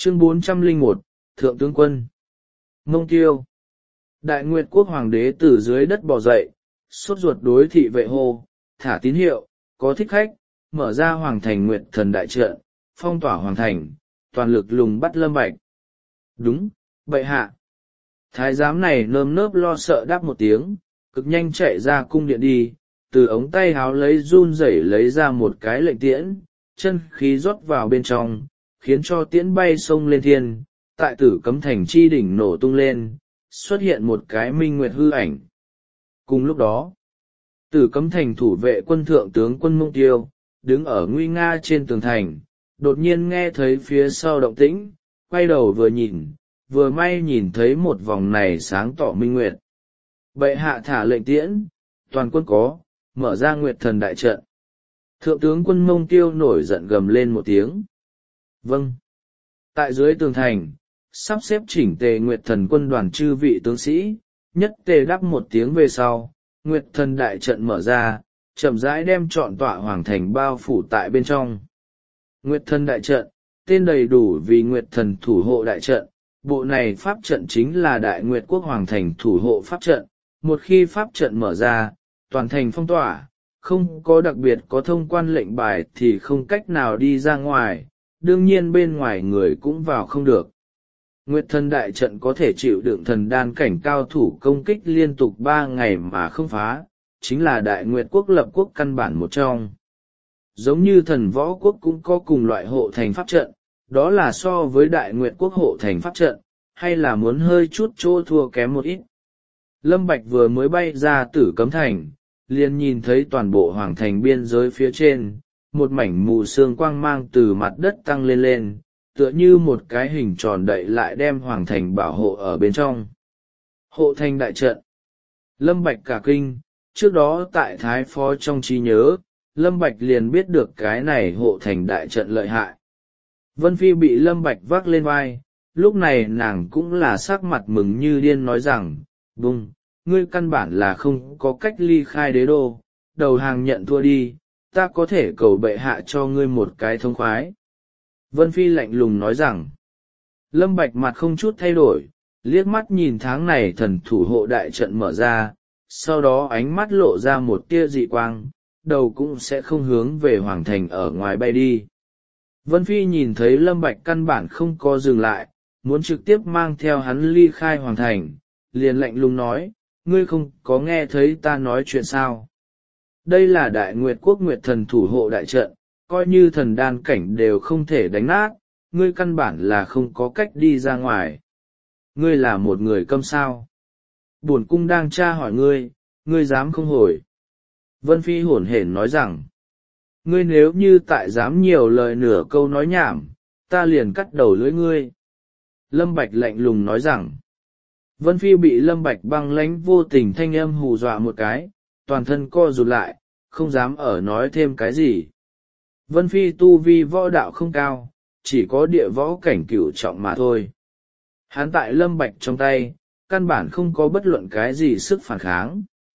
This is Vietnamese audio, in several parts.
Chương 401, Thượng tướng quân. Mông Tiêu. Đại Nguyệt quốc hoàng đế từ dưới đất bò dậy, sốt ruột đối thị vệ hô, thả tín hiệu, có thích khách, mở ra hoàng thành Nguyệt Thần đại trận, phong tỏa hoàng thành, toàn lực lùng bắt Lâm Bạch. Đúng, bệ hạ. Thái giám này nơm nớp lo sợ đáp một tiếng, cực nhanh chạy ra cung điện đi, từ ống tay háo lấy run rẩy lấy ra một cái lệnh tiễn, chân khí rót vào bên trong, khiến cho tiễn bay sông lên thiên, tại Tử Cấm Thành chi đỉnh nổ tung lên, xuất hiện một cái minh nguyệt hư ảnh. Cùng lúc đó, Tử Cấm Thành thủ vệ quân thượng tướng quân Mông Tiêu, đứng ở nguy nga trên tường thành, đột nhiên nghe thấy phía sau động tĩnh, quay đầu vừa nhìn, vừa may nhìn thấy một vòng này sáng tỏ minh nguyệt. Bệ hạ thả lệnh tiễn, toàn quân có, mở ra Nguyệt Thần đại trận. Thượng tướng quân Mông Tiêu nổi giận gầm lên một tiếng. Vâng. Tại dưới tường thành, sắp xếp chỉnh tề Nguyệt Thần quân đoàn chư vị tướng sĩ, nhất tề đáp một tiếng về sau, Nguyệt Thần đại trận mở ra, chậm rãi đem trọn tọa hoàng thành bao phủ tại bên trong. Nguyệt Thần đại trận, tên đầy đủ vì Nguyệt Thần thủ hộ đại trận, bộ này pháp trận chính là Đại Nguyệt quốc hoàng thành thủ hộ pháp trận, một khi pháp trận mở ra, toàn thành phong tỏa, không có đặc biệt có thông quan lệnh bài thì không cách nào đi ra ngoài, đương nhiên bên ngoài người cũng vào không được. Nguyệt Thần đại trận có thể chịu đựng thần đan cảnh cao thủ công kích liên tục 3 ngày mà không phá, chính là Đại Nguyệt quốc lập quốc căn bản một trong. Giống như Thần Võ quốc cũng có cùng loại hộ thành pháp trận, đó là so với Đại Nguyệt quốc hộ thành pháp trận, hay là muốn hơi chút chỗ thua kém một ít. Lâm Bạch vừa mới bay ra Tử Cấm Thành, liền nhìn thấy toàn bộ hoàng thành biên giới phía trên, một mảnh mù sương quang mang từ mặt đất tăng lên lên, tựa như một cái hình tròn đậy lại đem hoàng thành bảo hộ ở bên trong. Hộ thành đại trận. Lâm Bạch cả kinh, trước đó tại Thái Phó trong trí nhớ, Lâm Bạch liền biết được cái này hộ thành đại trận lợi hại. Vân Phi bị Lâm Bạch vác lên vai, lúc này nàng cũng là sắc mặt mừng như điên nói rằng, bùng, ngươi căn bản là không có cách ly khai đế đô, đầu hàng nhận thua đi, ta có thể cầu bệ hạ cho ngươi một cái thông khoái. Vân Phi lạnh lùng nói rằng, Lâm Bạch mặt không chút thay đổi, liếc mắt nhìn tháng này thần thủ hộ đại trận mở ra, sau đó ánh mắt lộ ra một tia dị quang, đầu cũng sẽ không hướng về hoàng thành ở ngoài bay đi. Vân Phi nhìn thấy Lâm Bạch căn bản không có dừng lại, muốn trực tiếp mang theo hắn ly khai hoàng thành, liền lạnh lùng nói, ngươi không có nghe thấy ta nói chuyện sao? Đây là Đại Nguyệt quốc Nguyệt Thần thủ hộ đại trận, coi như thần đan cảnh đều không thể đánh nát, ngươi căn bản là không có cách đi ra ngoài. Ngươi là một người câm sao? Bổn cung đang tra hỏi ngươi, ngươi dám không hồi? Vân Phi hổn hển nói rằng, ngươi nếu như tại dám nhiều lời nửa câu nói nhảm, ta liền cắt đầu lưỡi ngươi. Lâm Bạch lạnh lùng nói rằng, Vân Phi bị Lâm Bạch băng lãnh vô tình thanh âm hù dọa một cái, toàn thân co rụt lại, không dám ở nói thêm cái gì. Vân Phi tu vi võ đạo không cao, chỉ có địa võ cảnh cửu trọng mà thôi. Hắn tại Lâm Bạch trong tay, căn bản không có bất luận cái gì sức phản kháng.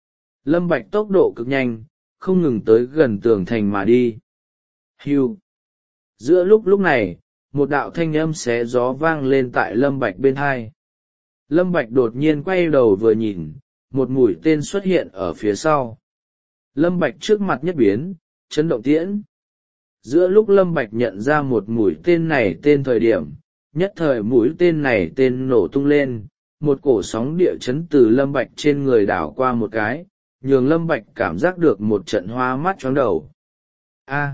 Lâm Bạch tốc độ cực nhanh, không ngừng tới gần tường thành mà đi. Hưu. Giữa lúc này, một đạo thanh âm xé gió vang lên tại Lâm Bạch bên hai. Lâm Bạch đột nhiên quay đầu vừa nhìn, một mũi tên xuất hiện ở phía sau. Lâm Bạch trước mặt nhất biến, chấn động tiễn. Giữa lúc Lâm Bạch nhận ra một mũi tên này tên thời điểm, nhất thời mũi tên này tên nổ tung lên, một cổ sóng địa chấn từ Lâm Bạch trên người đảo qua một cái, nhường Lâm Bạch cảm giác được một trận hoa mắt chóng đầu. A!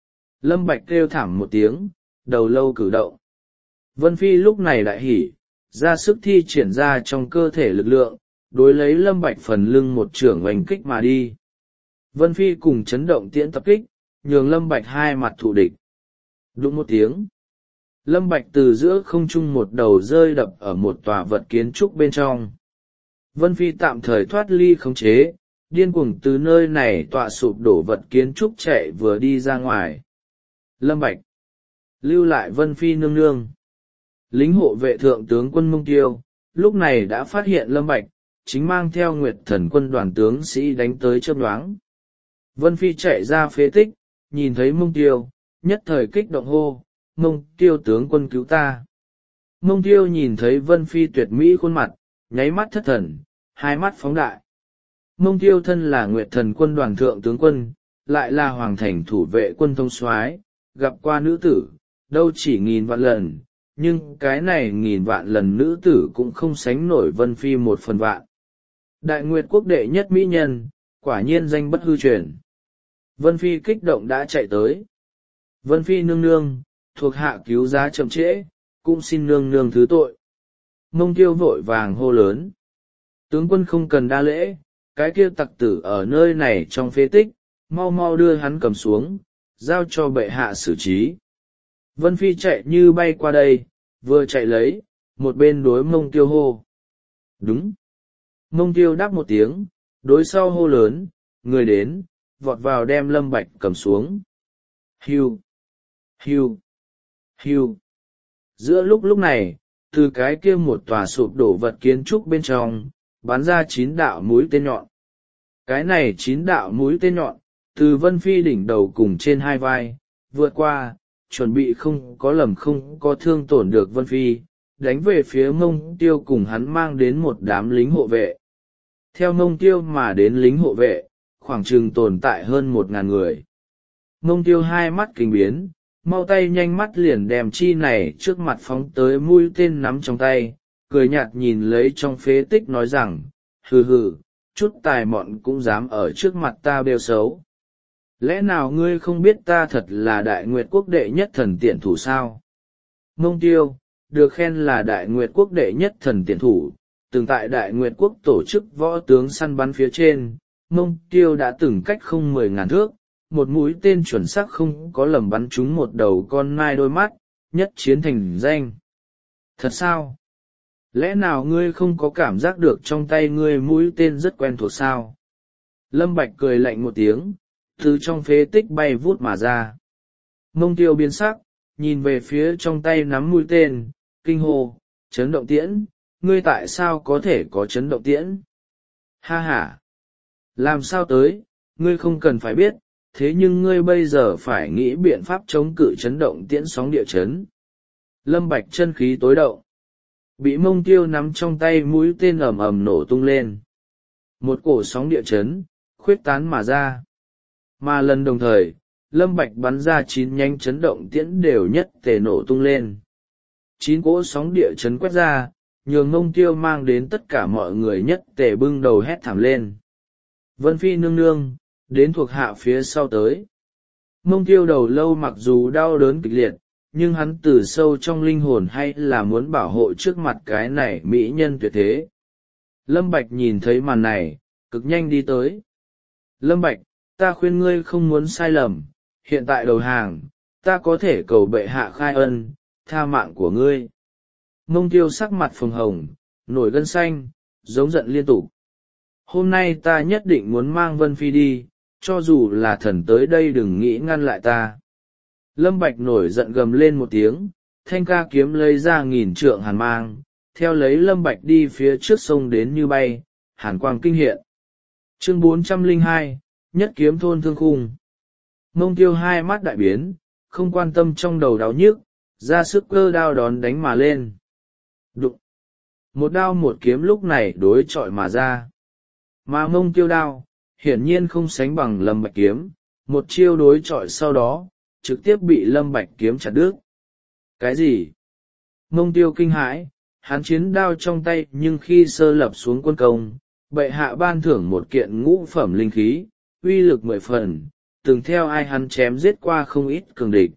Lâm Bạch kêu thảm một tiếng, đầu lâu cử động. Vân Phi lúc này đại hỉ, ra sức thi triển ra trong cơ thể lực lượng, đối lấy Lâm Bạch phần lưng một chưởng oanh kích mà đi. Vân Phi cùng chấn động tiễn tập kích, nhường Lâm Bạch hai mặt thù địch. Đụng một tiếng, Lâm Bạch từ giữa không trung một đầu rơi đập ở một tòa vật kiến trúc bên trong. Vân Phi tạm thời thoát ly khống chế, điên cuồng từ nơi này tọa sụp đổ vật kiến trúc chạy vừa đi ra ngoài. Lâm Bạch lưu lại Vân Phi nương nương. Lính hộ vệ thượng tướng quân Mông Tiêu, lúc này đã phát hiện Lâm Bạch, chính mang theo Nguyệt Thần quân đoàn tướng sĩ đánh tới chớp nhoáng. Vân Phi chạy ra phế tích, nhìn thấy Mông Tiêu, nhất thời kích động hô, Mông Tiêu tướng quân cứu ta. Mông Tiêu nhìn thấy Vân Phi tuyệt mỹ khuôn mặt, nháy mắt thất thần, hai mắt phóng đại. Mông Tiêu thân là Nguyệt Thần quân đoàn thượng tướng quân, lại là hoàng thành thủ vệ quân thông soái, gặp qua nữ tử, đâu chỉ 1000 vạn lần, nhưng cái này 1000 vạn lần nữ tử cũng không sánh nổi Vân Phi 1/1000. Đại Nguyệt quốc đệ nhất mỹ nhân, quả nhiên danh bất hư truyền. Vân Phi kích động đã chạy tới. Vân Phi nương nương, thuộc hạ cứu giá chậm trễ, cũng xin nương nương thứ tội. Mông Tiêu vội vàng hô lớn. Tướng quân không cần đa lễ, cái kia tặc tử ở nơi này trong phế tích, mau mau đưa hắn cầm xuống, giao cho bệ hạ xử trí. Vân Phi chạy như bay qua đây, vừa chạy lấy, một bên đối Mông Tiêu hô. Đúng. Mông Tiêu đáp một tiếng, đối sau hô lớn, người đến, vọt vào đem Lâm Bạch cầm xuống. Hiu, hiu, hiu. Giữa lúc này, từ cái kia một tòa sụp đổ vật kiến trúc bên trong, bắn ra 9 đạo mũi tên nhọn. Cái này 9 đạo mũi tên nhọn, từ Vân Phi đỉnh đầu cùng trên hai vai, vượt qua, chuẩn bị không có lầm không có thương tổn được Vân Phi, đánh về phía Mông Tiêu cùng hắn mang đến một đám lính hộ vệ. Theo Mông Tiêu mà đến lính hộ vệ, khoảng chừng tồn tại hơn 1000 người. Mông Tiêu hai mắt kinh biến, mau tay nhanh mắt liền đem chi này trước mặt phóng tới mũi tên nắm trong tay, cười nhạt nhìn lấy trong phế tích nói rằng, hừ hừ, chút tài mọn cũng dám ở trước mặt ta bêu xấu. Lẽ nào ngươi không biết ta thật là Đại Nguyệt quốc đệ nhất thần tiện thủ sao? Mông Tiêu, được khen là Đại Nguyệt quốc đệ nhất thần tiện thủ, từng tại Đại Nguyệt quốc tổ chức võ tướng săn bắn phía trên, Mông Tiêu đã từng cách không 10.000 thước, một mũi tên chuẩn xác không có lầm bắn trúng một đầu con nai đôi mắt, nhất chiến thành danh. Thật sao? Lẽ nào ngươi không có cảm giác được trong tay ngươi mũi tên rất quen thuộc sao? Lâm Bạch cười lạnh một tiếng, từ trong phế tích bay vút mà ra. Mông Tiêu biến sắc, nhìn về phía trong tay nắm mũi tên, kinh hô, chấn động tiễn, ngươi tại sao có thể có chấn động tiễn? Ha ha! Làm sao tới, ngươi không cần phải biết, thế nhưng ngươi bây giờ phải nghĩ biện pháp chống cự chấn động tiễn sóng địa chấn. Lâm Bạch chân khí tối động, bị Mông Tiêu nắm trong tay mũi tên ầm ầm nổ tung lên. Một cổ sóng địa chấn, khuyết tán mà ra. Mà lần đồng thời, Lâm Bạch bắn ra 9 nhánh chấn động tiễn đều nhất tề nổ tung lên. 9 cỗ sóng địa chấn quét ra, nhường Mông Tiêu mang đến tất cả mọi người nhất tề bưng đầu hét thảm lên. Vân Phi nương nương, đến thuộc hạ phía sau tới. Mông Tiêu đầu lâu mặc dù đau đớn kịch liệt, nhưng hắn từ sâu trong linh hồn hay là muốn bảo hộ trước mặt cái này mỹ nhân tuyệt thế. Lâm Bạch nhìn thấy màn này, cực nhanh đi tới. Lâm Bạch, ta khuyên ngươi không muốn sai lầm, hiện tại đầu hàng, ta có thể cầu bệ hạ khai ân, tha mạng của ngươi. Mông Tiêu sắc mặt phồng hồng, nổi gân xanh, giống giận liên tục. Hôm nay ta nhất định muốn mang Vân Phi đi, cho dù là thần tới đây đừng nghĩ ngăn lại ta. Lâm Bạch nổi giận gầm lên một tiếng, thanh ca kiếm lấy ra 1000 trượng hàn mang, theo lấy Lâm Bạch đi phía trước sông đến như bay, hàn quang kinh hiện. Chương 402, nhất kiếm thôn thương khung. Mông Tiêu hai mắt đại biến, không quan tâm trong đầu đau nhức, ra sức cơ đao đón đánh mà lên. Đụng! Một đao một kiếm lúc này đối chọi mà ra. Mà Mông Tiêu đao, hiển nhiên không sánh bằng Lâm Bạch kiếm, một chiêu đối chọi sau đó, trực tiếp bị Lâm Bạch kiếm chặt đứt. Cái gì? Mông Tiêu kinh hãi, hắn chiến đao trong tay nhưng khi sơ lập xuống quân công, bệ hạ ban thưởng một kiện ngũ phẩm linh khí, uy lực 10 phần, từng theo ai hắn chém giết qua không ít cường địch.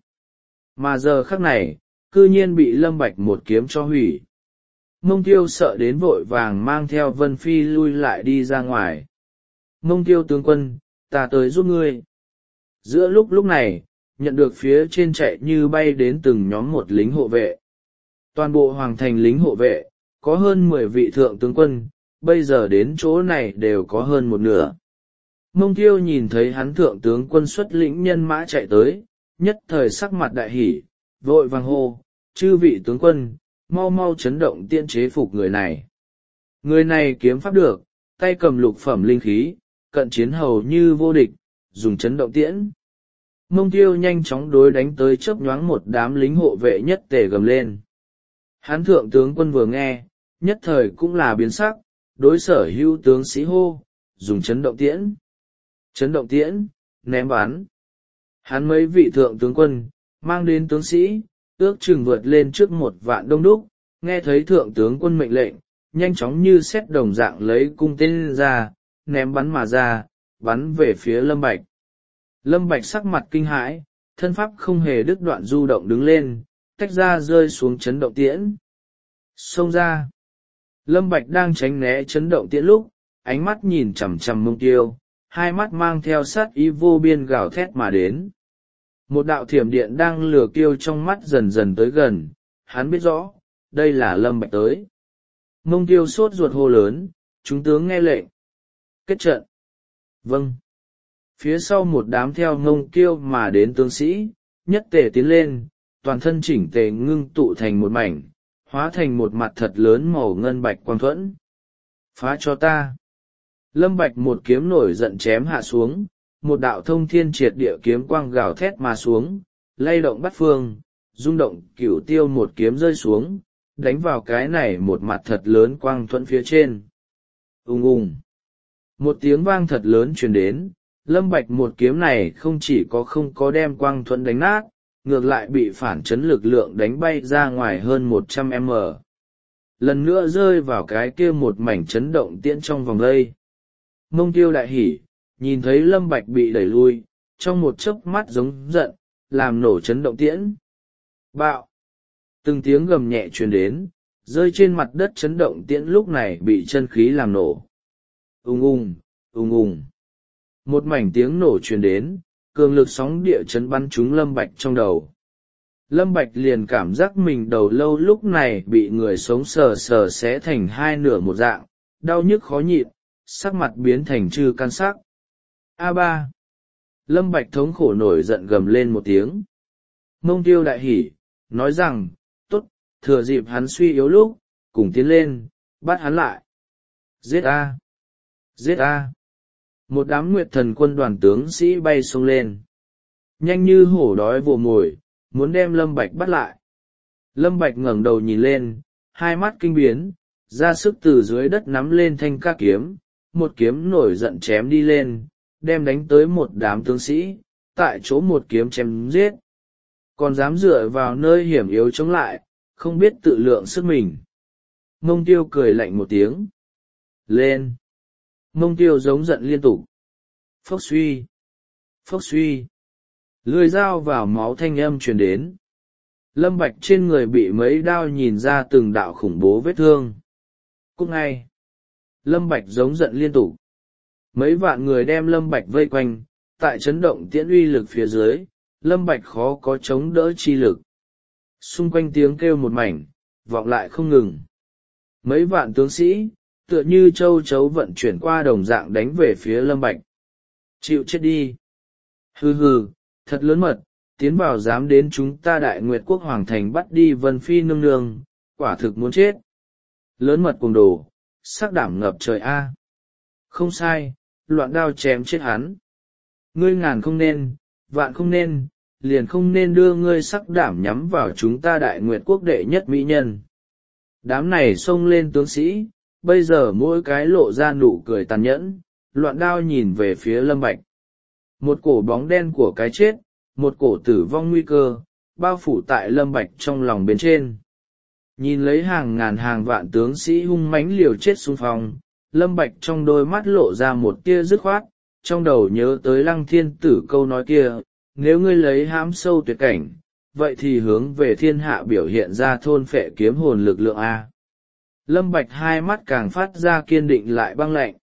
Mà giờ khắc này, cư nhiên bị Lâm Bạch một kiếm cho hủy. Mông Tiêu sợ đến vội vàng mang theo Vân Phi lui lại đi ra ngoài. Mông Tiêu tướng quân, ta tới giúp ngươi. Giữa lúc này, nhận được phía trên chạy như bay đến từng nhóm một lính hộ vệ. Toàn bộ hoàng thành lính hộ vệ, có hơn 10 vị thượng tướng quân, bây giờ đến chỗ này đều có hơn một nửa. Mông Tiêu nhìn thấy hắn thượng tướng quân xuất lĩnh nhân mã chạy tới, nhất thời sắc mặt đại hỉ, vội vàng hô, chư vị tướng quân, mau mau chấn động tiễn chế phục người này. Người này kiếm pháp được, tay cầm lục phẩm linh khí, cận chiến hầu như vô địch, dùng chấn động tiễn. Mông Tiêu nhanh chóng đối đánh tới chớp nhoáng một đám lính hộ vệ nhất tề gầm lên. Hán thượng tướng quân vừa nghe, nhất thời cũng là biến sắc, đối sở hữu tướng sĩ hô, dùng chấn động tiễn. Chấn động tiễn, ném bắn. Hắn mấy vị thượng tướng quân, mang đến tướng sĩ, ước chừng vượt lên trước 1.000 đông đúc, nghe thấy thượng tướng quân mệnh lệnh, nhanh chóng như xét đồng dạng lấy cung tên ra, ném bắn mà ra, bắn về phía Lâm Bạch. Lâm Bạch sắc mặt kinh hãi, thân pháp không hề đứt đoạn du động đứng lên, tách ra rơi xuống chấn động tiễn. Xông ra. Lâm Bạch đang tránh né chấn động tiễn lúc, ánh mắt nhìn chằm chằm Mông Tiêu, hai mắt mang theo sát ý vô biên gào thét mà đến. Một đạo thiểm điện đang lừa Kiêu trong mắt dần dần tới gần, hắn biết rõ, đây là Lâm Bạch tới. Mông Tiêu sốt ruột hô lớn, chúng tướng nghe lệnh. Kết trận. Vâng. Phía sau một đám theo Mông Tiêu mà đến tướng sĩ, nhất tề tiến lên, toàn thân chỉnh tề ngưng tụ thành một mảnh, hóa thành một mặt thật lớn màu ngân bạch quang thuẫn. Phá cho ta. Lâm Bạch một kiếm nổi giận chém hạ xuống, một đạo thông thiên triệt địa kiếm quang gào thét mà xuống, lay động bát phương, rung động cửu tiêu một kiếm rơi xuống, đánh vào cái này một mặt thật lớn quang thuẫn phía trên. Ùng ùng. Một tiếng vang thật lớn truyền đến, Lâm Bạch một kiếm này không chỉ không có đem quang thuẫn đánh nát, ngược lại bị phản chấn lực lượng đánh bay ra ngoài hơn 100m. Lần nữa rơi vào cái kia một mảnh chấn động tiễn trong vòng lây. Mông Tiêu đại hỉ, nhìn thấy Lâm Bạch bị đẩy lui, trong một chớp mắt giống giận, làm nổ chấn động tiễn. Bạo! Từng tiếng gầm nhẹ truyền đến, rơi trên mặt đất chấn động tiễn lúc này bị chân khí làm nổ. Ùng ùng, ùng ùng. Một mảnh tiếng nổ truyền đến, cường lực sóng địa chấn bắn trúng Lâm Bạch trong đầu. Lâm Bạch liền cảm giác mình đầu lâu lúc này bị người sống sờ sờ xé thành hai nửa một dạng, đau nhức khó nhịn, sắc mặt biến thành trư can sắc. A3. Lâm Bạch thống khổ nổi giận gầm lên một tiếng. Mông Tiêu đại hỉ, nói rằng, tốt, thừa dịp hắn suy yếu lúc, cùng tiến lên, bắt hắn lại. Giết A! Giết A! Một đám Nguyệt Thần quân đoàn tướng sĩ bay xông lên. Nhanh như hổ đói vồ mồi, muốn đem Lâm Bạch bắt lại. Lâm Bạch ngẩng đầu nhìn lên, hai mắt kinh biến, ra sức từ dưới đất nắm lên thanh ca kiếm, một kiếm nổi giận chém đi lên, đem đánh tới một đám tướng sĩ, tại chỗ một kiếm chém giết. Còn dám dựa vào nơi hiểm yếu chống lại, không biết tự lượng sức mình. Mông Tiêu cười lạnh một tiếng. Lên! Mông Tiêu giống giận liên tục. Phốc suy! Phốc suy! Lưỡi dao vào máu thanh âm truyền đến. Lâm Bạch trên người bị mấy đao nhìn ra từng đạo khủng bố vết thương. Cút ngay! Lâm Bạch giống giận liên tục. Mấy vạn người đem Lâm Bạch vây quanh, tại chấn động tiễn uy lực phía dưới, Lâm Bạch khó có chống đỡ chi lực. Xung quanh tiếng kêu một mảnh, vọng lại không ngừng. Mấy vạn tướng sĩ, tựa như châu chấu vận chuyển qua đồng dạng đánh về phía Lâm Bạch. Chịu chết đi! Hừ hừ, thật lớn mật, tiến vào dám đến chúng ta Đại Nguyệt Quốc Hoàng Thành bắt đi Vân Phi nương nương, quả thực muốn chết. Lớn mật cuồng đồ, sắc đảm ngập trời a. Không sai, loạn đao chém chết hắn. Ngươi ngàn không nên, vạn không nên, liền không nên đưa ngươi sắc đảm nhắm vào chúng ta Đại Nguyệt Quốc đệ nhất mỹ nhân. Đám này xông lên tướng sĩ, bây giờ mỗi cái lộ ra nụ cười tàn nhẫn, loạn đao nhìn về phía Lâm Bạch. Một cổ bóng đen của cái chết, một cổ tử vong nguy cơ, bao phủ tại Lâm Bạch trong lòng bên trên. Nhìn lấy hàng ngàn hàng vạn tướng sĩ hung mãnh liều chết xung phong, Lâm Bạch trong đôi mắt lộ ra một tia dứt khoát, trong đầu nhớ tới Lăng Thiên Tử câu nói kia, nếu ngươi lấy hãm sâu tuyệt cảnh, vậy thì hướng về thiên hạ biểu hiện ra thôn phệ kiếm hồn lực lượng A. Lâm Bạch hai mắt càng phát ra kiên định lại băng lạnh.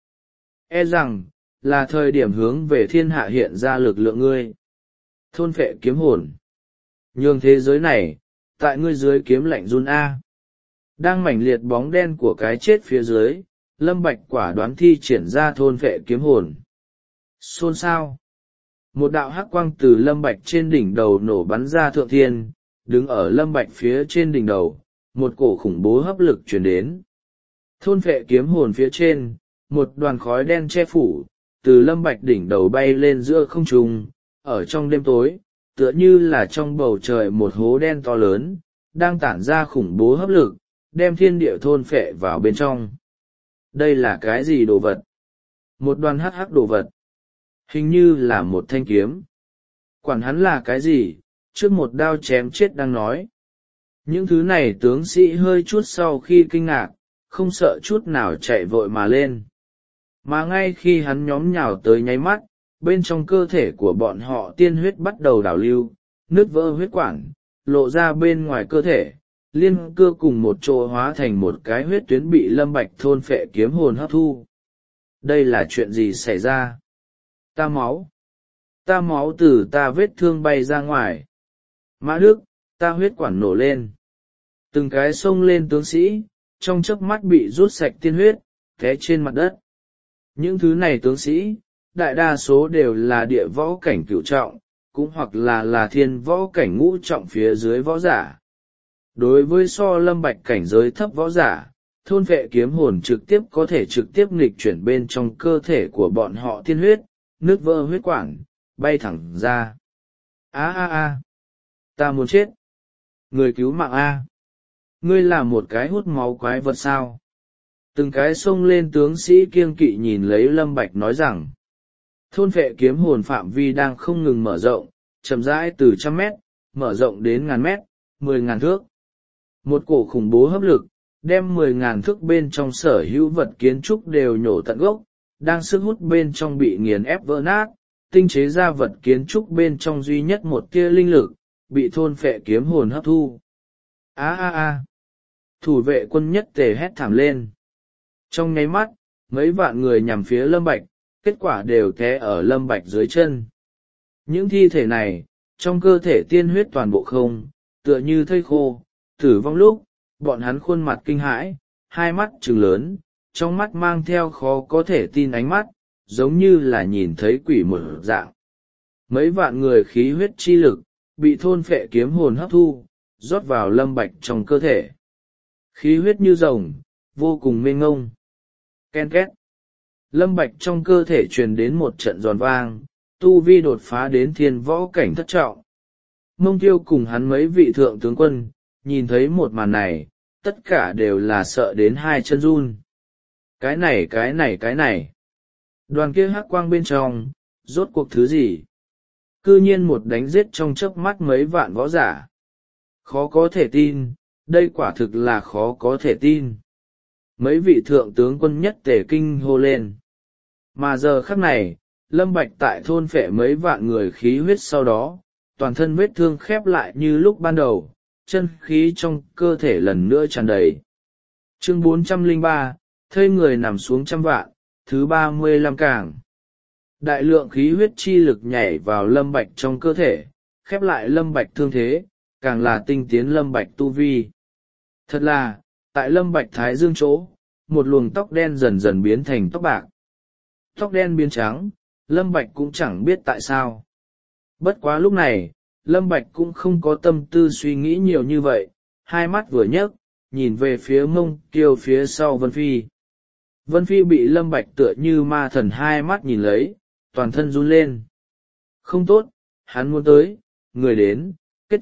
E rằng, là thời điểm hướng về thiên hạ hiện ra lực lượng ngươi. Thôn phệ kiếm hồn. Nhường thế giới này, tại ngươi dưới kiếm lạnh run A. Đang mảnh liệt bóng đen của cái chết phía dưới, Lâm Bạch quả đoán thi triển ra thôn phệ kiếm hồn. Xôn xao. Một đạo hắc quang từ Lâm Bạch trên đỉnh đầu nổ bắn ra thượng thiên, đứng ở Lâm Bạch phía trên đỉnh đầu, một cổ khủng bố hấp lực truyền đến. Thôn phệ kiếm hồn phía trên, một đoàn khói đen che phủ, từ Lâm Bạch đỉnh đầu bay lên giữa không trung, ở trong đêm tối, tựa như là trong bầu trời một hố đen to lớn, đang tản ra khủng bố hấp lực, đem thiên địa thôn phệ vào bên trong. Đây là cái gì đồ vật? Một đoàn hắc hắc đồ vật. Hình như là một thanh kiếm. Quản hắn là cái gì, trước một đao chém chết đang nói. Những thứ này tướng sĩ hơi chút sau khi kinh ngạc, không sợ chút nào chạy vội mà lên. Mà ngay khi hắn nhóm nhào tới nháy mắt, bên trong cơ thể của bọn họ tiên huyết bắt đầu đảo lưu, nứt vỡ huyết quản, lộ ra bên ngoài cơ thể, liên cơ cùng một chỗ hóa thành một cái huyết tuyến bị Lâm Bạch thôn phệ kiếm hồn hấp thu. Đây là chuyện gì xảy ra? Ta máu từ ta vết thương bay ra ngoài. Mã Đức, ta huyết quản nổ lên. Từng cái xông lên tướng sĩ, trong chớp mắt bị rút sạch tiên huyết, té trên mặt đất. Những thứ này tướng sĩ, đại đa số đều là địa võ cảnh cửu trọng, cũng hoặc là thiên võ cảnh ngũ trọng phía dưới võ giả. Đối với so Lâm Bạch cảnh giới thấp võ giả, thôn vệ kiếm hồn trực tiếp có thể trực tiếp nghịch chuyển bên trong cơ thể của bọn họ tiên huyết, nứt vỡ huyết quản, bay thẳng ra. Ta muốn chết. Người cứu mạng A. Ngươi là một cái hút máu quái vật sao? Từng cái xông lên tướng sĩ kiêng kỵ nhìn lấy Lâm Bạch nói rằng, thôn vệ kiếm hồn phạm vi đang không ngừng mở rộng, chậm rãi từ 100 mét, mở rộng đến 1000 mét, 10.000 thước. Một cổ khủng bố hấp lực, đem 10.000 thước bên trong sở hữu vật kiến trúc đều nhổ tận gốc, đang sức hút bên trong bị nghiền ép vỡ nát, tinh chế ra vật kiến trúc bên trong duy nhất một tia linh lực, bị thôn phệ kiếm hồn hấp thu. Thủ vệ quân nhất tề hét thảm lên. Trong nháy mắt, mấy vạn người nhằm phía Lâm Bạch, kết quả đều té ở Lâm Bạch dưới chân. Những thi thể này, trong cơ thể tiên huyết toàn bộ không, tựa như thây khô, tử vong lúc, bọn hắn khuôn mặt kinh hãi, hai mắt trừng lớn, trong mắt mang theo khó có thể tin ánh mắt, giống như là nhìn thấy quỷ một dạng. Mấy vạn người khí huyết chi lực, bị thôn phệ kiếm hồn hấp thu, rót vào Lâm Bạch trong cơ thể. Khí huyết như rồng, vô cùng mênh ngông. Ken két. Lâm Bạch trong cơ thể truyền đến một trận giòn vang, tu vi đột phá đến thiên võ cảnh thất trọng. Mông Tiêu cùng hắn mấy vị thượng tướng quân, nhìn thấy một màn này, tất cả đều là sợ đến hai chân run. Cái này. Đoàn kia hắc quang bên trong, rốt cuộc thứ gì? Cư nhiên một đánh giết trong chớp mắt mấy vạn võ giả. Khó có thể tin, đây quả thực là khó có thể tin. Mấy vị thượng tướng quân nhất tề kinh hô lên. Mà giờ khắc này, Lâm Bạch tại thôn phệ mấy vạn người khí huyết sau đó, toàn thân vết thương khép lại như lúc ban đầu, chân khí trong cơ thể lần nữa tràn đầy. Chương 403, thây người nằm xuống 100 vạn, thứ 35 càng. Đại lượng khí huyết chi lực nhảy vào Lâm Bạch trong cơ thể, khép lại Lâm Bạch thương thế, càng là tinh tiến Lâm Bạch tu vi. Thật là, tại Lâm Bạch thái dương chỗ, một luồng tóc đen dần dần biến thành tóc bạc. Tóc đen biến trắng, Lâm Bạch cũng chẳng biết tại sao. Bất quá lúc này, Lâm Bạch cũng không có tâm tư suy nghĩ nhiều như vậy, hai mắt vừa nhấc, nhìn về phía Mông Kiêu phía sau Vân Phi. Vân Phi bị Lâm Bạch tựa như ma thần hai mắt nhìn lấy, toàn thân run lên. Không tốt, hắn muốn tới, người đến, kết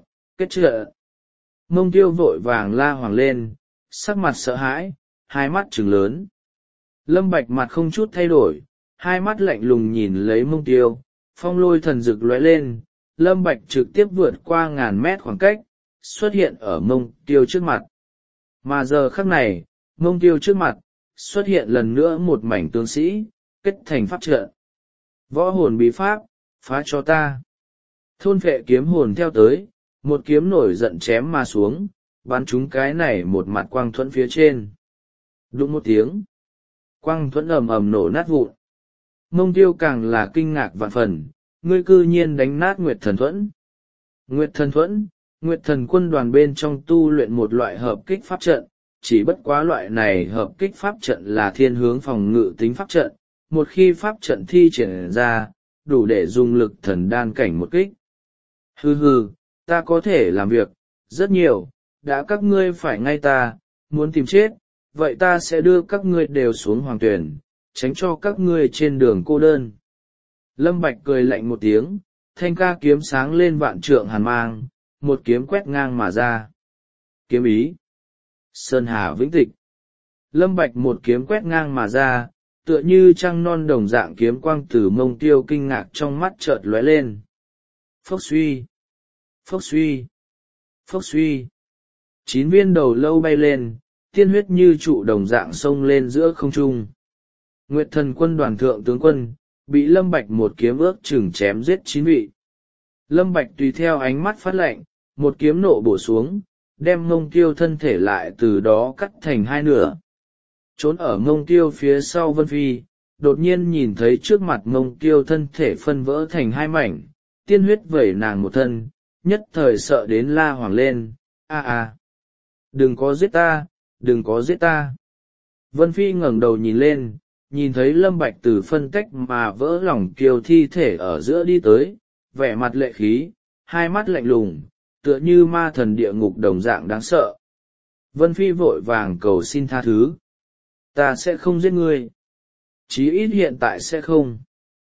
trợ. Mông Kiêu vội vàng la hoảng lên, sắc mặt sợ hãi, hai mắt trừng lớn. Lâm Bạch mặt không chút thay đổi, hai mắt lạnh lùng nhìn lấy Mông Kiêu, phong lôi thần rực lóe lên, Lâm Bạch trực tiếp vượt qua 1000 mét khoảng cách, xuất hiện ở Mông Kiêu trước mặt. Mà giờ khắc này, Mông Kiêu trước mặt, xuất hiện lần nữa một mảnh tướng sĩ, kết thành pháp trận. Võ hồn bí pháp, phá cho ta. Thôn phệ kiếm hồn theo tới, một kiếm nổi giận chém mà xuống, bắn trúng cái này một mặt quang thuẫn phía trên. Đụng một tiếng, quang thuẫn ầm ầm nổ nát vụn. Mông Tiêu càng là kinh ngạc vạn phần, ngươi cư nhiên đánh nát Nguyệt Thần Thuẫn. Nguyệt Thần Thuẫn, Nguyệt Thần quân đoàn bên trong tu luyện một loại hợp kích pháp trận, chỉ bất quá loại này hợp kích pháp trận là thiên hướng phòng ngự tính pháp trận, một khi pháp trận thi triển ra, đủ để dùng lực thần đan cảnh một kích. Hừ, ta có thể làm việc, rất nhiều, đã các ngươi phải ngay ta, muốn tìm chết, vậy ta sẽ đưa các ngươi đều xuống hoàng tuyển, tránh cho các ngươi trên đường cô đơn. Lâm Bạch cười lạnh một tiếng, thanh ca kiếm sáng lên vạn trượng hàn mang, một kiếm quét ngang mà ra. kiếm ý. Sơn hà vĩnh tịch. Lâm Bạch một kiếm quét ngang mà ra, tựa như trăng non đồng dạng kiếm quang từ Mông Tiêu kinh ngạc trong mắt chợt lóe lên. Phốc suy, phốc suy, phốc suy. 9 viên đầu lâu bay lên, tiên huyết như trụ đồng dạng xông lên giữa không trung. Nguyệt Thần quân đoàn thượng tướng quân, bị Lâm Bạch một kiếm ước chừng chém giết 9 vị. Lâm Bạch tùy theo ánh mắt phát lạnh, một kiếm nộ bổ xuống, đem Mông Tiêu thân thể lại từ đó cắt thành 2 nửa. Trốn ở Mông Tiêu phía sau Vân Phi, đột nhiên nhìn thấy trước mặt Mông Tiêu thân thể phân vỡ thành 2 mảnh, tiên huyết vẩy nàng một thân, nhất thời sợ đến la hoảng lên, a a. Đừng có giết ta, đừng có giết ta. Vân Phi ngẩng đầu nhìn lên, nhìn thấy Lâm Bạch từ phân cách mà vỡ lỏng kiều thi thể ở giữa đi tới, vẻ mặt lệ khí, hai mắt lạnh lùng, tựa như ma thần địa ngục đồng dạng đáng sợ. Vân Phi vội vàng cầu xin tha thứ. Ta sẽ không giết ngươi. Chí ít hiện tại sẽ không.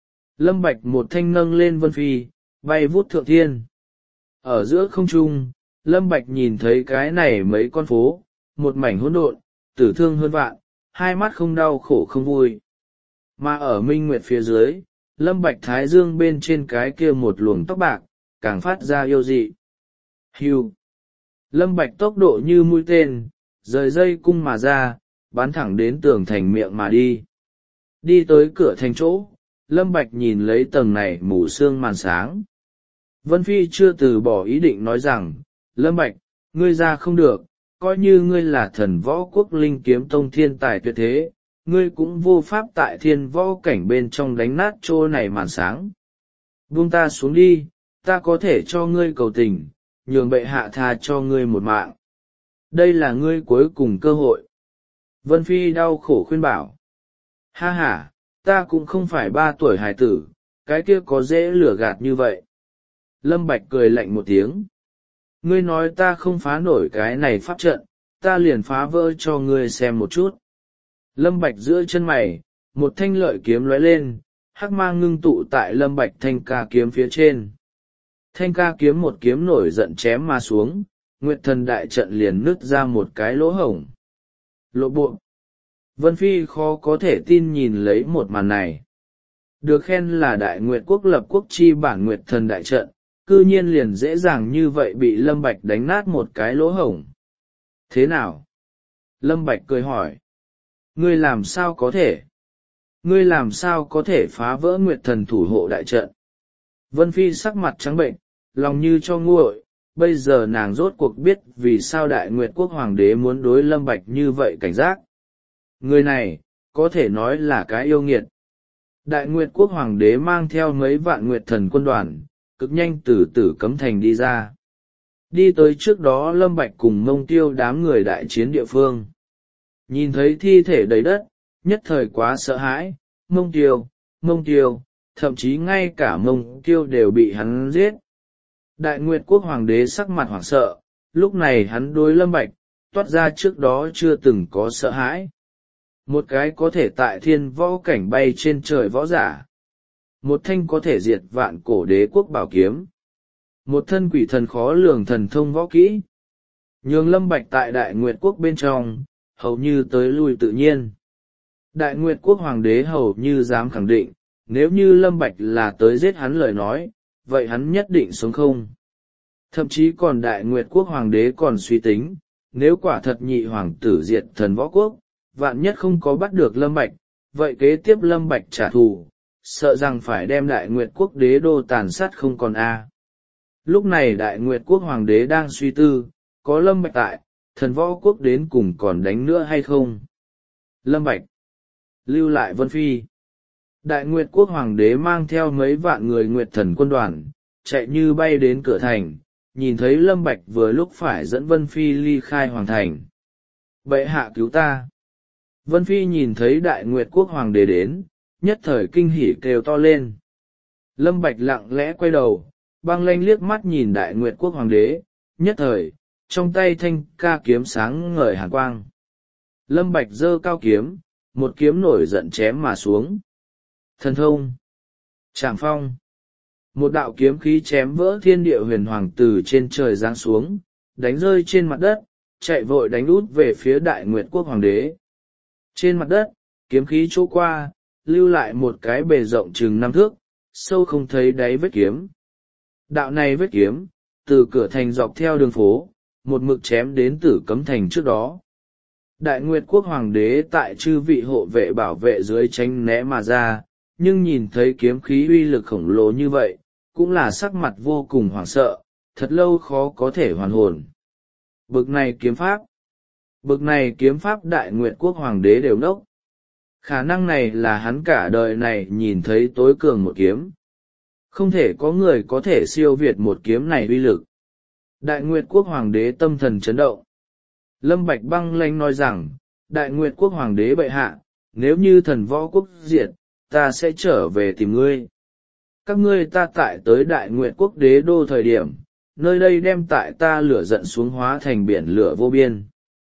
Lâm Bạch một thanh nâng lên Vân Phi, bay vút thượng thiên. Ở giữa không trung, Lâm Bạch nhìn thấy cái này mấy con phố, một mảnh hỗn độn, tử thương hơn vạn, hai mắt không đau khổ không vui. Mà ở Minh Nguyệt phía dưới, Lâm Bạch thái dương bên trên cái kia một luồng tóc bạc, càng phát ra yêu dị. Hưu. Lâm Bạch tốc độ như mũi tên, rời dây cung mà ra, bắn thẳng đến tường thành miệng mà đi. Đi tới cửa thành chỗ, Lâm Bạch nhìn lấy tầng này mù sương màn sáng. Vân Phi chưa từ bỏ ý định nói rằng, Lâm Bạch, ngươi ra không được, coi như ngươi là thần võ quốc linh kiếm tông thiên tài tuyệt thế, ngươi cũng vô pháp tại thiên võ cảnh bên trong đánh nát chỗ này màn sáng. Buông ta xuống đi, ta có thể cho ngươi cầu tình, nhường bệ hạ tha cho ngươi một mạng. Đây là ngươi cuối cùng cơ hội. Vân Phi đau khổ khuyên bảo. Ha ha, ta cũng không phải 3 tuổi hài tử, cái kia có dễ lừa gạt như vậy. Lâm Bạch cười lạnh một tiếng. Ngươi nói ta không phá nổi cái này pháp trận, ta liền phá vỡ cho ngươi xem một chút. Lâm Bạch giữa chân mày, một thanh lợi kiếm lóe lên, hắc mang ngưng tụ tại Lâm Bạch thanh ca kiếm phía trên. Thanh ca kiếm một kiếm nổi giận chém mà xuống, Nguyệt Thần đại trận liền nứt ra một cái lỗ hổng. Lộ bộ. Vân Phi khó có thể tin nhìn lấy một màn này. Được khen là Đại Nguyệt quốc lập quốc chi bản Nguyệt Thần đại trận, cư nhiên liền dễ dàng như vậy bị Lâm Bạch đánh nát một cái lỗ hổng. Thế nào? Lâm Bạch cười hỏi. Ngươi làm sao có thể? Ngươi làm sao có thể phá vỡ Nguyệt Thần thủ hộ đại trận? Vân Phi sắc mặt trắng bệnh, lòng như cho nguội, bây giờ nàng rốt cuộc biết vì sao Đại Nguyệt quốc hoàng đế muốn đối Lâm Bạch như vậy cảnh giác. Người này, có thể nói là cái yêu nghiệt. Đại Nguyệt quốc hoàng đế mang theo mấy vạn Nguyệt Thần quân đoàn, cực nhanh từ Tử Cấm Thành đi ra. Đi tới trước đó Lâm Bạch cùng Mông Tiêu đám người đại chiến địa phương. Nhìn thấy thi thể đầy đất, nhất thời quá sợ hãi, Mông Tiêu, thậm chí ngay cả Mông Tiêu đều bị hắn giết. Đại Nguyệt quốc hoàng đế sắc mặt hoảng sợ, lúc này hắn đối Lâm Bạch, toát ra trước đó chưa từng có sợ hãi. Một cái có thể tại thiên võ cảnh bay trên trời võ giả. Một thanh có thể diệt vạn cổ đế quốc bảo kiếm. Một thân quỷ thần khó lường thần thông võ kỹ. Nhường Lâm Bạch tại Đại Nguyệt quốc bên trong, hầu như tới lui tự nhiên. Đại Nguyệt quốc hoàng đế hầu như dám khẳng định, nếu như Lâm Bạch là tới giết hắn lời nói, vậy hắn nhất định sống không. Thậm chí còn Đại Nguyệt quốc hoàng đế còn suy tính, nếu quả thật nhị hoàng tử diệt thần võ quốc, vạn nhất không có bắt được Lâm Bạch, vậy kế tiếp Lâm Bạch trả thù, sợ rằng phải đem Đại Nguyệt quốc đế đô tàn sát không còn a. Lúc này Đại Nguyệt quốc hoàng đế đang suy tư, có Lâm Bạch tại, thần võ quốc đến cùng còn đánh nữa hay không. Lâm Bạch lưu lại Vân Phi. Đại Nguyệt quốc hoàng đế mang theo mấy vạn người Nguyệt Thần quân đoàn, chạy như bay đến cửa thành, nhìn thấy Lâm Bạch vừa lúc phải dẫn Vân Phi ly khai hoàng thành. Bệ hạ cứu ta. Vân Phi nhìn thấy Đại Nguyệt quốc hoàng đế đến, nhất thời kinh hỉ kêu to lên. Lâm Bạch lặng lẽ quay đầu, băng lanh liếc mắt nhìn Đại Nguyệt quốc hoàng đế, nhất thời, trong tay thanh ca kiếm sáng ngời hàn quang. Lâm Bạch giơ cao kiếm, một kiếm nổi giận chém mà xuống. Thần thông. Trảm phong. Một đạo kiếm khí chém vỡ thiên địa huyền hoàng từ trên trời giáng xuống, đánh rơi trên mặt đất, chạy vội đánh út về phía Đại Nguyệt Quốc Hoàng đế. Trên mặt đất, kiếm khí chỗ qua, lưu lại một cái bề rộng chừng 5 thước, sâu không thấy đáy vết kiếm. Đạo này vết kiếm, từ cửa thành dọc theo đường phố, một mực chém đến Tử Cấm Thành trước đó. Đại Nguyệt Quốc Hoàng đế tại chư vị hộ vệ bảo vệ dưới tránh né mà ra, nhưng nhìn thấy kiếm khí uy lực khổng lồ như vậy, cũng là sắc mặt vô cùng hoảng sợ, thật lâu khó có thể hoàn hồn. Bực này kiếm pháp Đại Nguyệt Quốc Hoàng đế đều nốc. Khả năng này là hắn cả đời này nhìn thấy tối cường một kiếm. Không thể có người có thể siêu việt một kiếm này uy lực. Đại Nguyệt Quốc Hoàng đế tâm thần chấn động. Lâm Bạch băng lãnh nói rằng, Đại Nguyệt Quốc Hoàng đế bệ hạ, nếu như thần võ quốc diệt, ta sẽ trở về tìm ngươi. Các ngươi ta tại tới Đại Nguyệt Quốc đế đô thời điểm, nơi đây đem tại ta lửa giận xuống hóa thành biển lửa vô biên.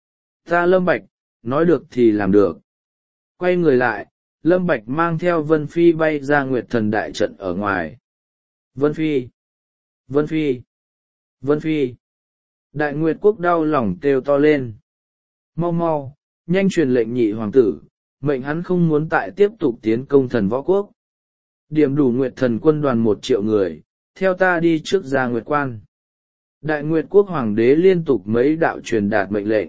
Ta Lâm Bạch, nói được thì làm được. Quay người lại, Lâm Bạch mang theo Vân Phi bay ra Nguyệt Thần đại trận ở ngoài. Vân Phi! Vân Phi! Vân Phi! Đại Nguyệt Quốc đau lòng kêu to lên. Mau mau, nhanh truyền lệnh nhị hoàng tử, mệnh hắn không muốn tại tiếp tục tiến công thần võ quốc. Điểm đủ Nguyệt Thần quân đoàn 1 triệu người, theo ta đi trước ra Nguyệt Quan. Đại Nguyệt Quốc Hoàng đế liên tục mấy đạo truyền đạt mệnh lệnh.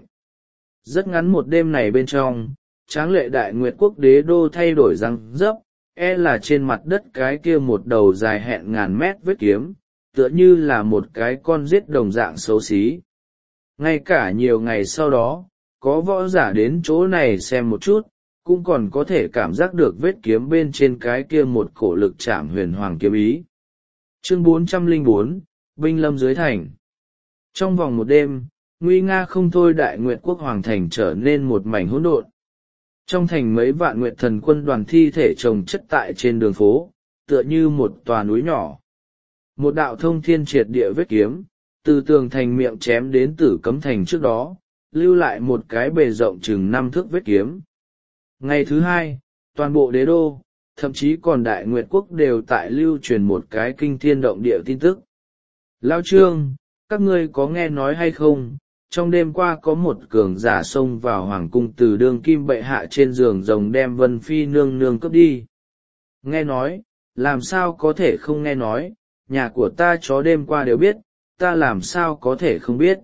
Rất ngắn một đêm này bên trong, tráng lệ Đại Nguyệt Quốc đế đô thay đổi răng rấp, là trên mặt đất cái kia một đầu dài hẹn ngàn mét vết kiếm, tựa như là một cái con giết đồng dạng xấu xí. Ngay cả nhiều ngày sau đó, có võ giả đến chỗ này xem một chút, cũng còn có thể cảm giác được vết kiếm bên trên cái kia một cổ lực chạm huyền hoàng kiếm ý. Chương 404, Binh lâm dưới thành. Trong vòng một đêm, nguy nga không thôi Đại Nguyệt Quốc Hoàng thành trở nên một mảnh hỗn độn. Trong thành mấy vạn Nguyệt Thần quân đoàn thi thể chồng chất tại trên đường phố, tựa như một tòa núi nhỏ. Một đạo thông thiên triệt địa vết kiếm, từ tường thành miệng chém đến Tử Cấm Thành trước đó, lưu lại một cái bề rộng chừng 5 thước vết kiếm. Ngày thứ hai, toàn bộ đế đô, thậm chí còn Đại Nguyệt Quốc đều tại lưu truyền một cái kinh thiên động địa tin tức. Lao Trương, các ngươi có nghe nói hay không, trong đêm qua có một cường giả xông vào hoàng cung từ đương kim bệ hạ trên giường rồng đem Vân Phi nương nương cướp đi. Nghe nói, làm sao có thể không nghe nói, nhà của ta chó đêm qua đều biết, ta làm sao có thể không biết.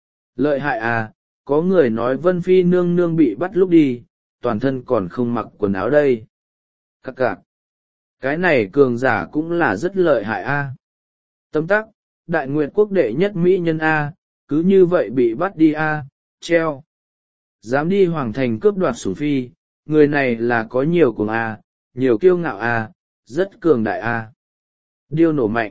Lợi hại à, có người nói Vân Phi nương nương bị bắt lúc đi, toàn thân còn không mặc quần áo đây. Các cạc, cái này cường giả cũng là rất lợi hại a. Tấm tắc, Đại Nguyệt Quốc đệ nhất mỹ nhân a, cứ như vậy bị bắt đi a, treo. Dám đi hoàng thành cướp đoạt sủng phi, người này là có nhiều cuồng a, nhiều kiêu ngạo a, rất cường đại a. Điêu nổ mạnh.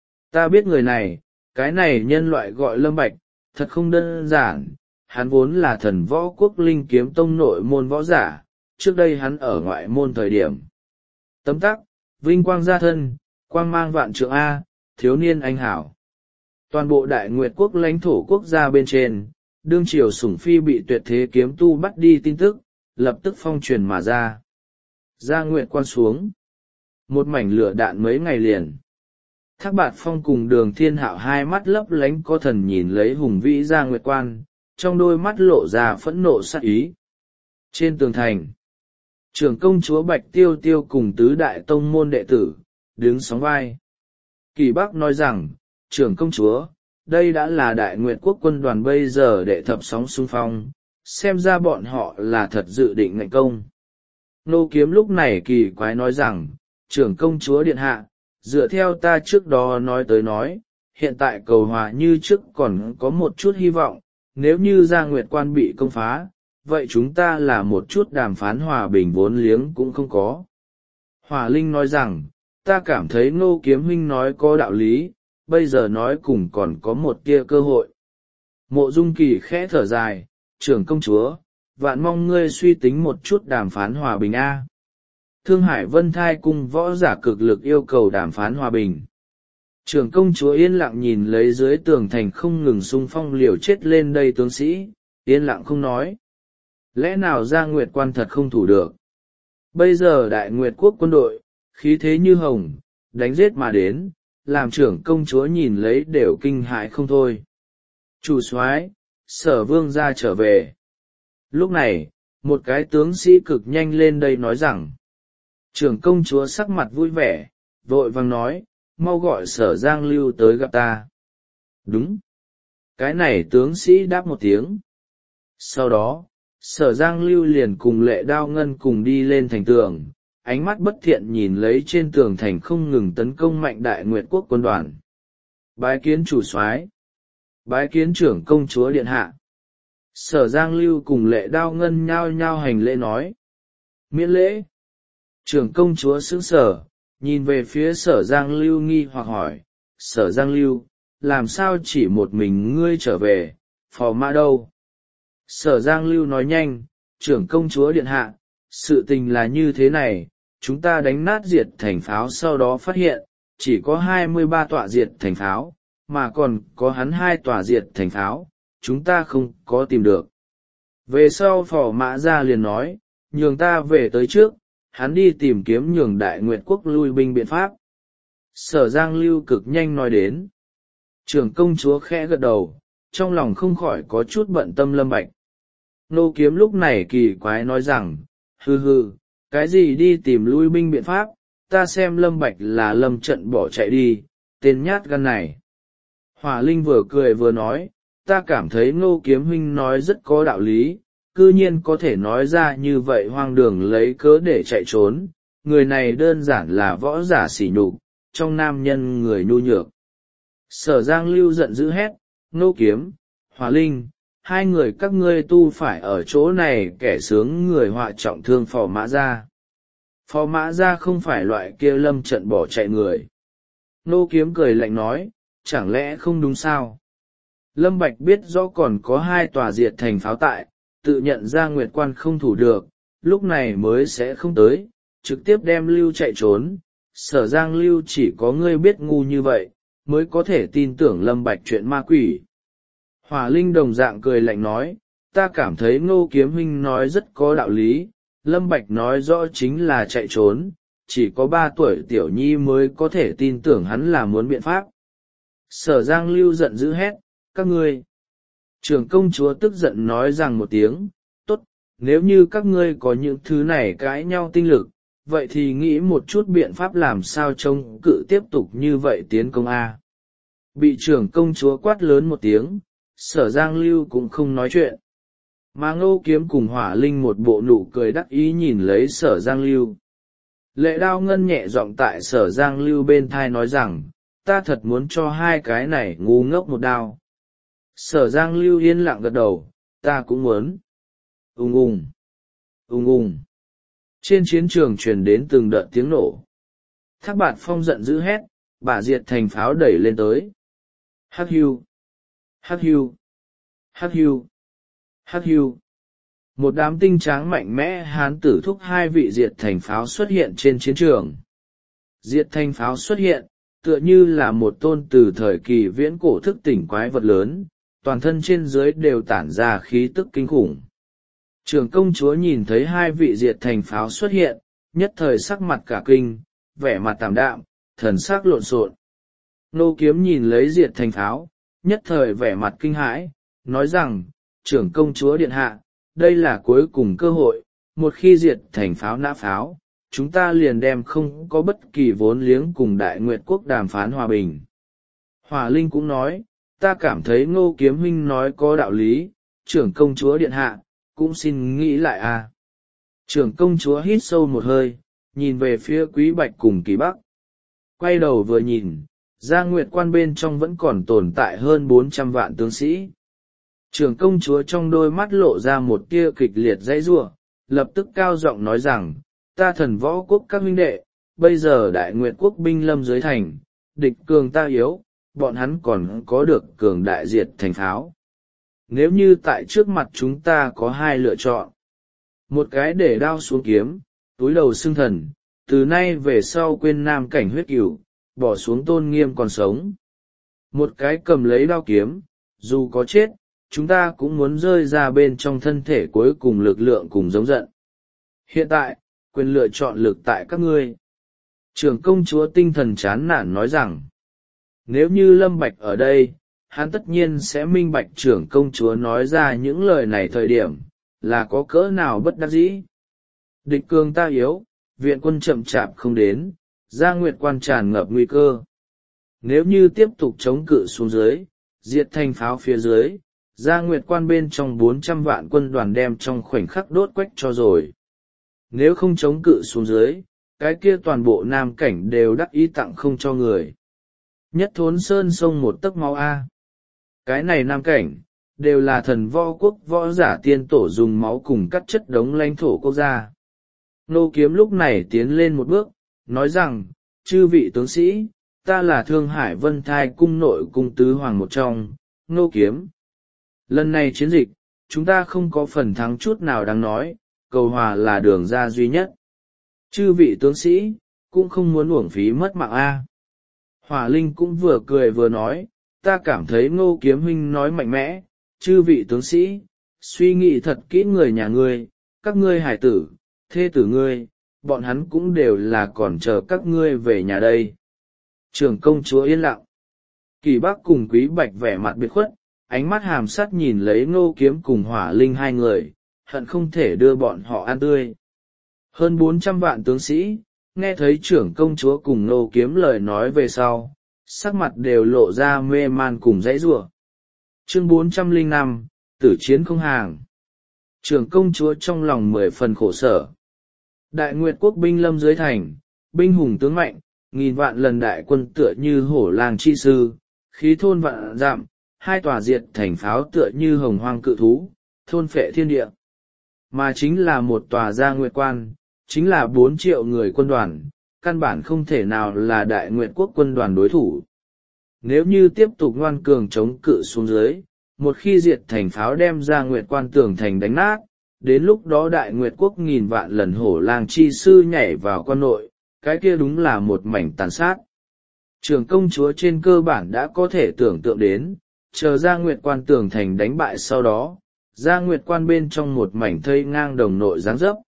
Ta biết người này, cái này nhân loại gọi Lâm Bạch, thật không đơn giản, hắn vốn là thần võ quốc linh kiếm tông nội môn võ giả, trước đây hắn ở ngoại môn thời điểm. Tấm tắc, vinh quang gia thân, quang mang vạn trượng A, thiếu niên anh hảo. Toàn bộ Đại Nguyệt Quốc lãnh thổ quốc gia bên trên, đương triều sủng phi bị tuyệt thế kiếm tu bắt đi tin tức, lập tức phong truyền mà ra. Gia Nguyệt Quan xuống. Một mảnh lửa đạn mấy ngày liền. Thác Bạt Phong cùng Đường Thiên Hạo hai mắt lấp lánh có thần nhìn lấy hùng vĩ Gia Nguyệt Quan, trong đôi mắt lộ ra phẫn nộ sát ý. Trên tường thành, trưởng công chúa Bạch Tiêu Tiêu cùng tứ đại tông môn đệ tử, đứng sóng vai. Kỳ Bắc nói rằng, trưởng công chúa, đây đã là Đại Nguyệt Quốc quân đoàn bây giờ đệ thập sóng xung phong, xem ra bọn họ là thật dự định ngạnh công. Nô Kiếm lúc này kỳ quái nói rằng, trưởng công chúa điện hạ, dựa theo ta trước đó nói, hiện tại cầu hòa như trước còn có một chút hy vọng, nếu như Gia Nguyệt Quan bị công phá, vậy chúng ta là một chút đàm phán hòa bình vốn liếng cũng không có. Hỏa Linh nói rằng, ta cảm thấy Ngô Kiếm huynh nói có đạo lý, bây giờ nói cùng còn có một tia cơ hội. Mộ Dung Kỳ khẽ thở dài, trưởng công chúa, vạn mong ngươi suy tính một chút đàm phán hòa bình a. Thương Hải Vân Thai cung võ giả cực lực yêu cầu đàm phán hòa bình. Trưởng công chúa yên lặng nhìn lấy dưới tường thành không ngừng xung phong liều chết lên đây tướng sĩ, yên lặng không nói. Lẽ nào Gia Nguyệt Quan thật không thủ được? Bây giờ Đại Nguyệt Quốc quân đội, khí thế như hồng, đánh giết mà đến, làm trưởng công chúa nhìn lấy đều kinh hãi không thôi. Chủ soái, Sở vương gia trở về. Lúc này, một cái tướng sĩ cực nhanh lên đây nói rằng, trưởng công chúa sắc mặt vui vẻ, vội vàng nói, mau gọi Sở Giang Lưu tới gặp ta. Đúng. Cái này tướng sĩ đáp một tiếng. Sau đó, Sở Giang Lưu liền cùng Lệ Đao Ngân cùng đi lên thành tường, ánh mắt bất thiện nhìn lấy trên tường thành không ngừng tấn công mạnh Đại Nguyệt quốc quân đoàn. Bái kiến chủ soái, bái kiến trưởng công chúa điện hạ. Sở Giang Lưu cùng Lệ Đao Ngân nhao nhao hành lễ nói. Miễn lễ. Trưởng công chúa sững sờ, nhìn về phía Sở Giang Lưu nghi hoặc hỏi, Sở Giang Lưu, làm sao chỉ một mình ngươi trở về, phò mã đâu? Sở Giang Lưu nói nhanh, trưởng công chúa điện hạ, sự tình là như thế này, chúng ta đánh nát diệt thành pháo sau đó phát hiện, chỉ có 23 tọa diệt thành pháo, mà còn có hắn 2 tòa diệt thành pháo, chúng ta không có tìm được. Về sau phò mã ra liền nói, nhường ta về tới trước, hắn đi tìm kiếm nhường Đại Nguyệt quốc lui binh biện pháp. Sở Giang Lưu cực nhanh nói đến. Trưởng công chúa khẽ gật đầu, trong lòng không khỏi có chút bận tâm Lâm Bạch. Nô Kiếm lúc này kỳ quái nói rằng, hừ hừ, cái gì đi tìm lui binh biện pháp, ta xem Lâm Bạch là Lâm Trận bỏ chạy đi, tên nhát gan này. Hỏa Linh vừa cười vừa nói, ta cảm thấy Nô Kiếm huynh nói rất có đạo lý, cư nhiên có thể nói ra như vậy hoang đường lấy cớ để chạy trốn, người này đơn giản là võ giả sỉ nhục, trong nam nhân người nhu nhược. Sở Giang Lưu giận dữ hét, Nô Kiếm, Hỏa Linh, 2 người các ngươi tu phải ở chỗ này kẻ sướng người họa trọng thương phò mã gia. Phò mã gia không phải loại kia Lâm Trận bỏ chạy người. Nô Kiếm cười lạnh nói, chẳng lẽ không đúng sao? Lâm Bạch biết rõ còn có 2 tòa diệt thành pháo tại, tự nhận ra Nguyệt Quan không thủ được, lúc này mới sẽ không tới, trực tiếp đem Lưu chạy trốn. Sở Giang Lưu chỉ có ngươi biết ngu như vậy, mới có thể tin tưởng Lâm Bạch chuyện ma quỷ. Hỏa Linh đồng dạng cười lạnh nói, ta cảm thấy Ngô Kiếm huynh nói rất có đạo lý, Lâm Bạch nói rõ chính là chạy trốn, chỉ có 3 tuổi tiểu nhi mới có thể tin tưởng hắn là muốn biện pháp. Sở Giang Lưu giận dữ hét, các ngươi. Trưởng công chúa tức giận nói rằng một tiếng, tốt, nếu như các ngươi có những thứ này cãi nhau tinh lực, vậy thì nghĩ một chút biện pháp làm sao chống cự tiếp tục như vậy tiến công A. Bị trưởng công chúa quát lớn một tiếng, Sở Giang Lưu cũng không nói chuyện. Mà Ngô Kiếm cùng Hỏa Linh một bộ nụ cười đắc ý nhìn lấy Sở Giang Lưu. Lệ Đao Ngân nhẹ giọng tại Sở Giang Lưu bên thai nói rằng, ta thật muốn cho 2 cái này ngu ngốc một đao. Sở Giang Lưu yên lặng gật đầu, ta cũng muốn. Ùng ùng, ùng ùng. Trên chiến trường truyền đến từng đợt tiếng nổ. Thác Bạt Phong giận dữ hét, bà diệt thành pháo đẩy lên tới. Hắc hưu, hắc hưu, hắc hưu, hắc hưu. Một đám tinh tráng mạnh mẽ hán tử thúc 2 vị diệt thành pháo xuất hiện trên chiến trường. Diệt thành pháo xuất hiện, tựa như là một tôn từ thời kỳ viễn cổ thức tỉnh quái vật lớn, toàn thân trên dưới đều tản ra khí tức kinh khủng. Trưởng công chúa nhìn thấy 2 vị diệt thành pháo xuất hiện, nhất thời sắc mặt cả kinh, vẻ mặt tạm đạm, thần sắc lộn xộn. Nô Kiếm nhìn lấy diệt thành pháo, nhất thời vẻ mặt kinh hãi, nói rằng, trưởng công chúa điện hạ, đây là cuối cùng cơ hội, một khi diệt thành pháo nã pháo, chúng ta liền đem không có bất kỳ vốn liếng cùng Đại Nguyệt quốc đàm phán hòa bình. Hỏa Linh cũng nói, ta cảm thấy Ngô Kiếm huynh nói có đạo lý, trưởng công chúa điện hạ, cũng xin nghĩ lại à. Trưởng công chúa hít sâu một hơi, nhìn về phía Quý Bạch cùng Kỳ Bắc. Quay đầu vừa nhìn, ra Nguyệt Quan bên trong vẫn còn tồn tại hơn 400 vạn tướng sĩ. Trưởng công chúa trong đôi mắt lộ ra một tia kịch liệt dãy giụa, lập tức cao giọng nói rằng, ta Thần Võ quốc các huynh đệ, bây giờ Đại Nguyệt quốc binh lâm dưới thành, địch cường ta yếu, bọn hắn còn có được cường đại diệt thành pháo. Nếu như tại trước mặt chúng ta có 2 lựa chọn, một cái để đao xuống kiếm, túi đầu xưng thần, từ nay về sau quên nam cảnh huyết cửu, bỏ xuống tôn nghiêm còn sống. Một cái cầm lấy đao kiếm, dù có chết, chúng ta cũng muốn rơi ra bên trong thân thể cuối cùng lực lượng cùng giống giận. Hiện tại, quyền lựa chọn lực tại các ngươi. Trưởng công chúa tinh thần chán nản nói rằng, nếu như Lâm Bạch ở đây, hắn tất nhiên sẽ minh bạch trưởng công chúa nói ra những lời này thời điểm là có cỡ nào bất đắc dĩ. Địch cường ta yếu, viện quân chậm chạp không đến, Gia Nguyệt Quan tràn ngập nguy cơ. Nếu như tiếp tục chống cự xuống dưới, diệt thành pháo phía dưới, Gia Nguyệt Quan bên trong 400 vạn quân đoàn đem trong khoảnh khắc đốt quách cho rồi. Nếu không chống cự xuống dưới, cái kia toàn bộ Nam Cảnh đều đắc ý tặng không cho người. Nhất thốn sơn sông một tấc máu A. Cái này Nam Cảnh, đều là thần võ quốc võ giả tiên tổ dùng máu cùng cắt chất đống lãnh thổ quốc gia. Nô Kiếm lúc này tiến lên một bước, nói rằng, chư vị tướng sĩ, ta là Thương Hải Vân Thai cung nội cung tứ hoàng một trong, Nô Kiếm. Lần này chiến dịch, chúng ta không có phần thắng chút nào đáng nói, cầu hòa là đường ra duy nhất. Chư vị tướng sĩ, cũng không muốn uổng phí mất mạng A. Hỏa Linh cũng vừa cười vừa nói, ta cảm thấy Ngô Kiếm huynh nói mạnh mẽ, chư vị tướng sĩ, suy nghĩ thật kỹ người nhà ngươi, các ngươi hải tử, thê tử ngươi, bọn hắn cũng đều là còn chờ các ngươi về nhà đây. Trưởng công chúa yên lặng. Kỳ Bắc cùng Quý Bạch vẻ mặt biệt khuất, ánh mắt hàm sắt nhìn lấy Ngô Kiếm cùng Hỏa Linh hai người, hận không thể đưa bọn họ ăn tươi. Hơn 400 vạn tướng sĩ, nghe thấy trưởng công chúa cùng Ngô Kiếm lời nói về sau, sắc mặt đều lộ ra mê man cùng dãy rủa. Chương 405, tử chiến không hàng. Trưởng công chúa trong lòng 10 phần khổ sở. Đại Nguyệt quốc binh lâm dưới thành, binh hùng tướng mạnh, nghìn vạn lần đại quân tựa như hổ lang chi sư, khí thôn vạn dặm, hai tòa diệt thành pháo tựa như hồng hoang cự thú, thôn phệ thiên địa. Mà chính là một tòa Gia Nguyệt Quan, chính là 4 triệu người quân đoàn, căn bản không thể nào là Đại Nguyệt quốc quân đoàn đối thủ. Nếu như tiếp tục ngoan cường chống cự xuống dưới, một khi diệt thành pháo đem Gia Nguyệt Quan tường thành đánh nát, đến lúc đó Đại Nguyệt quốc nghìn vạn lần hổ lang chi sư nhảy vào quan nội, cái kia đúng là một mảnh tàn sát. Trưởng công chúa trên cơ bản đã có thể tưởng tượng đến, chờ Gia Nguyệt Quan tường thành đánh bại sau đó, Gia Nguyệt Quan bên trong một mảnh thây ngang đồng nội dáng dấp.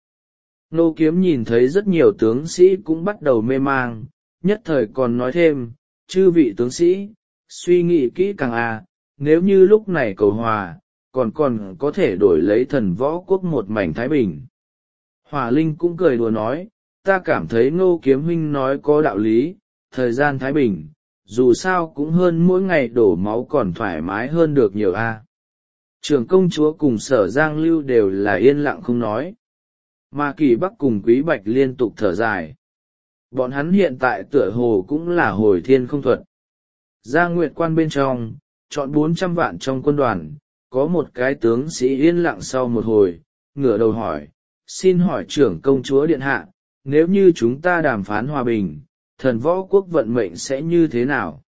Nô Kiếm nhìn thấy rất nhiều tướng sĩ cũng bắt đầu mê mang, nhất thời còn nói thêm, chư vị tướng sĩ, suy nghĩ kỹ càng nếu như lúc này cầu hòa, còn có thể đổi lấy thần võ quốc một mảnh thái bình. Hỏa Linh cũng cười đùa nói, ta cảm thấy Ngô Kiếm huynh nói có đạo lý, thời gian thái bình, dù sao cũng hơn mỗi ngày đổ máu còn thoải mái hơn được nhiều Trưởng công chúa cùng Sở Giang Lưu đều là yên lặng không nói. Mà Kỳ Bắc cùng Quý Bạch liên tục thở dài. Bọn hắn hiện tại tựa hồ cũng là hồi thiên không thuật. Gia Nguyệt Quan bên trong, chọn 400 vạn trong quân đoàn, có một cái tướng sĩ yên lặng sau một hồi, ngửa đầu hỏi, xin hỏi trưởng công chúa điện hạ, nếu như chúng ta đàm phán hòa bình, thần võ quốc vận mệnh sẽ như thế nào?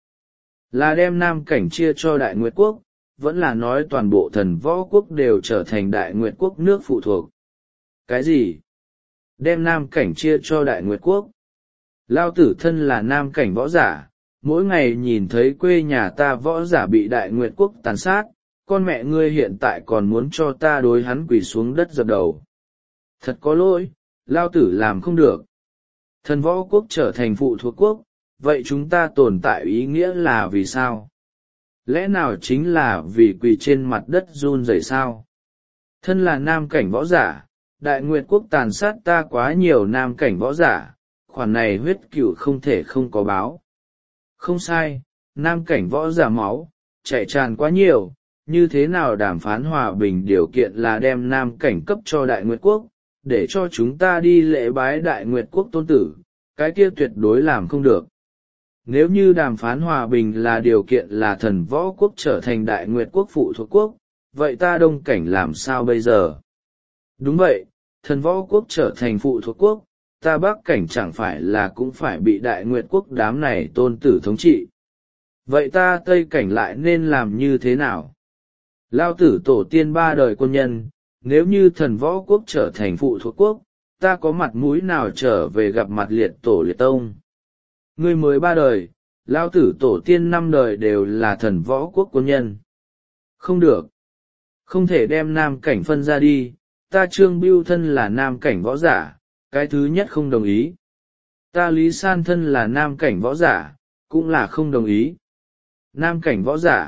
Là đem Nam Cảnh chia cho Đại Nguyệt quốc, vẫn là nói toàn bộ thần võ quốc đều trở thành Đại Nguyệt quốc nước phụ thuộc? Cái gì? Đem Nam Cảnh chia cho Đại Nguyệt quốc? Lao tử thân là Nam Cảnh võ giả, mỗi ngày nhìn thấy quê nhà ta võ giả bị Đại Nguyệt quốc tàn sát, con mẹ ngươi hiện tại còn muốn cho ta đối hắn quỳ xuống đất dập đầu. Thật có lỗi, Lao tử làm không được. Thần võ quốc trở thành phụ thuộc quốc, vậy chúng ta tồn tại ý nghĩa là vì sao? Lẽ nào chính là vì quỳ trên mặt đất run rẩy sao? Thân là Nam Cảnh võ giả, Đại Nguyệt quốc tàn sát ta quá nhiều Nam Cảnh võ giả, khoản này huyết cửu không thể không có báo. Không sai, Nam Cảnh võ giả máu, chảy tràn quá nhiều, như thế nào đàm phán hòa bình điều kiện là đem Nam Cảnh cấp cho Đại Nguyệt quốc, để cho chúng ta đi lễ bái Đại Nguyệt quốc tôn tử, cái kia tuyệt đối làm không được. Nếu như đàm phán hòa bình là điều kiện là thần võ quốc trở thành Đại Nguyệt quốc phụ thuộc quốc, vậy ta Đông Cảnh làm sao bây giờ? Đúng vậy, thần võ quốc trở thành phụ thuộc quốc, ta Bắc Cảnh chẳng phải là cũng phải bị Đại Nguyệt quốc đám này tôn tử thống trị. Vậy ta Tây Cảnh lại nên làm như thế nào? Lao tử tổ tiên 3 đời quân nhân, nếu như thần võ quốc trở thành phụ thuộc quốc, ta có mặt mũi nào trở về gặp mặt liệt tổ liệt tông? Ngươi mới 3 đời, Lao tử tổ tiên 5 đời đều là thần võ quốc quân nhân. Không được. Không thể đem Nam Cảnh phân ra đi, ta Trương Bưu thân là Nam Cảnh võ giả, cái thứ nhất không đồng ý. Ta Lý San thân là Nam Cảnh võ giả, cũng là không đồng ý. Nam Cảnh võ giả,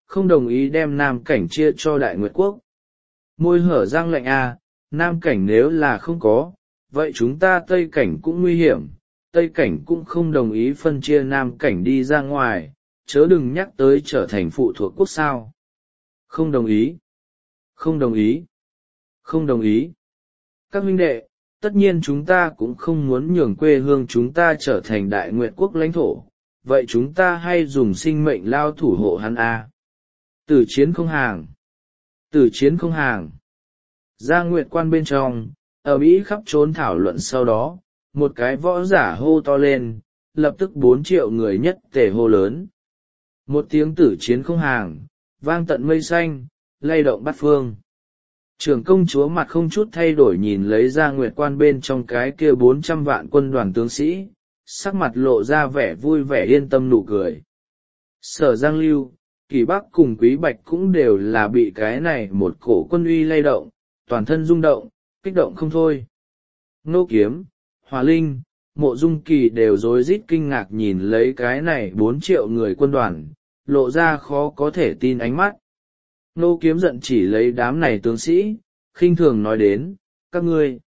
không đồng ý đem Nam Cảnh chia cho Đại Nguyệt Quốc. Môi hở răng lạnh a, Nam Cảnh nếu là không có, vậy chúng ta Tây Cảnh cũng nguy hiểm, Tây Cảnh cũng không đồng ý phân chia Nam Cảnh đi ra ngoài, chớ đừng nhắc tới trở thành phụ thuộc quốc sao. Không đồng ý, không đồng ý, không đồng ý. Các huynh đệ, tất nhiên chúng ta cũng không muốn nhường quê hương chúng ta trở thành Đại Nguyệt Quốc lãnh thổ, vậy chúng ta hay dùng sinh mệnh lao thủ hộ hắn a. Tử chiến không hàng, tử chiến không hàng. Ra Nguyệt Quan bên trong, ở Mỹ khắp trốn thảo luận, sau đó một cái võ giả hô to lên, lập tức 4 triệu người nhất tề hô lớn. Một tiếng tử chiến không hàng, vang tận mây xanh, lay động bát phương. Trưởng công chúa mặt không chút thay đổi nhìn lấy Ra Nguyệt Quan bên trong cái kia 400 vạn quân đoàn tướng sĩ, sắc mặt lộ ra vẻ vui vẻ yên tâm nụ cười. Sở Giang Lưu, Kỳ Bắc cùng Quý Bạch cũng đều là bị cái này một cổ quân uy lay động, toàn thân rung động, kích động không thôi. Nô Kiếm, Hòa Linh, Mộ Dung Kỳ đều rối rít kinh ngạc nhìn lấy cái này 4 triệu người quân đoàn, lộ ra khó có thể tin ánh mắt. Nô Kiếm giận chỉ lấy đám này tướng sĩ, khinh thường nói đến, các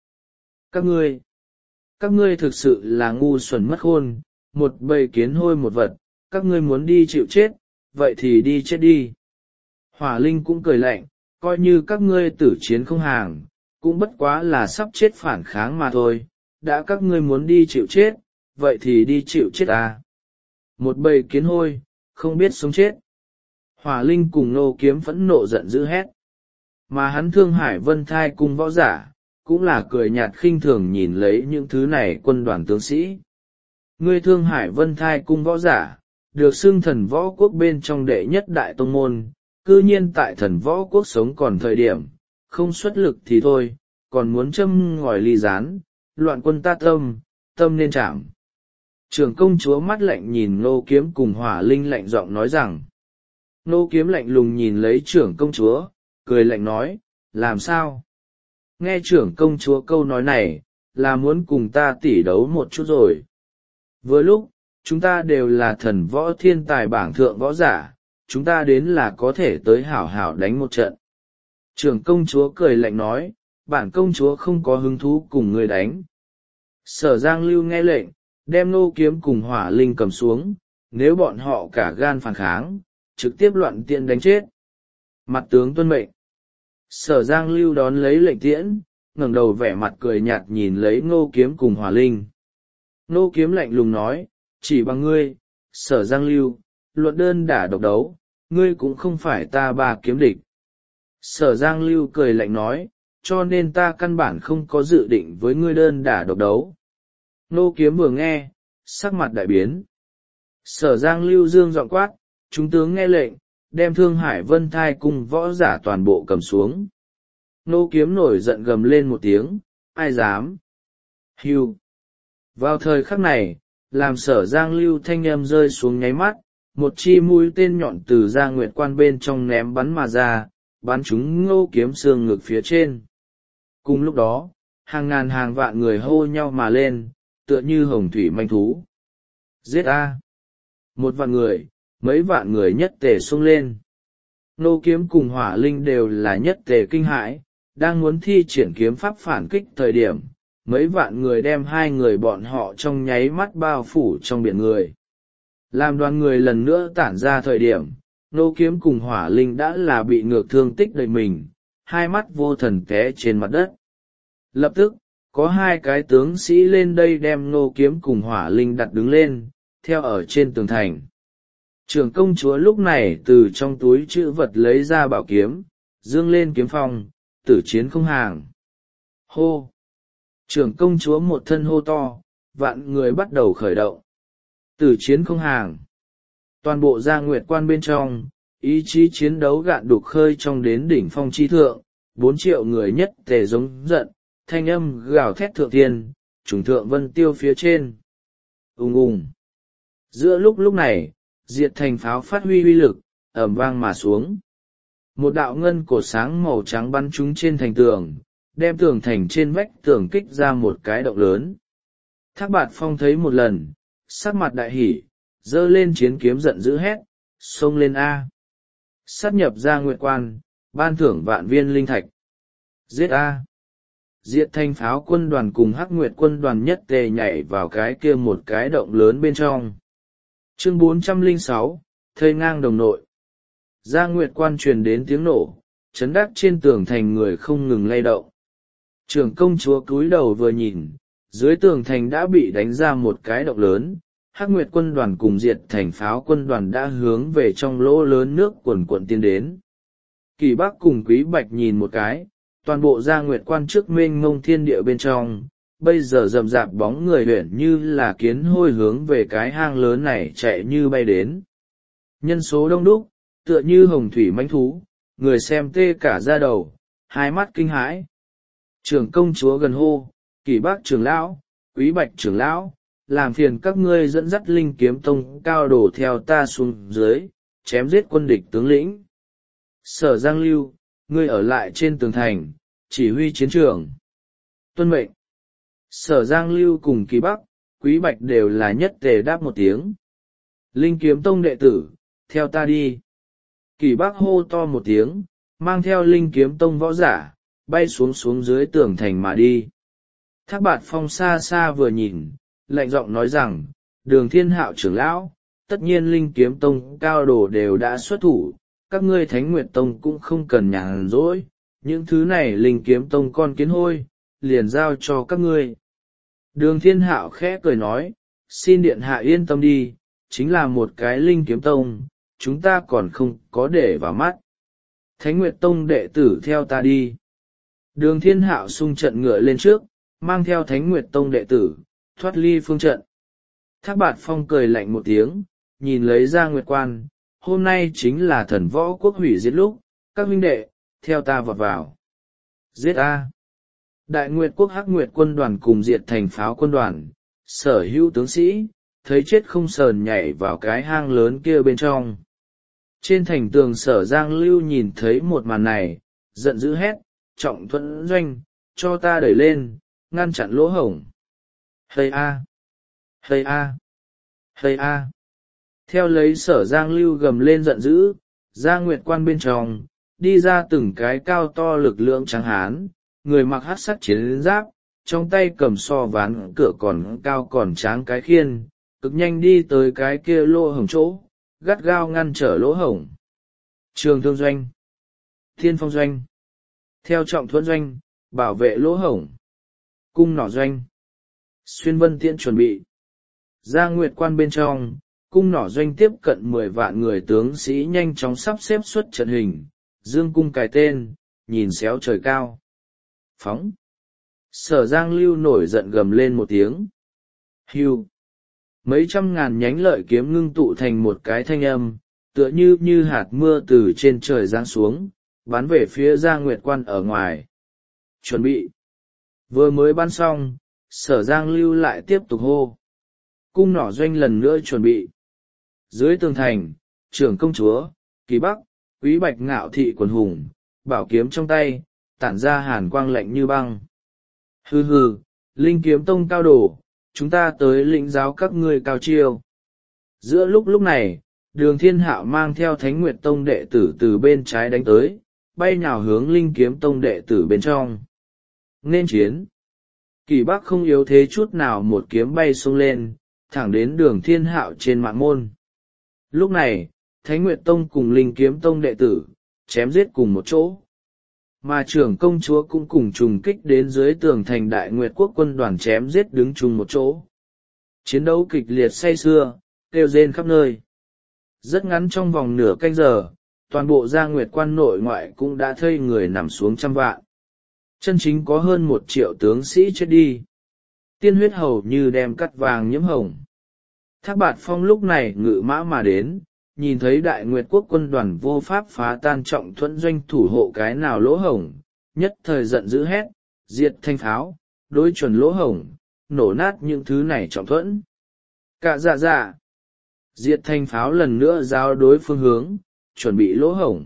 ngươi thực sự là ngu xuẩn mất khôn, một bầy kiến hôi một vật, các ngươi muốn đi chịu chết, vậy thì đi chết đi. Hỏa Linh cũng cười lạnh, coi như các ngươi tử chiến không hàng, cũng bất quá là sắp chết phản kháng mà thôi, đã các ngươi muốn đi chịu chết, vậy thì đi chịu chết à. Một bầy kiến hôi, không biết sống chết. Hỏa Linh cùng Nô Kiếm phẫn nộ giận dữ hét. Mà hắn Thương Hải Vân Thai cùng võ giả, cũng là cười nhạt khinh thường nhìn lấy những thứ này quân đoàn tướng sĩ. Ngươi Thương Hải Vân Thai cung võ giả, được xưng thần võ quốc bên trong đệ nhất đại tông môn, cư nhiên tại thần võ quốc sống còn thời điểm, không xuất lực thì thôi, còn muốn châm ngòi ly gián, loạn quân ta tâm nên chạm. Trưởng công chúa mắt lạnh nhìn Nô Kiếm cùng Hỏa Linh lạnh giọng nói rằng. Nô Kiếm lạnh lùng nhìn lấy trưởng công chúa, cười lạnh nói, làm sao? Nghe trưởng công chúa câu nói này, là muốn cùng ta tỉ đấu một chút rồi. Vừa lúc, chúng ta đều là thần võ thiên tài bảng thượng võ giả, chúng ta đến là có thể tới hảo hảo đánh một trận. Trưởng công chúa cười lạnh nói, bản công chúa không có hứng thú cùng người đánh. Sở Giang Lưu nghe lệnh, đem Nô Kiếm cùng Hỏa Linh cầm xuống, nếu bọn họ cả gan phản kháng, trực tiếp loạn tiện đánh chết. Mặt tướng tuân mệnh. Sở Giang Lưu đón lấy lệnh tiễn, ngẩng đầu vẻ mặt cười nhạt nhìn lấy Nô Kiếm cùng Hỏa Linh. Nô Kiếm lạnh lùng nói, chỉ bằng ngươi, Sở Giang Lưu, luận đơn đả độc đấu, ngươi cũng không phải ta ba kiếm địch. Sở Giang Lưu cười lạnh nói, cho nên ta căn bản không có dự định với ngươi đơn đả độc đấu. Nô Kiếm vừa nghe, sắc mặt đại biến. Sở Giang Lưu dương giọng quát, chúng tướng nghe lệnh, đem Thương Hải Vân Thai cùng võ giả toàn bộ cầm xuống. Nô Kiếm nổi giận gầm lên một tiếng, ai dám? Hưu! Vào thời khắc này, làm Sở Giang Lưu thanh âm rơi xuống nháy mắt, một chi mũi tên nhọn từ Ra Nguyệt Quan bên trong ném bắn mà ra, bắn trúng Nô Kiếm xương ngực phía trên. Cùng lúc đó, hàng ngàn hàng vạn người hô nhau mà lên, tựa như hồng thủy manh thú. Giết a! Một vạn người, mấy vạn người nhất tề xông lên. Nô Kiếm cùng Hỏa Linh đều là nhất tề kinh hãi, đang muốn thi triển kiếm pháp phản kích thời điểm, mấy vạn người đem hai người bọn họ trong nháy mắt bao phủ trong biển người. Làm đoàn người lần nữa tản ra thời điểm, Nô Kiếm cùng Hỏa Linh đã là bị ngược thương tích đầy mình, hai mắt vô thần té trên mặt đất. Lập tức, có hai cái tướng sĩ lên đây đem Nô Kiếm cùng Hỏa Linh đặt đứng lên, theo ở trên tường thành. Trưởng công chúa lúc này từ trong túi chữ vật lấy ra bảo kiếm, dương lên kiếm phong, tử chiến không hàng. Hô! Trưởng công chúa một thân hô to, vạn người bắt đầu khởi động. Tử chiến không hàng. Toàn bộ Ra Nguyệt Quan bên trong, ý chí chiến đấu gạn đục khơi trong đến đỉnh phong chi thượng, 4 triệu người nhất tề giống giận, thanh âm gào thét thượng thiên, trùng thượng vân tiêu phía trên. Ùng ùng. Giữa lúc này, diệt thành pháo phát huy uy lực, ầm vang mà xuống. Một đạo ngân cột sáng màu trắng bắn trúng trên thành tường, đem tường thành trên vách tường kích ra một cái động lớn. Thác Bạt Phong thấy một lần, sắc mặt đại hỉ, giơ lên chiến kiếm giận dữ hét, xông lên A. sát nhập ra nguyệt quan, ban thưởng vạn viên linh thạch. Giết A! Diệt Thành Pháo quân đoàn cùng Hắc Nguyệt quân đoàn nhất tề nhảy vào cái kia một cái động lớn bên trong. Chương 406, thây ngang đồng nội. Ra nguyệt quan truyền đến tiếng nổ, chấn đắc trên tường thành người không ngừng lay động. Trưởng công chúa cúi đầu vừa nhìn, dưới tường thành đã bị đánh ra một cái động lớn, Hắc Nguyệt quân đoàn cùng Diệt Thành Pháo quân đoàn đã hướng về trong lỗ lớn nước quần quận tiến đến. Kỳ Bắc cùng Quý Bạch nhìn một cái, toàn bộ Gia Nguyệt quan trước mênh mông thiên địa bên trong, bây giờ rậm rạp bóng người huyển như là kiến hôi hướng về cái hang lớn này chạy như bay đến. Nhân số đông đúc, tựa như hồng thủy mãnh thú, người xem tê cả da đầu, hai mắt kinh hãi. Trưởng công chúa gần hô, Kỳ Bắc trưởng lão, Quý Bạch trưởng lão, làm phiền các ngươi dẫn dắt Linh Kiếm Tông cao đồ theo ta xuống dưới, chém giết quân địch tướng lĩnh. Sở Giang Lưu, ngươi ở lại trên tường thành, chỉ huy chiến trường. Tuân mệnh. Sở Giang Lưu cùng Kỳ Bắc, Quý Bạch đều là nhất tề đáp một tiếng. Linh Kiếm Tông đệ tử, theo ta đi. Kỳ Bắc hô to một tiếng, mang theo Linh Kiếm Tông võ giả, bay xuống dưới tường thành mà đi. Thác Bạt Phong xa xa vừa nhìn, lạnh giọng nói rằng, Đường Thiên Hạo trưởng lão, tất nhiên Linh Kiếm Tông cao đồ đều đã xuất thủ, các ngươi Thánh Nguyệt Tông cũng không cần nhàn rỗi, những thứ này Linh Kiếm Tông con kiến hôi, liền giao cho các ngươi. Đường Thiên Hạo khẽ cười nói, xin điện hạ yên tâm đi, chính là một cái Linh Kiếm Tông, chúng ta còn không có để vào mắt. Thánh Nguyệt Tông đệ tử theo ta đi. Đường Thiên Hạo xung trận ngựa lên trước, mang theo Thánh Nguyệt Tông đệ tử, thoát ly phương trận. Thác Bạt Phong cười lạnh một tiếng, nhìn lấy Ra Nguyệt quan, hôm nay chính là thần võ quốc hủy diệt lúc, các huynh đệ, theo ta vọt vào. Giết A! Đại Nguyệt quốc Hắc Nguyệt quân đoàn cùng Diệt Thành Pháo quân đoàn, sở hữu tướng sĩ, thấy chết không sờn nhảy vào cái hang lớn kia bên trong. Trên thành tường Sở Giang Lưu nhìn thấy một màn này, giận dữ hét, Trọng Thuẫn Doanh, cho ta đẩy lên, ngăn chặn lỗ hổng. Hây A! Hây A! Hây A! Theo lấy Sở Giang Lưu gầm lên giận dữ, Ra Nguyệt quan bên trong, đi ra từng cái cao to lực lượng trắng hán, người mặc hắc sắc chiến giáp, trong tay cầm so ván cửa còn cao còn tráng cái khiên, cực nhanh đi tới cái kia lỗ hổng chỗ, gắt gao ngăn trở lỗ hổng. Trường Thương Doanh, Thiên Phong Doanh, theo Trọng Thuẫn Doanh, bảo vệ lỗ hổng. Cung Nỏ Doanh, Xuyên Vân Tiễn chuẩn bị. Ra Nguyệt quan bên trong, Cung Nỏ Doanh tiếp cận 10 vạn người tướng sĩ nhanh chóng sắp xếp xuất trận hình, dương cung cài tên, nhìn xéo trời cao. Phóng! Sở Giang Lưu nổi giận gầm lên một tiếng. Hưu! Mấy trăm ngàn nhánh lợi kiếm ngưng tụ thành một cái thanh âm, tựa như hạt mưa từ trên trời giáng xuống, bắn về phía Ra Nguyệt quan ở ngoài. Chuẩn bị! Vừa mới bắn xong, Sở Giang Lưu lại tiếp tục hô. Cung Nỏ Doanh lần nữa chuẩn bị. Dưới tường thành, trưởng công chúa, Kỳ Bắc, Quý Bạch ngạo thị quần hùng, bảo kiếm trong tay, tản ra hàn quang lạnh như băng. Hừ hừ, Linh Kiếm Tông cao đồ, chúng ta tới lĩnh giáo các ngươi cao chiêu. Giữa lúc này, Đường Thiên Hạo mang theo Thánh Nguyệt Tông đệ tử từ bên trái đánh tới, bay nhào hướng Linh Kiếm Tông đệ tử bên trong. Nên chiến. Kỳ Bắc không yếu thế chút nào, một kiếm bay xông lên, thẳng đến Đường Thiên Hạo trên mạng môn. Lúc này, Thánh Nguyệt Tông cùng Linh Kiếm Tông đệ tử, chém giết cùng một chỗ. Mà trưởng công chúa cũng cùng trùng kích đến dưới tường thành Đại Nguyệt quốc quân đoàn chém giết đứng chung một chỗ. Chiến đấu kịch liệt say sưa, kêu rên khắp nơi. Rất ngắn trong vòng nửa canh giờ, toàn bộ Gia Nguyệt quan nội ngoại cũng đã thây người nằm xuống trăm vạn. Chân chính có hơn 1 triệu tướng sĩ chết đi. Tiên huyết hầu như đem cắt vàng nhiễm hồng. Thác Bạt Phong lúc này ngự mã mà đến, nhìn thấy Đại Nguyệt quốc quân đoàn vô pháp phá tan Trọng Thuẫn Doanh thủ hộ cái nào lỗ hổng, nhất thời giận dữ hét, diệt Thanh Pháo, đối chuẩn lỗ hổng, nổ nát những thứ này Trọng Thuẫn. Cả dạ, diệt Thanh Pháo lần nữa giao đối phương hướng, chuẩn bị lỗ hổng.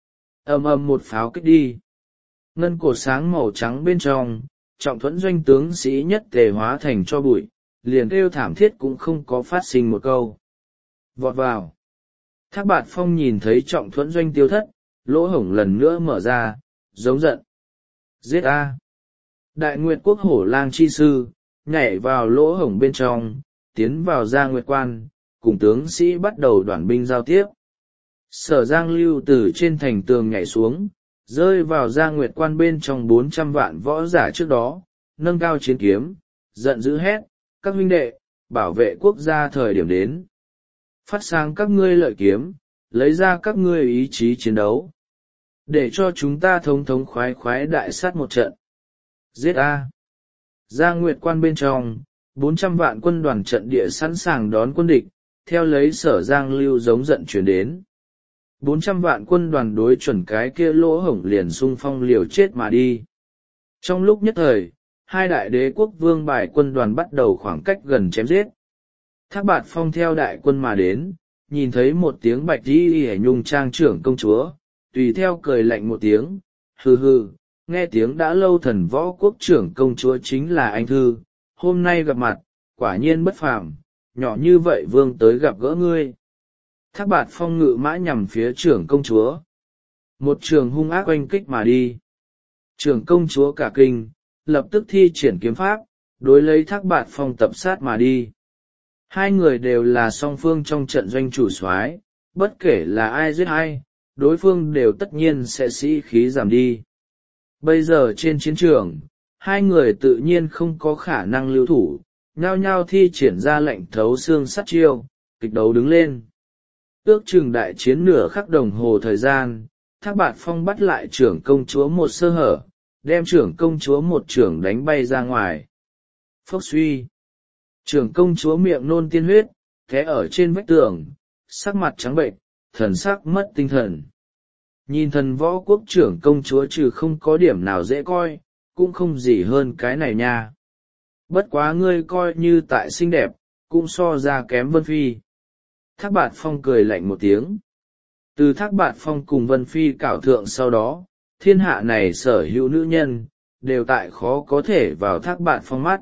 Ầm ầm một pháo kích đi. Ngân cột sáng màu trắng bên trong, Trọng Thuẫn Doanh tướng sĩ nhất tề hóa thành cho bụi, liền kêu thảm thiết cũng không có phát sinh một câu. Vọt vào. Thác Bạt Phong nhìn thấy Trọng Thuẫn doanh tiêu thất, lỗ hổng lần nữa mở ra, giống giận. Giết a! Đại Nguyệt Quốc Hổ Lang chi sư, nhảy vào lỗ hổng bên trong, tiến vào Gia Nguyệt Quan, cùng tướng sĩ bắt đầu đoàn binh giao tiếp. Sở Giang Lưu từ trên thành tường nhảy xuống, rơi vào Gia Nguyệt Quan bên trong 400 vạn võ giả trước đó, nâng cao chiến kiếm, giận dữ hét, các huynh đệ, bảo vệ quốc gia thời điểm đến. Phát sáng các ngươi lợi kiếm, lấy ra các ngươi ý chí chiến đấu. Để cho chúng ta thống thống khoái khoái đại sát một trận. Giết a! Gia Nguyệt Quan bên trong, 400 vạn quân đoàn trận địa sẵn sàng đón quân địch, theo lấy Sở Giang Lưu giống giận chuyển đến. 400 vạn quân đoàn đối chuẩn cái kia lỗ hổng liền xung phong liều chết mà đi. Trong lúc nhất thời, hai đại đế quốc vương bài quân đoàn bắt đầu khoảng cách gần chém giết. Thác Bạt Phong theo đại quân mà đến, nhìn thấy một tiếng bạch y hề nhung trang trưởng công chúa, tùy theo cười lạnh một tiếng, hừ hừ, nghe tiếng đã lâu thần võ quốc trưởng công chúa chính là anh thư, hôm nay gặp mặt, quả nhiên bất phàm, nhỏ như vậy vương tới gặp gỡ ngươi. Thác Bạt Phong ngự mã nhằm phía trưởng công chúa. Một trường hung ác oanh kích mà đi. Trưởng công chúa cả kinh, lập tức thi triển kiếm pháp, đối lấy Thác Bạt Phong tập sát mà đi. Hai người đều là song phương trong trận doanh chủ soái, bất kể là ai giết ai, đối phương đều tất nhiên sẽ sĩ khí giảm đi. Bây giờ trên chiến trường, hai người tự nhiên không có khả năng lưu thủ, nhao nhao thi triển ra lệnh thấu xương sắt chiêu, kịch đấu đứng lên. Ước chừng đại chiến nửa khắc đồng hồ thời gian, Thác Bạt Phong bắt lại trưởng công chúa một sơ hở, đem trưởng công chúa một trưởng đánh bay ra ngoài. Phốc suy! Trưởng công chúa miệng nôn tiên huyết, té ở trên vách tường, sắc mặt trắng bệnh, thần sắc mất tinh thần. Nhìn thần võ quốc trưởng công chúa trừ không có điểm nào dễ coi, cũng không gì hơn cái này nha. Bất quá ngươi coi như tại xinh đẹp, cũng so ra kém Vân Phi. Thác Bạt Phong cười lạnh một tiếng. Từ Thác Bạt Phong cùng Vân Phi cảo thượng sau đó, thiên hạ này sở hữu nữ nhân, đều tại khó có thể vào Thác Bạt Phong mắt.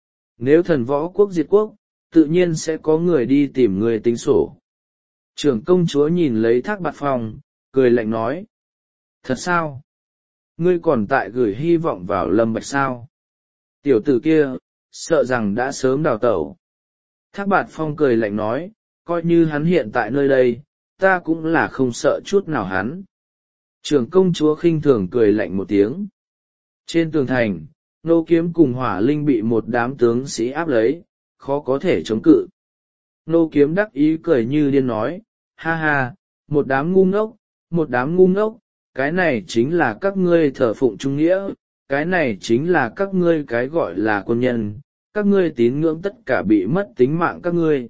Nếu thần võ quốc diệt quốc, tự nhiên sẽ có người đi tìm người tính sổ. Trưởng công chúa nhìn lấy Thác Bạt Phong, cười lạnh nói. Thật sao? Ngươi còn tại gửi hy vọng vào Lâm Bạch sao? Tiểu tử kia, sợ rằng đã sớm đào tẩu. Thác Bạt Phong cười lạnh nói, coi như hắn hiện tại nơi đây, ta cũng là không sợ chút nào hắn. Trưởng công chúa khinh thường cười lạnh một tiếng. Trên tường thành, Nô Kiếm cùng Hỏa Linh bị một đám tướng sĩ áp lấy, khó có thể chống cự. Nô Kiếm đắc ý cười như điên nói, ha ha, một đám ngu ngốc, một đám ngu ngốc, cái này chính là các ngươi thờ phụng trung nghĩa, cái này chính là các ngươi cái gọi là quân nhân, các ngươi tín ngưỡng tất cả bị mất tính mạng các ngươi.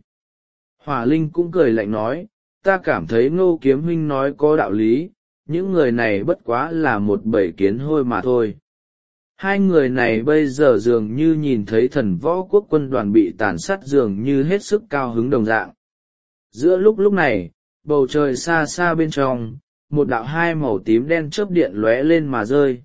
Hỏa Linh cũng cười lạnh nói, ta cảm thấy Ngô Kiếm huynh nói có đạo lý, những người này bất quá là một bầy kiến hôi mà thôi. Hai người này bây giờ dường như nhìn thấy thần võ quốc quân đoàn bị tàn sát dường như hết sức cao hứng đồng dạng. Giữa lúc này, bầu trời xa xa bên trong, một đạo hai màu tím đen chớp điện lóe lên mà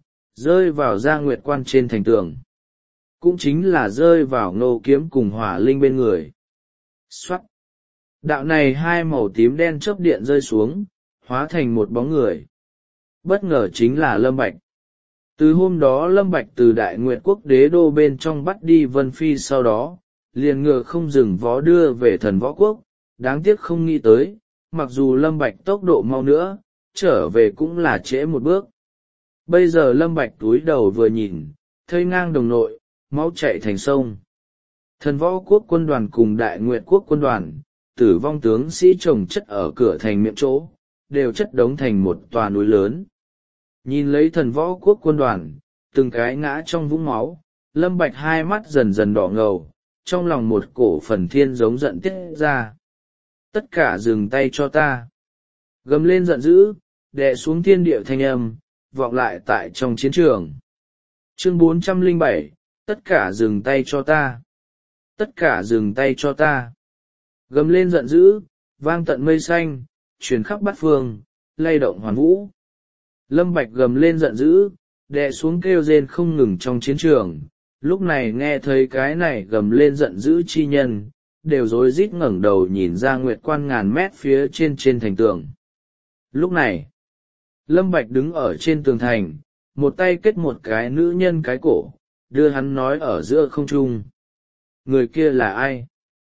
rơi vào Gia Nguyệt Quan trên thành tường. Cũng chính là rơi vào Ngô Kiếm cùng Hỏa Linh bên người. Xoát! Đạo này hai màu tím đen chớp điện rơi xuống, hóa thành một bóng người. Bất ngờ chính là Lâm Bạch. Từ hôm đó Lâm Bạch từ Đại Nguyệt Quốc đế đô bên trong bắt đi Vân Phi, sau đó, liền ngựa không dừng vó đưa về thần võ quốc, đáng tiếc không nghĩ tới, mặc dù Lâm Bạch tốc độ mau nữa, trở về cũng là trễ một bước. Bây giờ Lâm Bạch túi đầu vừa nhìn, thấy ngang đồng nội, máu chảy thành sông. Thần võ quốc quân đoàn cùng Đại Nguyệt Quốc quân đoàn, tử vong tướng sĩ chồng chất ở cửa thành miệng chỗ, đều chất đống thành một tòa núi lớn. Nhìn lấy thần võ quốc quân đoàn, từng cái ngã trong vũng máu, Lâm Bạch hai mắt dần dần đỏ ngầu, trong lòng một cổ phần thiên giống giận tiết ra. Tất cả dừng tay cho ta. Gầm lên giận dữ, đè xuống thiên địa thanh âm, vọng lại tại trong chiến trường. Chương 407, tất cả dừng tay cho ta. Tất cả dừng tay cho ta. Gầm lên giận dữ, vang tận mây xanh, truyền khắp bát phương, lay động hoàn vũ. Lâm Bạch gầm lên giận dữ, đè xuống kêu rên không ngừng trong chiến trường. Lúc này nghe thấy cái này gầm lên giận dữ chi nhân, đều rối rít ngẩng đầu nhìn ra nguyệt quan ngàn mét phía trên thành tường. Lúc này, Lâm Bạch đứng ở trên tường thành, một tay kết một cái nữ nhân cái cổ, đưa hắn nói ở giữa không trung. Người kia là ai?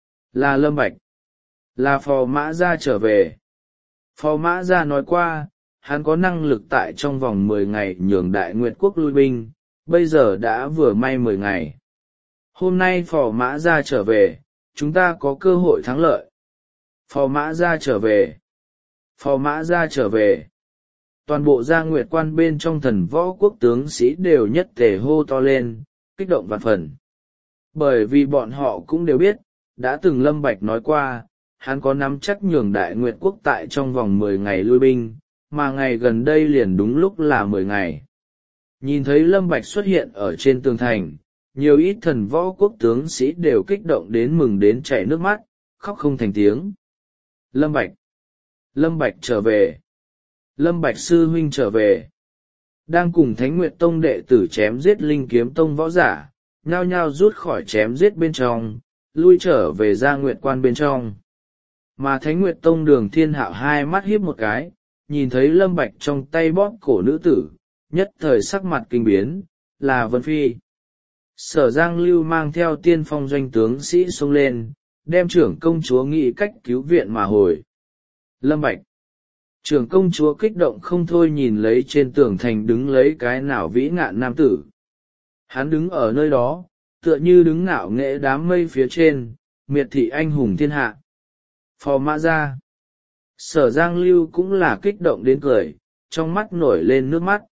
Là Lâm Bạch. Là Phò Mã Gia trở về. Phò Mã Gia nói qua, hắn có năng lực tại trong vòng 10 ngày nhường Đại Nguyệt Quốc lui binh, bây giờ đã vừa may 10 ngày. Hôm nay Phò Mã Gia trở về, chúng ta có cơ hội thắng lợi. Phò Mã Gia trở về. Phò Mã Gia trở về. Toàn bộ Gia Nguyệt Quan bên trong Thần Võ Quốc tướng sĩ đều nhất tề hô to lên, kích động vạn phần. Bởi vì bọn họ cũng đều biết, đã từng Lâm Bạch nói qua, hắn có nắm chắc nhường Đại Nguyệt Quốc tại trong vòng 10 ngày lui binh, mà ngày gần đây liền đúng lúc là 10 ngày. Nhìn thấy Lâm Bạch xuất hiện ở trên tường thành, nhiều ít Thần Võ Quốc tướng sĩ đều kích động đến mừng đến chảy nước mắt, khóc không thành tiếng. Lâm Bạch! Lâm Bạch trở về! Lâm Bạch sư huynh trở về! Đang cùng Thánh Nguyệt Tông đệ tử chém giết Linh Kiếm Tông võ giả, nhao nhao rút khỏi chém giết bên trong, lui trở về Gia Nguyệt Quan bên trong. Mà Thánh Nguyệt Tông Đường Thiên Hạo hai mắt híp một cái, nhìn thấy Lâm Bạch trong tay bóp cổ nữ tử, nhất thời sắc mặt kinh biến, là Vân Phi. Sở Giang Lưu mang theo tiên phong doanh tướng sĩ xông lên, đem trưởng công chúa nghĩ cách cứu viện mà hồi. Lâm Bạch! Trưởng công chúa kích động không thôi nhìn lấy trên tường thành đứng lấy cái nào vĩ ngạn nam tử. Hắn đứng ở nơi đó, tựa như đứng ngạo nghễ đám mây phía trên, miệt thị anh hùng thiên hạ. Phò Mã Gia! Sở Giang Lưu cũng là kích động đến cười, trong mắt nổi lên nước mắt.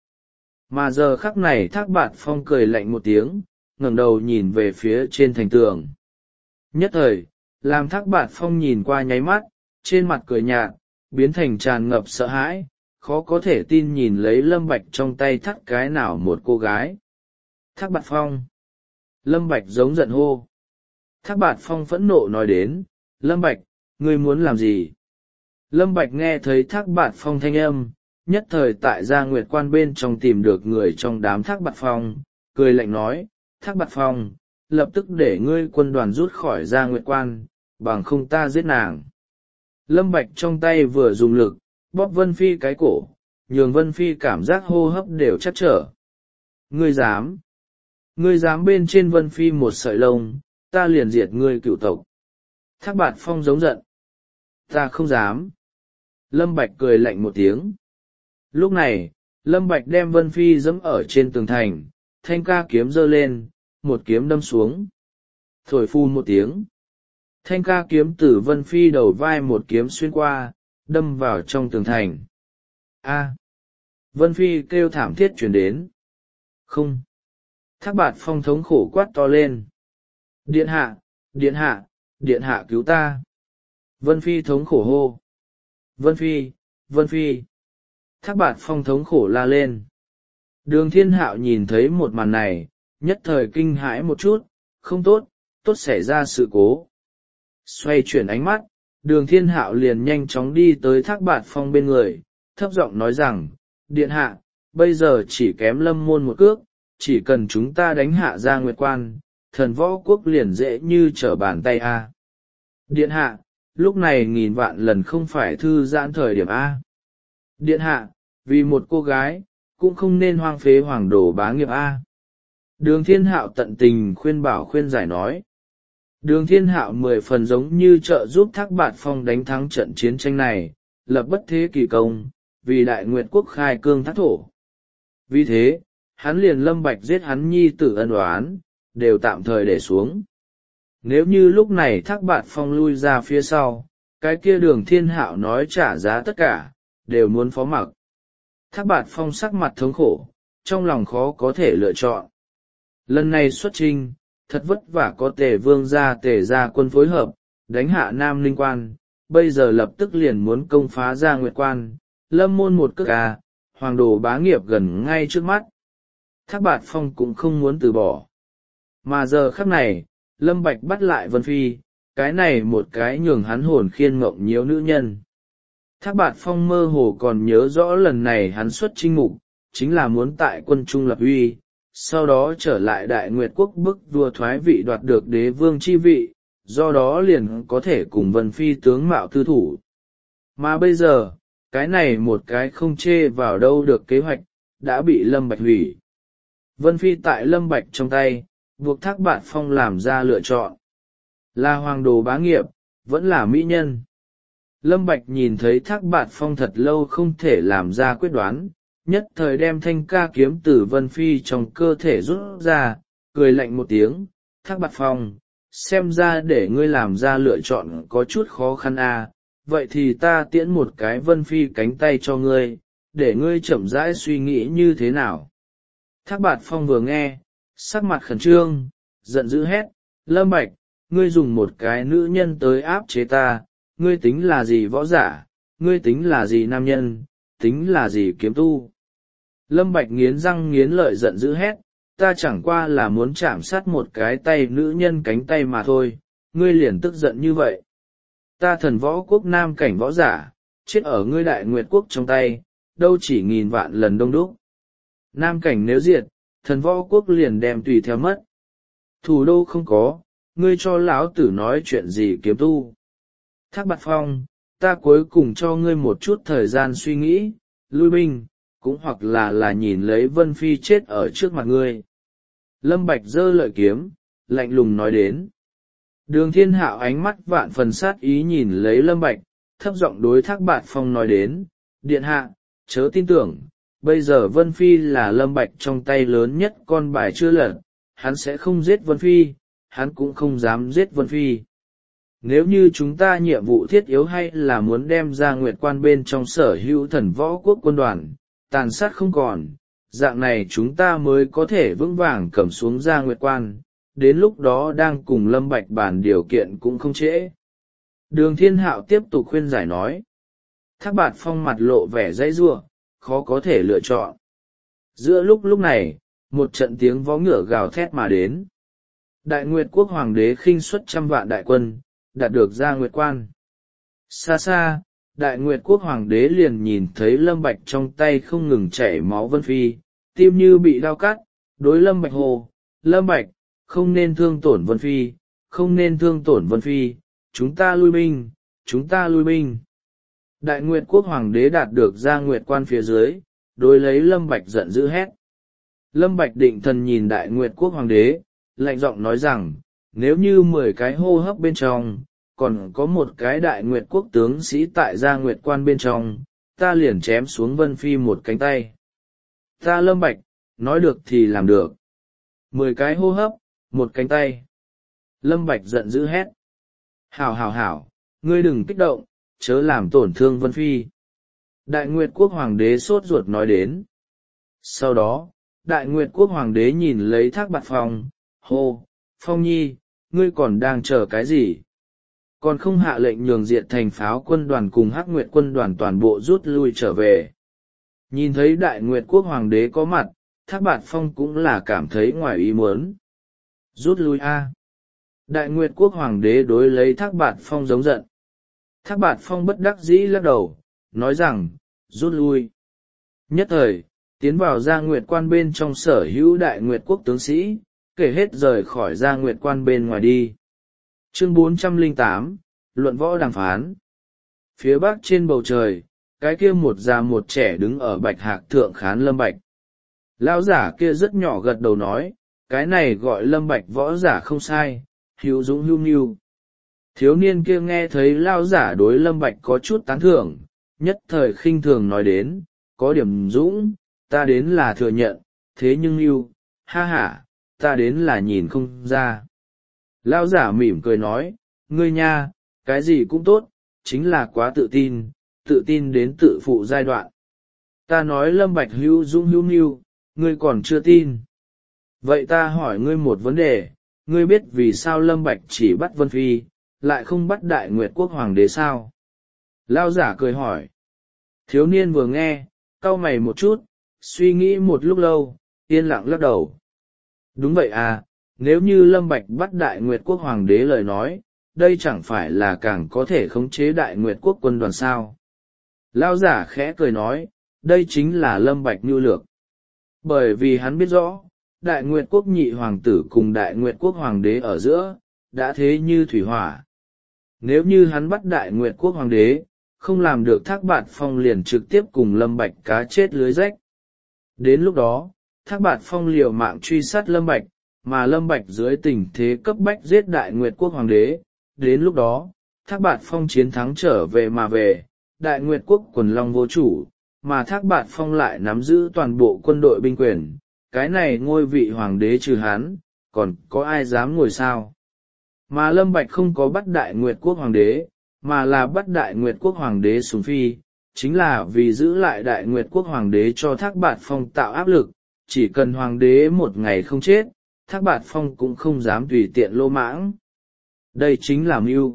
Mà giờ khắc này Thác Bạt Phong cười lạnh một tiếng, ngẩng đầu nhìn về phía trên thành tường. Nhất thời, làm Thác Bạt Phong nhìn qua nháy mắt, trên mặt cười nhạt, biến thành tràn ngập sợ hãi, khó có thể tin nhìn lấy Lâm Bạch trong tay thắt cái nào một cô gái. Thác Bạt Phong! Lâm Bạch giống giận hô. Thác Bạt Phong phẫn nộ nói đến, Lâm Bạch, ngươi muốn làm gì? Lâm Bạch nghe thấy Thác Bạt Phong thanh âm, nhất thời tại Gia Nguyệt Quan bên trong tìm được người trong đám Thác Bạt Phong, cười lạnh nói, Thác Bạt Phong, lập tức để ngươi quân đoàn rút khỏi Gia Nguyệt Quan, bằng không ta giết nàng. Lâm Bạch trong tay vừa dùng lực, bóp Vân Phi cái cổ, nhường Vân Phi cảm giác hô hấp đều chắc trở. Ngươi dám! Ngươi dám bên trên Vân Phi một sợi lông, ta liền diệt ngươi cửu tộc. Thác Bạt Phong giống giận. Ta không dám. Lâm Bạch cười lạnh một tiếng. Lúc này, Lâm Bạch đem Vân Phi giẫm ở trên tường thành, thanh ca kiếm giơ lên, một kiếm đâm xuống. Thổi phun một tiếng. Thanh ca kiếm từ Vân Phi đầu vai một kiếm xuyên qua, đâm vào trong tường thành. A! Vân Phi kêu thảm thiết truyền đến. Không! Thác Bạt Phong thống khổ quát to lên. Điện hạ! Điện hạ! Điện hạ cứu ta! Vân Phi thống khổ hô. Vân Phi! Vân Phi! Thác Bạt Phong thống khổ la lên. Đường Thiên Hạo nhìn thấy một màn này, nhất thời kinh hãi một chút, không tốt, tốt xảy ra sự cố. Xoay chuyển ánh mắt, Đường Thiên Hạo liền nhanh chóng đi tới Thác Bạt Phong bên người, thấp giọng nói rằng, Điện hạ, bây giờ chỉ kém Lâm môn một cước, chỉ cần chúng ta đánh hạ Gia Nguyệt Quan, Thần Võ Quốc liền dễ như trở bàn tay a. Điện hạ, lúc này nghìn vạn lần không phải thư giãn thời điểm a. Điện hạ, vì một cô gái, cũng không nên hoang phế hoàng đồ bá nghiệp a. Đường Thiên Hạo tận tình khuyên bảo khuyên giải nói. Đường Thiên Hạo 10 phần giống như trợ giúp Thác Bạt Phong đánh thắng trận chiến tranh này, lập bất thế kỳ công, vì Đại Nguyệt Quốc khai cương thác thổ. Vì thế, hắn liền Lâm Bạch giết hắn nhi tử ân oán, đều tạm thời để xuống. Nếu như lúc này Thác Bạt Phong lui ra phía sau, cái kia Đường Thiên Hạo nói trả giá tất cả, đều muốn phó mặc. Thác Bạt Phong sắc mặt thống khổ, trong lòng khó có thể lựa chọn. Lần này xuất chinh, thật vất vả có Tề Vương gia Tề gia quân phối hợp, đánh hạ Nam Linh Quan, bây giờ lập tức liền muốn công phá Gia Nguyệt Quan, Lâm môn một cước hoàng đồ bá nghiệp gần ngay trước mắt. Thác Bạt Phong cũng không muốn từ bỏ. Mà giờ khắc này, Lâm Bạch bắt lại Vân Phi, cái này một cái nhường hắn hồn khiên mộng nhiễu nữ nhân. Thác Bạt Phong mơ hồ còn nhớ rõ lần này hắn xuất chinh mục, chính là muốn tại quân trung lập uy, sau đó trở lại Đại Nguyệt Quốc bức vua thoái vị đoạt được đế vương chi vị, do đó liền có thể cùng Vân Phi tướng mạo tư thủ. Mà bây giờ, cái này một cái không chê vào đâu được kế hoạch, đã bị Lâm Bạch hủy. Vân Phi tại Lâm Bạch trong tay, buộc Thác Bạt Phong làm ra lựa chọn. Là hoàng đồ bá nghiệp, vẫn là mỹ nhân. Lâm Bạch nhìn thấy Thác Bạt Phong thật lâu không thể làm ra quyết đoán, nhất thời đem thanh ca kiếm từ Vân Phi trong cơ thể rút ra, cười lạnh một tiếng, Thác Bạt Phong, xem ra để ngươi làm ra lựa chọn có chút khó khăn à, vậy thì ta tiễn một cái Vân Phi cánh tay cho ngươi, để ngươi chậm rãi suy nghĩ như thế nào. Thác Bạt Phong vừa nghe, sắc mặt khẩn trương, giận dữ hét, Lâm Bạch, ngươi dùng một cái nữ nhân tới áp chế ta, ngươi tính là gì võ giả, ngươi tính là gì nam nhân, tính là gì kiếm tu. Lâm Bạch nghiến răng nghiến lợi giận dữ hét, ta chẳng qua là muốn chạm sát một cái tay nữ nhân cánh tay mà thôi, ngươi liền tức giận như vậy. Ta Thần Võ Quốc nam cảnh võ giả, chết ở ngươi Đại Nguyệt Quốc trong tay, đâu chỉ nghìn vạn lần đông đúc. Nam cảnh nếu diệt, Thần Võ Quốc liền đem tùy theo mất. Thủ đô không có, ngươi cho lão tử nói chuyện gì kiếm tu. Thác Bạt Phong, ta cuối cùng cho ngươi một chút thời gian suy nghĩ, lui binh, cũng hoặc là nhìn lấy Vân Phi chết ở trước mặt ngươi. Lâm Bạch giơ lợi kiếm, lạnh lùng nói đến. Đường Thiên Hạo ánh mắt vạn phần sát ý nhìn lấy Lâm Bạch, thấp giọng đối Thác Bạt Phong nói đến, điện hạ, chớ tin tưởng, bây giờ Vân Phi là Lâm Bạch trong tay lớn nhất con bài chưa lật, hắn sẽ không giết Vân Phi, hắn cũng không dám giết Vân Phi. Nếu như chúng ta nhiệm vụ thiết yếu hay là muốn đem ra Nguyệt Quan bên trong sở hữu Thần Võ Quốc quân đoàn, tàn sát không còn, dạng này chúng ta mới có thể vững vàng cầm xuống ra Nguyệt Quan, đến lúc đó đang cùng Lâm Bạch bàn điều kiện cũng không trễ. Đường Thiên Hạo tiếp tục khuyên giải nói. Thác Bạt Phong mặt lộ vẻ dãy giụa, khó có thể lựa chọn. Giữa lúc này, một trận tiếng vó ngựa gào thét mà đến. Đại Nguyệt Quốc Hoàng đế khinh xuất 100 vạn đại quân, đạt được ra Nguyệt Quan. Xa xa, Đại Nguyệt Quốc Hoàng đế liền nhìn thấy Lâm Bạch trong tay không ngừng chảy máu Vân Phi, tim như bị đau cắt, đối Lâm Bạch hồ, Lâm Bạch, không nên thương tổn Vân Phi, không nên thương tổn Vân Phi, chúng ta lui binh, chúng ta lui binh. Đại Nguyệt Quốc Hoàng đế đạt được ra Nguyệt Quan phía dưới, đối lấy Lâm Bạch giận dữ hét. Lâm Bạch định thần nhìn Đại Nguyệt Quốc Hoàng đế, lạnh giọng nói rằng, nếu như 10 cái hô hấp bên trong, còn có một cái Đại Nguyệt Quốc tướng sĩ tại gia Nguyệt Quan bên trong, ta liền chém xuống Vân Phi một cánh tay. Ta Lâm Bạch, nói được thì làm được. 10 cái hô hấp, một cánh tay. Lâm Bạch giận dữ hét. Hảo hảo hảo, ngươi đừng kích động, chớ làm tổn thương Vân Phi. Đại Nguyệt Quốc Hoàng đế sốt ruột nói đến. Sau đó, Đại Nguyệt Quốc Hoàng đế nhìn lấy Thác Bạt Phong, hô, Phong Nhi, ngươi còn đang chờ cái gì? Còn không hạ lệnh nhường Diệt Thành Pháo quân đoàn cùng Hắc Nguyệt quân đoàn toàn bộ rút lui trở về. Nhìn thấy Đại Nguyệt Quốc Hoàng đế có mặt, Thác Bạt Phong cũng là cảm thấy ngoài ý muốn. Rút lui a! Đại Nguyệt Quốc Hoàng đế đối lấy Thác Bạt Phong giống giận. Thác Bạt Phong bất đắc dĩ lắc đầu, nói rằng, rút lui. Nhất thời, tiến vào gia Nguyệt Quan bên trong sở hữu Đại Nguyệt Quốc tướng sĩ, kể hết rời khỏi gia Nguyệt Quan bên ngoài đi. Chương 408, Luận võ đàm phán. Phía bắc trên bầu trời, cái kia một già một trẻ đứng ở Bạch Hạc thượng khán Lâm Bạch. Lão giả kia rất nhỏ gật đầu nói, cái này gọi Lâm Bạch võ giả không sai, hữu dũng hữu nhu. Thiếu niên kia nghe thấy lão giả đối Lâm Bạch có chút tán thưởng, nhất thời khinh thường nói đến, có điểm dũng, ta đến là thừa nhận, thế nhưng nhu, ha ha, ta đến là nhìn không ra. Lão giả mỉm cười nói, ngươi nha, cái gì cũng tốt, chính là quá tự tin đến tự phụ giai đoạn. Ta nói Lâm Bạch hữu dũng hữu nhu, ngươi còn chưa tin. Vậy ta hỏi ngươi một vấn đề, ngươi biết vì sao Lâm Bạch chỉ bắt Vân Phi, lại không bắt Đại Nguyệt Quốc Hoàng đế sao? Lão giả cười hỏi. Thiếu niên vừa nghe, cau mày một chút, suy nghĩ một lúc lâu, yên lặng lắc đầu. Đúng vậy à, nếu như Lâm Bạch bắt Đại Nguyệt Quốc Hoàng đế lời nói, đây chẳng phải là càng có thể khống chế Đại Nguyệt Quốc quân đoàn sao? Lão giả khẽ cười nói, đây chính là Lâm Bạch mưu lược. Bởi vì hắn biết rõ, Đại Nguyệt Quốc nhị hoàng tử cùng Đại Nguyệt Quốc Hoàng đế ở giữa, đã thế như thủy hỏa. Nếu như hắn bắt Đại Nguyệt Quốc Hoàng đế, không làm được Thác Bạt Phong liền trực tiếp cùng Lâm Bạch cá chết lưới rách. Đến lúc đó, Thác Bạt Phong liều mạng truy sát Lâm Bạch, mà Lâm Bạch dưới tình thế cấp bách giết Đại Nguyệt Quốc Hoàng đế. Đến lúc đó, Thác Bạt Phong chiến thắng trở về mà về, Đại Nguyệt Quốc quần long vô chủ, mà Thác Bạt Phong lại nắm giữ toàn bộ quân đội binh quyền. Cái này ngôi vị hoàng đế trừ hắn, còn có ai dám ngồi sao? Mà Lâm Bạch không có bắt Đại Nguyệt Quốc Hoàng đế, mà là bắt Đại Nguyệt Quốc Hoàng đế xuống phi, chính là vì giữ lại Đại Nguyệt Quốc Hoàng đế cho Thác Bạt Phong tạo áp lực, chỉ cần Hoàng đế một ngày không chết, Thác Bạt Phong cũng không dám tùy tiện lô mãng. Đây chính là mưu.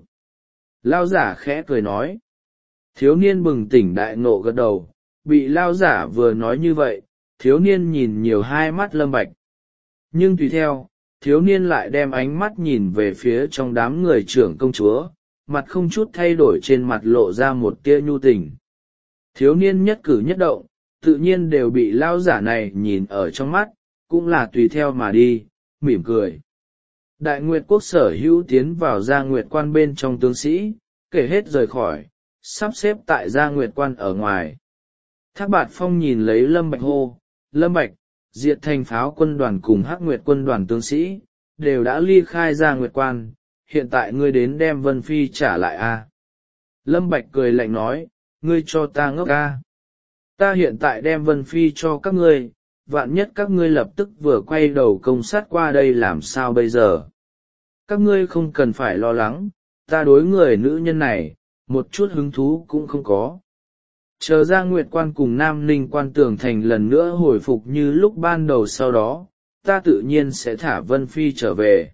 Lao giả khẽ cười nói. Thiếu niên bừng tỉnh đại ngộ gật đầu, bị Lao giả vừa nói như vậy, thiếu niên nhìn nhiều hai mắt Lâm Bạch. Nhưng tùy theo, thiếu niên lại đem ánh mắt nhìn về phía trong đám người trưởng công chúa, mặt không chút thay đổi trên mặt lộ ra một tia nhu tình. Thiếu niên nhất cử nhất động, tự nhiên đều bị Lao giả này nhìn ở trong mắt, cũng là tùy theo mà đi, mỉm cười. Đại Nguyệt Quốc sở hữu tiến vào Gia Nguyệt Quan bên trong tướng sĩ, kể hết rời khỏi, sắp xếp tại Gia Nguyệt Quan ở ngoài. Thác Bạt Phong nhìn lấy Lâm Bạch hô, Lâm Bạch, Diệt Thành Pháo quân đoàn cùng Hắc Nguyệt quân đoàn tướng sĩ, đều đã ly khai Gia Nguyệt Quan, hiện tại ngươi đến đem Vân Phi trả lại a. Lâm Bạch cười lạnh nói, ngươi cho ta ngốc a. Ta hiện tại đem Vân Phi cho các ngươi, vạn nhất các ngươi lập tức vừa quay đầu công sát qua đây làm sao bây giờ? Các ngươi không cần phải lo lắng, ta đối người nữ nhân này, một chút hứng thú cũng không có. Chờ ra Nguyệt Quan cùng Nam Ninh Quan tường thành lần nữa hồi phục như lúc ban đầu sau đó, ta tự nhiên sẽ thả Vân Phi trở về.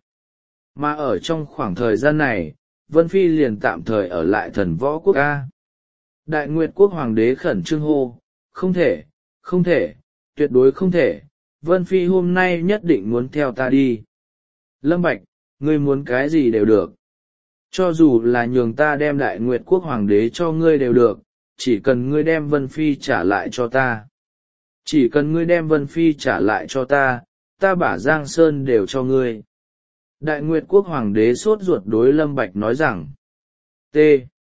Mà ở trong khoảng thời gian này, Vân Phi liền tạm thời ở lại Thần Võ Quốc A. Đại Nguyệt Quốc Hoàng đế khẩn trương hô, không thể, không thể, tuyệt đối không thể, Vân Phi hôm nay nhất định muốn theo ta đi. Lâm Bạch, ngươi muốn cái gì đều được. Cho dù là nhường ta đem Đại Nguyệt Quốc Hoàng đế cho ngươi đều được, chỉ cần ngươi đem Vân Phi trả lại cho ta. Chỉ cần ngươi đem Vân Phi trả lại cho ta, ta bả Giang Sơn đều cho ngươi. Đại Nguyệt Quốc Hoàng đế sốt ruột đối Lâm Bạch nói rằng. T.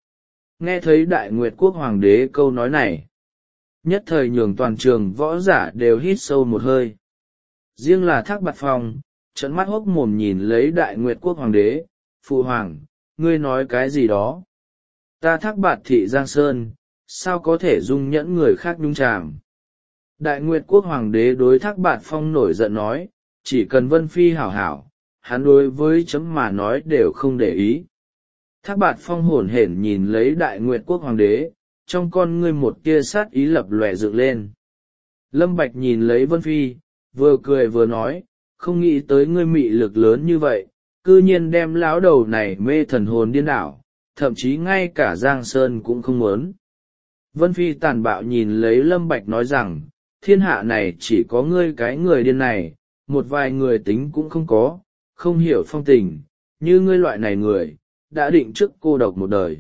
Nghe thấy Đại Nguyệt Quốc Hoàng đế câu nói này, nhất thời nhường toàn trường võ giả đều hít sâu một hơi. Riêng là Thác Bạt Phong, trợn mắt hốc mồm nhìn lấy Đại Nguyệt Quốc Hoàng đế, Phụ Hoàng, ngươi nói cái gì đó? Ta Thác Bạt thị Giang Sơn, sao có thể dung nhẫn người khác nhúng chàm? Đại Nguyệt Quốc Hoàng đế đối Thác Bạt Phong nổi giận nói, chỉ cần Vân Phi hảo hảo, hắn đối với chấm mà nói đều không để ý. Thác Bạt Phong hổn hển nhìn lấy Đại Nguyệt Quốc Hoàng đế, trong con ngươi một tia sát ý lập lòe dựng lên. Lâm Bạch nhìn lấy Vân Phi, vừa cười vừa nói, không nghĩ tới ngươi mị lực lớn như vậy, cư nhiên đem lão đầu này mê thần hồn điên đảo, thậm chí ngay cả Giang Sơn cũng không muốn. Vân Phi tàn bạo nhìn lấy Lâm Bạch nói rằng, thiên hạ này chỉ có ngươi cái người điên này, một vài người tính cũng không có, không hiểu phong tình, như ngươi loại này người, đã định trước cô độc một đời.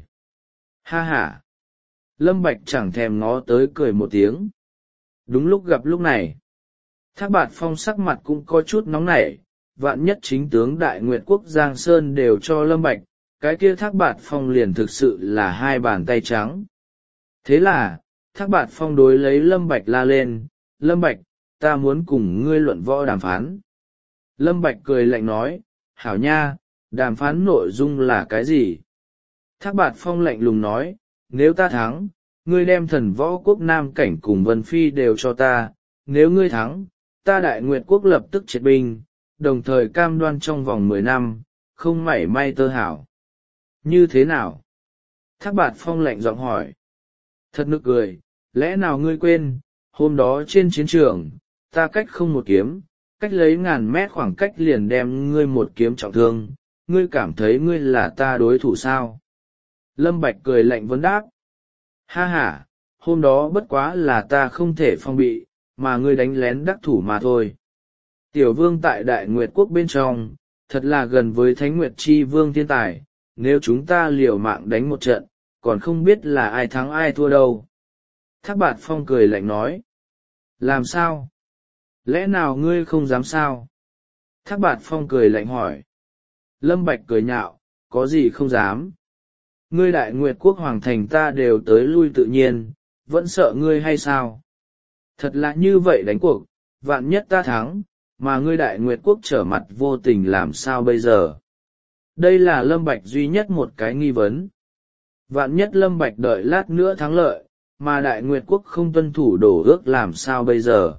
Ha ha! Lâm Bạch chẳng thèm ngó tới cười một tiếng. Đúng lúc gặp lúc này, Thác Bạt Phong sắc mặt cũng có chút nóng nảy, vạn nhất chính tướng Đại Nguyệt Quốc Giang Sơn đều cho Lâm Bạch, cái kia Thác Bạt Phong liền thực sự là hai bàn tay trắng. Thế là, Thác Bạt Phong đối lấy Lâm Bạch la lên, Lâm Bạch, ta muốn cùng ngươi luận võ đàm phán. Lâm Bạch cười lạnh nói, hảo nha, đàm phán nội dung là cái gì? Thác Bạt Phong lạnh lùng nói, nếu ta thắng, ngươi đem Thần Võ Quốc Nam Cảnh cùng Vân Phi đều cho ta, nếu ngươi thắng, ta Đại Nguyệt Quốc lập tức triệt binh, đồng thời cam đoan trong vòng 10 năm, không mảy may tơ hảo. Như thế nào? Thác Bạt Phong lạnh giọng hỏi. Thật nực cười, lẽ nào ngươi quên, hôm đó trên chiến trường, ta cách không một kiếm, cách lấy ngàn mét khoảng cách liền đem ngươi một kiếm trọng thương, ngươi cảm thấy ngươi là ta đối thủ sao? Lâm Bạch cười lạnh vấn đáp. Ha ha, hôm đó bất quá là ta không thể phòng bị, mà ngươi đánh lén đắc thủ mà thôi. Tiểu vương tại Đại Nguyệt Quốc bên trong, thật là gần với Thánh Nguyệt Chi Vương thiên tài, nếu chúng ta liều mạng đánh một trận, còn không biết là ai thắng ai thua đâu. Thác Bạt Phong cười lạnh nói. Làm sao? Lẽ nào ngươi không dám sao? Thác Bạt Phong cười lạnh hỏi. Lâm Bạch cười nhạo, có gì không dám. Ngươi Đại Nguyệt quốc hoàng thành ta đều tới lui tự nhiên, vẫn sợ ngươi hay sao? Thật là như vậy đánh cuộc, vạn nhất ta thắng, mà ngươi Đại Nguyệt quốc trở mặt vô tình làm sao bây giờ? Đây là Lâm Bạch duy nhất một cái nghi vấn. Vạn nhất Lâm Bạch đợi lát nữa thắng lợi, mà Đại Nguyệt quốc không tuân thủ đổ ước làm sao bây giờ?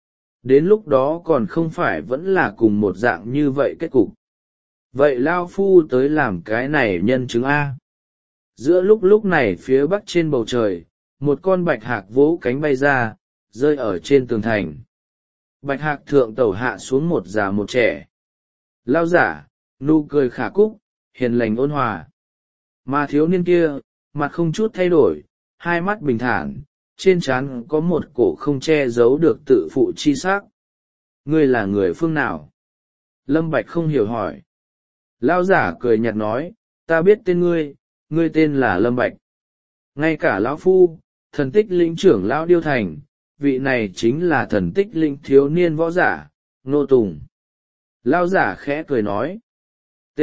Đến lúc đó còn không phải vẫn là cùng một dạng như vậy kết cục. Vậy Lao Phu tới làm cái này nhân chứng A. Giữa lúc này phía bắc trên bầu trời, một con bạch hạc vỗ cánh bay ra, rơi ở trên tường thành. Bạch hạc thượng tẩu hạ xuống một già một trẻ. Lao giả, nụ cười khả cúc, hiền lành ôn hòa. Mà thiếu niên kia, mặt không chút thay đổi, hai mắt bình thản, trên trán có một cổ không che giấu được tự phụ chi sắc. Ngươi là người phương nào? Lâm Bạch không hiểu hỏi. Lao giả cười nhạt nói, ta biết tên ngươi, ngươi tên là Lâm Bạch. Ngay cả lão phu, thần tích lĩnh trưởng lão Điêu Thành, vị này chính là thần tích lĩnh thiếu niên võ giả, Ngô Tùng. Lao giả khẽ cười nói. T.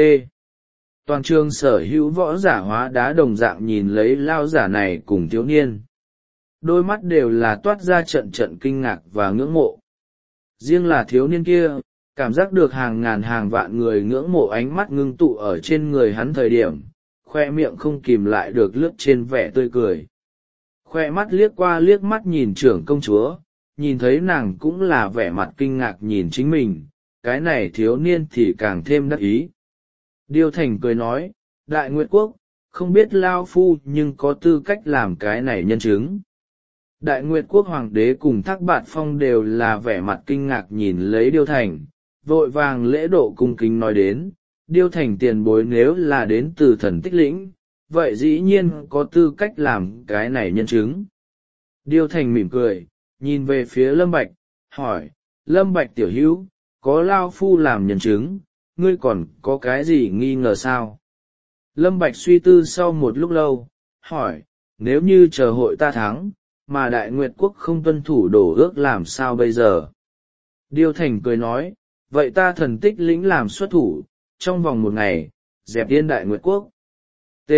Toàn trường sở hữu võ giả hóa đá đồng dạng nhìn lấy lao giả này cùng thiếu niên. Đôi mắt đều là toát ra trận trận kinh ngạc và ngưỡng mộ. Riêng là thiếu niên kia, cảm giác được hàng ngàn hàng vạn người ngưỡng mộ ánh mắt ngưng tụ ở trên người hắn thời điểm, khoe miệng không kìm lại được lướt trên vẻ tươi cười. Khoe mắt liếc qua liếc mắt nhìn trưởng công chúa, nhìn thấy nàng cũng là vẻ mặt kinh ngạc nhìn chính mình, cái này thiếu niên thì càng thêm đắc ý. Điêu Thành cười nói, Đại Nguyệt quốc, không biết Lao Phu nhưng có tư cách làm cái này nhân chứng. Đại Nguyệt quốc hoàng đế cùng Thác Bạt Phong đều là vẻ mặt kinh ngạc nhìn lấy Điêu Thành, vội vàng lễ độ cung kính nói đến, Điêu Thành tiền bối nếu là đến từ thần tích lĩnh, vậy dĩ nhiên có tư cách làm cái này nhân chứng. Điêu Thành mỉm cười, nhìn về phía Lâm Bạch, hỏi, Lâm Bạch tiểu hữu, có Lao Phu làm nhân chứng, ngươi còn có cái gì nghi ngờ sao? Lâm Bạch suy tư sau một lúc lâu, hỏi, nếu như chờ hội ta thắng, mà Đại Nguyệt quốc không tuân thủ đổ ước làm sao bây giờ? Điêu Thành cười nói, vậy ta thần tích lĩnh làm xuất thủ, trong vòng một ngày, dẹp yên Đại Nguyệt quốc. T.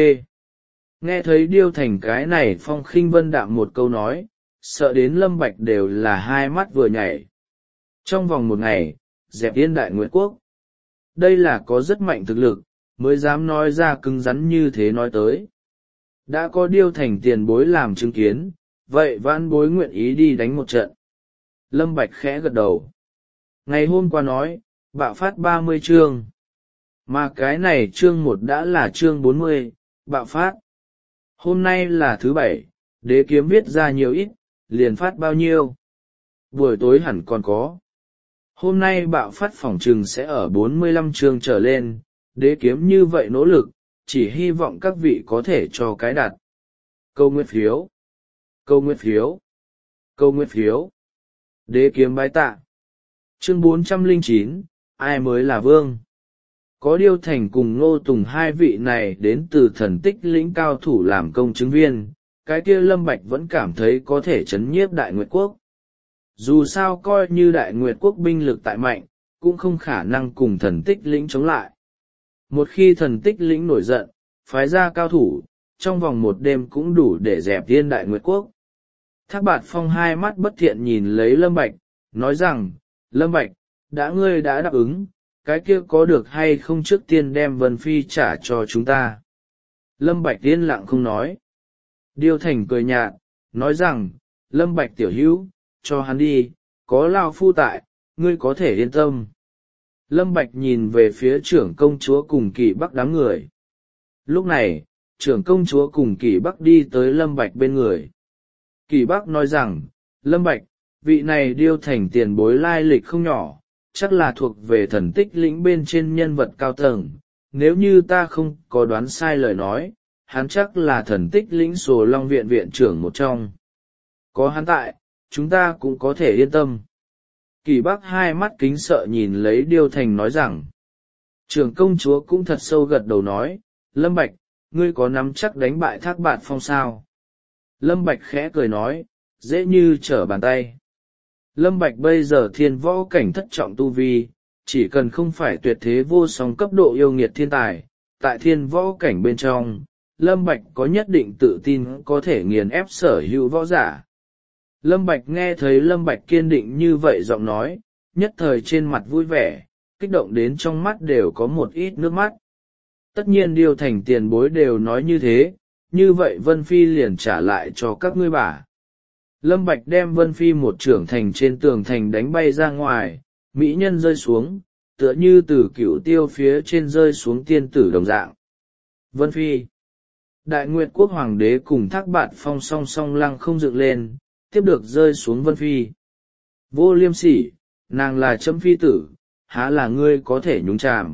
Nghe thấy Điêu Thành cái này phong khinh vân đạm một câu nói, sợ đến Lâm Bạch đều là hai mắt vừa nhảy. Trong vòng một ngày, dẹp yên Đại Nguyệt quốc. Đây là có rất mạnh thực lực, mới dám nói ra cứng rắn như thế nói tới. Đã có Điêu Thành tiền bối làm chứng kiến, vậy vãn bối nguyện ý đi đánh một trận. Lâm Bạch khẽ gật đầu. Ngày hôm qua nói, bạo phát 30 chương. Mà cái này chương 1 đã là chương 40, bạo phát. Hôm nay là thứ 7, đế kiếm viết ra nhiều ít, liền phát bao nhiêu. Buổi tối hẳn còn có. Hôm nay bạo phát phỏng trừng sẽ ở 45 chương trở lên, đế kiếm như vậy nỗ lực, chỉ hy vọng các vị có thể cho cái đặt. Câu nguyện phiếu. Câu nguyện phiếu. Câu nguyện phiếu. Đế kiếm bái tạ. Chương 409, ai mới là vương? Có Điêu Thành cùng Ngô Tùng hai vị này đến từ thần tích lĩnh cao thủ làm công chứng viên, cái kia Lâm Bạch vẫn cảm thấy có thể chấn nhiếp Đại Nguyệt quốc. Dù sao coi như Đại Nguyệt quốc binh lực tại mạnh, cũng không khả năng cùng thần tích lĩnh chống lại. Một khi thần tích lĩnh nổi giận, phái ra cao thủ, trong vòng một đêm cũng đủ để dẹp yên Đại Nguyệt quốc. Thác Bạt Phong hai mắt bất thiện nhìn lấy Lâm Bạch, nói rằng, Lâm Bạch, ngươi đã đáp ứng, cái kia có được hay không trước tiên đem Vân Phi trả cho chúng ta? Lâm Bạch yên lặng không nói. Điêu Thành cười nhạt, nói rằng, Lâm Bạch tiểu hữu, cho hắn đi, có Lao Phu tại, ngươi có thể yên tâm. Lâm Bạch nhìn về phía trưởng công chúa cùng Kỷ Bắc đám người. Lúc này, trưởng công chúa cùng Kỷ Bắc đi tới Lâm Bạch bên người. Kỷ Bắc nói rằng, Lâm Bạch, vị này Điêu Thành tiền bối lai lịch không nhỏ, chắc là thuộc về thần tích lĩnh bên trên nhân vật cao tầng. Nếu như ta không có đoán sai lời nói, hắn chắc là thần tích lĩnh Sồ Long viện viện trưởng một trong. Có hắn tại, chúng ta cũng có thể yên tâm. Kỷ Bắc hai mắt kính sợ nhìn lấy Điêu Thành nói rằng, trưởng công chúa cũng thật sâu gật đầu nói, Lâm Bạch, ngươi có nắm chắc đánh bại Thác Bạt Phong sao? Lâm Bạch khẽ cười nói, dễ như trở bàn tay. Lâm Bạch bây giờ thiên võ cảnh thất trọng tu vi, chỉ cần không phải tuyệt thế vô song cấp độ yêu nghiệt thiên tài, tại thiên võ cảnh bên trong, Lâm Bạch có nhất định tự tin có thể nghiền ép sở hữu võ giả. Lâm Bạch nghe thấy Lâm Bạch kiên định như vậy giọng nói, nhất thời trên mặt vui vẻ, kích động đến trong mắt đều có một ít nước mắt. Tất nhiên Điêu Thành tiền bối đều nói như thế, như vậy Vân Phi liền trả lại cho các ngươi bả. Lâm Bạch đem Vân Phi một trưởng thành trên tường thành đánh bay ra ngoài, mỹ nhân rơi xuống, tựa như từ cửu tiêu phía trên rơi xuống tiên tử đồng dạng. Vân Phi, Đại Nguyệt Quốc Hoàng đế cùng Thác Bạt Phong song song lăng không dựng lên, tiếp được rơi xuống Vân Phi. Vô liêm sỉ, nàng là Trẫm phi tử, há là ngươi có thể nhúng chàm.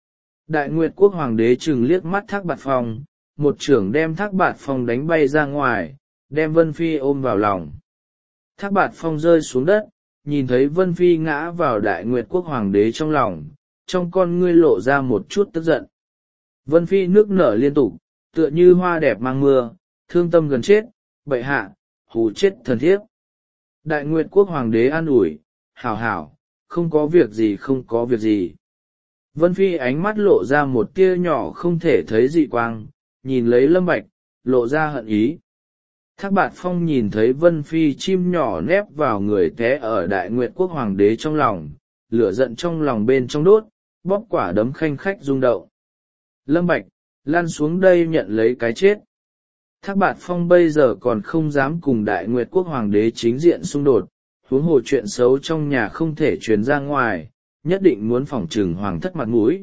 Đại Nguyệt Quốc Hoàng đế trừng liếc mắt Thác Bạt Phong, một trưởng đem Thác Bạt Phong đánh bay ra ngoài, đem Vân Phi ôm vào lòng. Thác Bạt Phong rơi xuống đất, nhìn thấy Vân Phi ngã vào Đại Nguyệt Quốc Hoàng đế trong lòng, trong con ngươi lộ ra một chút tức giận. Vân Phi nước nở liên tục, tựa như hoa đẹp mang mưa, thương tâm gần chết, bệ hạ, hù chết thần thiếp. Đại Nguyệt Quốc Hoàng đế an ủi, hảo hảo, không có việc gì không có việc gì. Vân Phi ánh mắt lộ ra một tia nhỏ không thể thấy dị quang, nhìn lấy Lâm Bạch, lộ ra hận ý. Thác Bạt Phong nhìn thấy Vân Phi chim nhỏ nép vào người té ở Đại Nguyệt Quốc Hoàng đế trong lòng, lửa giận trong lòng bên trong đốt, bóp quả đấm khanh khách rung động. Lâm Bạch, lăn xuống đây nhận lấy cái chết. Thác Bạt Phong bây giờ còn không dám cùng Đại Nguyệt Quốc Hoàng đế chính diện xung đột, huống hồ chuyện xấu trong nhà không thể truyền ra ngoài, nhất định muốn phỏng trừng hoàng thất mặt mũi.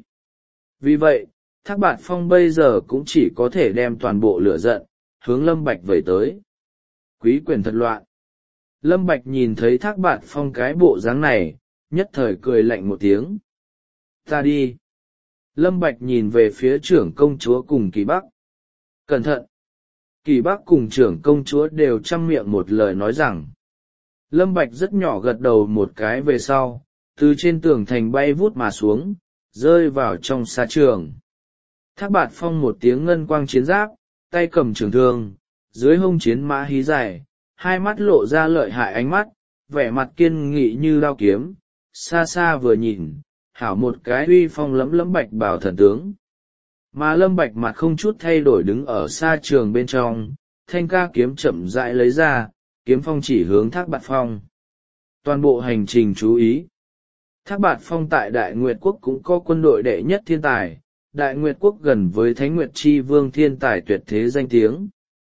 Vì vậy, Thác Bạt Phong bây giờ cũng chỉ có thể đem toàn bộ lửa giận, hướng Lâm Bạch vẩy tới. Quý quyền thật loạn. Lâm Bạch nhìn thấy Thác Bạt Phong cái bộ dáng này, nhất thời cười lạnh một tiếng. Ta đi. Lâm Bạch nhìn về phía trưởng công chúa cùng Kỳ Bắc. Cẩn thận. Kỳ Bắc cùng trưởng công chúa đều chăm miệng một lời nói rằng. Lâm Bạch rất nhỏ gật đầu một cái về sau, từ trên tường thành bay vút mà xuống, rơi vào trong xa trường. Thác Bạt Phong một tiếng ngân quang chiến giáp, tay cầm trường thương, dưới hông chiến mã hí dài, hai mắt lộ ra lợi hại ánh mắt, vẻ mặt kiên nghị như đao kiếm, xa xa vừa nhìn, hảo một cái uy phong lẫm lẫm bạch bào thần tướng. Mà Lâm Bạch mặt không chút thay đổi đứng ở xa trường bên trong, thanh ca kiếm chậm rãi lấy ra, kiếm phong chỉ hướng Thác Bạt Phong. Toàn bộ hành trình chú ý. Thác Bạt Phong tại Đại Nguyệt Quốc cũng có quân đội đệ nhất thiên tài, Đại Nguyệt Quốc gần với Thánh Nguyệt Chi Vương thiên tài tuyệt thế danh tiếng.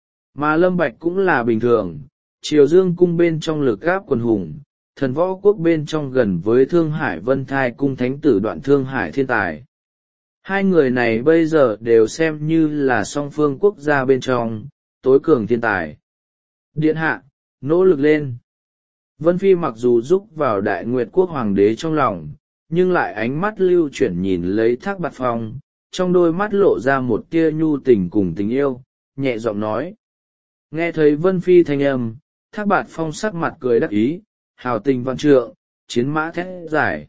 Mà Lâm Bạch cũng là bình thường, Triều Dương cung bên trong lực gáp quần hùng, Thần Võ Quốc bên trong gần với Thương Hải Vân Thai cung thánh tử Đoạn Thương Hải thiên tài. Hai người này bây giờ đều xem như là song phương quốc gia bên trong, tối cường thiên tài. Điện hạ, nỗ lực lên. Vân Phi mặc dù giúp vào Đại Nguyệt Quốc Hoàng đế trong lòng, nhưng lại ánh mắt lưu chuyển nhìn lấy Thác Bạt Phong, trong đôi mắt lộ ra một tia nhu tình cùng tình yêu, nhẹ giọng nói. Nghe thấy Vân Phi thanh âm, Thác Bạt Phong sắc mặt cười đắc ý, hào tình văn trượng, chiến mã thét giải.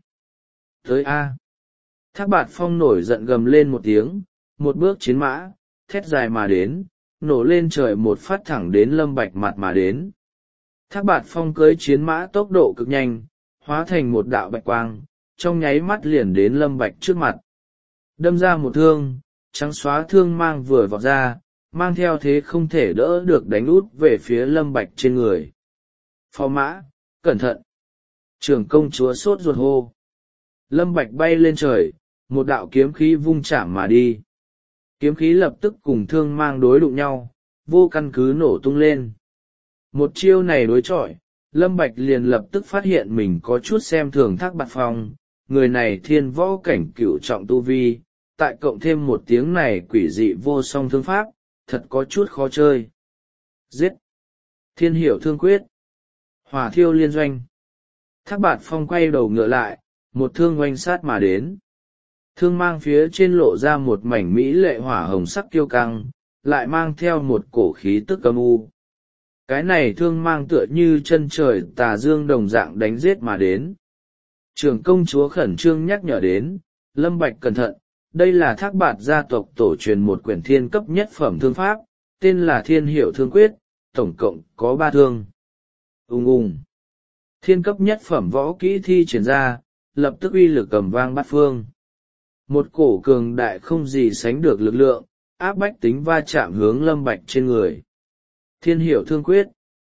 Tới A. Thác Bạt Phong nổi giận gầm lên một tiếng, một bước chiến mã, thét dài mà đến, nổ lên trời một phát thẳng đến Lâm Bạch mặt mà đến. Thác Bạt Phong cưỡi chiến mã tốc độ cực nhanh, hóa thành một đạo bạch quang, trong nháy mắt liền đến Lâm Bạch trước mặt. Đâm ra một thương, trắng xóa thương mang vừa vọt ra, mang theo thế không thể đỡ được đánh út về phía Lâm Bạch trên người. Phò mã, cẩn thận! Trưởng công chúa sốt ruột hô. Lâm Bạch bay lên trời, một đạo kiếm khí vung chạm mà đi. Kiếm khí lập tức cùng thương mang đối đụng nhau, vô căn cứ nổ tung lên. Một chiêu này đối chọi, Lâm Bạch liền lập tức phát hiện mình có chút xem thường Thác Bạt Phong, người này thiên võ cảnh cửu trọng tu vi, tại cộng thêm một tiếng này quỷ dị vô song thương pháp, thật có chút khó chơi. Giết! Thiên hiểu thương quyết! Hỏa thiêu liên doanh! Thác Bạt Phong quay đầu ngựa lại, một thương oanh sát mà đến. Thương mang phía trên lộ ra một mảnh mỹ lệ hỏa hồng sắc kiêu căng, lại mang theo một cổ khí tức âm u. Cái này thương mang tựa như chân trời tà dương đồng dạng đánh giết mà đến. Trưởng công chúa khẩn trương nhắc nhở đến, Lâm Bạch cẩn thận, đây là Thác Bạt gia tộc tổ truyền một quyển thiên cấp nhất phẩm thương pháp, tên là Thiên Hiểu Thương Quyết, tổng cộng có 3 thương. Ung. Thiên cấp nhất phẩm võ kỹ thi triển ra, lập tức uy lực cầm vang bát phương. Một cổ cường đại không gì sánh được lực lượng, áp bách tính va chạm hướng Lâm Bạch trên người. Thiên Hiểu Thương Quyết,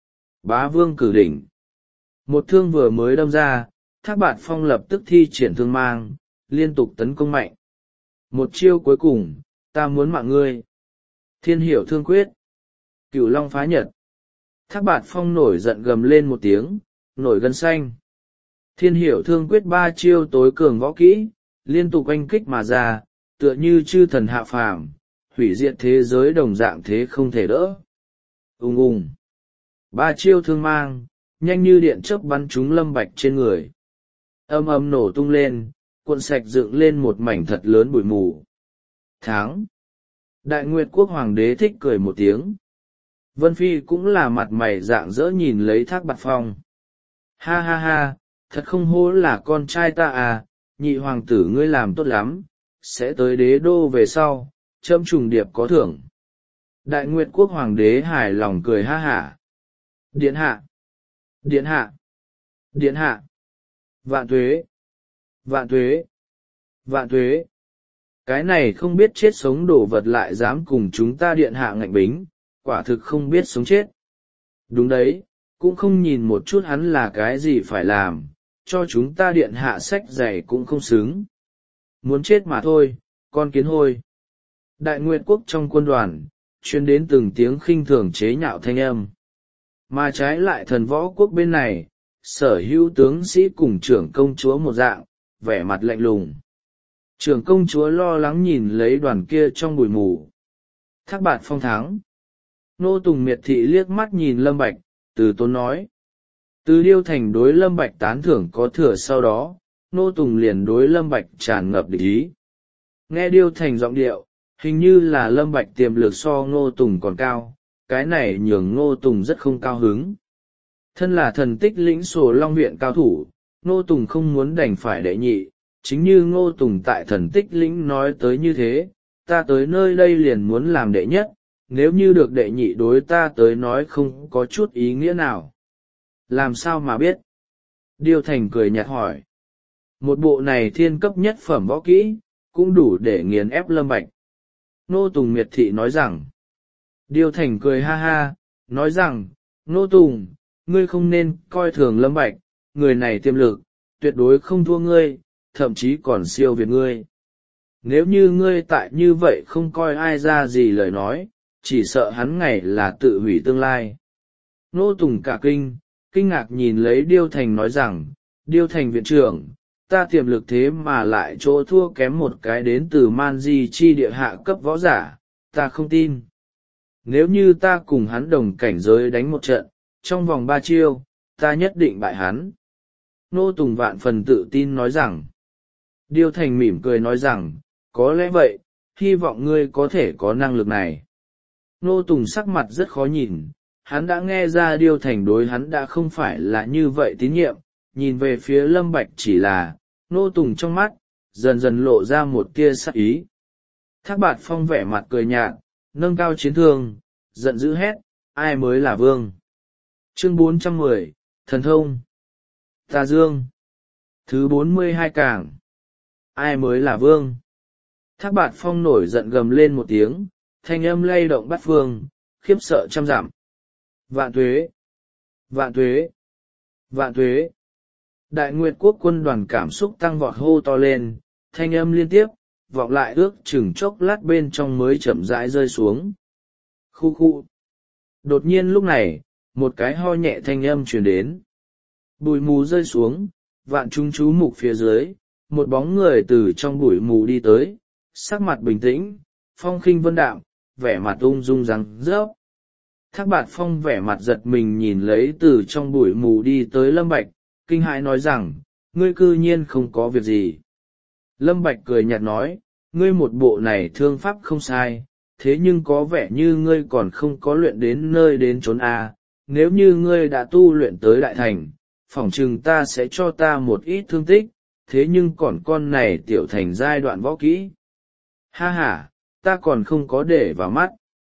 Bá Vương Cử Đỉnh. Một thương vừa mới đâm ra, Thác Bạt Phong lập tức thi triển thương mang, liên tục tấn công mạnh. Một chiêu cuối cùng, ta muốn mạng ngươi. Thiên Hiểu Thương Quyết, Cửu Long Phá Nhật. Thác Bạt Phong nổi giận gầm lên một tiếng, nổi gân xanh. Thiên Hiểu Thương Quyết ba chiêu tối cường võ kỹ, liên tục oanh kích mà ra, tựa như chư thần hạ phàm, hủy diệt thế giới đồng dạng thế không thể đỡ. Ùng ùng. Ba chiêu thương mang, nhanh như điện chớp bắn trúng Lâm Bạch trên người. Âm âm nổ tung lên, cuộn sạch dựng lên một mảnh thật lớn bụi mù. Thắng. Đại Nguyệt Quốc Hoàng đế thích cười một tiếng. Vân Phi cũng là mặt mày rạng rỡ nhìn lấy Thác Bạt Phong. Ha ha ha, thật không hổ là con trai ta à, nhị hoàng tử ngươi làm tốt lắm, sẽ tới đế đô về sau, trẫm trùng điệp có thưởng. Đại Nguyệt Quốc Hoàng đế hài lòng cười ha hả. Điện hạ! Điện hạ! Điện hạ! Vạn tuế! Vạn tuế! Vạn tuế! Cái này không biết chết sống đổ vật lại dám cùng chúng ta điện hạ ngạnh bính, quả thực không biết sống chết. Đúng đấy, cũng không nhìn một chút hắn là cái gì phải làm, cho chúng ta điện hạ sách giày cũng không xứng. Muốn chết mà thôi, con kiến hôi. Đại Nguyệt Quốc trong quân đoàn, truyền đến từng tiếng khinh thường chế nhạo thanh âm. Mà trái lại Thần Võ Quốc bên này, sở hữu tướng sĩ cùng trưởng công chúa một dạng, vẻ mặt lạnh lùng. Trưởng công chúa lo lắng nhìn lấy đoàn kia trong bụi mù. Thác Bạt Phong thắng. Nô Tùng miệt thị liếc mắt nhìn Lâm Bạch, từ tốn nói. Từ Điêu Thành đối Lâm Bạch tán thưởng có thừa sau đó, Nô Tùng liền đối Lâm Bạch tràn ngập địch ý. Nghe Điêu Thành giọng điệu, hình như là Lâm Bạch tiềm lực so Nô Tùng còn cao, cái này nhường Nô Tùng rất không cao hứng. Thân là thần tích lĩnh Sổ Long Viện cao thủ, Nô Tùng không muốn đành phải đệ nhị, chính như Nô Tùng tại thần tích lĩnh nói tới như thế, ta tới nơi đây liền muốn làm đệ nhất, nếu như được đệ nhị đối ta tới nói không có chút ý nghĩa nào. Làm sao mà biết? Điêu Thành cười nhạt hỏi. Một bộ này thiên cấp nhất phẩm võ kỹ, cũng đủ để nghiền ép Lâm Bạch. Nô Tùng miệt thị nói rằng. Điêu Thành cười ha ha, nói rằng, Nô Tùng, ngươi không nên coi thường Lâm Bạch, người này tiềm lực, tuyệt đối không thua ngươi, thậm chí còn siêu việt ngươi. Nếu như ngươi tại như vậy không coi ai ra gì lời nói, chỉ sợ hắn ngày là tự hủy tương lai. Nô Tùng cả kinh ngạc nhìn lấy Điêu Thành nói rằng, Điêu Thành viện trưởng, ta tiềm lực thế mà lại chỗ thua kém một cái đến từ man di chi địa hạ cấp võ giả, ta không tin. Nếu như ta cùng hắn đồng cảnh giới đánh một trận, trong vòng 3 chiêu, ta nhất định bại hắn. Nô Tùng vạn phần tự tin nói rằng. Điêu Thành mỉm cười nói rằng, có lẽ vậy, hy vọng ngươi có thể có năng lực này. Nô Tùng sắc mặt rất khó nhìn, hắn đã nghe ra Điêu Thành đối hắn đã không phải là như vậy tín nhiệm, nhìn về phía Lâm Bạch chỉ là, Nô Tùng trong mắt, dần dần lộ ra một tia sắc ý. Thác Bạt Phong vẻ mặt cười nhạt, nâng cao chiến thương, giận dữ hét, ai mới là vương. Chương 410, Thần Thông. Tà Dương. Thứ 42 Cảng. Ai mới là vương. Thác Bạt Phong nổi giận gầm lên một tiếng, thanh âm lay động bát phương, khiếp sợ trăm dặm. Vạn tuế! Vạn tuế! Vạn tuế! Đại Nguyệt Quốc quân đoàn cảm xúc tăng vọt hô to lên, thanh âm liên tiếp, vọng lại ước chừng chốc lát bên trong mới chậm rãi rơi xuống. Khu khu! Đột nhiên lúc này, một cái ho nhẹ thanh âm truyền đến. Bụi mù rơi xuống, vạn chúng chú mục phía dưới, một bóng người từ trong bụi mù đi tới, sắc mặt bình tĩnh, phong khinh vân đạm, vẻ mặt ung dung rắn rớp. Thác Bạt Phong vẻ mặt giật mình nhìn lấy từ trong bụi mù đi tới Lâm Bạch, kinh hãi nói rằng, ngươi cư nhiên không có việc gì. Lâm Bạch cười nhạt nói, ngươi một bộ này thương pháp không sai, thế nhưng có vẻ như ngươi còn không có luyện đến nơi đến chốn a. Nếu như ngươi đã tu luyện tới đại thành, phỏng chừng ta sẽ cho ta một ít thương tích, thế nhưng còn con này tiểu thành giai đoạn võ kỹ. Ha ha, ta còn không có để vào mắt.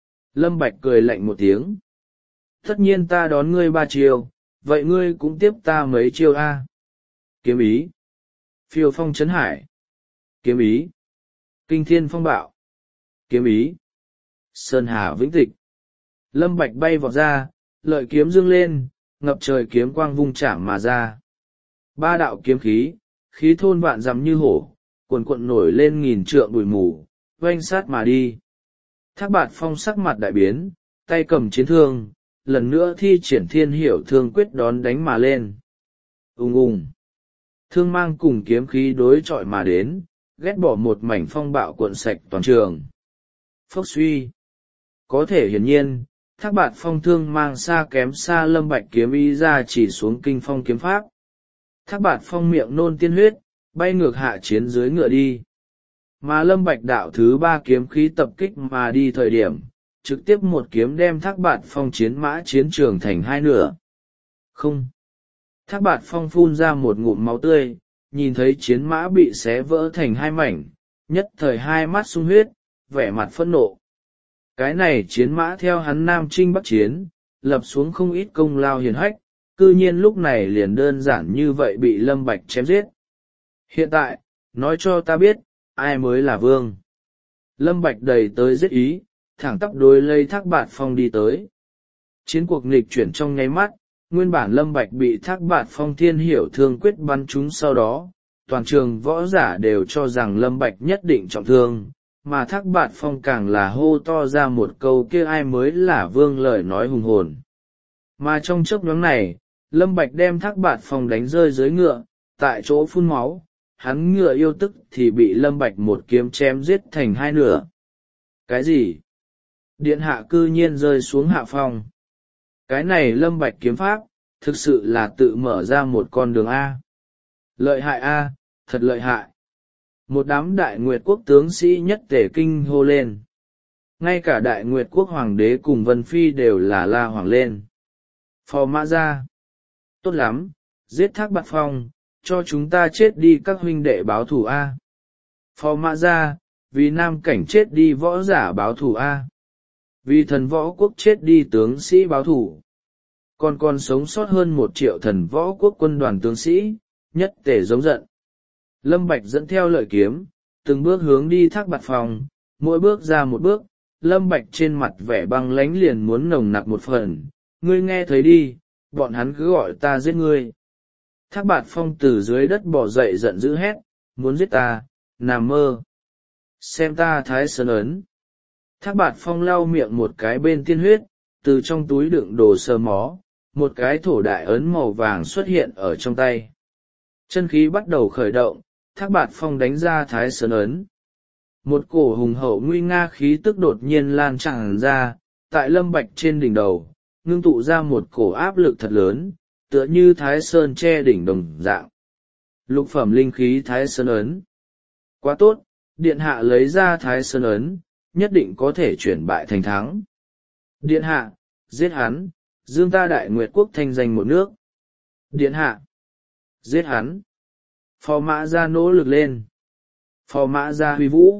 Lâm Bạch cười lạnh một tiếng. Tất nhiên ta đón ngươi 3 chiêu, vậy ngươi cũng tiếp ta mấy chiêu a. Kiếm ý. Phiêu phong chấn hải, kiếm ý, kinh thiên phong bạo, kiếm ý, sơn hà vĩnh tịch. Lâm Bạch bay vọt ra, lợi kiếm dương lên, ngập trời kiếm quang vung chạm mà ra. Ba đạo kiếm khí, khí thôn vạn dặm như hổ, cuồn cuộn nổi lên nghìn trượng bụi mù, oanh sát mà đi. Thác Bạt Phong sắc mặt đại biến, tay cầm chiến thương, lần nữa thi triển thiên hiểu thương quyết đón đánh mà lên. Ùng ùng, thương mang cùng kiếm khí đối chọi mà đến, ghét bỏ một mảnh phong bạo cuộn sạch toàn trường. Phốc suy, có thể hiển nhiên, Thác Bạt Phong thương mang xa kém xa Lâm Bạch kiếm ý ra chỉ xuống kinh phong kiếm pháp. Thác Bạt Phong miệng nôn tiên huyết, bay ngược hạ chiến dưới ngựa đi. Mà Lâm Bạch đạo thứ ba kiếm khí tập kích mà đi thời điểm, trực tiếp một kiếm đem Thác Bạt Phong chiến mã chiến trường thành hai nửa. Không. Thác Bạt Phong phun ra một ngụm máu tươi, nhìn thấy chiến mã bị xé vỡ thành hai mảnh, nhất thời hai mắt sung huyết, vẻ mặt phẫn nộ. Cái này chiến mã theo hắn Nam Chinh Bắc Chiến, lập xuống không ít công lao hiển hách, cư nhiên lúc này liền đơn giản như vậy bị Lâm Bạch chém giết. Hiện tại, nói cho ta biết, ai mới là vương. Lâm Bạch đầy tới giết ý, thẳng tắp đối lây Thác Bạt Phong đi tới. Chiến cuộc nghịch chuyển trong nháy mắt, nguyên bản Lâm Bạch bị Thác Bạt Phong thiên hiểu thương quyết bắn trúng sau đó, toàn trường võ giả đều cho rằng Lâm Bạch nhất định trọng thương, mà Thác Bạt Phong càng là hô to ra một câu kia ai mới là vương lời nói hùng hồn. Mà trong chốc nhoáng này, Lâm Bạch đem Thác Bạt Phong đánh rơi dưới ngựa, tại chỗ phun máu, hắn ngựa yêu tức thì bị Lâm Bạch một kiếm chém giết thành hai nửa. Cái gì? Điện hạ cư nhiên rơi xuống hạ phong. Cái này Lâm Bạch kiếm pháp, thực sự là tự mở ra một con đường A. Lợi hại A, thật lợi hại. Một đám Đại Nguyệt quốc tướng sĩ nhất tề kinh hô lên. Ngay cả Đại Nguyệt quốc hoàng đế cùng Vân Phi đều là la hoàng lên. Phò Mã Gia. Tốt lắm, giết Thác Bạt Phong, cho chúng ta chết đi các huynh đệ báo thù A. Phò Mã Gia, vì nam cảnh chết đi võ giả báo thù A. Vì thần võ quốc chết đi tướng sĩ báo thù. Còn sống sót hơn 1 triệu thần võ quốc quân đoàn tướng sĩ, nhất tề giống giận. Lâm Bạch dẫn theo lợi kiếm, từng bước hướng đi Thác Bạt Phong, mỗi bước ra một bước, Lâm Bạch trên mặt vẻ băng lãnh liền muốn nồng nặc một phần, ngươi nghe thấy đi, bọn hắn cứ gọi ta giết ngươi. Thác Bạt Phong từ dưới đất bò dậy giận dữ hét, muốn giết ta, nằm mơ. Xem ta Thái Sơn ấn. Thác Bạt Phong lau miệng một cái bên tiên huyết, từ trong túi đựng đồ sơ mó, một cái thổ đại ấn màu vàng xuất hiện ở trong tay. Chân khí bắt đầu khởi động, Thác Bạt Phong đánh ra Thái Sơn ấn. Một cổ hùng hậu nguy nga khí tức đột nhiên lan tràn ra, tại Lâm Bạch trên đỉnh đầu, ngưng tụ ra một cổ áp lực thật lớn, tựa như Thái Sơn che đỉnh đồng dạng. Lục phẩm linh khí Thái Sơn ấn. Quá tốt, điện hạ lấy ra Thái Sơn ấn, nhất định có thể chuyển bại thành thắng. Điện hạ, giết hắn, dương ta Đại Nguyệt quốc thanh danh một nước. Điện hạ, giết hắn. Phò Mã Gia nỗ lực lên. Phò Mã Gia huy vũ.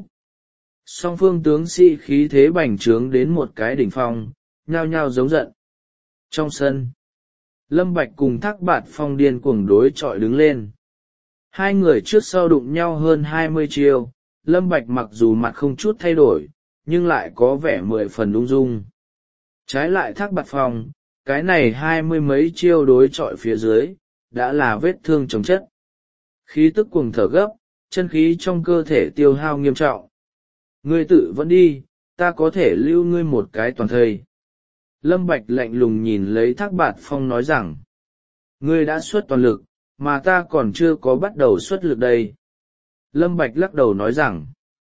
Song phương tướng sĩ khí thế bành trướng đến một cái đỉnh phong, nhao nhao giống giận. Trong sân, Lâm Bạch cùng Thác Bạt Phong điên cuồng đối chọi đứng lên. Hai người trước sau đụng nhau hơn 20 chiêu, Lâm Bạch mặc dù mặt không chút thay đổi, nhưng lại có vẻ 10 phần ung dung. Trái lại Thác Bạt Phong, cái này 20 mấy chiêu đối chọi phía dưới, đã là vết thương chồng chất. Khí tức cuồng thở gấp, chân khí trong cơ thể tiêu hao nghiêm trọng. Ngươi tự vẫn đi, ta có thể lưu ngươi một cái toàn thây. Lâm Bạch lạnh lùng nhìn lấy Thác Bạt Phong nói rằng, ngươi đã xuất toàn lực, mà ta còn chưa có bắt đầu xuất lực đây. Lâm Bạch lắc đầu nói rằng,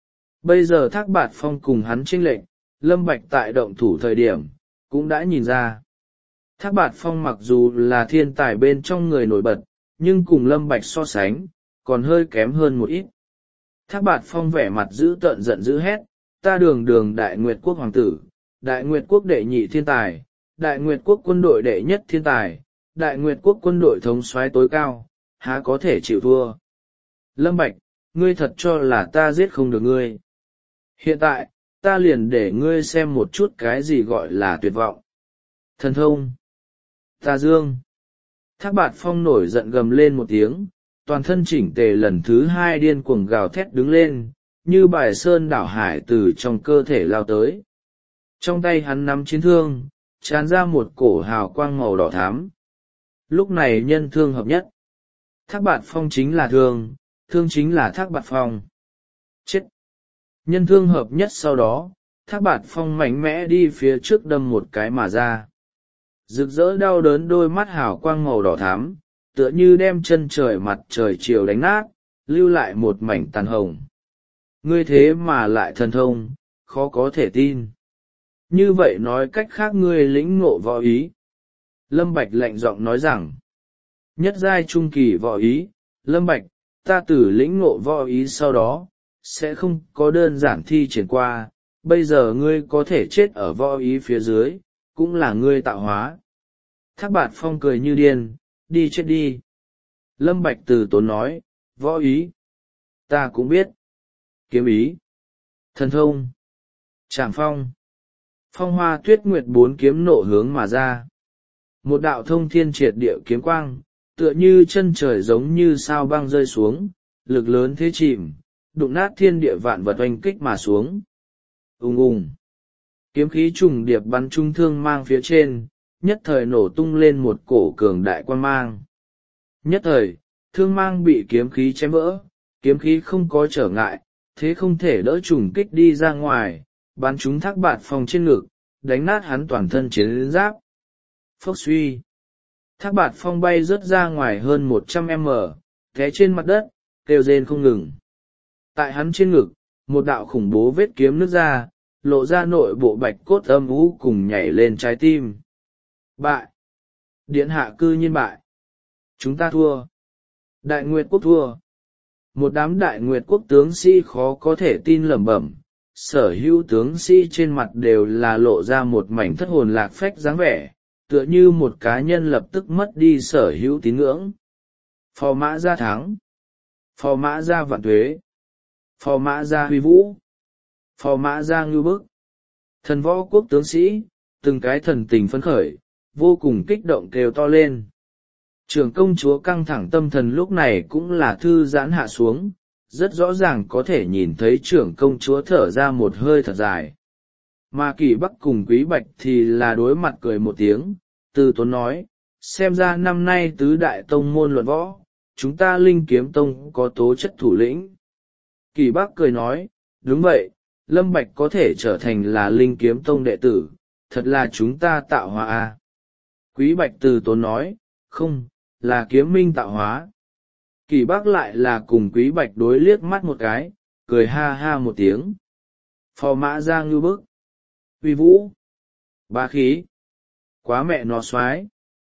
bây giờ Thác Bạt Phong cùng hắn chênh lệch, Lâm Bạch tại động thủ thời điểm, cũng đã nhìn ra. Thác Bạt Phong mặc dù là thiên tài bên trong người nổi bật, nhưng cùng Lâm Bạch so sánh, còn hơi kém hơn một ít. Thác Bạt Phong vẻ mặt dữ tợn giận dữ hét, ta đường đường Đại Nguyệt quốc hoàng tử, Đại Nguyệt quốc đệ nhị thiên tài, Đại Nguyệt quốc quân đội đệ nhất thiên tài, Đại Nguyệt quốc quân đội thống soái tối cao, há có thể chịu thua. Lâm Bạch, ngươi thật cho là ta giết không được ngươi. Hiện tại, ta liền để ngươi xem một chút cái gì gọi là tuyệt vọng. Thần thông. Tà Dương. Thác Bạt Phong nổi giận gầm lên một tiếng, toàn thân chỉnh tề lần thứ hai điên cuồng gào thét đứng lên, như bài sơn đảo hải từ trong cơ thể lao tới. Trong tay hắn nắm chiến thương, tràn ra một cổ hào quang màu đỏ thắm. Lúc này nhân thương hợp nhất. Thác Bạt Phong chính là thương, thương chính là Thác Bạt Phong. Chết! Nhân thương hợp nhất sau đó, Thác Bạt Phong mạnh mẽ đi phía trước đâm một cái mà ra. Rực rỡ đau đớn đôi mắt hào quang màu đỏ thắm, tựa như đem chân trời mặt trời chiều đánh nát, lưu lại một mảnh tàn hồng. Ngươi thế mà lại thần thông, khó có thể tin. Như vậy nói cách khác ngươi lĩnh ngộ võ ý. Lâm Bạch lạnh giọng nói rằng, nhất giai trung kỳ võ ý, Lâm Bạch, ta từ lĩnh ngộ võ ý sau đó, sẽ không có đơn giản thi triển qua, bây giờ ngươi có thể chết ở võ ý phía dưới, cũng là ngươi tạo hóa. Thác Bạt Phong cười như điên, đi chết đi. Lâm Bạch từ tốn nói, võ ý, ta cũng biết. Kiếm ý, thần thông, trảm phong, phong hoa tuyết nguyệt bốn kiếm nộ hướng mà ra. Một đạo thông thiên triệt địa kiếm quang, tựa như chân trời giống như sao băng rơi xuống, lực lớn thế chìm, đụng nát thiên địa vạn vật oanh kích mà xuống. Ùng ùng, kiếm khí trùng điệp bắn trung thương mang phía trên, nhất thời nổ tung lên một cổ cường đại quang mang. Nhất thời, thương mang bị kiếm khí chém vỡ, kiếm khí không có trở ngại, thế không thể đỡ trùng kích đi ra ngoài, bắn trúng Thác Bạt Phong trên ngực, đánh nát hắn toàn thân chiến giáp. Phốc suy, Thác Bạt Phong bay rớt ra ngoài hơn 100m, té trên mặt đất, kêu rên không ngừng. Tại hắn trên ngực, một đạo khủng bố vết kiếm nứt ra, lộ ra nội bộ bạch cốt âm u cùng nhảy lên trái tim. Bại! Điện hạ cư nhiên bại! Chúng ta thua! Đại Nguyệt quốc thua! Một đám Đại Nguyệt quốc tướng sĩ khó có thể tin lẩm bẩm, sở hữu tướng sĩ trên mặt đều là lộ ra một mảnh thất hồn lạc phách dáng vẻ, tựa như một cá nhân lập tức mất đi sở hữu tín ngưỡng. Phò Mã Gia thắng! Phò Mã Gia vạn tuế! Phò Mã Gia huy vũ! Phò Mã Gia ngưu bức! Thần võ quốc tướng sĩ, từng cái thần tình phấn khởi, vô cùng kích động kêu to lên. Trưởng công chúa căng thẳng tâm thần lúc này cũng là thư giãn hạ xuống, rất rõ ràng có thể nhìn thấy trưởng công chúa thở ra một hơi thật dài. Mà Kỷ Bắc cùng Quý Bạch thì là đối mặt cười một tiếng, từ tốn nói, xem ra năm nay tứ đại tông môn luận võ, chúng ta Linh Kiếm Tông có tố chất thủ lĩnh. Kỷ Bắc cười nói, đúng vậy, Lâm Bạch có thể trở thành là Linh Kiếm Tông đệ tử, thật là chúng ta tạo hóa a. Quý Bạch từ tốn nói, không, là Kiếm Minh tạo hóa. Kỷ Bắc lại là cùng Quý Bạch đối liếc mắt một cái, cười ha ha một tiếng. Phò Mã Gia ngưu bức, uy vũ, bá khí, quá mẹ nó xoái.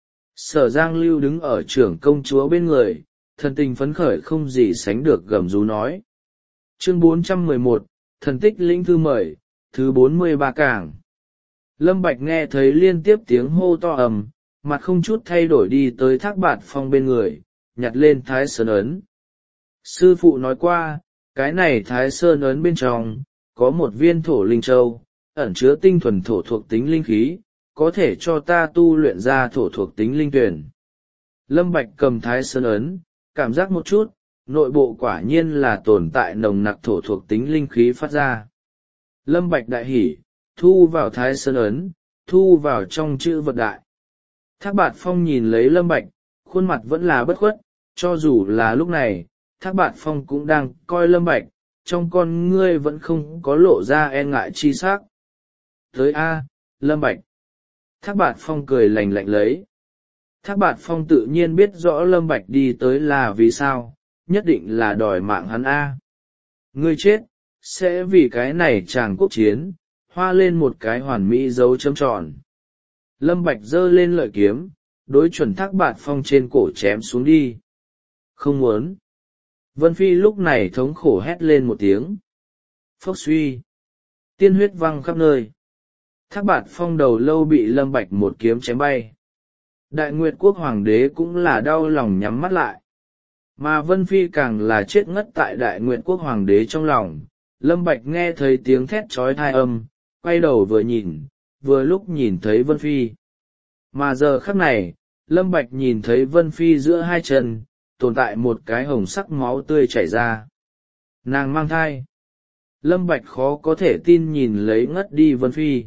Sở Giang Lưu đứng ở trưởng công chúa bên người, thần tình phấn khởi không gì sánh được gầm rú nói. Chương 411, thần tích lĩnh thư mời, thứ 43 cảng. Lâm Bạch nghe thấy liên tiếp tiếng hô to ầm, mặt không chút thay đổi đi tới Thác Bạt Phong bên người, nhặt lên Thái Sơn ấn. Sư phụ nói qua, cái này Thái Sơn ấn bên trong, có một viên thổ linh châu, ẩn chứa tinh thuần thổ thuộc tính linh khí, có thể cho ta tu luyện ra thổ thuộc tính linh tuyển. Lâm Bạch cầm Thái Sơn ấn, cảm giác một chút, nội bộ quả nhiên là tồn tại nồng nặc thổ thuộc tính linh khí phát ra. Lâm Bạch đại hỉ, thu vào Thái Sơn ấn, thu vào trong chữ vật đại. Thác Bạt Phong nhìn lấy Lâm Bạch, khuôn mặt vẫn là bất khuất, cho dù là lúc này, Thác Bạt Phong cũng đang coi Lâm Bạch, trong con ngươi vẫn không có lộ ra e ngại chi sắc. Tới A, Lâm Bạch. Thác Bạt Phong cười lạnh lạnh lấy. Thác Bạt Phong tự nhiên biết rõ Lâm Bạch đi tới là vì sao, nhất định là đòi mạng hắn A. Ngươi chết, sẽ vì cái này chàng quốc chiến, hoa lên một cái hoàn mỹ dấu chấm tròn. Lâm Bạch giơ lên lợi kiếm, đối chuẩn Thác Bạt Phong trên cổ chém xuống đi. Không muốn. Vân Phi lúc này thống khổ hét lên một tiếng. Phốc suy. Tiên huyết văng khắp nơi. Thác Bạt Phong đầu lâu bị Lâm Bạch một kiếm chém bay. Đại Nguyệt quốc hoàng đế cũng là đau lòng nhắm mắt lại. Mà Vân Phi càng là chết ngất tại Đại Nguyệt quốc hoàng đế trong lòng. Lâm Bạch nghe thấy tiếng thét chói tai âm, quay đầu vừa nhìn, vừa lúc nhìn thấy Vân Phi. Mà giờ khắc này, Lâm Bạch nhìn thấy Vân Phi giữa hai chân, tồn tại một cái hồng sắc máu tươi chảy ra. Nàng mang thai. Lâm Bạch khó có thể tin nhìn lấy ngất đi Vân Phi.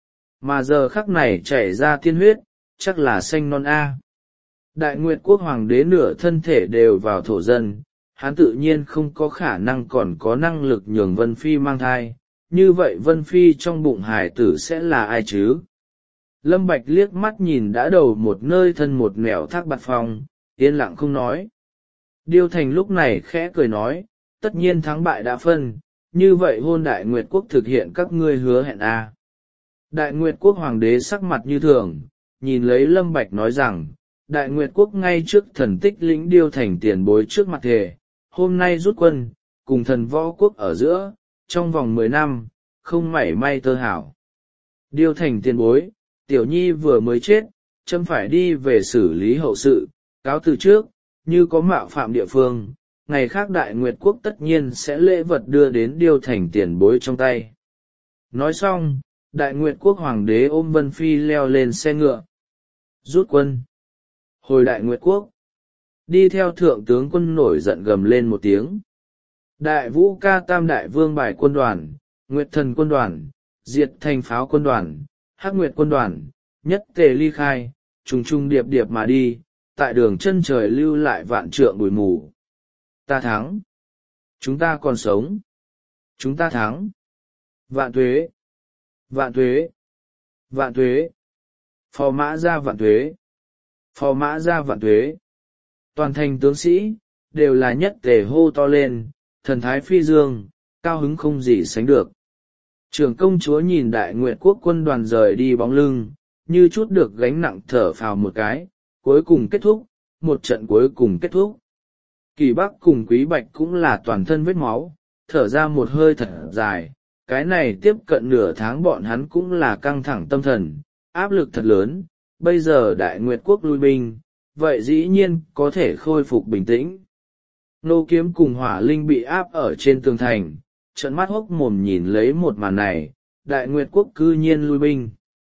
Mà giờ khắc này chảy ra tiên huyết, chắc là xanh non A. Đại Nguyệt Quốc Hoàng đế nửa thân thể đều vào thổ dân, hắn tự nhiên không có khả năng còn có năng lực nhường Vân Phi mang thai, như vậy Vân Phi trong bụng hải tử sẽ là ai chứ? Lâm Bạch liếc mắt nhìn đã đầu một nơi thân một nẻo Thác Bạt Phong, yên lặng không nói. Điêu Thành lúc này khẽ cười nói, tất nhiên thắng bại đã phân, như vậy hôn Đại Nguyệt Quốc thực hiện các ngươi hứa hẹn A. Đại Nguyệt Quốc Hoàng đế sắc mặt như thường, nhìn lấy Lâm Bạch nói rằng, Đại Nguyệt Quốc ngay trước thần tích lĩnh Điêu Thành tiền bối trước mặt thề, hôm nay rút quân, cùng thần võ quốc ở giữa, trong vòng 10 năm, không mảy may tơ hảo. Điêu Thành tiền bối, tiểu nhi vừa mới chết, chấm phải đi về xử lý hậu sự, cáo từ trước, như có mạo phạm địa phương, ngày khác Đại Nguyệt Quốc tất nhiên sẽ lễ vật đưa đến Điêu Thành tiền bối trong tay. Nói xong, Đại Nguyệt Quốc Hoàng đế ôm Vân Phi leo lên xe ngựa. Rút quân. Hồi Đại Nguyệt Quốc. Đi theo thượng tướng quân nổi giận gầm lên một tiếng. Đại Vũ Ca Tam Đại Vương bài quân đoàn, Nguyệt Thần quân đoàn, Diệt Thành Pháo quân đoàn, Hắc Nguyệt quân đoàn, nhất tề ly khai, trùng trùng điệp điệp mà đi, tại đường chân trời lưu lại vạn trượng bụi mù. Ta thắng. Chúng ta còn sống. Chúng ta thắng. Vạn tuế. Vạn tuế. Vạn tuế. Phò mã ra vạn tuế. Phò mã ra vạn tuế. Toàn thành tướng sĩ, đều là nhất tề hô to lên, thần thái phi dương, cao hứng không gì sánh được. Trưởng công chúa nhìn Đại Nguyệt Quốc quân đoàn rời đi bóng lưng, như chút được gánh nặng thở phào một cái, cuối cùng kết thúc, một trận cuối cùng kết thúc. Kỳ Bắc cùng Quý Bạch cũng là toàn thân vết máu, thở ra một hơi thật dài, cái này tiếp cận nửa tháng bọn hắn cũng là căng thẳng tâm thần, áp lực thật lớn, bây giờ Đại Nguyệt Quốc lui binh, vậy dĩ nhiên có thể khôi phục bình tĩnh. Nô Kiếm cùng Hỏa Linh bị áp ở trên tường thành, trợn mắt hốc mồm nhìn lấy một màn này, Đại Nguyệt Quốc cư nhiên lui binh.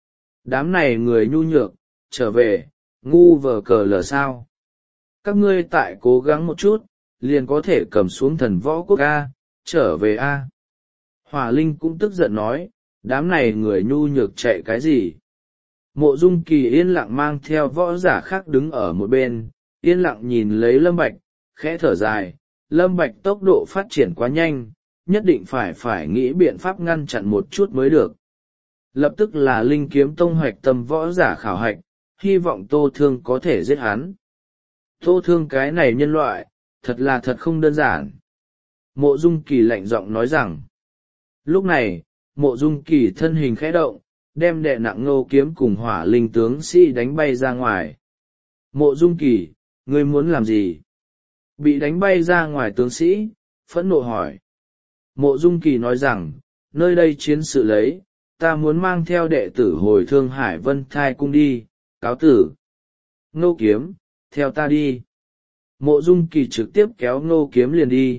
Đám này người nhu nhược, trở về, ngu vờ cờ lờ sao. Các ngươi tại cố gắng một chút, liền có thể cầm xuống thần võ quốc A, trở về A. Hỏa Linh cũng tức giận nói, đám này người nhu nhược chạy cái gì. Mộ Dung Kỳ yên lặng mang theo võ giả khác đứng ở một bên, yên lặng nhìn lấy Lâm Bạch, khẽ thở dài, Lâm Bạch tốc độ phát triển quá nhanh, nhất định phải nghĩ biện pháp ngăn chặn một chút mới được. Lập tức là Linh Kiếm Tông hoạch tâm võ giả khảo hạch, hy vọng Tô Thương có thể giết hắn. Tô Thương cái này nhân loại, thật không đơn giản. Mộ Dung Kỳ lạnh giọng nói rằng. Lúc này, Mộ Dung Kỳ thân hình khẽ động, đem đè nặng Nô Kiếm cùng Hỏa Linh tướng sĩ đánh bay ra ngoài. Mộ Dung Kỳ, ngươi muốn làm gì? Bị đánh bay ra ngoài tướng sĩ, phẫn nộ hỏi. Mộ Dung Kỳ nói rằng, nơi đây chiến sự lấy, ta muốn mang theo đệ tử hồi Thương Hải Vân Thai cung đi, cáo tử. Nô Kiếm, theo ta đi. Mộ Dung Kỳ trực tiếp kéo Nô Kiếm liền đi.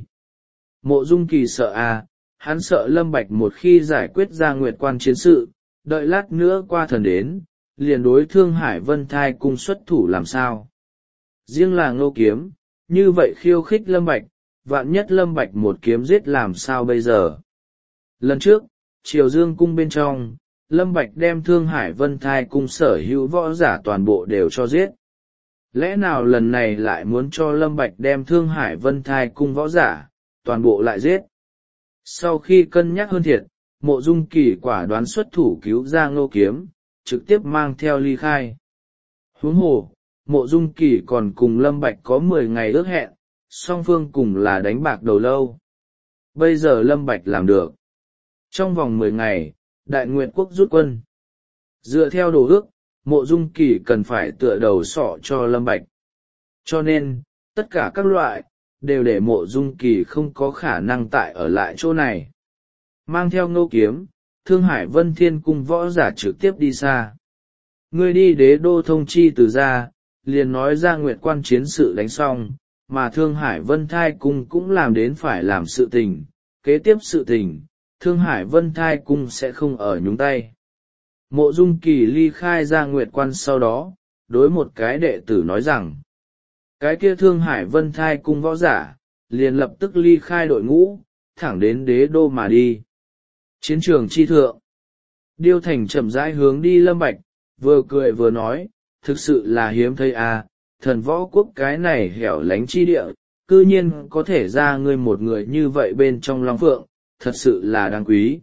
Mộ Dung Kỳ sợ à, hắn sợ Lâm Bạch một khi giải quyết ra Nguyệt Quan chiến sự, đợi lát nữa qua thần đến, liền đối Thương Hải Vân Thai cung xuất thủ làm sao. Riêng là Nô Kiếm, như vậy khiêu khích Lâm Bạch, vạn nhất Lâm Bạch một kiếm giết làm sao bây giờ. Lần trước, Triều Dương cung bên trong, Lâm Bạch đem Thương Hải Vân Thai cung sở hữu võ giả toàn bộ đều cho giết. Lẽ nào lần này lại muốn cho Lâm Bạch đem Thương Hải Vân Thai cung võ giả, toàn bộ lại giết? Sau khi cân nhắc hơn thiệt, Mộ Dung Kỳ quả đoán xuất thủ cứu ra Ngô Kiếm, trực tiếp mang theo ly khai. Huống hồ, Mộ Dung Kỳ còn cùng Lâm Bạch có 10 ngày ước hẹn, song phương cùng là đánh bạc đầu lâu. Bây giờ Lâm Bạch làm được. Trong vòng 10 ngày, Đại Nguyệt Quốc rút quân. Dựa theo đồ ước, Mộ Dung Kỳ cần phải tựa đầu sọ cho Lâm Bạch. Cho nên, tất cả các loại, đều để Mộ Dung Kỳ không có khả năng tại ở lại chỗ này. Mang theo Ngô Kiếm, Thương Hải Vân Thiên cung võ giả trực tiếp đi xa. Ngươi đi Đế đô thông chi từ ra, liền nói ra Nguyệt Quan chiến sự đánh xong, mà Thương Hải Vân Thai cung cũng làm đến phải làm sự tình, kế tiếp sự tình, Thương Hải Vân Thai cung sẽ không ở nhúng tay. Mộ Dung Kỳ ly khai ra Nguyệt Quan sau đó, đối một cái đệ tử nói rằng, cái kia Thương Hải Vân Thai cung võ giả liền lập tức ly khai đội ngũ, thẳng đến đế đô mà đi. Chiến trường chi thượng, Điêu Thành chậm rãi hướng đi Lâm Bạch, vừa cười vừa nói, thực sự là hiếm thấy à, thần võ quốc cái này hẻo lánh chi địa, cư nhiên có thể ra ngươi một người như vậy bên trong Long Phượng, thật sự là đáng quý.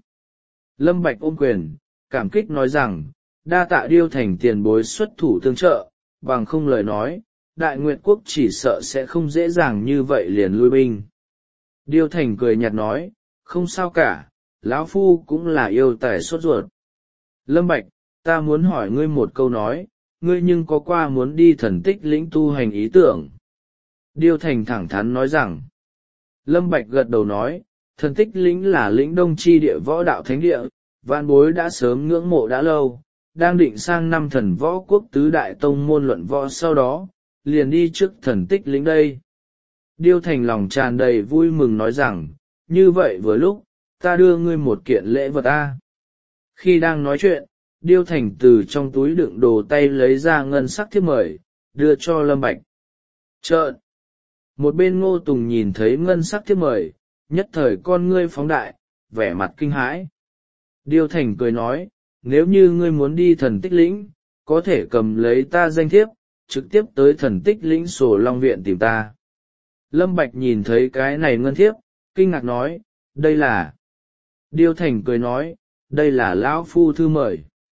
Lâm Bạch ôm quyền, cảm kích nói rằng, đa tạ Điêu Thành tiền bối xuất thủ tương trợ, bằng không lời nói, Đại Nguyệt quốc chỉ sợ sẽ không dễ dàng như vậy liền lui binh. Điêu Thành cười nhạt nói, không sao cả, lão phu cũng là yêu tài sốt ruột. Lâm Bạch, ta muốn hỏi ngươi một câu nói, ngươi nhưng có qua muốn đi Thần Tích lĩnh tu hành ý tưởng? Điêu Thành thẳng thắn nói rằng. Lâm Bạch gật đầu nói, Thần Tích lĩnh là lĩnh đông chi địa võ đạo thánh địa, vạn bối đã sớm ngưỡng mộ đã lâu, đang định sang năm thần võ quốc tứ đại tông môn luận võ sau đó, liền đi trước Thần Tích lĩnh đây. Điêu Thành lòng tràn đầy vui mừng nói rằng, như vậy vừa lúc, ta đưa ngươi một kiện lễ vật a. Khi đang nói chuyện, Điêu Thành từ trong túi đựng đồ tay lấy ra ngân sắc thiếp mời, đưa cho Lâm Bạch. Trợn! Một bên Ngô Tùng nhìn thấy ngân sắc thiếp mời, nhất thời con ngươi phóng đại, vẻ mặt kinh hãi. Điêu Thành cười nói, nếu như ngươi muốn đi Thần Tích lĩnh, có thể cầm lấy ta danh thiếp, trực tiếp tới Thần Tích lĩnh Sổ Long viện tìm ta. Lâm Bạch nhìn thấy cái này ngân thiếp, kinh ngạc nói, đây là... Điêu Thành cười nói, đây là lão phu thư mời.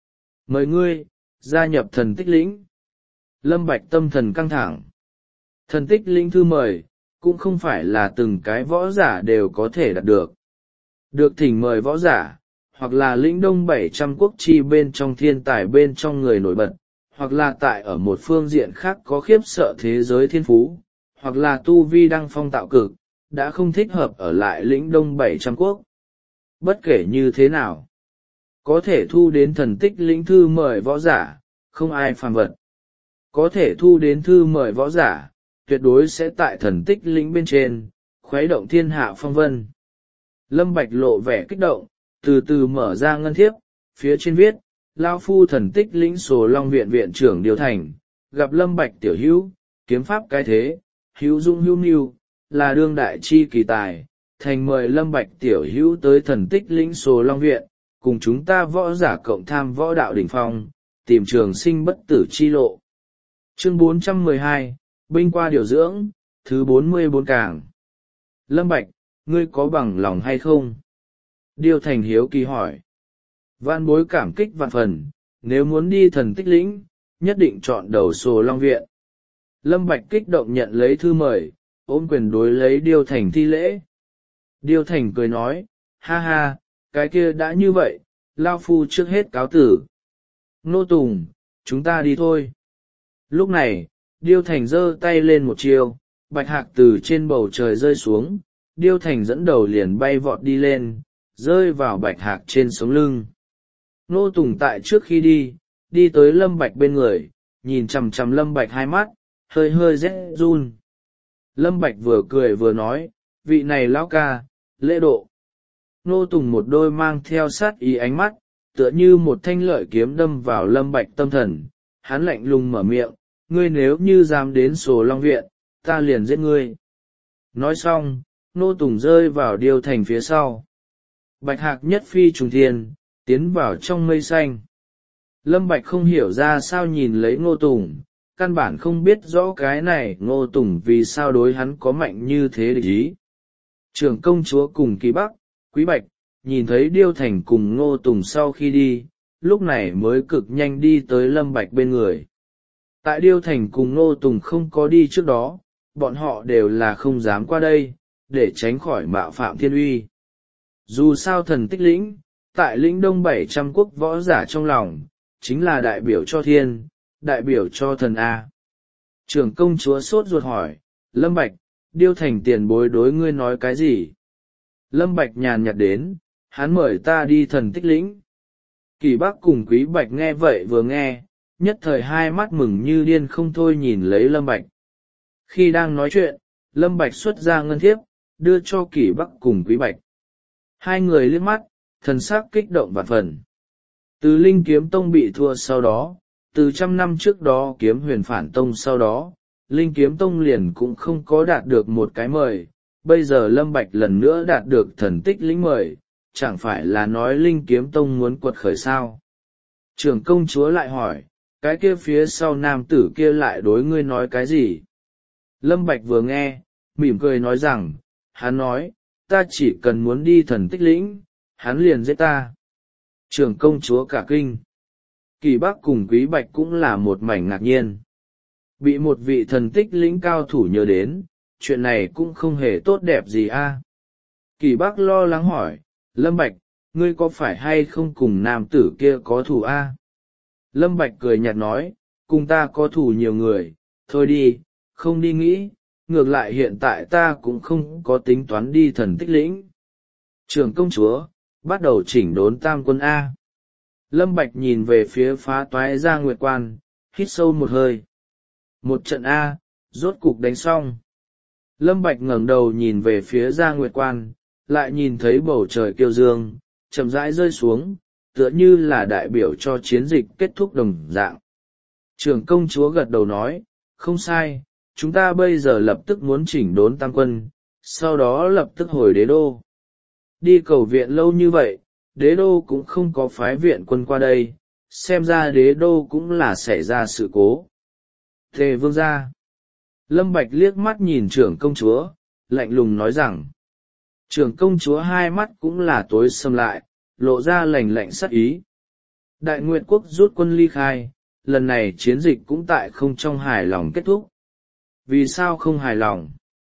Mời ngươi, gia nhập Thần Tích lĩnh. Lâm Bạch tâm thần căng thẳng. Thần Tích lĩnh thư mời, cũng không phải là từng cái võ giả đều có thể đạt được. Được thỉnh mời võ giả, hoặc là lĩnh đông 700 quốc chi bên trong thiên tài bên trong người nổi bật, hoặc là tại ở một phương diện khác có khiếp sợ thế giới thiên phú, hoặc là tu vi đăng phong tạo cực, đã không thích hợp ở lại lĩnh đông 700 quốc. Bất kể như thế nào, có thể thu đến Thần Tích lĩnh thư mời võ giả, không ai phàm vật. Có thể thu đến thư mời võ giả, tuyệt đối sẽ tại Thần Tích lĩnh bên trên, khuấy động thiên hạ phong vân. Lâm Bạch lộ vẻ kích động, từ từ mở ra ngân thiếp, phía trên viết, Lao phu Thần Tích lĩnh Sổ Long viện viện trưởng Điêu Thành, gặp Lâm Bạch tiểu hữu, kiếm pháp cái thế, hữu dung hữu mưu, là đương đại chi kỳ tài, thành mời Lâm Bạch tiểu hữu tới Thần Tích lĩnh Sổ Long viện, cùng chúng ta võ giả cộng tham võ đạo đỉnh phong, tìm trường sinh bất tử chi lộ. Chương 412, binh qua điều dưỡng, thứ 44 cảng. Lâm Bạch, ngươi có bằng lòng hay không? Điêu Thành hiếu kỳ hỏi. Vạn bối cảm kích vạn phần, nếu muốn đi Thần Tích lĩnh, nhất định chọn đầu Sổ Long viện. Lâm Bạch kích động nhận lấy thư mời, ôm quyền đối lấy Điêu Thành thi lễ. Điêu Thành cười nói, ha ha, cái kia đã như vậy, Lao phu trước hết cáo tử. Nô Tùng, chúng ta đi thôi. Lúc này, Điêu Thành giơ tay lên một chiều, bạch hạc từ trên bầu trời rơi xuống, Điêu Thành dẫn đầu liền bay vọt đi lên, rơi vào bạch hạc trên sống lưng. Nô Tùng tại trước khi đi tới Lâm Bạch bên người, nhìn chằm chằm Lâm Bạch hai mắt, hơi hơi rét run. Lâm Bạch vừa cười vừa nói, vị này lão ca, lễ độ. Nô Tùng một đôi mang theo sát ý ánh mắt, tựa như một thanh lợi kiếm đâm vào Lâm Bạch tâm thần, hắn lạnh lùng mở miệng, ngươi nếu như dám đến Sổ Long viện, ta liền giết ngươi. Nói xong, Nô Tùng rơi vào Điêu Thành phía sau. Bạch hạc nhất phi trùng thiên, tiến vào trong mây xanh. Lâm Bạch không hiểu ra sao nhìn lấy Ngô Tùng, căn bản không biết rõ cái này Ngô Tùng vì sao đối hắn có mạnh như thế địch ý. Trưởng công chúa cùng Kỳ Bắc, Quý Bạch, nhìn thấy Điêu Thành cùng Ngô Tùng sau khi đi, lúc này mới cực nhanh đi tới Lâm Bạch bên người. Tại Điêu Thành cùng Ngô Tùng không có đi trước đó, bọn họ đều là không dám qua đây, để tránh khỏi mạo phạm thiên uy. Dù sao Thần Tích lĩnh, tại lĩnh đông 700 quốc võ giả trong lòng, chính là đại biểu cho thiên, đại biểu cho thần A. Trưởng công chúa sốt ruột hỏi, Lâm Bạch, Điêu Thành tiền bối đối ngươi nói cái gì? Lâm Bạch nhàn nhạt đến, hắn mời ta đi Thần Tích lĩnh. Kỳ Bắc cùng Quý Bạch nghe vậy vừa nghe, nhất thời hai mắt mừng như điên không thôi nhìn lấy Lâm Bạch. Khi đang nói chuyện, Lâm Bạch xuất ra ngân thiếp, đưa cho Kỳ Bắc cùng Quý Bạch. Hai người liếc mắt, thần sắc kích động vạn phần. Từ Linh Kiếm Tông bị thua sau đó, từ 100 năm trước đó Kiếm Huyền phản tông sau đó, Linh Kiếm Tông liền cũng không có đạt được một cái mời, bây giờ Lâm Bạch lần nữa đạt được thần tích lĩnh mời, chẳng phải là nói Linh Kiếm Tông muốn quật khởi sao? Trưởng công chúa lại hỏi, cái kia phía sau nam tử kia lại đối ngươi nói cái gì? Lâm Bạch vừa nghe, mỉm cười nói rằng, hắn nói, ta chỉ cần muốn đi thần tích lĩnh, hắn liền giết ta. Trưởng công chúa cả kinh. Kỳ Bắc cùng Quý Bạch cũng là một mảnh ngạc nhiên. Bị một vị thần tích lĩnh cao thủ nhớ đến, chuyện này cũng không hề tốt đẹp gì a. Kỳ Bắc lo lắng hỏi, Lâm Bạch, ngươi có phải hay không cùng nam tử kia có thù a? Lâm Bạch cười nhạt nói, cùng ta có thù nhiều người, thôi đi, không đi nghĩ, ngược lại hiện tại ta cũng không có tính toán đi thần tích lĩnh. Trưởng công chúa, bắt đầu chỉnh đốn tam quân A. Lâm Bạch nhìn về phía phá toái Gia Nguyệt Quan, hít sâu một hơi. Một trận A, rốt cục đánh xong. Lâm Bạch ngẩng đầu nhìn về phía Gia Nguyệt Quan, lại nhìn thấy bầu trời kiêu dương, chậm rãi rơi xuống, tựa như là đại biểu cho chiến dịch kết thúc đồng dạng. Trưởng công chúa gật đầu nói, không sai, chúng ta bây giờ lập tức muốn chỉnh đốn tam quân, sau đó lập tức hồi đế đô. Đi cầu viện lâu như vậy, đế đô cũng không có phái viện quân qua đây, xem ra đế đô cũng là xảy ra sự cố. Thề vương gia. Lâm Bạch liếc mắt nhìn trưởng công chúa, lạnh lùng nói rằng, trưởng công chúa hai mắt cũng là tối sầm lại, lộ ra lạnh lạnh sắc ý. Đại Nguyệt quốc rút quân ly khai, lần này chiến dịch cũng tại không trong hài lòng kết thúc. Vì sao không hài lòng?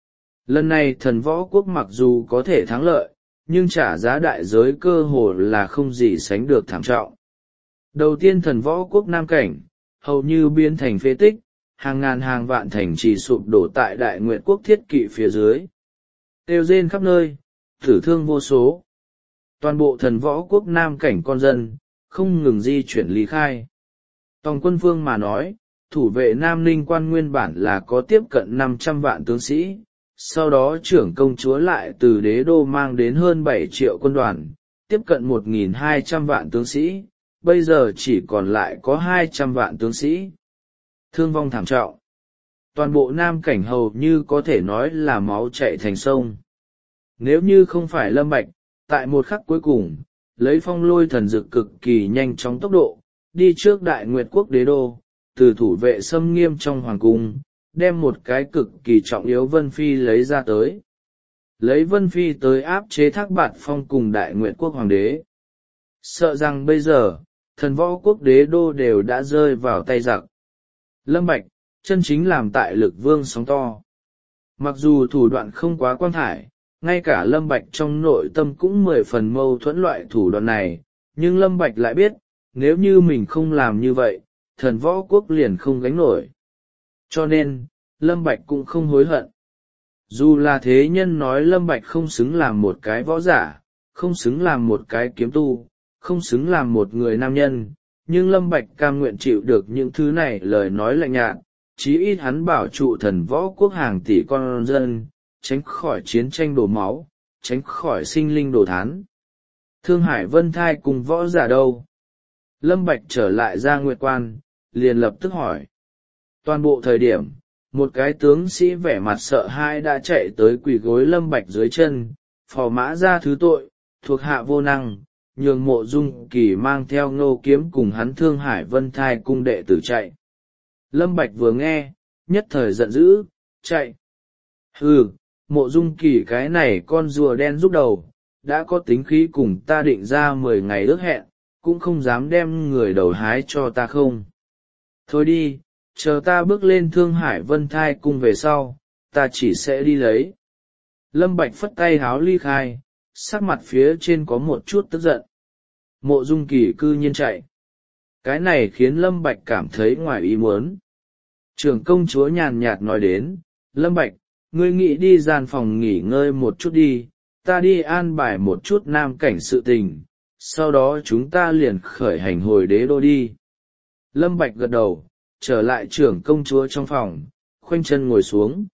Lần này thần võ quốc mặc dù có thể thắng lợi, nhưng trả giá đại giới cơ hồ là không gì sánh được thảm trọng. Đầu tiên thần võ quốc Nam Cảnh, hầu như biến thành phế tích, hàng ngàn hàng vạn thành trì sụp đổ tại Đại Nguyệt quốc thiết kỵ phía dưới. Tiêu rên khắp nơi, tử thương vô số. Toàn bộ thần võ quốc Nam Cảnh con dân, không ngừng di chuyển ly khai. Tòng quân vương mà nói, thủ vệ Nam Ninh quan nguyên bản là có tiếp cận 500 vạn tướng sĩ, sau đó trưởng công chúa lại từ đế đô mang đến hơn 7 triệu quân đoàn, tiếp cận 1.200 vạn tướng sĩ, bây giờ chỉ còn lại có 200 vạn tướng sĩ. Thương vong thảm trọng. Toàn bộ Nam Cảnh hầu như có thể nói là máu chảy thành sông. Nếu như không phải Lâm Bạch, tại một khắc cuối cùng, lấy phong lôi thần dực cực kỳ nhanh chóng tốc độ, đi trước Đại Nguyệt quốc đế đô, từ thủ vệ xâm nghiêm trong hoàng cung, đem một cái cực kỳ trọng yếu Vân Phi lấy ra tới. Lấy Vân Phi tới áp chế Thác Bạt Phong cùng Đại Nguyệt quốc hoàng đế. Sợ rằng bây giờ, thần võ quốc đế đô đều đã rơi vào tay giặc. Lâm Bạch, chân chính làm tại lực vương sóng to. Mặc dù thủ đoạn không quá quang thải, ngay cả Lâm Bạch trong nội tâm cũng 10 phần mâu thuẫn loại thủ đoạn này, nhưng Lâm Bạch lại biết, nếu như mình không làm như vậy, thần võ quốc liền không gánh nổi. Cho nên, Lâm Bạch cũng không hối hận. Dù là thế nhân nói Lâm Bạch không xứng làm một cái võ giả, không xứng làm một cái kiếm tu, không xứng làm một người nam nhân, nhưng Lâm Bạch cam nguyện chịu được những thứ này lời nói lạnh nhạt, chí ít hắn bảo trụ thần võ quốc hàng tỷ con dân, tránh khỏi chiến tranh đổ máu, tránh khỏi sinh linh đổ thán. Thương Hải Vân Thai cùng võ giả đâu? Lâm Bạch trở lại Gia Nguyệt Quan, liền lập tức hỏi. Toàn bộ thời điểm, một cái tướng sĩ vẻ mặt sợ hãi đã chạy tới quỳ gối Lâm Bạch dưới chân, phò mã ra thứ tội, thuộc hạ vô năng, nhường Mộ Dung Kỳ mang theo Ngô Kiếm cùng hắn Thương Hải Vân Thai cung đệ tử chạy. Lâm Bạch vừa nghe, nhất thời giận dữ, chạy. Hừ, Mộ Dung Kỳ cái này con rùa đen rút đầu, đã có tính khí cùng ta định ra 10 ngày ước hẹn, cũng không dám đem người đầu hái cho ta không. Thôi đi, chờ ta bước lên Thương Hải Vân Thai cung về sau, ta chỉ sẽ đi lấy. Lâm Bạch phất tay háo ly khai, sắc mặt phía trên có một chút tức giận. Mộ Dung Kỳ cư nhiên chạy. Cái này khiến Lâm Bạch cảm thấy ngoài ý muốn. Trưởng công chúa nhàn nhạt nói đến, Lâm Bạch, ngươi nghĩ đi gian phòng nghỉ ngơi một chút đi, ta đi an bài một chút Nam Cảnh sự tình, sau đó chúng ta liền khởi hành hồi đế đô đi. Lâm Bạch gật đầu, trở lại trưởng công chúa trong phòng, khoanh chân ngồi xuống.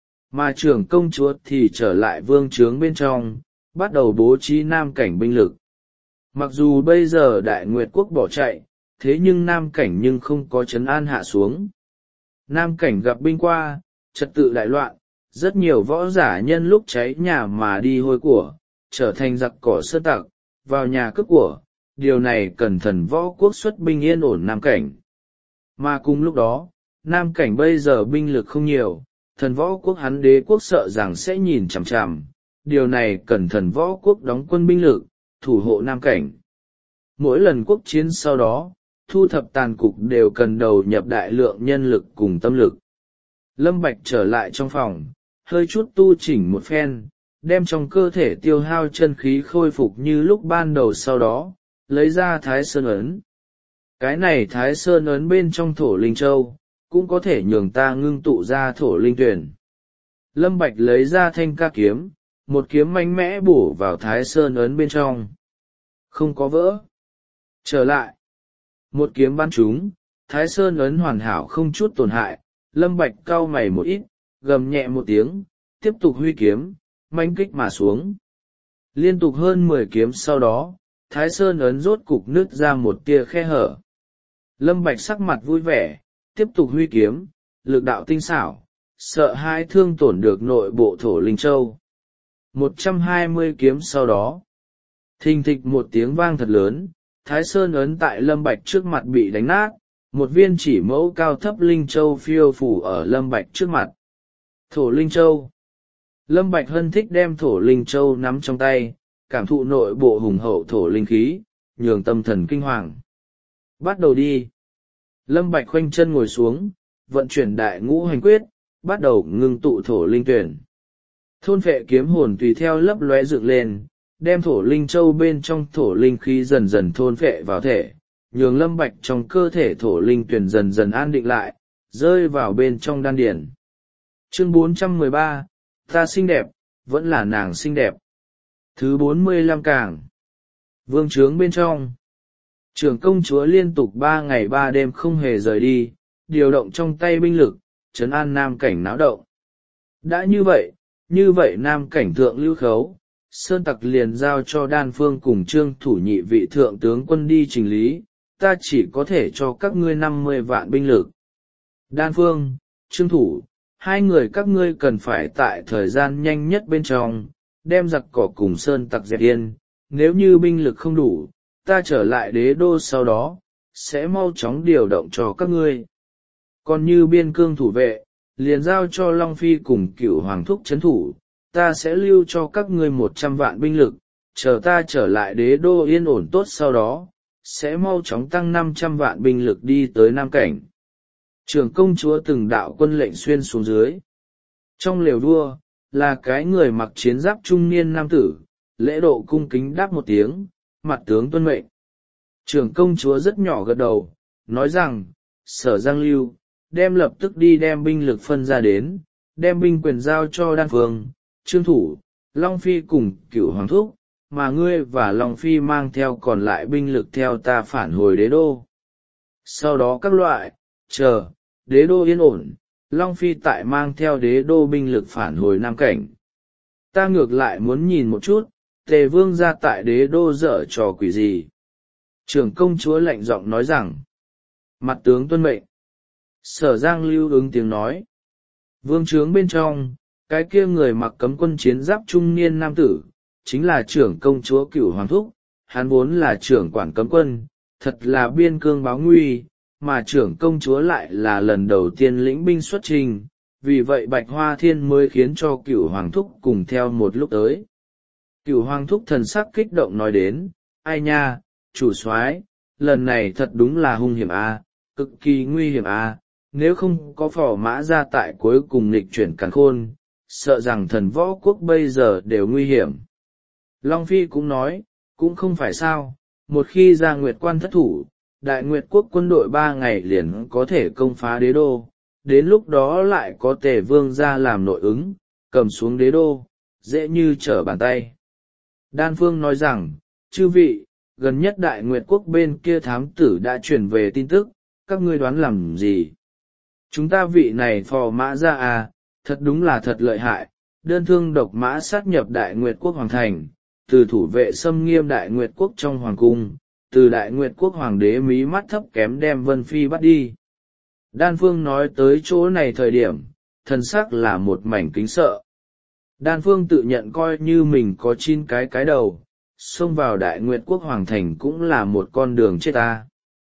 Mà trưởng công chúa thì trở lại vương trướng bên trong, bắt đầu bố trí Nam Cảnh binh lực. Mặc dù bây giờ Đại Nguyệt quốc bỏ chạy, thế nhưng Nam Cảnh nhưng không có trấn an hạ xuống. Nam Cảnh gặp binh qua, trật tự đại loạn, rất nhiều võ giả nhân lúc cháy nhà mà đi hôi của, trở thành giặc cỏ sơn tặc, vào nhà cướp của, điều này cần thần võ quốc xuất binh yên ổn Nam Cảnh. Mà cùng lúc đó, Nam Cảnh bây giờ binh lực không nhiều, thần võ quốc hắn đế quốc sợ rằng sẽ nhìn chằm chằm, điều này cần thần võ quốc đóng quân binh lực, thủ hộ Nam Cảnh. Mỗi lần quốc chiến sau đó, thu thập tàn cục đều cần đầu nhập đại lượng nhân lực cùng tâm lực. Lâm Bạch trở lại trong phòng, hơi chút tu chỉnh một phen, đem trong cơ thể tiêu hao chân khí khôi phục như lúc ban đầu, sau đó lấy ra Thái Sơn ấn. Cái này Thái Sơn ấn bên trong thổ linh châu, cũng có thể nhường ta ngưng tụ ra thổ linh tuyển. Lâm Bạch lấy ra thanh ca kiếm, một kiếm mạnh mẽ bổ vào Thái Sơn ấn bên trong. Không có vỡ. Trở lại. Một kiếm bắn trúng, Thái Sơn ấn hoàn hảo không chút tổn hại. Lâm Bạch cau mày một ít, gầm nhẹ một tiếng, tiếp tục huy kiếm, mãnh kích mà xuống. Liên tục hơn 10 kiếm sau đó, Thái Sơn ấn rốt cục nứt ra một tia khe hở. Lâm Bạch sắc mặt vui vẻ, tiếp tục huy kiếm, lực đạo tinh xảo, sợ hãi thương tổn được nội bộ thổ linh châu. 120 kiếm sau đó, thình thịch một tiếng vang thật lớn, Thái Sơn ấn tại Lâm Bạch trước mặt bị đánh nát, một viên chỉ mẫu cao thấp linh châu phiêu phủ ở Lâm Bạch trước mặt. Thổ linh châu. Lâm Bạch hân thích đem thổ linh châu nắm trong tay, cảm thụ nội bộ hùng hậu thổ linh khí, nhường tâm thần kinh hoàng. Bắt đầu đi. Lâm Bạch khoanh chân ngồi xuống, vận chuyển đại ngũ hành quyết, bắt đầu ngưng tụ thổ linh tuyển. Thôn phệ kiếm hồn tùy theo lấp lóe dựng lên, đem thổ linh châu bên trong thổ linh khí dần dần thôn phệ vào thể, nhường Lâm Bạch trong cơ thể thổ linh tuyển dần dần an định lại, rơi vào bên trong đan điển. Chương 413, ta xinh đẹp, vẫn là nàng xinh đẹp. Thứ 45 càng. Vương trướng bên trong. Trưởng công chúa liên tục 3 ngày 3 đêm không hề rời đi, điều động trong tay binh lực, trấn an Nam Cảnh náo động. Đã như vậy Nam Cảnh thượng lưu khấu, sơn tặc liền giao cho Đan Phương cùng Trương Thủ nhị vị thượng tướng quân đi trình lý, ta chỉ có thể cho các ngươi 50 vạn binh lực. Đan Phương, Trương Thủ, hai người các ngươi cần phải tại thời gian nhanh nhất bên trong, đem giặc cỏ cùng sơn tặc dẹp yên, nếu như binh lực không đủ, ta trở lại đế đô sau đó, sẽ mau chóng điều động cho các ngươi. Còn như biên cương thủ vệ, liền giao cho Long Phi cùng Cửu Hoàng thúc chấn thủ, ta sẽ lưu cho các ngươi 100 vạn binh lực, chờ ta trở lại đế đô yên ổn tốt sau đó, sẽ mau chóng tăng 500 vạn binh lực đi tới Nam Cảnh. Trưởng công chúa từng đạo quân lệnh xuyên xuống dưới. Trong lều đua, là cái người mặc chiến giáp trung niên nam tử, lễ độ cung kính đáp một tiếng, mặt tướng tuân mệnh. Trưởng công chúa rất nhỏ gật đầu, nói rằng, Sở Giang Lưu, đem lập tức đi đem binh lực phân ra đến, đem binh quyền giao cho Đan Phương, Trương Thủ, Long Phi cùng Cửu Hoàng thúc, mà ngươi và Long Phi mang theo còn lại binh lực theo ta phản hồi đế đô. Sau đó các loại, chờ, đế đô yên ổn, Long Phi tại mang theo đế đô binh lực phản hồi Nam Cảnh. Ta ngược lại muốn nhìn một chút, Tề Vương ra tại đế đô dở trò quỷ gì. Trưởng công chúa lạnh giọng nói rằng, mặt tướng tuân mệnh. Sở Giang Lưu ứng tiếng nói, vương trướng bên trong, cái kia người mặc cấm quân chiến giáp trung niên nam tử, chính là trưởng công chúa Cửu Hoàng thúc, hắn vốn là trưởng quản cấm quân, thật là biên cương báo nguy, mà trưởng công chúa lại là lần đầu tiên lĩnh binh xuất trình, vì vậy Bạch Hoa Thiên mới khiến cho Cửu Hoàng thúc cùng theo một lúc tới. Cửu Hoàng thúc thần sắc kích động nói đến, ai nha, chủ soái, lần này thật đúng là hung hiểm a, cực kỳ nguy hiểm a, nếu không có Phò Mã Gia tại cuối cùng nghịch chuyển càn khôn, sợ rằng thần võ quốc bây giờ đều nguy hiểm. Long Phi cũng nói, cũng không phải sao, một khi ra Nguyệt Quan thất thủ, Đại Nguyệt quốc quân đội 3 ngày liền có thể công phá đế đô, đến lúc đó lại có Tề Vương ra làm nội ứng, cầm xuống đế đô, dễ như trở bàn tay. Đan Phương nói rằng, chư vị, gần nhất Đại Nguyệt quốc bên kia thám tử đã truyền về tin tức, các ngươi đoán làm gì? Chúng ta vị này Phò Mã Gia à, thật đúng là thật lợi hại, đơn thương độc mã sát nhập Đại Nguyệt quốc hoàng thành, từ thủ vệ xâm nghiêm Đại Nguyệt quốc trong hoàng cung, từ Đại Nguyệt quốc hoàng đế mí mắt thấp kém đem Vân Phi bắt đi. Đan Phương nói tới chỗ này thời điểm, thân sắc là một mảnh kính sợ. Đan Phương tự nhận coi như mình có 9 cái đầu, xông vào Đại Nguyệt Quốc Hoàng Thành cũng là một con đường chết ta.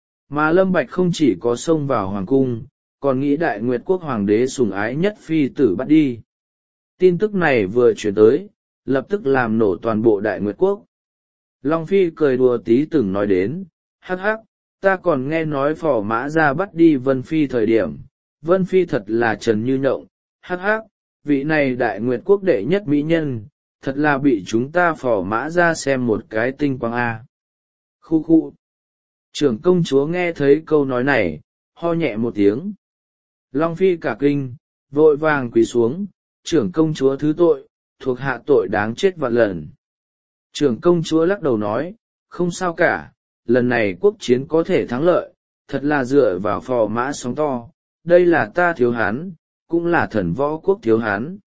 Mà Lâm Bạch không chỉ có xông vào Hoàng Cung, còn nghĩ Đại Nguyệt Quốc Hoàng đế sủng ái nhất phi tử bắt đi. Tin tức này vừa chuyển tới, lập tức làm nổ toàn bộ Đại Nguyệt Quốc. Long Phi cười đùa tí từng nói đến, hắc hắc, ta còn nghe nói Phò Mã Gia bắt đi Vân Phi thời điểm, Vân Phi thật là trần như nhộng, hắc hắc, vị này Đại Nguyệt Quốc đệ nhất mỹ nhân, thật là bị chúng ta Phò Mã Gia xem một cái tinh quang a. Khu khu. Trưởng công chúa nghe thấy câu nói này, ho nhẹ một tiếng. Long Phi cả kinh, vội vàng quỳ xuống, trưởng công chúa thứ tội, thuộc hạ tội đáng chết vạn lần. Trưởng công chúa lắc đầu nói, không sao cả, lần này quốc chiến có thể thắng lợi, thật là dựa vào Phò Mã sóng to, đây là ta thiếu hán, cũng là Thần Võ Quốc thiếu hán.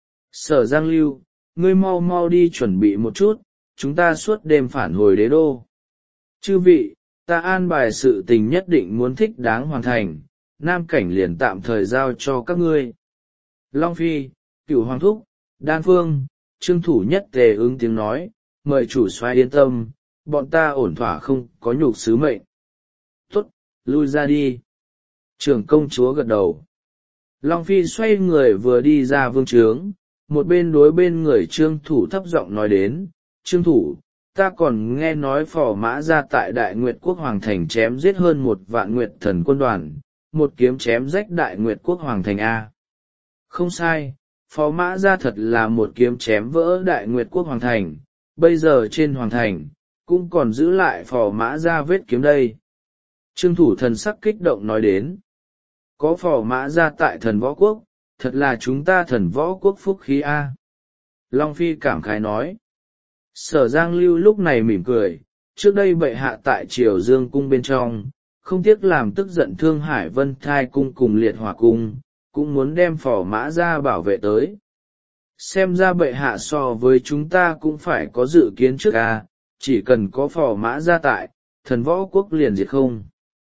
Sở Giang Lưu, ngươi mau mau đi chuẩn bị một chút, chúng ta suốt đêm phản hồi đế đô. Chư vị, ta an bài sự tình nhất định muốn thích đáng hoàn thành, Nam Cảnh liền tạm thời giao cho các ngươi. Long Phi, Cửu Hoàng Thúc, Đan Phương, Trương Thủ nhất tề ứng tiếng nói, mời chủ soái yên tâm, bọn ta ổn thỏa không có nhục sứ mệnh. Tốt, lui ra đi. Trưởng công chúa gật đầu. Long Phi xoay người vừa đi ra vương trướng, một bên đối bên người Trương Thủ thấp giọng nói đến, Trương Thủ, ta còn nghe nói Phò Mã Gia tại Đại Nguyệt Quốc Hoàng Thành chém giết hơn 1 vạn Nguyệt Thần quân đoàn, một kiếm chém rách Đại Nguyệt Quốc Hoàng Thành A. Không sai, Phò Mã Gia thật là một kiếm chém vỡ Đại Nguyệt Quốc Hoàng Thành, bây giờ trên Hoàng Thành, cũng còn giữ lại Phò Mã Gia vết kiếm đây. Trương Thủ thần sắc kích động nói đến, có Phò Mã Gia tại Thần Võ Quốc, thật là chúng ta Thần Võ Quốc phúc khí A. Long Phi cảm khái nói. Sở Giang Lưu lúc này mỉm cười, trước đây bệ hạ tại Triều Dương Cung bên trong, không tiếc làm tức giận Thương Hải Vân Thai Cung cùng Liệt Hỏa Cung, cũng muốn đem Phò Mã Gia bảo vệ tới. Xem ra bệ hạ so với chúng ta cũng phải có dự kiến trước chỉ cần có Phò Mã Gia tại, Thần Võ Quốc liền diệt không.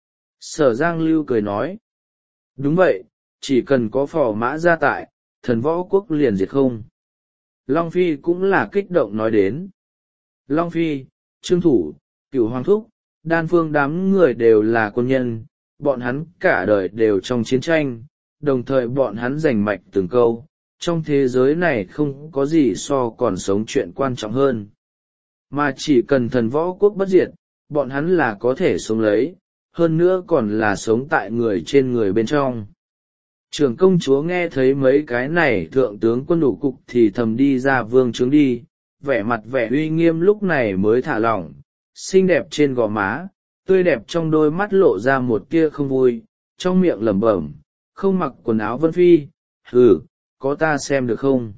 Sở Giang Lưu cười nói, đúng vậy, chỉ cần có Phò Mã Gia tại, Thần Võ Quốc liền diệt không. Long Phi cũng là kích động nói đến. Long Phi, Trương Thủ, Cửu Hoàng Thúc, Đan Phương đám người đều là quân nhân, bọn hắn cả đời đều trong chiến tranh, đồng thời bọn hắn giành mạch từng câu, trong thế giới này không có gì so còn sống chuyện quan trọng hơn. Mà chỉ cần Thần Võ Quốc bất diệt, bọn hắn là có thể sống lấy, hơn nữa còn là sống tại người trên người bên trong. Trưởng công chúa nghe thấy mấy cái này thượng tướng quân đủ cục thì thầm đi ra vương trướng đi, vẻ mặt vẻ uy nghiêm lúc này mới thả lỏng, xinh đẹp trên gò má, tươi đẹp trong đôi mắt lộ ra một tia không vui, trong miệng lẩm bẩm, không mặc quần áo Vân Phi, hừ, có ta xem được không?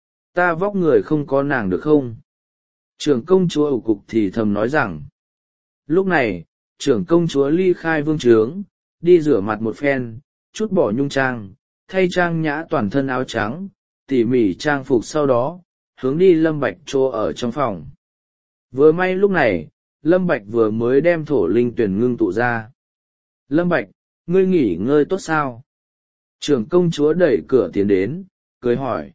Ta vóc người không có nàng được không? Trưởng công chúa ủ cục thì thầm nói rằng, lúc này, trưởng công chúa ly khai vương trướng, đi rửa mặt một phen, chút bỏ nhung trang, thay trang nhã toàn thân áo trắng, tỉ mỉ trang phục sau đó, hướng đi Lâm Bạch chỗ ở trong phòng. Vừa may lúc này, Lâm Bạch vừa mới đem thổ linh tuyển ngưng tụ ra. Lâm Bạch, ngươi nghỉ ngơi tốt sao? Trưởng công chúa đẩy cửa tiến đến, cười hỏi.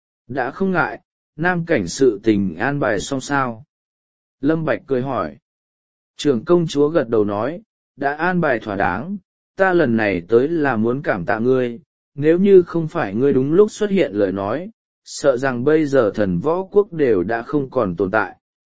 Đã không ngại, Nam Cảnh sự tình an bài xong sao? Lâm Bạch cười hỏi. Trưởng công chúa gật đầu nói, đã an bài thỏa đáng, ta lần này tới là muốn cảm tạ ngươi, nếu như không phải ngươi đúng lúc xuất hiện lời nói, sợ rằng bây giờ Thần Võ Quốc đều đã không còn tồn tại.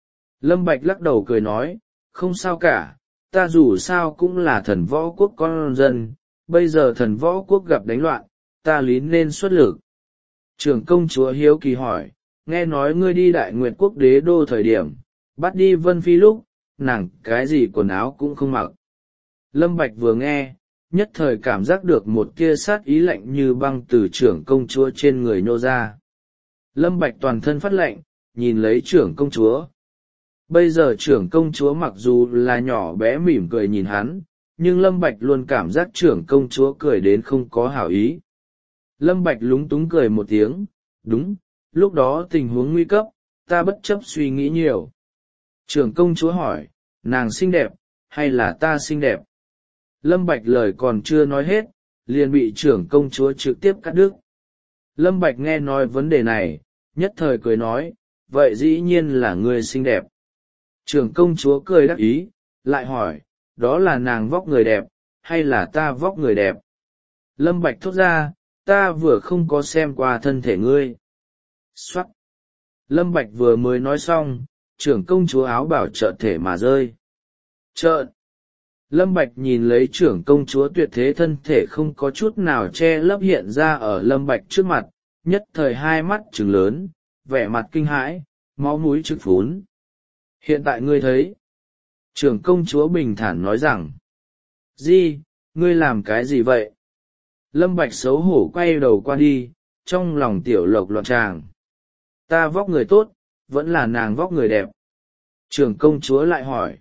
Lâm Bạch lắc đầu cười nói, không sao cả, ta dù sao cũng là Thần Võ Quốc con dân, bây giờ Thần Võ Quốc gặp đánh loạn, ta lý nên xuất lực. Trưởng công chúa hiếu kỳ hỏi, nghe nói ngươi đi Đại Nguyệt Quốc đế đô thời điểm, bắt đi Vân Phi lúc, nàng cái gì quần áo cũng không mặc. Lâm Bạch vừa nghe, nhất thời cảm giác được một tia sát ý lạnh như băng từ trưởng công chúa trên người nhô ra. Lâm Bạch toàn thân phát lạnh, nhìn lấy trưởng công chúa. Bây giờ trưởng công chúa mặc dù là nhỏ bé mỉm cười nhìn hắn, nhưng Lâm Bạch luôn cảm giác trưởng công chúa cười đến không có hảo ý. Lâm Bạch lúng túng cười một tiếng, đúng, lúc đó tình huống nguy cấp, ta bất chấp suy nghĩ nhiều. Trưởng công chúa hỏi, nàng xinh đẹp, hay là ta xinh đẹp? Lâm Bạch lời còn chưa nói hết, liền bị trưởng công chúa trực tiếp cắt đứt. Lâm Bạch nghe nói vấn đề này, nhất thời cười nói, vậy dĩ nhiên là ngươi xinh đẹp. Trưởng công chúa cười đắc ý, lại hỏi, đó là nàng vóc người đẹp, hay là ta vóc người đẹp? Lâm Bạch thốt ra, ta vừa không có xem qua thân thể ngươi. Xoát! Lâm Bạch vừa mới nói xong, trưởng công chúa áo bảo chợt thể mà rơi. Trợn! Lâm Bạch nhìn lấy trưởng công chúa tuyệt thế thân thể không có chút nào che lấp hiện ra ở Lâm Bạch trước mặt, nhất thời hai mắt trừng lớn, vẻ mặt kinh hãi, máu mũi trực phún. Hiện tại ngươi thấy. Trưởng công chúa bình thản nói rằng. Gì, ngươi làm cái gì vậy? Lâm Bạch xấu hổ quay đầu qua đi, trong lòng tiểu lộc loạn tràng. Ta vóc người tốt, vẫn là nàng vóc người đẹp. Trưởng công chúa lại hỏi.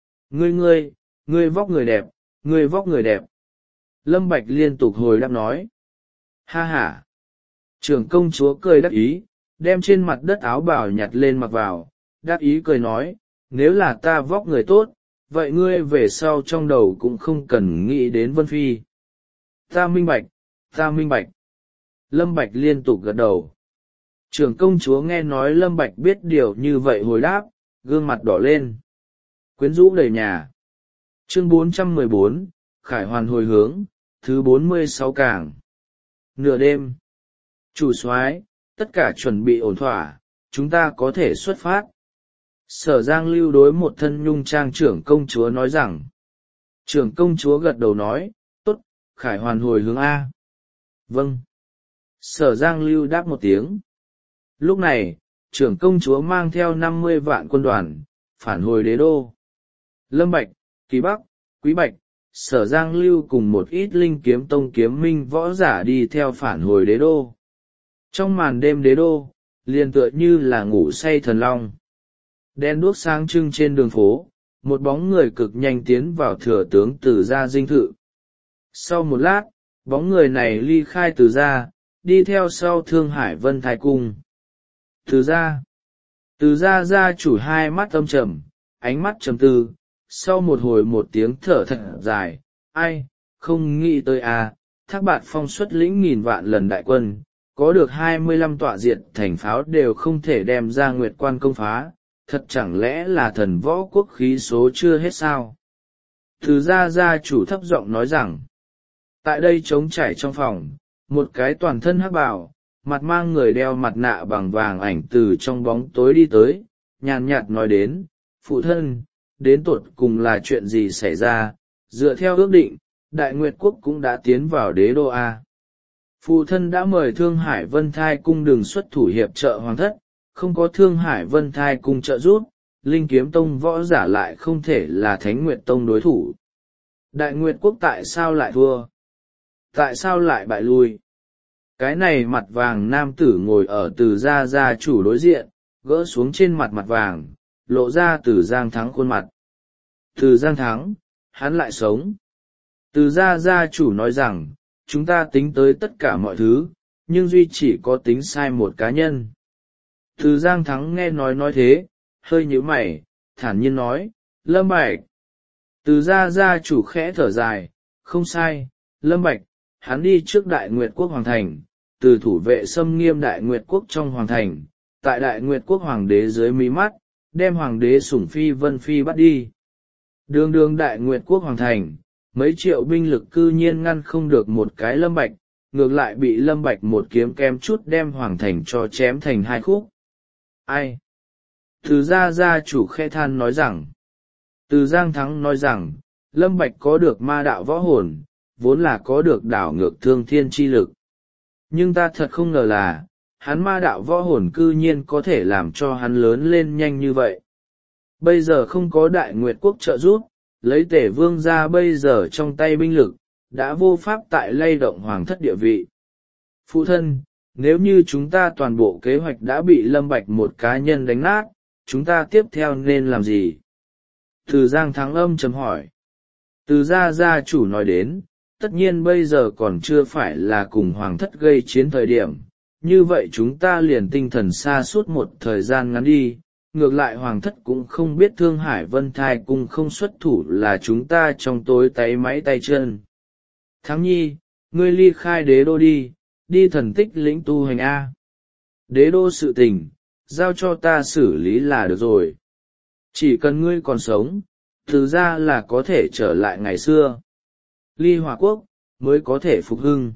Ngươi vóc người đẹp, ngươi vóc người đẹp. Lâm Bạch liên tục hồi đáp nói. Ha ha. Trưởng công chúa cười đắc ý, đem trên mặt đất áo bào nhặt lên mặc vào, đắc ý cười nói, nếu là ta vóc người tốt, vậy ngươi về sau trong đầu cũng không cần nghĩ đến Vân Phi. Ta minh bạch, ta minh bạch. Lâm Bạch liên tục gật đầu. Trưởng công chúa nghe nói Lâm Bạch biết điều như vậy hồi đáp, gương mặt đỏ lên. Quyến rũ đầy nhà. Chương 414, Khải Hoàn hồi hướng, thứ 46 càng. Nửa đêm. Chủ soái, tất cả chuẩn bị ổn thỏa, chúng ta có thể xuất phát. Sở Giang Lưu đối một thân nhung trang trưởng công chúa nói rằng. Trưởng công chúa gật đầu nói, tốt, Khải Hoàn hồi hướng A. Vâng. Sở Giang Lưu đáp một tiếng. Lúc này, trưởng công chúa mang theo 50 vạn quân đoàn, phản hồi đế đô. Lâm Bạch, Kỳ Bắc, Quý Bạch, Sở Giang Lưu cùng một ít linh kiếm tông kiếm minh võ giả đi theo phản hồi đế đô. Trong màn đêm đế đô, liền tựa như là ngủ say thần long. Đèn đuốc sáng trưng trên đường phố, một bóng người cực nhanh tiến vào thừa tướng Từ gia dinh thự. Sau một lát, bóng người này ly khai Từ gia, đi theo sau Thương Hải Vân Thái Cung. Từ gia gia chủ hai mắt âm trầm, ánh mắt trầm tư, sau một hồi một tiếng thở thật dài, ai, không nghĩ tới à, Thác Bạt Phong xuất lĩnh nghìn vạn lần đại quân, có được 25 tọa diện thành pháo đều không thể đem ra Nguyệt Quan công phá, thật chẳng lẽ là thần võ quốc khí số chưa hết sao? Từ gia gia chủ thấp giọng nói rằng, tại đây trống trải trong phòng, một cái toàn thân hắc bào, mặt mang người đeo mặt nạ bằng vàng ảnh từ trong bóng tối đi tới, nhàn nhạt nói đến, phụ thân, đến tột cùng là chuyện gì xảy ra, dựa theo ước định, Đại Nguyệt Quốc cũng đã tiến vào đế đô A. Phụ thân đã mời Thương Hải Vân Thai Cung đường xuất thủ hiệp trợ hoàng thất, không có Thương Hải Vân Thai Cung trợ giúp, Linh Kiếm Tông võ giả lại không thể là Thánh Nguyệt Tông đối thủ. Đại Nguyệt Quốc tại sao lại thua? Tại sao lại bại lui? Cái này mặt vàng nam tử ngồi ở Từ gia gia chủ đối diện, gỡ xuống trên mặt vàng, lộ ra Từ Giang Thắng khuôn mặt. Từ Giang Thắng, hắn lại sống. Từ gia gia chủ nói rằng, chúng ta tính tới tất cả mọi thứ, nhưng duy chỉ có tính sai một cá nhân. Từ Giang Thắng nghe nói thế, hơi nhíu mày, thản nhiên nói, Lâm Bạch. Từ gia gia chủ khẽ thở dài, không sai, Lâm Bạch, hắn đi trước Đại Nguyệt Quốc Hoàng Thành, từ thủ vệ xâm nghiêm Đại Nguyệt Quốc trong Hoàng Thành, tại Đại Nguyệt Quốc Hoàng đế dưới mí mắt, đem Hoàng đế Sủng Phi Vân Phi bắt đi. Đường Đại Nguyệt Quốc Hoàng Thành, mấy triệu binh lực cư nhiên ngăn không được một cái Lâm Bạch, ngược lại bị Lâm Bạch một kiếm kem chút đem Hoàng Thành cho chém thành hai khúc. Ai? Từ gia gia chủ khe than nói rằng, Từ Giang Thắng nói rằng, Lâm Bạch có được ma đạo võ hồn, vốn là có được đảo ngược thương thiên chi lực. Nhưng ta thật không ngờ là, hắn ma đạo võ hồn cư nhiên có thể làm cho hắn lớn lên nhanh như vậy. Bây giờ không có Đại Nguyệt Quốc trợ giúp, lấy Tể Vương ra bây giờ trong tay binh lực, đã vô pháp tại lay động hoàng thất địa vị. Phụ thân, nếu như chúng ta toàn bộ kế hoạch đã bị Lâm Bạch một cá nhân đánh nát, chúng ta tiếp theo nên làm gì? Từ Giang Thắng âm trầm hỏi. Từ gia chủ nói đến, tất nhiên bây giờ còn chưa phải là cùng hoàng thất gây chiến thời điểm, như vậy chúng ta liền tinh thần xa suốt một thời gian ngắn đi, ngược lại hoàng thất cũng không biết Thương Hải Vân Thai Cung không xuất thủ là chúng ta trong tối tay máy tay chân. Thắng nhi, ngươi ly khai đế đô đi thần tích lĩnh tu hành a. Đế đô sự tình giao cho ta xử lý là được rồi. Chỉ cần ngươi còn sống, từ ra là có thể trở lại ngày xưa. Ly Hỏa Quốc mới có thể phục hưng.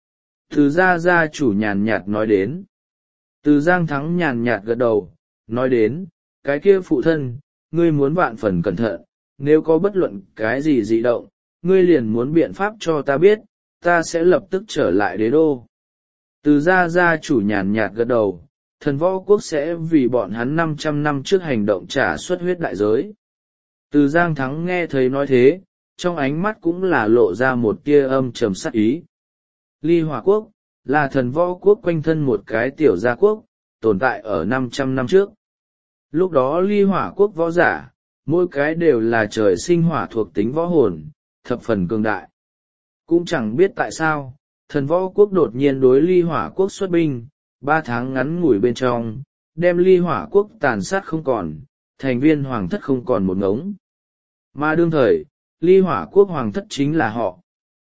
Từ gia gia chủ nhàn nhạt nói đến. Từ Giang Thắng nhàn nhạt gật đầu, nói đến, cái kia phụ thân, ngươi muốn vạn phần cẩn thận, nếu có bất luận cái gì dị động, ngươi liền muốn biện pháp cho ta biết, ta sẽ lập tức trở lại đế đô. Từ gia gia chủ nhàn nhạt gật đầu, thần võ quốc sẽ vì bọn hắn 500 năm trước hành động trả xuất huyết đại giới. Từ Giang Thắng nghe thấy nói thế, trong ánh mắt cũng là lộ ra một tia âm trầm sắc ý. Ly Hỏa Quốc là thần võ quốc quanh thân một cái tiểu gia quốc, tồn tại ở 500 năm trước. Lúc đó Ly Hỏa Quốc võ giả, mỗi cái đều là trời sinh hỏa thuộc tính võ hồn, thập phần cường đại. Cũng chẳng biết tại sao, thần võ quốc đột nhiên đối Ly Hỏa Quốc xuất binh, 3 tháng ngắn ngủi bên trong, đem Ly Hỏa Quốc tàn sát không còn, thành viên hoàng thất không còn một ngống. Mà đương thời, Ly Hỏa Quốc hoàng thất chính là họ.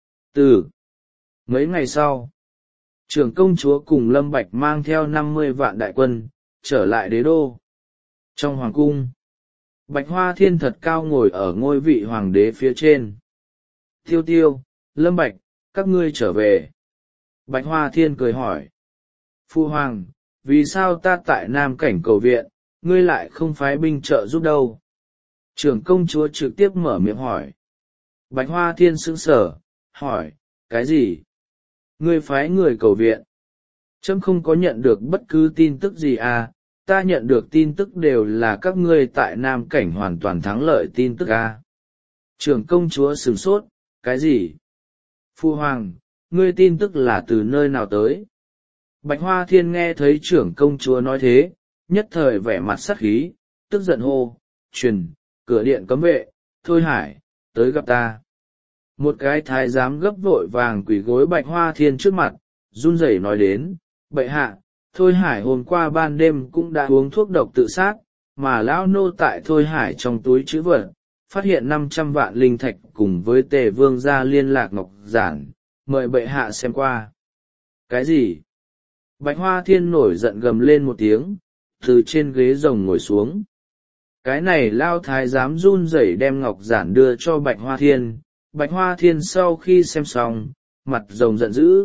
Từ mấy ngày sau, trưởng công chúa cùng Lâm Bạch mang theo 50 vạn đại quân, trở lại đế đô. Trong hoàng cung, Bạch Hoa Thiên thật cao ngồi ở ngôi vị hoàng đế phía trên. Tiêu Tiêu, Lâm Bạch, các ngươi trở về. Bạch Hoa Thiên cười hỏi. Phu hoàng, vì sao ta tại Nam Cảnh cầu viện, ngươi lại không phái binh trợ giúp đâu? Trưởng công chúa trực tiếp mở miệng hỏi. Bạch Hoa Thiên sững sờ, hỏi, cái gì? Ngươi phái người cầu viện. Trẫm không có nhận được bất cứ tin tức gì à, ta nhận được tin tức đều là các ngươi tại Nam Cảnh hoàn toàn thắng lợi tin tức à. Trưởng công chúa sửng sốt, cái gì? Phu hoàng, ngươi tin tức là từ nơi nào tới? Bạch Hoa Thiên nghe thấy trưởng công chúa nói thế, nhất thời vẻ mặt sắc khí, tức giận hô, truyền, cửa điện cấm vệ, Thôi Hải, tới gặp ta. Một cái thái giám gấp vội vàng quỳ gối Bạch Hoa Thiên trước mặt, run rẩy nói đến, bệ hạ, Thôi Hải hôm qua ban đêm cũng đã uống thuốc độc tự sát, mà lão nô tại Thôi Hải trong túi trữ vật, phát hiện 500 vạn linh thạch cùng với Tề Vương gia liên lạc ngọc giản, mời bệ hạ xem qua. Cái gì? Bạch Hoa Thiên nổi giận gầm lên một tiếng, từ trên ghế rồng ngồi xuống. Cái này lao thái giám run rẩy đem ngọc giản đưa cho Bạch Hoa Thiên. Bạch Hoa Thiên sau khi xem xong, mặt rồng giận dữ.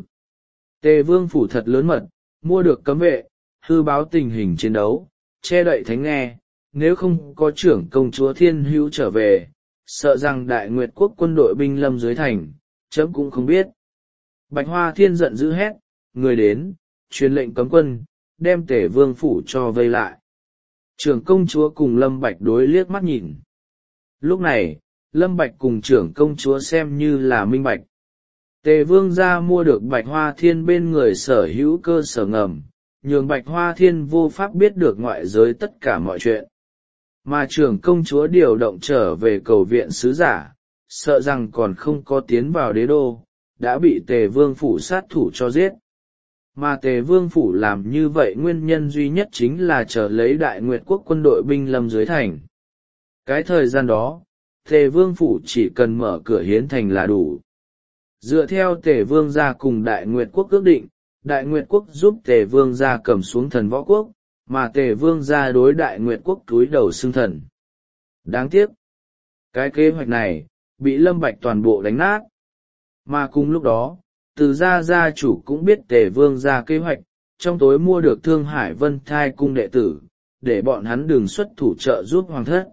Tề Vương phủ thật lớn mật, mua được cấm vệ, hư báo tình hình chiến đấu, che đậy thánh nghe, nếu không có trưởng công chúa Thiên Hữu trở về, sợ rằng Đại Nguyệt quốc quân đội binh lâm dưới thành, chấm cũng không biết. Bạch Hoa Thiên giận dữ hét, người đến, truyền lệnh cấm quân, đem Tề Vương phủ cho vây lại. Trưởng công chúa cùng Lâm Bạch đối liếc mắt nhìn. Lúc này, Lâm Bạch cùng trưởng công chúa xem như là minh bạch. Tề Vương gia mua được Bạch Hoa Thiên bên người sở hữu cơ sở ngầm, nhường Bạch Hoa Thiên vô pháp biết được ngoại giới tất cả mọi chuyện. Mà trưởng công chúa điều động trở về cầu viện sứ giả, sợ rằng còn không có tiến vào đế đô, đã bị Tề Vương phủ sát thủ cho giết. Mà Tề Vương phủ làm như vậy nguyên nhân duy nhất chính là chờ lấy Đại Nguyệt quốc quân đội binh lâm dưới thành. Cái thời gian đó, Tề Vương phủ chỉ cần mở cửa hiến thành là đủ. Dựa theo Tề Vương gia cùng Đại Nguyệt quốc ước định, Đại Nguyệt quốc giúp Tề Vương gia cầm xuống thần võ quốc, mà Tề Vương gia đối Đại Nguyệt quốc cúi đầu xưng thần. Đáng tiếc, cái kế hoạch này bị Lâm Bạch toàn bộ đánh nát. Mà cùng lúc đó, Từ gia gia chủ cũng biết Tề Vương gia kế hoạch, trong tối mua được Thương Hải Vân Thai cung đệ tử, để bọn hắn đừng xuất thủ trợ giúp hoàng thất.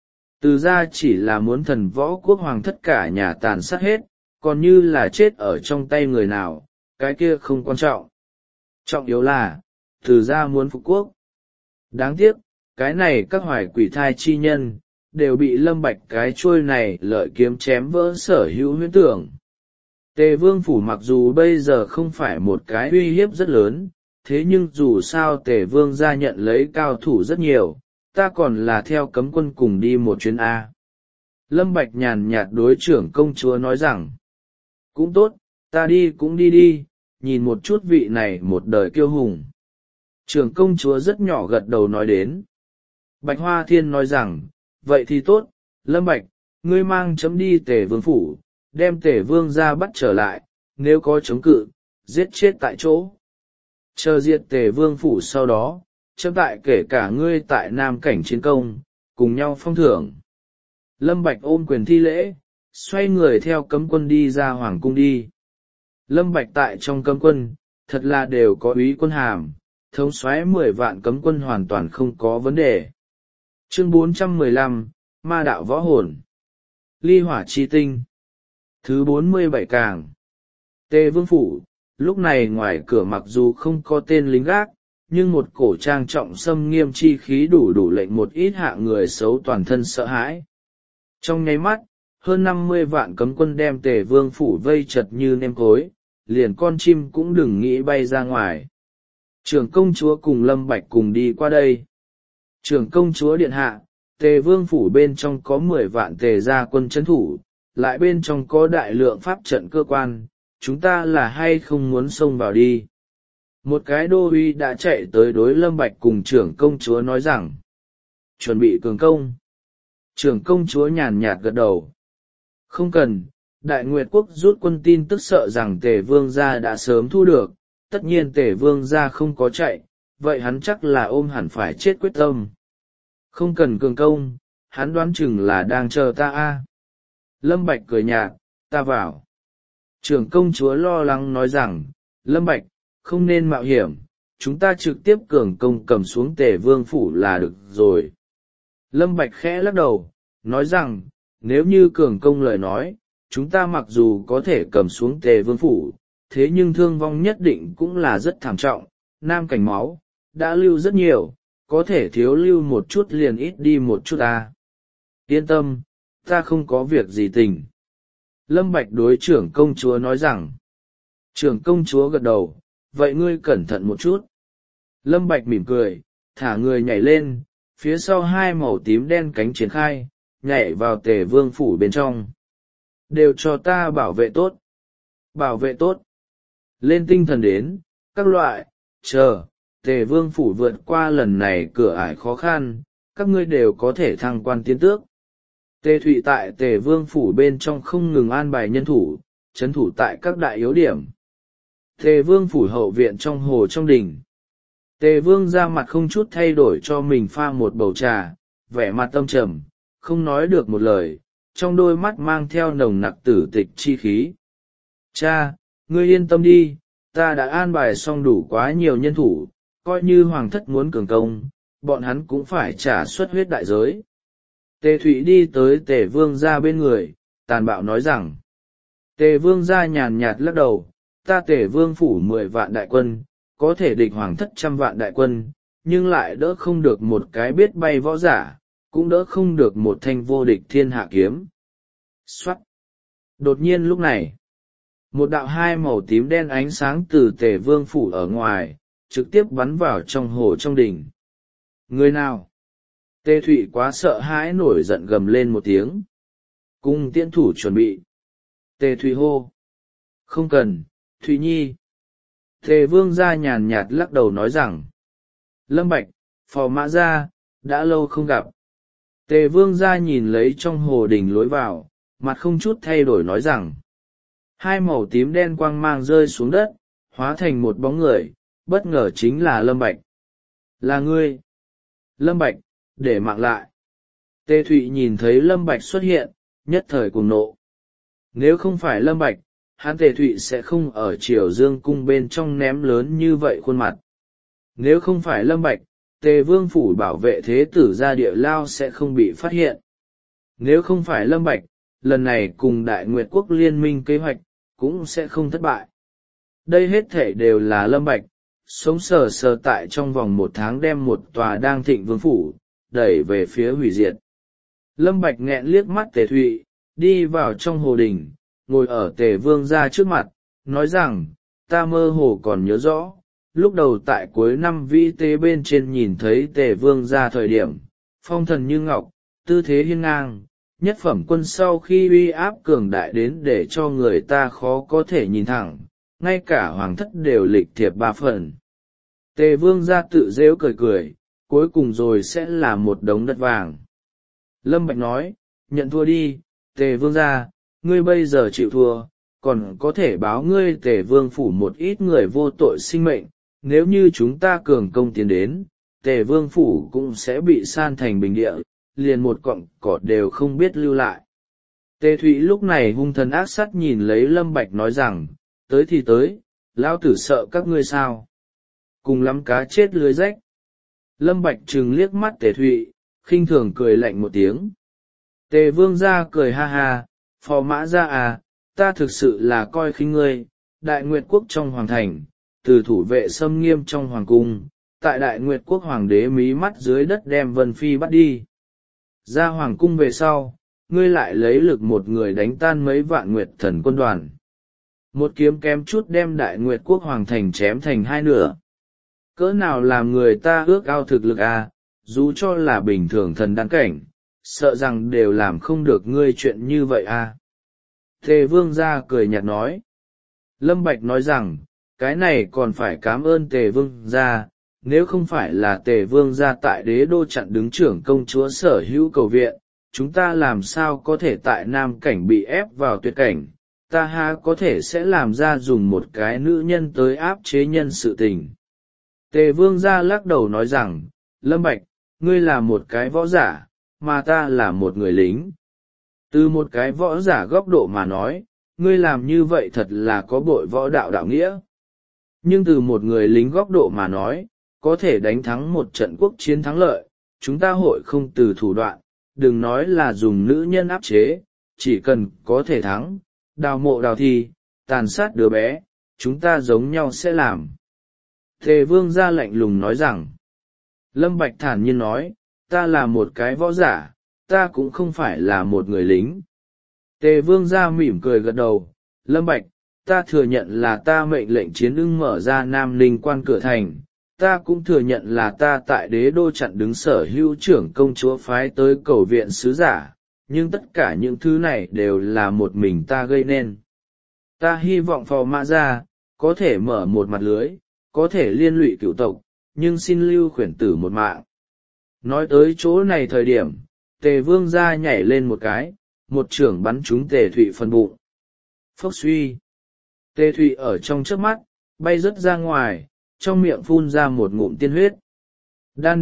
Từ gia chỉ là muốn thần võ quốc hoàng thất cả nhà tàn sát hết, còn như là chết ở trong tay người nào, cái kia không quan trọng. Trọng yếu là, Từ gia muốn phục quốc. Đáng tiếc, cái này các hoài quỷ thai chi nhân, đều bị Lâm Bạch cái chuôi này lợi kiếm chém vỡ sở hữu huyễn tưởng. Tề Vương phủ mặc dù bây giờ không phải một cái uy hiếp rất lớn, thế nhưng dù sao Tề Vương gia nhận lấy cao thủ rất nhiều, ta còn là theo cấm quân cùng đi một chuyến A. Lâm Bạch nhàn nhạt đối trưởng công chúa nói rằng, cũng tốt, ta đi cũng đi, nhìn một chút vị này một đời kiêu hùng. Trưởng công chúa rất nhỏ gật đầu nói đến. Bạch Hoa Thiên nói rằng, vậy thì tốt, Lâm Bạch, ngươi mang chấm đi Tề Vương phủ, đem Tề Vương ra bắt trở lại, nếu có chống cự, giết chết tại chỗ. Chờ diệt Tề vương phủ sau đó, chấm tại kể cả ngươi tại Nam Cảnh chiến công, cùng nhau phong thưởng. Lâm Bạch ôm quyền thi lễ, xoay người theo cấm quân đi ra hoàng cung đi. Lâm Bạch tại trong cấm quân, thật là đều có úy quân hàm, thống soái 10 vạn cấm quân hoàn toàn không có vấn đề. Chương 415, Ma đạo võ hồn. Ly hỏa chi tinh. Thứ 47 càng. Tề vương phủ, lúc này ngoài cửa mặc dù không có tên lính gác, nhưng một cổ trang trọng xâm nghiêm chi khí đủ lệnh một ít hạ người xấu toàn thân sợ hãi. Trong nháy mắt, hơn 50 vạn cấm quân đem Tề vương phủ vây chật như nêm cối, liền con chim cũng đừng nghĩ bay ra ngoài. Trưởng công chúa cùng Lâm Bạch cùng đi qua đây. Trưởng công chúa điện hạ, Tề vương phủ bên trong có 10 vạn Tề gia quân trấn thủ, lại bên trong có đại lượng pháp trận cơ quan, chúng ta là hay không muốn xông vào đi. Một cái đô uy đã chạy tới đối Lâm Bạch cùng trưởng công chúa nói rằng, chuẩn bị cường công. Trưởng công chúa nhàn nhạt gật đầu. Không cần, Đại Nguyệt quốc rút quân tin tức sợ rằng Tề vương gia đã sớm thu được, tất nhiên Tề vương gia không có chạy, vậy hắn chắc là ôm hẳn phải chết quyết tâm. Không cần cường công, hắn đoán chừng là đang chờ ta a. Lâm Bạch cười nhạt, ta vào. Trưởng công chúa lo lắng nói rằng, Lâm Bạch, không nên mạo hiểm, chúng ta trực tiếp cường công cầm xuống Tề vương phủ là được rồi. Lâm Bạch khẽ lắc đầu, nói rằng, nếu như cường công lời nói, chúng ta mặc dù có thể cầm xuống Tề vương phủ, thế nhưng thương vong nhất định cũng là rất thảm trọng, Nam Cảnh máu, đã lưu rất nhiều, có thể thiếu lưu một chút liền ít đi một chút à. Yên tâm, ta không có việc gì tình. Lâm Bạch đối trưởng công chúa nói rằng, trưởng công chúa gật đầu, vậy ngươi cẩn thận một chút. Lâm Bạch mỉm cười, thả người nhảy lên, phía sau hai màu tím đen cánh triển khai, nhảy vào Tề vương phủ bên trong. Đều cho ta bảo vệ tốt. Bảo vệ tốt. Lên tinh thần đến, các loại, chờ, Tề vương phủ vượt qua lần này cửa ải khó khăn, các ngươi đều có thể thăng quan tiến tước. Tề Thụy tại Tề vương phủ bên trong không ngừng an bài nhân thủ, trấn thủ tại các đại yếu điểm. Tề vương phủ hậu viện trong hồ trong đình. Tề vương ra mặt không chút thay đổi cho mình pha một bầu trà, vẻ mặt tâm trầm, không nói được một lời, trong đôi mắt mang theo nồng nặc tử tịch chi khí. Cha, ngươi yên tâm đi, ta đã an bài xong đủ quá nhiều nhân thủ, coi như hoàng thất muốn cường công, bọn hắn cũng phải trả suất huyết đại giới. Tề Thụy đi tới Tề vương ra bên người, tàn bạo nói rằng, Tề vương ra nhàn nhạt lắc đầu, ta Tề vương phủ 10 vạn đại quân, có thể địch hoàng thất 100 vạn đại quân, nhưng lại đỡ không được một cái biết bay võ giả, cũng đỡ không được một thanh vô địch thiên hạ kiếm. Xoát! Đột nhiên lúc này, một đạo hai màu tím đen ánh sáng từ Tề vương phủ ở ngoài, trực tiếp bắn vào trong hồ trong đỉnh. Người nào? Tề Thụy quá sợ hãi nổi giận gầm lên một tiếng. Cung tiễn thủ chuẩn bị. Tề Thụy hô. Không cần, Thụy Nhi. Tề vương gia nhàn nhạt lắc đầu nói rằng. Lâm Bạch, Phò Mã Gia, đã lâu không gặp. Tề vương gia nhìn lấy trong hồ đình lối vào, mặt không chút thay đổi nói rằng. Hai màu tím đen quang mang rơi xuống đất, hóa thành một bóng người, bất ngờ chính là Lâm Bạch. Là ngươi. Lâm Bạch, để mạng lại. Tề Thụy nhìn thấy Lâm Bạch xuất hiện, nhất thời cuồng nộ. Nếu không phải Lâm Bạch, hắn Tề Thụy sẽ không ở Triều Dương cung bên trong ném lớn như vậy khuôn mặt. Nếu không phải Lâm Bạch, Tề vương phủ bảo vệ thế tử ra địa lao sẽ không bị phát hiện. Nếu không phải Lâm Bạch, lần này cùng Đại Nguyệt quốc liên minh kế hoạch, cũng sẽ không thất bại. Đây hết thể đều là Lâm Bạch, sống sờ sờ tại trong vòng 1 tháng đem một tòa đang thịnh vương phủ, đẩy về phía hủy diệt. Lâm Bạch nghẹn liếc mắt Tề Thụy, đi vào trong hồ đình, ngồi ở Tề vương ra trước mặt, nói rằng, ta mơ hồ còn nhớ rõ, lúc đầu tại cuối năm vĩ tế bên trên nhìn thấy Tề vương ra thời điểm, phong thần như ngọc, tư thế hiên ngang, nhất phẩm quân sau khi uy áp cường đại đến để cho người ta khó có thể nhìn thẳng, ngay cả hoàng thất đều lịch thiệp 3 phần. Tề vương ra tự rêu cười cười, cuối cùng rồi sẽ là một đống đất vàng. Lâm Bạch nói, nhận thua đi, Tề vương ra, ngươi bây giờ chịu thua, còn có thể báo ngươi Tề vương phủ một ít người vô tội sinh mệnh, nếu như chúng ta cường công tiến đến, Tề vương phủ cũng sẽ bị san thành bình địa, liền một cọng cỏ đều không biết lưu lại. Tề Thụy lúc này hung thần ác sắt nhìn lấy Lâm Bạch nói rằng, tới thì tới, lão tử sợ các ngươi sao? Cùng lắm cá chết lưới rách. Lâm Bạch trừng liếc mắt Tề Thụy, khinh thường cười lạnh một tiếng. Tề vương gia cười ha ha, phò mã gia à, ta thực sự là coi khinh ngươi, Đại Nguyệt quốc trong hoàng thành, từ thủ vệ xâm nghiêm trong hoàng cung, tại Đại Nguyệt quốc hoàng đế mí mắt dưới đất đem Vân Phi bắt đi. Ra hoàng cung về sau, ngươi lại lấy lực một người đánh tan mấy vạn Nguyệt thần quân đoàn. Một kiếm kém chút đem Đại Nguyệt quốc hoàng thành chém thành hai nửa. Cỡ nào làm người ta ước ao thực lực à, dù cho là bình thường thần đăng cảnh, sợ rằng đều làm không được ngươi chuyện như vậy à. Tề vương gia cười nhạt nói. Lâm Bạch nói rằng, cái này còn phải cảm ơn Tề vương gia, nếu không phải là Tề vương gia tại đế đô chặn đứng trưởng công chúa sở hữu cầu viện, chúng ta làm sao có thể tại nam cảnh bị ép vào tuyệt cảnh, ta ha có thể sẽ làm ra dùng một cái nữ nhân tới áp chế nhân sự tình. Tề vương gia lắc đầu nói rằng, Lâm Bạch, ngươi là một cái võ giả, mà ta là một người lính. Từ một cái võ giả góc độ mà nói, ngươi làm như vậy thật là có bội võ đạo đạo nghĩa. Nhưng từ một người lính góc độ mà nói, có thể đánh thắng một trận quốc chiến thắng lợi, chúng ta hội không từ thủ đoạn, đừng nói là dùng nữ nhân áp chế, chỉ cần có thể thắng, đào mộ đào thi, tàn sát đứa bé, chúng ta giống nhau sẽ làm. Tề vương gia lạnh lùng nói rằng, Lâm Bạch thản nhiên nói, ta là một cái võ giả, ta cũng không phải là một người lính. Tề vương gia mỉm cười gật đầu, Lâm Bạch, ta thừa nhận là ta mệnh lệnh chiến ưng mở ra Nam Ninh quan cửa thành, ta cũng thừa nhận là ta tại đế đô chặn đứng sở hữu trưởng công chúa phái tới cầu viện sứ giả, nhưng tất cả những thứ này đều là một mình ta gây nên. Ta hy vọng phò mã gia có thể mở một mặt lưới, có thể liên lụy cửu tộc, nhưng xin lưu khuyển tử một mạng. Nói tới chỗ này thời điểm, Tề vương gia nhảy lên một cái, một chưởng bắn trúng Tề Thụy phần bụng. Phốc suy. Tề Thụy ở trong chớp mắt, bay rớt ra ngoài, trong miệng phun ra một ngụm tiên huyết. Đan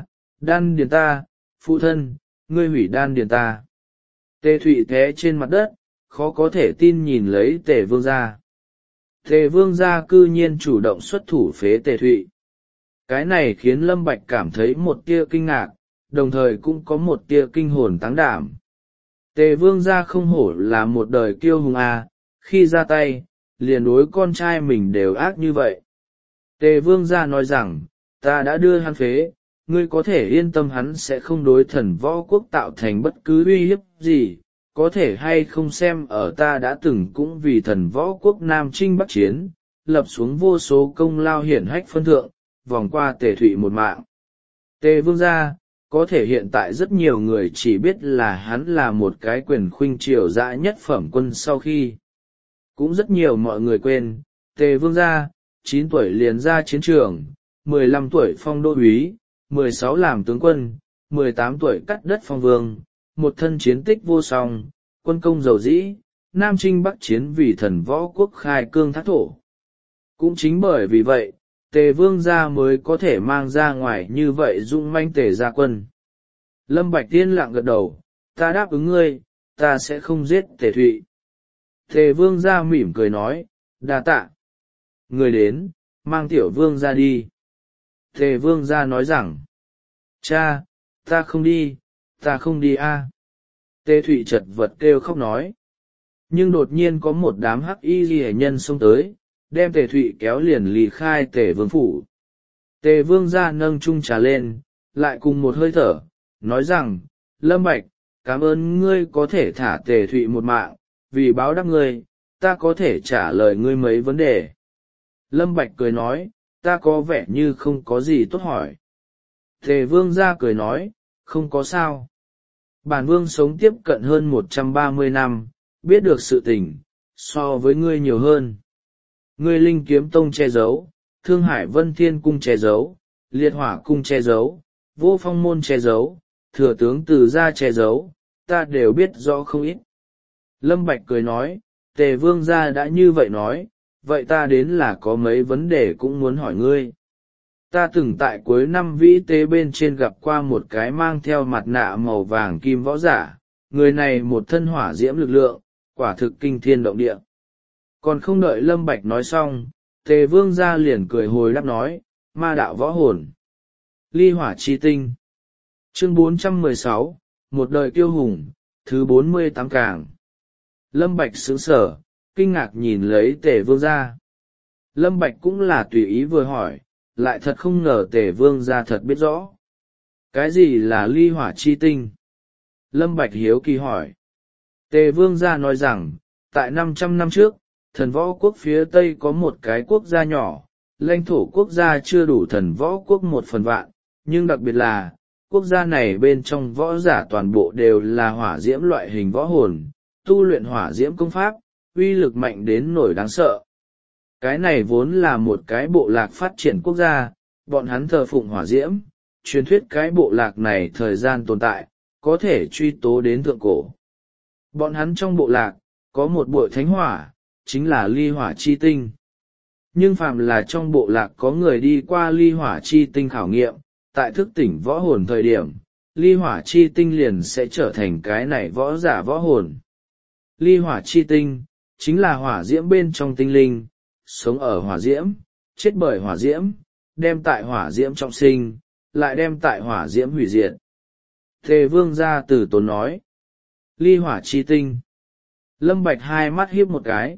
điền ta, phụ thân, ngươi hủy đan điền ta. Tề Thụy té trên mặt đất, khó có thể tin nhìn lấy Tề vương gia. Tề vương gia cư nhiên chủ động xuất thủ phế Tề Thụy. Cái này khiến Lâm Bạch cảm thấy một tia kinh ngạc, đồng thời cũng có một tia kinh hồn táng đảm. Tề vương gia không hổ là một đời kiêu hùng à, khi ra tay, liền đối con trai mình đều ác như vậy. Tề vương gia nói rằng, ta đã đưa hắn phế, ngươi có thể yên tâm hắn sẽ không đối thần võ quốc tạo thành bất cứ uy hiếp gì, có thể hay không xem ở ta đã từng cũng vì thần võ quốc Nam Chinh Bắc Chiến, lập xuống vô số công lao hiển hách phân thượng, vòng qua Tề Thụy một mạng. Tề vương gia, có thể hiện tại rất nhiều người chỉ biết là hắn là một cái quyền khuynh triều dã nhất phẩm quân sau khi. Cũng rất nhiều mọi người quên, Tề vương gia, 9 tuổi liền ra chiến trường, 15 tuổi phong đô úy, 16 làm tướng quân, 18 tuổi cắt đất phong vương, một thân chiến tích vô song, quân công dầu dĩ, Nam Chinh Bắc Chiến vì thần võ quốc khai cương thác thổ. Cũng chính bởi vì vậy, Tề vương gia mới có thể mang ra ngoài như vậy dũng manh Tề gia quân. Lâm Bạch tiên lặng gật đầu, ta đáp ứng ngươi, ta sẽ không giết Tề Thụy. Tề vương gia mỉm cười nói, đa tạ. Người đến, mang tiểu vương gia đi. Tề vương gia nói rằng, cha, ta không đi a. Tề Thụy chật vật kêu khóc nói. Nhưng đột nhiên có một đám hắc y ghi nhân xông tới, đem Tề Thụy kéo liền lì khai Tề vương phủ. Tề vương gia nâng chung trà lên, lại cùng một hơi thở, nói rằng, Lâm Bạch, cảm ơn ngươi có thể thả Tề Thụy một mạng, vì báo đáp ngươi, ta có thể trả lời ngươi mấy vấn đề. Lâm Bạch cười nói, ta có vẻ như không có gì tốt hỏi. Tề vương gia cười nói, không có sao. Bản vương sống tiếp cận hơn 130 năm, biết được sự tình, so với ngươi nhiều hơn. Ngươi Linh Kiếm Tông che giấu, Thương Hải Vân Thiên Cung che giấu, Liệt Hỏa Cung che giấu, Vô Phong Môn che giấu, Thừa Tướng Từ Gia che giấu, ta đều biết rõ không ít. Lâm Bạch cười nói, Tề vương gia đã như vậy nói, vậy ta đến là có mấy vấn đề cũng muốn hỏi ngươi. Ta từng tại cuối năm vĩ tế bên trên gặp qua một cái mang theo mặt nạ màu vàng kim võ giả, người này một thân hỏa diễm lực lượng, quả thực kinh thiên động địa. Còn không đợi Lâm Bạch nói xong, Tề vương gia liền cười hồi đáp nói, ma đạo võ hồn. Ly hỏa chi tinh. Chương 416, một đời kiêu hùng, thứ 48 càng. Lâm Bạch sững sờ, kinh ngạc nhìn lấy Tề vương gia. Lâm Bạch cũng là tùy ý vừa hỏi, lại thật không ngờ Tề vương gia thật biết rõ. Cái gì là ly hỏa chi tinh? Lâm Bạch hiếu kỳ hỏi. Tề vương gia nói rằng, tại 500 năm trước, thần võ quốc phía Tây có một cái quốc gia nhỏ, lãnh thổ quốc gia chưa đủ thần võ quốc 1/1000, nhưng đặc biệt là, quốc gia này bên trong võ giả toàn bộ đều là hỏa diễm loại hình võ hồn, tu luyện hỏa diễm công pháp, uy lực mạnh đến nỗi đáng sợ. Cái này vốn là một cái bộ lạc phát triển quốc gia, bọn hắn thờ phụng hỏa diễm, truyền thuyết cái bộ lạc này thời gian tồn tại, có thể truy tố đến thượng cổ. Bọn hắn trong bộ lạc, có một bội thánh hỏa, chính là ly hỏa chi tinh. Nhưng phàm là trong bộ lạc có người đi qua ly hỏa chi tinh khảo nghiệm, tại thức tỉnh võ hồn thời điểm, ly hỏa chi tinh liền sẽ trở thành cái này võ giả võ hồn. Ly hỏa chi tinh, chính là hỏa diễm bên trong tinh linh, sống ở hỏa diễm, chết bởi hỏa diễm, đem tại hỏa diễm trọng sinh, lại đem tại hỏa diễm hủy diệt. Tề vương gia từ tốn nói. Ly hỏa chi tinh. Lâm Bạch hai mắt hiếp một cái.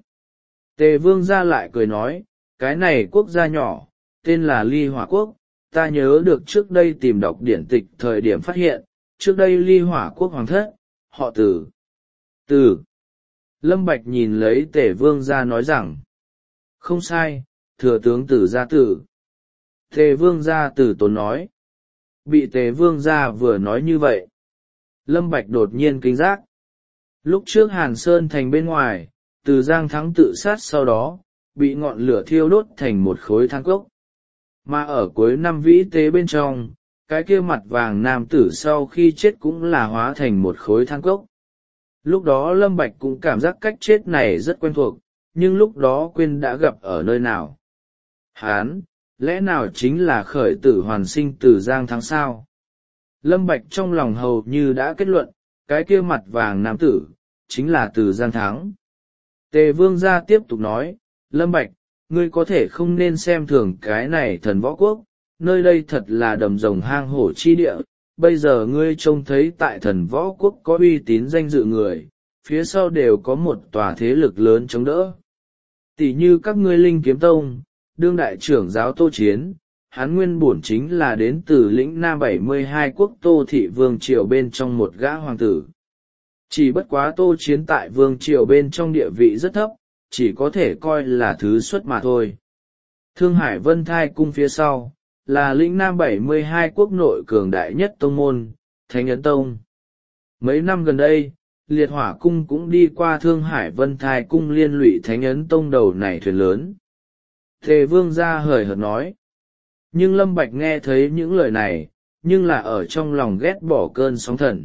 Tề vương gia lại cười nói, cái này quốc gia nhỏ, tên là Ly hỏa quốc, ta nhớ được trước đây tìm đọc điển tịch thời điểm phát hiện, trước đây Ly hỏa quốc hoàng thất, họ Từ. Từ. Lâm Bạch nhìn lấy Tề vương gia nói rằng, không sai, thừa tướng Từ gia Tử. Tề vương gia Từ tốn nói. Bị Tề vương gia vừa nói như vậy, Lâm Bạch đột nhiên kinh giác. Lúc trước Hàn Sơn thành bên ngoài, Từ Giang Thắng tự sát sau đó, bị ngọn lửa thiêu đốt thành một khối than cốc. Mà ở cuối năm vĩ tế bên trong, cái kia mặt vàng nam tử sau khi chết cũng là hóa thành một khối than cốc. Lúc đó Lâm Bạch cũng cảm giác cách chết này rất quen thuộc, nhưng lúc đó quên đã gặp ở nơi nào. Hán, lẽ nào chính là khởi tử hoàn sinh Từ Giang Thắng sao? Lâm Bạch trong lòng hầu như đã kết luận, cái kia mặt vàng nam tử, chính là Từ Giang Thắng. Tề vương gia tiếp tục nói, Lâm Bạch, ngươi có thể không nên xem thường cái này thần võ quốc, nơi đây thật là đầm rồng hang hổ chi địa, bây giờ ngươi trông thấy tại thần võ quốc có uy tín danh dự người, phía sau đều có một tòa thế lực lớn chống đỡ. Tỷ như các ngươi Linh Kiếm Tông, đương đại trưởng giáo Tô Chiến, hắn nguyên bổn chính là đến từ lĩnh Nam 72 quốc Tô Thị Vương Triều bên trong một gã hoàng tử. Chỉ bất quá Tô Chiến tại Vương Triều bên trong địa vị rất thấp, chỉ có thể coi là thứ xuất mà thôi. Thương Hải Vân Thai cung phía sau, là lĩnh Nam 72 quốc nội cường đại nhất tông môn, Thánh Ấn Tông. Mấy năm gần đây, Liệt Hỏa Cung cũng đi qua Thương Hải Vân Thai cung liên lụy Thánh Ấn Tông đầu này thuyền lớn. Tề vương gia hời hợt nói. Nhưng Lâm Bạch nghe thấy những lời này, nhưng là ở trong lòng ghét bỏ cơn sóng thần.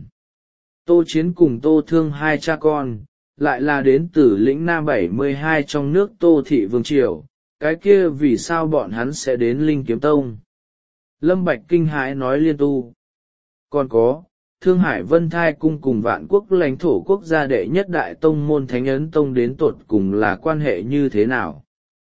Tô Chiến cùng Tô Thương hai cha con, lại là đến từ lĩnh Nam 72 trong nước Tô Thị Vương Triều, cái kia vì sao bọn hắn sẽ đến Linh Kiếm Tông? Lâm Bạch kinh hãi nói liên tu. Còn có, Thương Hải Vân Thai cung cùng Vạn Quốc lãnh thổ quốc gia đệ nhất đại tông môn Thánh Ấn Tông đến tột cùng là quan hệ như thế nào?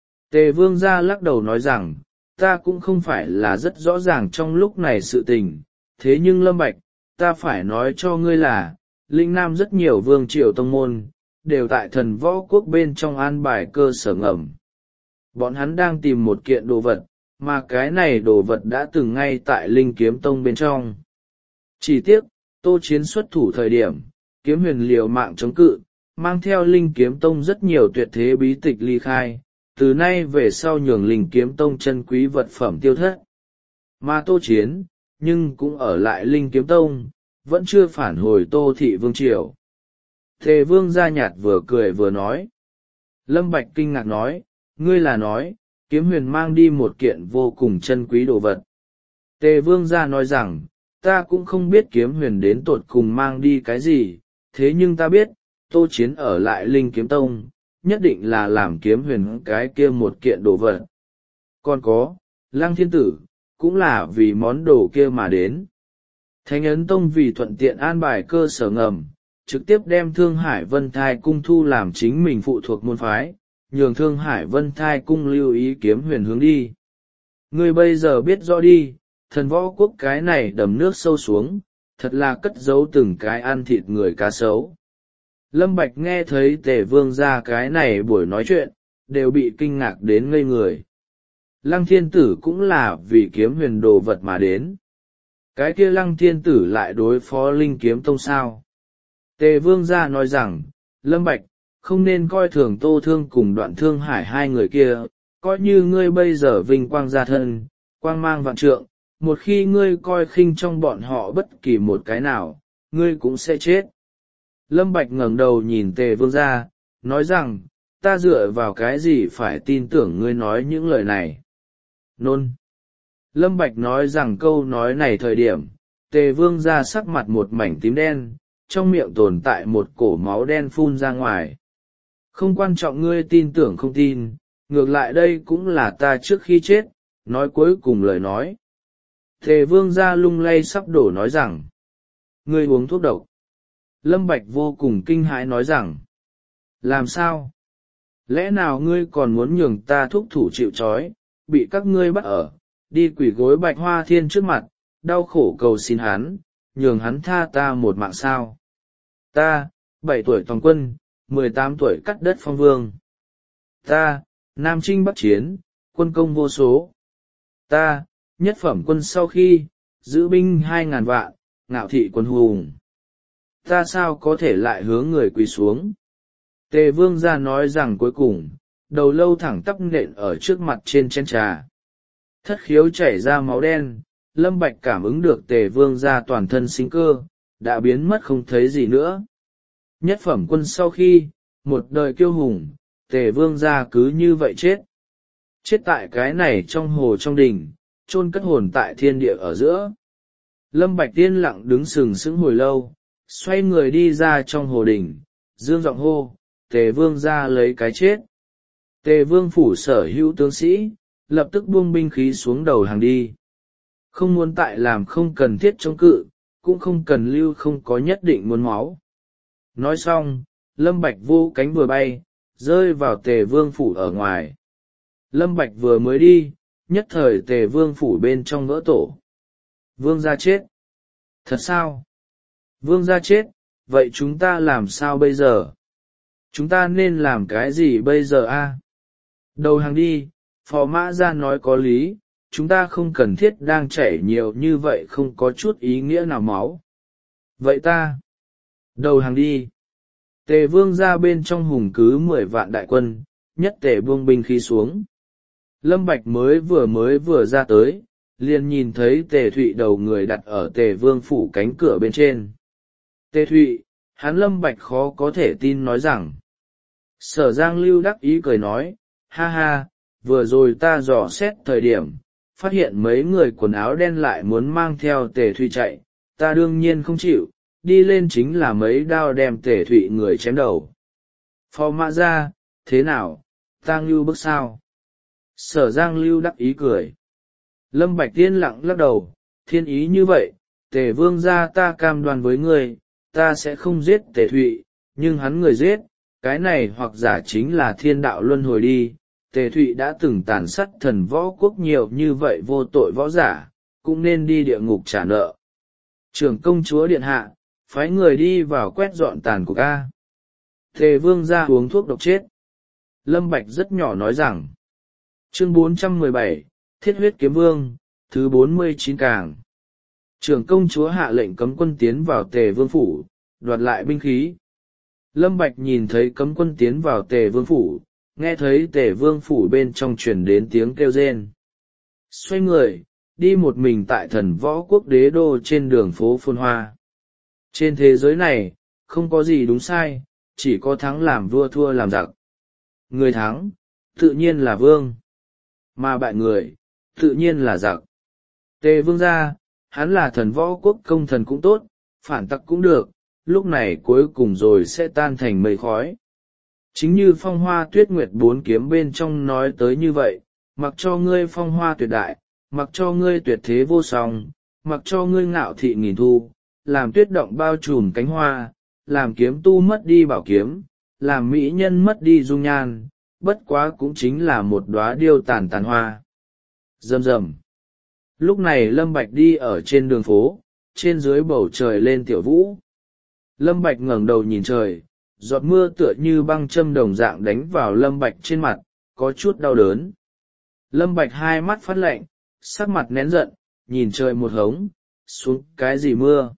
Tề vương gia lắc đầu nói rằng, ta cũng không phải là rất rõ ràng trong lúc này sự tình, thế nhưng Lâm Bạch, ta phải nói cho ngươi là, Linh Nam rất nhiều vương triều tông môn, đều tại thần võ quốc bên trong an bài cơ sở ngầm. Bọn hắn đang tìm một kiện đồ vật, mà cái này đồ vật đã từng ngay tại Linh Kiếm Tông bên trong. Chỉ tiếc, Tô Chiến xuất thủ thời điểm, Kiếm Huyền liều mạng chống cự, mang theo Linh Kiếm Tông rất nhiều tuyệt thế bí tịch ly khai, từ nay về sau nhường Linh Kiếm Tông chân quý vật phẩm tiêu thất. Mà Tô Chiến, nhưng cũng ở lại Linh Kiếm Tông, vẫn chưa phản hồi Tô Thị Vương Triều. Tề vương gia nhạt vừa cười vừa nói. Lâm Bạch kinh ngạc nói, ngươi là nói, Kiếm Huyền mang đi một kiện vô cùng chân quý đồ vật. Tề vương gia nói rằng, ta cũng không biết Kiếm Huyền đến tột cùng mang đi cái gì, thế nhưng ta biết, Tô Chiến ở lại Linh Kiếm Tông, nhất định là làm kiếm huyền cái kia một kiện đồ vật. Còn có, Lăng Thiên Tử, cũng là vì món đồ kia mà đến. Thánh Ấn Tông vì thuận tiện an bài cơ sở ngầm, trực tiếp đem Thương Hải Vân Thai Cung thu làm chính mình phụ thuộc môn phái, nhường Thương Hải Vân Thai Cung lưu ý kiếm huyền hướng đi. Ngươi bây giờ biết rõ đi, thần võ quốc cái này đầm nước sâu xuống, thật là cất giấu từng cái ăn thịt người cá sấu. Lâm Bạch nghe thấy Tề Vương ra cái này buổi nói chuyện, đều bị kinh ngạc đến ngây người. Lăng Thiên Tử cũng là vì kiếm huyền đồ vật mà đến. Cái kia Lăng Thiên Tử lại đối phó Linh Kiếm Tông sao? Tề Vương ra nói rằng, Lâm Bạch, không nên coi thường Tô Thương cùng Đoạn Thương Hải hai người kia, coi như ngươi bây giờ vinh quang gia thân, quang mang vạn trượng, một khi ngươi coi khinh trong bọn họ bất kỳ một cái nào, ngươi cũng sẽ chết. Lâm Bạch ngẩng đầu nhìn Tề Vương ra, nói rằng, ta dựa vào cái gì phải tin tưởng ngươi nói những lời này. Nôn. Lâm Bạch nói rằng câu nói này thời điểm, Tề Vương ra sắc mặt một mảnh tím đen, trong miệng tồn tại một cổ máu đen phun ra ngoài. Không quan trọng ngươi tin tưởng không tin, ngược lại đây cũng là ta trước khi chết, nói cuối cùng lời nói. Tề Vương ra lung lay sắp đổ nói rằng, ngươi uống thuốc độc. Lâm Bạch vô cùng kinh hãi nói rằng, làm sao? Lẽ nào ngươi còn muốn nhường ta thúc thủ chịu trói, bị các ngươi bắt ở, đi quỳ gối Bạch Hoa Thiên trước mặt, đau khổ cầu xin hắn, nhường hắn tha ta một mạng sao? Ta, 7 tuổi toàn quân, 18 tuổi cắt đất phong vương. Ta, Nam Chinh Bắc Chiến, quân công vô số. Ta, nhất phẩm quân sau khi, giữ binh 2.000 vạn, ngạo thị quân hùng. Ta sao có thể lại hướng người quỳ xuống? Tề Vương ra nói rằng cuối cùng, đầu lâu thẳng tắp nện ở trước mặt trên chén trà. Thất khiếu chảy ra máu đen, Lâm Bạch cảm ứng được Tề Vương ra toàn thân sinh cơ, đã biến mất không thấy gì nữa. Nhất phẩm quân sau khi, một đời kiêu hùng, Tề Vương ra cứ như vậy chết. Chết tại cái này trong hồ trong đình, chôn cất hồn tại thiên địa ở giữa. Lâm Bạch yên lặng đứng sừng sững hồi lâu, xoay người đi ra trong hồ đình, dương giọng hô, Tề Vương ra lấy cái chết. Tề Vương phủ sở hữu tướng sĩ, lập tức buông binh khí xuống đầu hàng đi. Không muốn tại làm không cần thiết chống cự, cũng không cần lưu không có nhất định muốn máu. Nói xong, Lâm Bạch vô cánh vừa bay, rơi vào Tề Vương phủ ở ngoài. Lâm Bạch vừa mới đi, nhất thời Tề Vương phủ bên trong vỡ tổ. Vương gia chết. Thật sao? Vương gia chết, vậy chúng ta làm sao bây giờ? Chúng ta nên làm cái gì bây giờ a? Đầu hàng đi, Phò Mã Gia nói có lý, chúng ta không cần thiết đang chảy nhiều như vậy không có chút ý nghĩa nào máu. Vậy ta, đầu hàng đi. Tề Vương ra bên trong hùng cứ 10 vạn đại quân, nhất tề buông binh khí xuống. Lâm Bạch mới vừa ra tới, liền nhìn thấy Tề Thụy đầu người đặt ở Tề Vương phủ cánh cửa bên trên. Tề Thụy, hắn Lâm Bạch khó có thể tin nói rằng. Sở Giang Lưu đắc ý cười nói, ha ha, vừa rồi ta dò xét thời điểm, phát hiện mấy người quần áo đen lại muốn mang theo Tề Thụy chạy, ta đương nhiên không chịu, đi lên chính là mấy đao đem Tề Thụy người chém đầu. Phò Mã Gia, thế nào, ta ngưu bức sao? Sở Giang Lưu đắc ý cười. Lâm Bạch Tiên lặng lắc đầu, thiên ý như vậy, Tề Vương gia ta cam đoan với ngươi, ta sẽ không giết Tề Thụy, nhưng hắn người giết, cái này hoặc giả chính là thiên đạo luân hồi đi. Tề Thụy đã từng tàn sát thần võ quốc nhiều như vậy vô tội võ giả, cũng nên đi địa ngục trả nợ. Trưởng công chúa điện hạ, phái người đi vào quét dọn tàn cục A. Tề Vương gia uống thuốc độc chết. Lâm Bạch rất nhỏ nói rằng, chương 417, Thiết huyết kiếm vương, thứ 49 càng. Trưởng công chúa hạ lệnh cấm quân tiến vào Tề Vương phủ, đoạt lại binh khí. Lâm Bạch nhìn thấy cấm quân tiến vào Tề Vương phủ, nghe thấy Tề Vương phủ bên trong truyền đến tiếng kêu rên. Xoay người, đi một mình tại thần võ quốc đế đô trên đường phố phồn hoa. Trên thế giới này, không có gì đúng sai, chỉ có thắng làm vua thua làm giặc. Người thắng, tự nhiên là vương. Mà bại người, tự nhiên là giặc. Tề Vương gia, hắn là thần võ quốc công thần cũng tốt, phản tặc cũng được, lúc này cuối cùng rồi sẽ tan thành mây khói. Chính như Phong Hoa Tuyết Nguyệt bốn kiếm bên trong nói tới như vậy, mặc cho ngươi phong hoa tuyệt đại, mặc cho ngươi tuyệt thế vô song, mặc cho ngươi ngạo thị nghìn thu, làm tuyết động bao trùm cánh hoa, làm kiếm tu mất đi bảo kiếm, làm mỹ nhân mất đi dung nhan, bất quá cũng chính là một đóa điêu tàn tàn hoa. Rầm rầm. Lúc này Lâm Bạch đi ở trên đường phố, trên dưới bầu trời lên tiểu vũ. Lâm Bạch ngẩng đầu nhìn trời, giọt mưa tựa như băng châm đồng dạng đánh vào Lâm Bạch trên mặt, có chút đau đớn. Lâm Bạch hai mắt phát lạnh, sắc mặt nén giận, nhìn trời một hống, xuống cái gì mưa?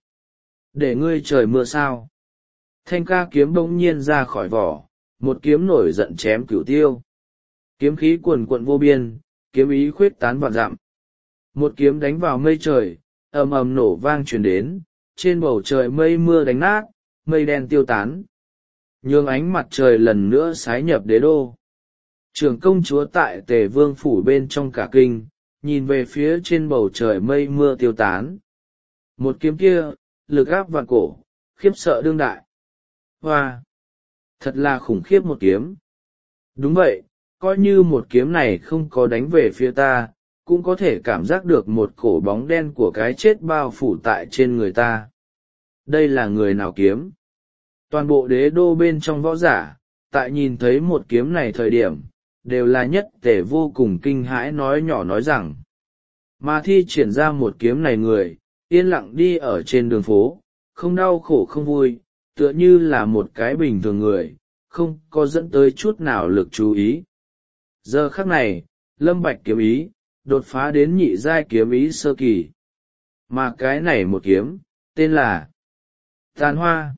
Để ngươi trời mưa sao? Thanh ca kiếm bỗng nhiên ra khỏi vỏ, một kiếm nổi giận chém cửu tiêu. Kiếm khí cuồn cuộn vô biên, kiếm ý khuyết tán vạn dặm. Một kiếm đánh vào mây trời, ầm ầm nổ vang truyền đến, trên bầu trời mây mưa đánh nát, mây đen tiêu tán. Nhường ánh mặt trời lần nữa sái nhập đế đô. Trưởng công chúa tại Tề Vương phủ bên trong cả kinh, nhìn về phía trên bầu trời mây mưa tiêu tán. Một kiếm kia, lực áp vạn cổ, khiếp sợ đương đại. Hoa! Thật là khủng khiếp một kiếm. Đúng vậy, coi như một kiếm này không có đánh về phía ta, cũng có thể cảm giác được một cổ bóng đen của cái chết bao phủ tại trên người ta. Đây là người nào kiếm? Toàn bộ đế đô bên trong võ giả, tại nhìn thấy một kiếm này thời điểm, đều là nhất tể vô cùng kinh hãi nói nhỏ nói rằng. Mà thi triển ra một kiếm này người, yên lặng đi ở trên đường phố, không đau khổ không vui, tựa như là một cái bình thường người, không có dẫn tới chút nào lực chú ý. Giờ khắc này, Lâm Bạch kiếm ý, đột phá đến nhị giai kiếm ý sơ kỳ. Mà cái này một kiếm, tên là Tàn Hoa.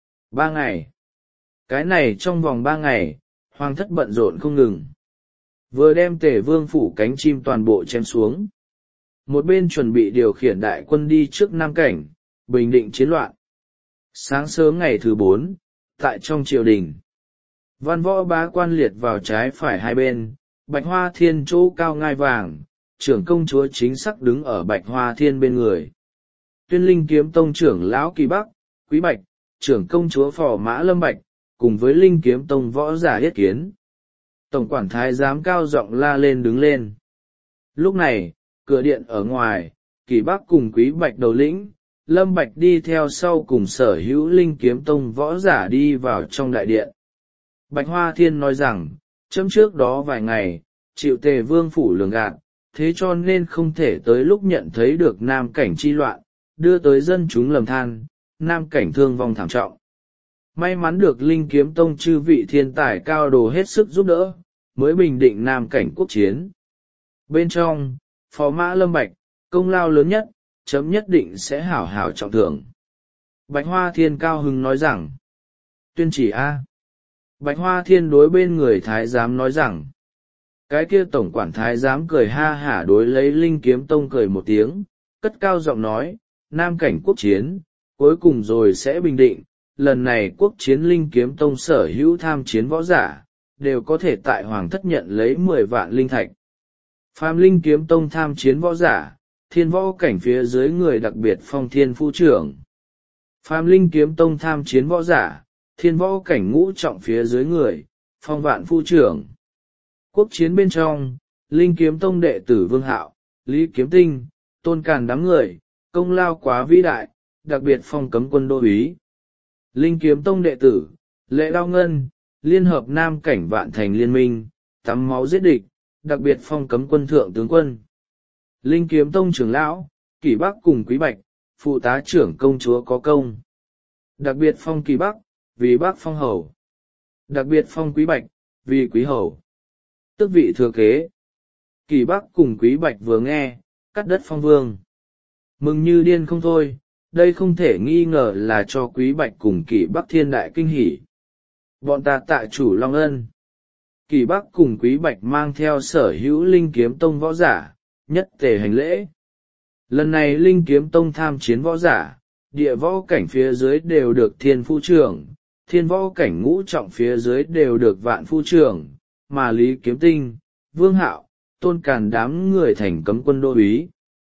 3 ngày. Cái này trong vòng 3 ngày, hoàng thất bận rộn không ngừng. Vừa đem Tề Vương phủ cánh chim toàn bộ chém xuống. Một bên chuẩn bị điều khiển đại quân đi trước Nam Cảnh, bình định chiến loạn. Sáng sớm ngày thứ 4, tại trong triều đình, văn võ bá quan liệt vào trái phải hai bên, Bạch Hoa Thiên chỗ cao ngai vàng, trưởng công chúa chính sắc đứng ở Bạch Hoa Thiên bên người. Tuyên Linh Kiếm Tông trưởng lão Kỳ Bắc, Quý Bạch, trưởng công chúa Phò Mã Lâm Bạch, cùng với Linh Kiếm Tông võ giả yết kiến. Tổng quản thái giám cao giọng la lên đứng lên. Lúc này, cửa điện ở ngoài, Kỳ Bắc cùng Quý Bạch đầu lĩnh, Lâm Bạch đi theo sau cùng sở hữu Linh Kiếm Tông võ giả đi vào trong đại điện. Bạch Hoa Thiên nói rằng, chấm trước đó vài ngày, chịu Tề Vương phủ lường gạt, thế cho nên không thể tới lúc nhận thấy được Nam Cảnh chi loạn, đưa tới dân chúng lầm than, Nam Cảnh thương vong thảm trọng. May mắn được Linh Kiếm Tông chư vị thiên tài cao đồ hết sức giúp đỡ, mới bình định Nam Cảnh quốc chiến. Bên trong, Phó Mã Lâm Bạch, công lao lớn nhất, chấm nhất định sẽ hảo hảo trọng thưởng. Bạch Hoa Thiên cao hứng nói rằng, tuyên chỉ A. Bạch Hoa Thiên đối bên người thái giám nói rằng, cái kia tổng quản thái giám cười ha hả đối lấy Linh Kiếm Tông cười một tiếng, cất cao giọng nói, Nam Cảnh quốc chiến, cuối cùng rồi sẽ bình định, lần này quốc chiến Linh Kiếm Tông sở hữu tham chiến võ giả, đều có thể tại Hoàng thất nhận lấy 10 vạn linh thạch. Phàm Linh Kiếm Tông tham chiến võ giả, thiên võ cảnh phía dưới người đặc biệt phong thiên phu trưởng. Phàm Linh Kiếm Tông tham chiến võ giả, thiên võ cảnh ngũ trọng phía dưới người, phong vạn phu trưởng. Quốc chiến bên trong, Linh Kiếm Tông đệ tử Vương Hạo, Lý Kiếm Tinh, Tôn Càn đám người, công lao quá vĩ đại, đặc biệt phong cấm quân đô úy. Linh Kiếm Tông đệ tử, Lệ Đao Ngân, liên hợp Nam Cảnh Vạn Thành liên minh, tắm máu giết địch, đặc biệt phong cấm quân thượng tướng quân. Linh Kiếm Tông trưởng lão, Kỷ Bắc cùng Quý Bạch, phụ tá trưởng công chúa có công. Đặc biệt phong Kỷ Bắc, vì Bắc phong hầu. Đặc biệt phong Quý Bạch, vì Quý hầu. Tước vị thừa kế. Kỷ Bắc cùng Quý Bạch vừa nghe, cắt đất phong vương. Mừng như điên không thôi, đây không thể nghi ngờ là cho Quý Bạch cùng Kỷ Bắc thiên đại kinh hỉ. Bọn ta tạ chủ long ân. Kỷ Bắc cùng Quý Bạch mang theo sở hữu Linh Kiếm Tông võ giả, nhất tề hành lễ. Lần này Linh Kiếm Tông tham chiến võ giả, địa võ cảnh phía dưới đều được thiên phu trưởng, thiên võ cảnh ngũ trọng phía dưới đều được vạn phu trưởng, mà Lý Kiếm Tinh, Vương Hạo, Tôn Càn đám người thành cấm quân đô úy.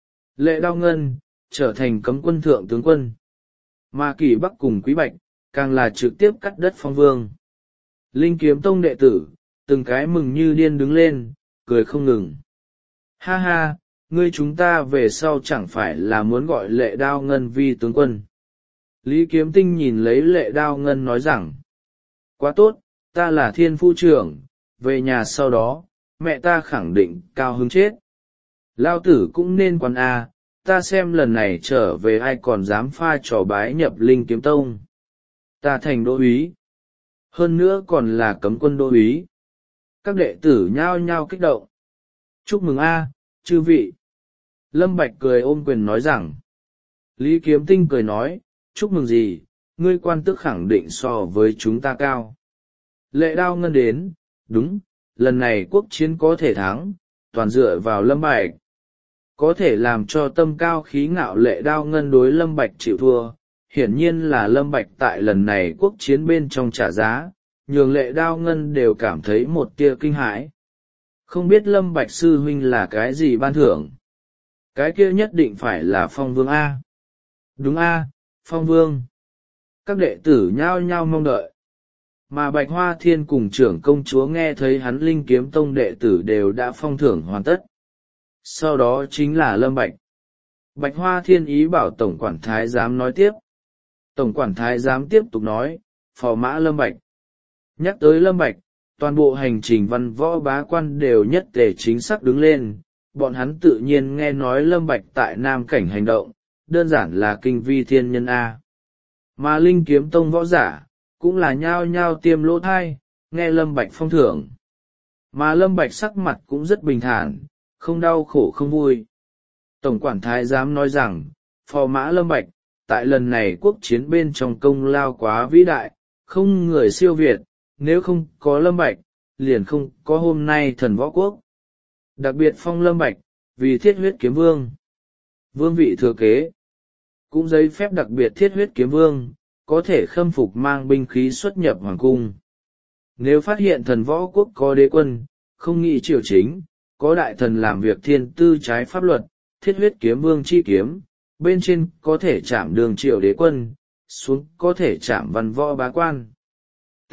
Lệ Đao Ngân, trở thành cấm quân thượng tướng quân. Mà Kỷ Bắc cùng Quý Bạch, càng là trực tiếp cắt đất phong vương. Linh Kiếm Tông đệ tử, từng cái mừng như điên đứng lên, cười không ngừng. Ha ha, ngươi chúng ta về sau chẳng phải là muốn gọi Lệ Đao Ngân vi tướng quân. Lý Kiếm Tinh nhìn lấy Lệ Đao Ngân nói rằng, quá tốt, ta là thiên phu trưởng, về nhà sau đó, mẹ ta khẳng định cao hứng chết. Lao tử cũng nên quán A, ta xem lần này trở về ai còn dám pha trò bái nhập Linh Kiếm Tông. Ta thành đô úy, hơn nữa còn là cấm quân đô úy. Các đệ tử nhao nhao kích động. Chúc mừng A, chư vị. Lâm Bạch cười ôm quyền nói rằng. Lý Kiếm Tinh cười nói, chúc mừng gì, ngươi quan tước khẳng định so với chúng ta cao. Lệ Đao Ngân đến, đúng, lần này quốc chiến có thể thắng, toàn dựa vào Lâm Bạch. Có thể làm cho tâm cao khí ngạo Lệ Đao Ngân đối Lâm Bạch chịu thua, hiển nhiên là Lâm Bạch tại lần này quốc chiến bên trong trả giá, nhường Lệ Đao Ngân đều cảm thấy một tia kinh hãi. Không biết Lâm Bạch sư huynh là cái gì ban thưởng? Cái kia nhất định phải là Phong Vương A. Đúng A, Phong Vương. Các đệ tử nhao nhao mong đợi. Mà Bạch Hoa Thiên cùng trưởng công chúa nghe thấy hắn Linh Kiếm Tông đệ tử đều đã phong thưởng hoàn tất. Sau đó chính là Lâm Bạch. Bạch Hoa Thiên ý bảo Tổng quản Thái giám nói tiếp. Tổng quản Thái giám tiếp tục nói, phò mã Lâm Bạch. Nhắc tới Lâm Bạch, toàn bộ hành trình văn võ bá quan đều nhất tề chính xác đứng lên, bọn hắn tự nhiên nghe nói Lâm Bạch tại Nam Cảnh hành động, đơn giản là kinh vi thiên nhân A. Mà Linh Kiếm Tông võ giả, cũng là nhao nhao tiêm lỗ thai, nghe Lâm Bạch phong thưởng. Mà Lâm Bạch sắc mặt cũng rất bình thản, không đau khổ không vui. Tổng quản Thái giám nói rằng, phò mã Lâm Bạch, tại lần này quốc chiến bên trong công lao quá vĩ đại, không người siêu việt, nếu không có Lâm Bạch, liền không có hôm nay thần võ quốc. Đặc biệt phong Lâm Bạch, vì thiết huyết kiếm vương. Vương vị thừa kế. Cũng giấy phép đặc biệt thiết huyết kiếm vương, có thể khâm phục mang binh khí xuất nhập hoàng cung. Nếu phát hiện thần võ quốc có đế quân, không nghĩ triều chính, có đại thần làm việc thiên tư trái pháp luật, thiết huyết kiếm vương chi kiếm, bên trên có thể chạm đường triều đế quân, xuống có thể chạm văn võ bá quan. T.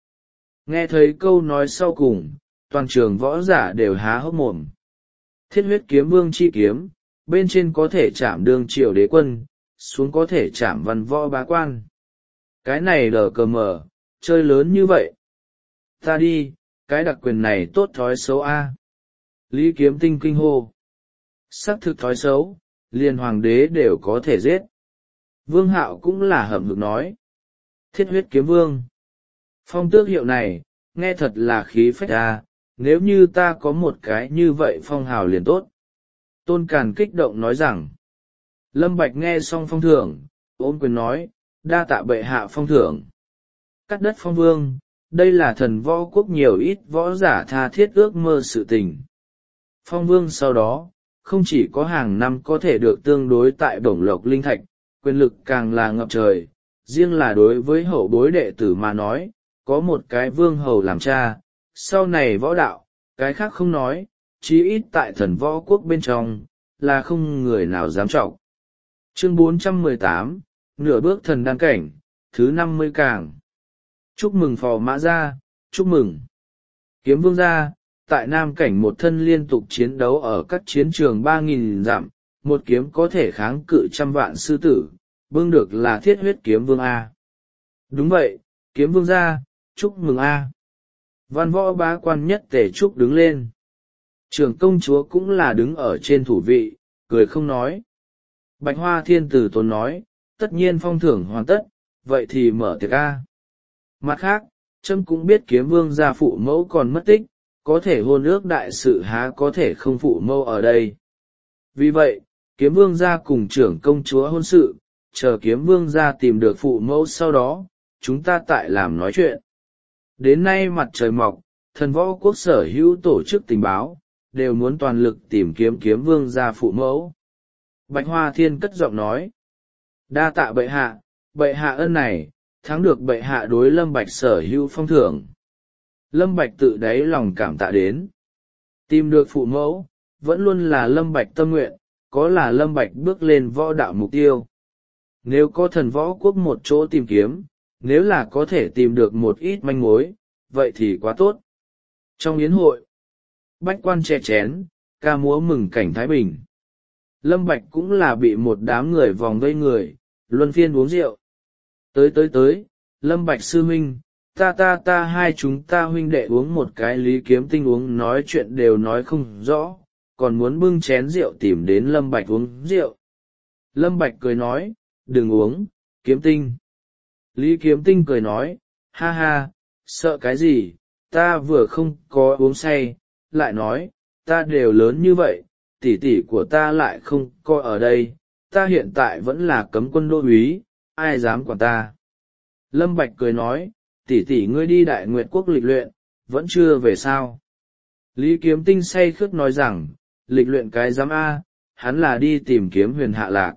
Nghe thấy câu nói sau cùng, toàn trường võ giả đều há hốc mồm. Thiết huyết kiếm vương chi kiếm, bên trên có thể chạm đường triều đế quân, xuống có thể chạm văn võ bá quan. Cái này lờ cờ mờ, chơi lớn như vậy. Ta đi, cái đặc quyền này tốt thói xấu a. Lý Kiếm Tinh kinh hô. Sắc thực thói xấu, liền hoàng đế đều có thể giết. Vương Hạo cũng là hậm hực nói. Thiết huyết kiếm vương. Phong tước hiệu này, nghe thật là khí phách a, nếu như ta có một cái như vậy phong hào liền tốt. Tôn Càn kích động nói rằng. Lâm Bạch nghe xong phong thưởng, ôm quyền nói, đa tạ bệ hạ phong thưởng. Cắt đất phong vương, đây là thần võ quốc nhiều ít võ giả tha thiết ước mơ sự tình. Phong vương sau đó, không chỉ có hàng năm có thể được tương đối tại bổng lộc linh thạch, quyền lực càng là ngập trời, riêng là đối với hậu bối đệ tử mà nói, có một cái vương hầu làm cha, sau này võ đạo, cái khác không nói, chí ít tại thần võ quốc bên trong, là không người nào dám trọng. Chương 418, nửa bước thần đan cảnh, thứ 50 càng. Chúc mừng phò mã gia, chúc mừng. Kiếm vương gia, tại Nam Cảnh một thân liên tục chiến đấu ở các chiến trường 3.000 dặm, một kiếm có thể kháng cự trăm vạn sư tử, bưng được là thiết huyết kiếm vương A. Đúng vậy, kiếm vương gia, chúc mừng A. Văn võ bá quan nhất tề chúc đứng lên. Trưởng công chúa cũng là đứng ở trên thủ vị, cười không nói. Bạch Hoa Thiên Tử Tốn nói, tất nhiên phong thưởng hoàn tất, vậy thì mở tiệc A. Mặt khác, trâm cũng biết kiếm vương gia phụ mẫu còn mất tích, có thể hôn ước đại sự há có thể không phụ mẫu ở đây. Vì vậy, kiếm vương gia cùng trưởng công chúa hôn sự, chờ kiếm vương gia tìm được phụ mẫu sau đó, chúng ta tại làm nói chuyện. Đến nay mặt trời mọc, thần võ quốc sở hữu tổ chức tình báo, đều muốn toàn lực tìm kiếm kiếm vương gia phụ mẫu. Bạch Hoa Thiên cất giọng nói, đa tạ bệ hạ ân này, thắng được bệ hạ đối Lâm Bạch sở hữu phong thưởng. Lâm Bạch tự đáy lòng cảm tạ đến. Tìm được phụ mẫu, vẫn luôn là Lâm Bạch tâm nguyện, có là Lâm Bạch bước lên võ đạo mục tiêu. Nếu có thần võ quốc một chỗ tìm kiếm, nếu là có thể tìm được một ít manh mối, vậy thì quá tốt. Trong yến hội, bách quan che chén, ca múa mừng cảnh thái bình. Lâm Bạch cũng là bị một đám người vòng vây người, luân phiên uống rượu. Tới, Lâm Bạch sư huynh, ta hai chúng ta huynh đệ uống một cái. Lý Kiếm Tinh uống nói chuyện đều nói không rõ, còn muốn bưng chén rượu tìm đến Lâm Bạch uống rượu. Lâm Bạch cười nói, đừng uống, Kiếm Tinh. Lý Kiếm Tinh cười nói, ha ha, sợ cái gì, ta vừa không có uống say, lại nói, ta đều lớn như vậy, tỷ tỷ của ta lại không coi ở đây, ta hiện tại vẫn là cấm quân đô úy, ai dám quản ta. Lâm Bạch cười nói, tỷ tỷ ngươi đi Đại Nguyệt Quốc lịch luyện, vẫn chưa về sao. Lý Kiếm Tinh say khướt nói rằng, lịch luyện cái giám A, hắn là đi tìm kiếm Huyền Hạ Lạc.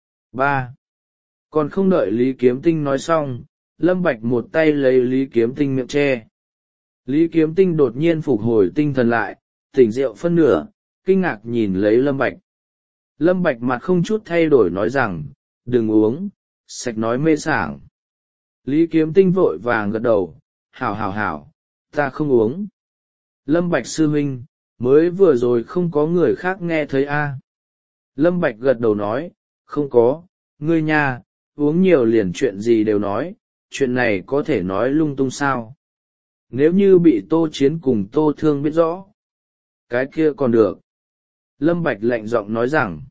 3. Còn không đợi Lý Kiếm Tinh nói xong, Lâm Bạch một tay lấy Lý Kiếm Tinh miệng che. Lý Kiếm Tinh đột nhiên phục hồi tinh thần lại, tỉnh rượu phân nửa, kinh ngạc nhìn lấy Lâm Bạch. Lâm Bạch mặt không chút thay đổi nói rằng, đừng uống, sạch nói mê sảng. Lý Kiếm Tinh vội vàng gật đầu, hảo, ta không uống. Lâm Bạch sư huynh, mới vừa rồi không có người khác nghe thấy a? Lâm Bạch gật đầu nói, không có, ngươi nha, uống nhiều liền chuyện gì đều nói, chuyện này có thể nói lung tung sao. Nếu như bị Tô Chiến cùng Tô Thương biết rõ, cái kia còn được. Lâm Bạch lạnh giọng nói rằng,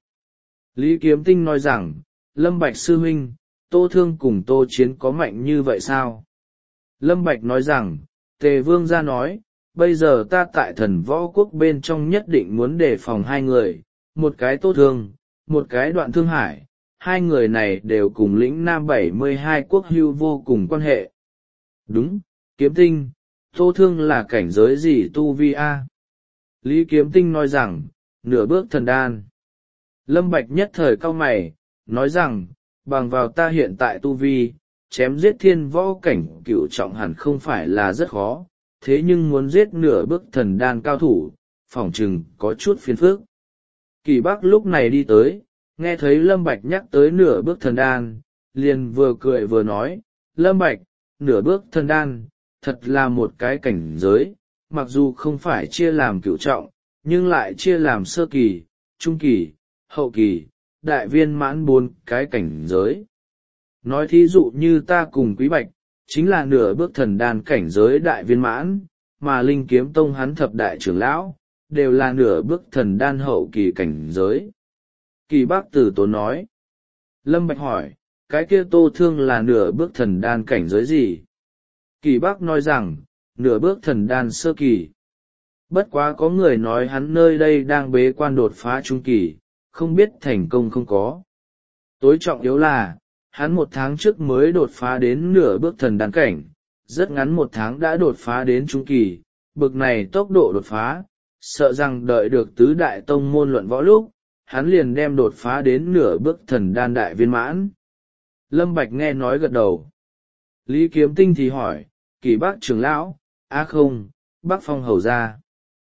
Lý Kiếm Tinh nói rằng, Lâm Bạch sư huynh, Tô Thương cùng Tô Chiến có mạnh như vậy sao? Lâm Bạch nói rằng, Tề Vương gia nói, bây giờ ta tại Thần Võ Quốc bên trong nhất định muốn đề phòng hai người, một cái Tô Thương, một cái Đoạn Thương Hải, hai người này đều cùng lĩnh Nam 72 quốc hưu vô cùng quan hệ. Đúng, Kiếm Tinh, Tô Thương là cảnh giới gì tu vi a? Lý Kiếm Tinh nói rằng, nửa bước thần đan. Lâm Bạch nhất thời cau mày, nói rằng, bằng vào ta hiện tại tu vi, chém giết thiên võ cảnh cửu trọng hẳn không phải là rất khó, thế nhưng muốn giết nửa bước thần đan cao thủ, phỏng chừng có chút phiền phức. Kỳ Bắc lúc này đi tới, nghe thấy Lâm Bạch nhắc tới nửa bước thần đan, liền vừa cười vừa nói, Lâm Bạch, nửa bước thần đan, thật là một cái cảnh giới, mặc dù không phải chia làm cửu trọng, nhưng lại chia làm sơ kỳ, trung kỳ, hậu kỳ, đại viên mãn 4 cái cảnh giới. Nói thí dụ như ta cùng Quý Bạch, chính là nửa bước thần đan cảnh giới đại viên mãn, mà Linh Kiếm Tông hắn thập đại trưởng lão, đều là nửa bước thần đan hậu kỳ cảnh giới. Kỳ Bác Tử Tốn nói. Lâm Bạch hỏi, cái kia Tô Thương là nửa bước thần đan cảnh giới gì? Kỳ Bác nói rằng, nửa bước thần đan sơ kỳ. Bất quá có người nói hắn nơi đây đang bế quan đột phá trung kỳ, không biết thành công không có. Tối trọng yếu là, hắn 1 tháng trước mới đột phá đến nửa bước thần đan cảnh, rất ngắn 1 tháng đã đột phá đến trung kỳ, bực này tốc độ đột phá, sợ rằng đợi được tứ đại tông môn luận võ lúc, hắn liền đem đột phá đến nửa bước thần đan đại viên mãn. Lâm Bạch nghe nói gật đầu. Lý Kiếm Tinh thì hỏi, Kỳ Bác trưởng lão, không, Bác Phong hầu ra.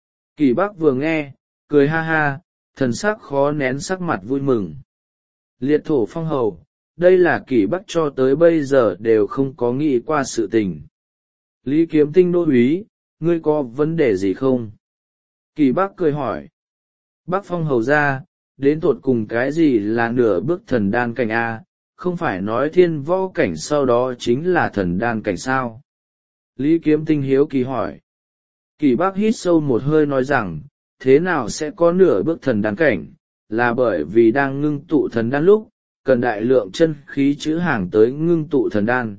Kỳ Bác vừa nghe, cười ha ha, thần sắc khó nén sắc mặt vui mừng. Liệt thổ phong hầu, đây là Kỳ Bác cho tới bây giờ đều không có nghĩ qua sự tình. Lý Kiếm Tinh đô úy, ngươi có vấn đề gì không? Kỳ Bác cười hỏi. Bác Phong hầu ra, đến tột cùng cái gì là nửa bước thần đan cảnh a? Không phải nói thiên võ cảnh sau đó chính là thần đan cảnh sao? Lý Kiếm Tinh hiếu kỳ hỏi. Kỳ Bác hít sâu một hơi nói rằng, thế nào sẽ có nửa bước thần đan cảnh, là bởi vì đang ngưng tụ thần đan lúc, cần đại lượng chân khí chữ hàng tới ngưng tụ thần đan.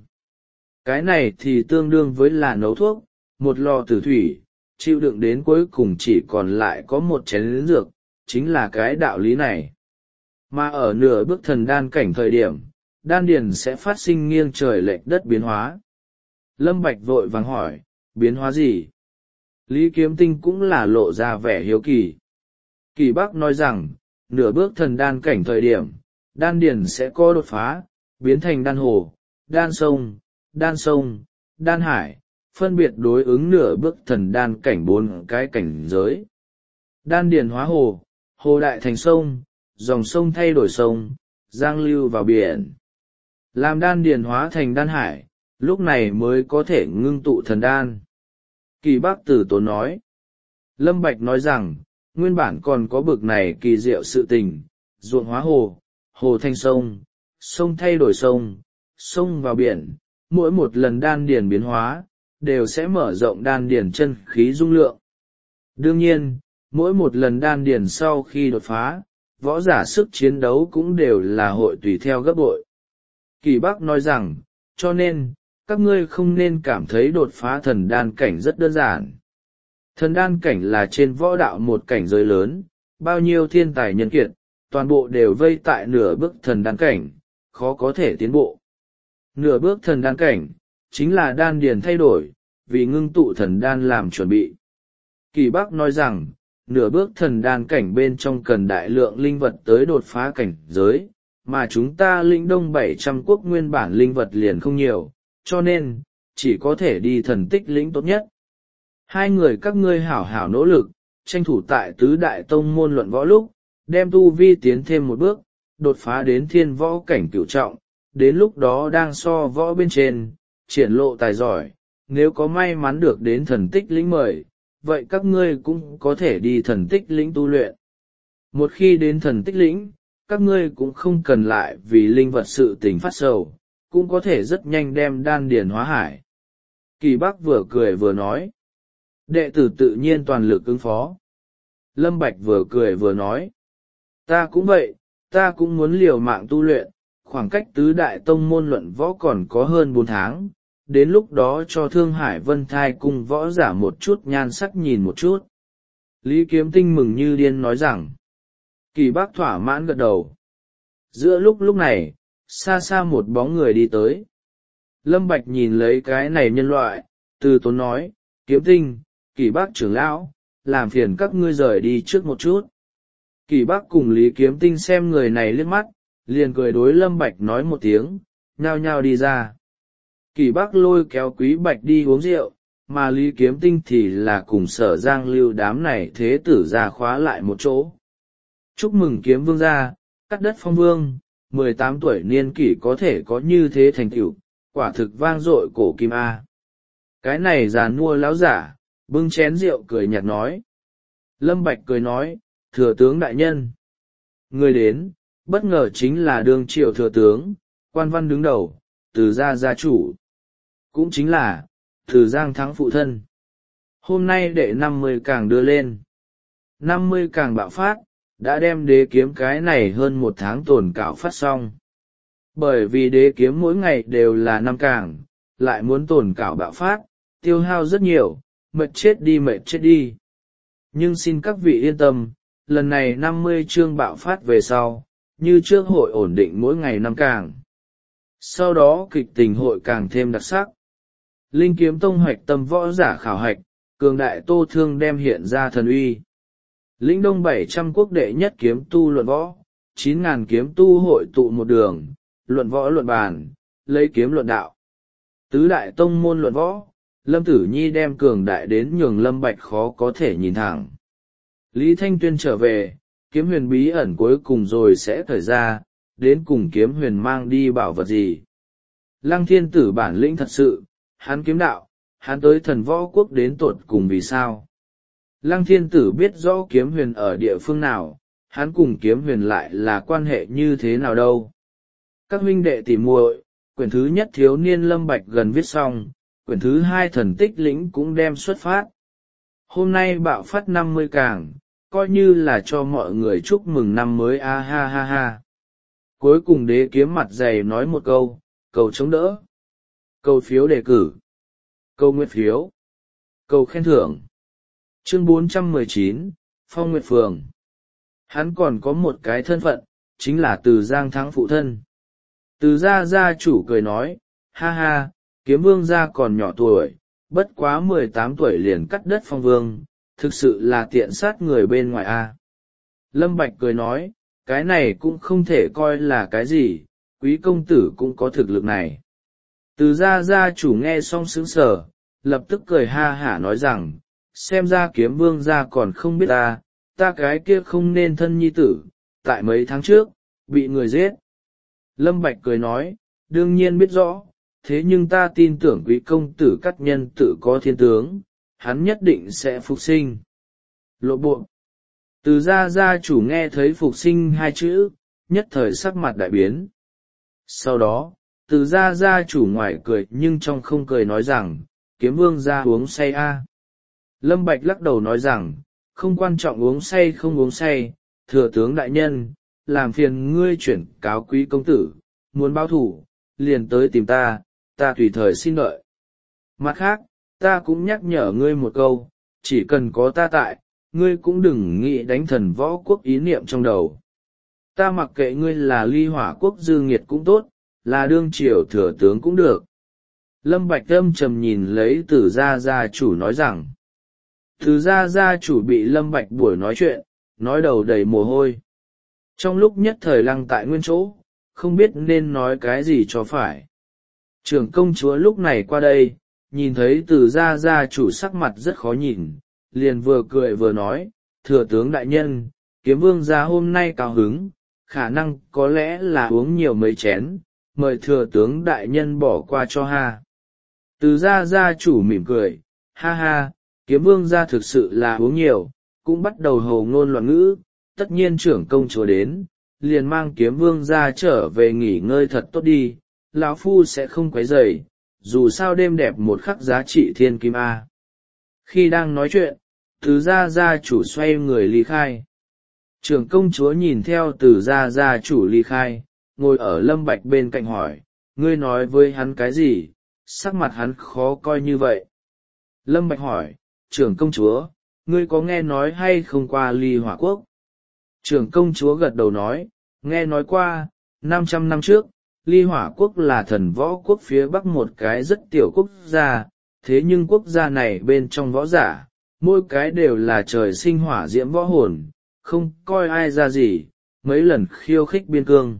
Cái này thì tương đương với là nấu thuốc, một lò tử thủy, chịu đựng đến cuối cùng chỉ còn lại có một chén dược, chính là cái đạo lý này. Mà ở nửa bước thần đan cảnh thời điểm, đan điền sẽ phát sinh nghiêng trời lệch đất biến hóa. Lâm Bạch vội vàng hỏi, biến hóa gì? Lý Kiếm Tinh cũng là lộ ra vẻ hiếu kỳ. Kỳ Bác nói rằng, nửa bước thần đan cảnh thời điểm, đan điền sẽ có đột phá, biến thành đan hồ, đan sông, đan hải, phân biệt đối ứng nửa bước thần đan cảnh 4 cái cảnh giới. Đan điền hóa hồ, hồ đại thành sông, dòng sông thay đổi sông, giang lưu vào biển. Làm đan điền hóa thành đan hải, lúc này mới có thể ngưng tụ thần đan. Kỳ Bác Tử Tốn nói. Lâm Bạch nói rằng, nguyên bản còn có bực này kỳ diệu sự tình, ruộng hóa hồ, hồ thành sông, sông thay đổi sông, sông vào biển, mỗi một lần đan điền biến hóa, đều sẽ mở rộng đan điền chân khí dung lượng. Đương nhiên, mỗi một lần đan điền sau khi đột phá, võ giả sức chiến đấu cũng đều là hội tùy theo gấp bội. Kỳ Bắc nói rằng, cho nên, các ngươi không nên cảm thấy đột phá thần đan cảnh rất đơn giản. Thần đan cảnh là trên võ đạo một cảnh giới lớn, bao nhiêu thiên tài nhân kiệt, toàn bộ đều vây tại nửa bước thần đan cảnh, khó có thể tiến bộ. Nửa bước thần đan cảnh, chính là đan điền thay đổi, vì ngưng tụ thần đan làm chuẩn bị. Kỳ Bắc nói rằng, nửa bước thần đan cảnh bên trong cần đại lượng linh vật tới đột phá cảnh giới, mà chúng ta Lĩnh Đông 700 quốc nguyên bản linh vật liền không nhiều, cho nên, chỉ có thể đi thần tích lĩnh tốt nhất. Hai người các ngươi hảo hảo nỗ lực, tranh thủ tại tứ đại tông môn luận võ lúc, đem tu vi tiến thêm một bước, đột phá đến thiên võ cảnh cửu trọng, đến lúc đó đang so võ bên trên, triển lộ tài giỏi, nếu có may mắn được đến thần tích lĩnh mời, vậy các ngươi cũng có thể đi thần tích lĩnh tu luyện. Một khi đến thần tích lĩnh, các ngươi cũng không cần lại vì linh vật sự tình phát sầu, cũng có thể rất nhanh đem đan điền hóa hải. Kỳ Bắc vừa cười vừa nói. Đệ tử tự nhiên toàn lực ứng phó. Lâm Bạch vừa cười vừa nói. Ta cũng vậy, ta cũng muốn liều mạng tu luyện, khoảng cách tứ đại tông môn luận võ còn có hơn 4 tháng, đến lúc đó cho Thương Hải Vân Thai cùng võ giả một chút nhan sắc nhìn một chút. Lý Kiếm Tinh mừng như điên nói rằng. Kỳ Bắc thỏa mãn gật đầu. Giữa lúc này, xa xa một bóng người đi tới. Lâm Bạch nhìn lấy cái này nhân loại, từ tốn nói, Kiếm Tinh, Kỳ Bắc trưởng lão, làm phiền các ngươi rời đi trước một chút. Kỳ Bắc cùng Lý Kiếm Tinh xem người này liếc mắt, liền cười đối Lâm Bạch nói một tiếng, nhao nhao đi ra. Kỳ Bắc lôi kéo Quý Bạch đi uống rượu, mà Lý Kiếm Tinh thì là cùng Sở Giang Lưu đám này thế tử ra khóa lại một chỗ. Chúc mừng Kiếm Vương gia, cắt đất phong vương, 18 tuổi niên kỷ có thể có như thế thành tựu, quả thực vang dội cổ kim A. Cái này già nua láo giả, bưng chén rượu cười nhạt nói. Lâm Bạch cười nói, thừa tướng đại nhân. Người đến, bất ngờ chính là đương triệu thừa tướng, quan văn đứng đầu, Từ gia gia chủ. Cũng chính là, Từ Giang Thắng phụ thân. Hôm nay đệ 50 càng đưa lên. 50 càng bạo phát, đã đem đế kiếm cái này hơn 1 tháng tồn cảo phát xong. Bởi vì đế kiếm mỗi ngày đều là 5 càng, lại muốn tồn cảo bạo phát, tiêu hao rất nhiều, mệt chết đi. Nhưng xin các vị yên tâm, lần này 50 chương bạo phát về sau, như trước hội ổn định mỗi ngày 5 càng. Sau đó kịch tình hội càng thêm đặc sắc. Linh Kiếm Tông hoạch tâm võ giả khảo hạch, cường đại Tô Thương đem hiện ra thần uy. Lĩnh Đông 700 quốc đệ nhất kiếm tu luận võ, 9.000 kiếm tu hội tụ một đường, luận võ luận bàn, lấy kiếm luận đạo. Tứ đại tông môn luận võ, Lâm Tử Nhi đem cường đại đến nhường Lâm Bạch khó có thể nhìn thẳng. Lý Thanh Tuyên trở về, kiếm huyền bí ẩn cuối cùng rồi sẽ thời ra, đến cùng kiếm huyền mang đi bảo vật gì. Lăng Thiên Tử bản lĩnh thật sự, hắn kiếm đạo, hắn tới thần võ quốc đến tột cùng vì sao. Lăng Thiên Tử biết rõ kiếm huyền ở địa phương nào, hắn cùng kiếm huyền lại là quan hệ như thế nào đâu. Các huynh đệ tỉ muội, quyển thứ nhất thiếu niên Lâm Bạch gần viết xong, quyển thứ hai thần tích lĩnh cũng đem xuất phát. Hôm nay bạo phát 50 càng, coi như là cho mọi người chúc mừng năm mới a ha ha ha. Cuối cùng đế kiếm mặt dày nói một câu, cầu chống đỡ, cầu phiếu đề cử, cầu nguyện phiếu, cầu khen thưởng. Chương 419, Phong Nguyệt Phường. Hắn còn có một cái thân phận, chính là Từ Giang Thắng phụ thân. Từ gia gia chủ cười nói, ha ha, Kiếm Vương gia còn nhỏ tuổi, bất quá 18 tuổi liền cắt đất phong vương, thực sự là tiện sát người bên ngoài a. Lâm Bạch cười nói, cái này cũng không thể coi là cái gì, quý công tử cũng có thực lực này. Từ gia gia chủ nghe xong sững sờ, lập tức cười ha hả nói rằng, xem ra Kiếm Vương gia còn không biết ta cái kia không nên thân nhi tử, tại mấy tháng trước, bị người giết. Lâm Bạch cười nói, đương nhiên biết rõ, thế nhưng ta tin tưởng quý công tử cắt nhân tự có thiên tướng, hắn nhất định sẽ phục sinh. Lộ bộ. Từ gia chủ nghe thấy phục sinh hai chữ, nhất thời sắc mặt đại biến. Sau đó, từ gia chủ ngoài cười nhưng trong không cười nói rằng, kiếm vương gia uống say a. Lâm Bạch lắc đầu nói rằng, không quan trọng uống say không uống say, thừa tướng đại nhân, làm phiền ngươi chuyển cáo quý công tử, muốn báo thủ, liền tới tìm ta tùy thời xin đợi. Mặt khác, ta cũng nhắc nhở ngươi một câu, chỉ cần có ta tại, ngươi cũng đừng nghĩ đánh thần võ quốc ý niệm trong đầu. Ta mặc kệ ngươi là ly hỏa quốc dư nghiệt cũng tốt, là đương triều thừa tướng cũng được. Lâm Bạch âm trầm nhìn lấy Từ gia chủ nói rằng, Từ gia chủ bị Lâm Bạch buổi nói chuyện, nói đầu đầy mồ hôi. Trong lúc nhất thời lăng tại nguyên chỗ, không biết nên nói cái gì cho phải. Trưởng công chúa lúc này qua đây, nhìn thấy Từ gia chủ sắc mặt rất khó nhìn, liền vừa cười vừa nói, thừa tướng đại nhân, kiếm vương gia hôm nay cao hứng, khả năng có lẽ là uống nhiều mấy chén, mời thừa tướng đại nhân bỏ qua cho ha. Từ gia chủ mỉm cười, ha ha, kiếm vương gia thực sự là uống nhiều, cũng bắt đầu hồ ngôn loạn ngữ, tất nhiên trưởng công chúa đến, liền mang kiếm vương gia trở về nghỉ ngơi thật tốt đi, lão phu sẽ không quấy rầy, dù sao đêm đẹp một khắc giá trị thiên kim a. Khi đang nói chuyện, Từ gia chủ xoay người ly khai. Trưởng công chúa nhìn theo Từ gia chủ ly khai, ngồi ở Lâm Bạch bên cạnh hỏi, ngươi nói với hắn cái gì, sắc mặt hắn khó coi như vậy. Lâm Bạch hỏi, trưởng công chúa, ngươi có nghe nói hay không qua ly hỏa quốc? Trưởng công chúa gật đầu nói, nghe nói qua, 500 năm trước, ly hỏa quốc là thần võ quốc phía bắc một cái rất tiểu quốc gia, thế nhưng quốc gia này bên trong võ giả, mỗi cái đều là trời sinh hỏa diễm võ hồn, không coi ai ra gì, mấy lần khiêu khích biên cương.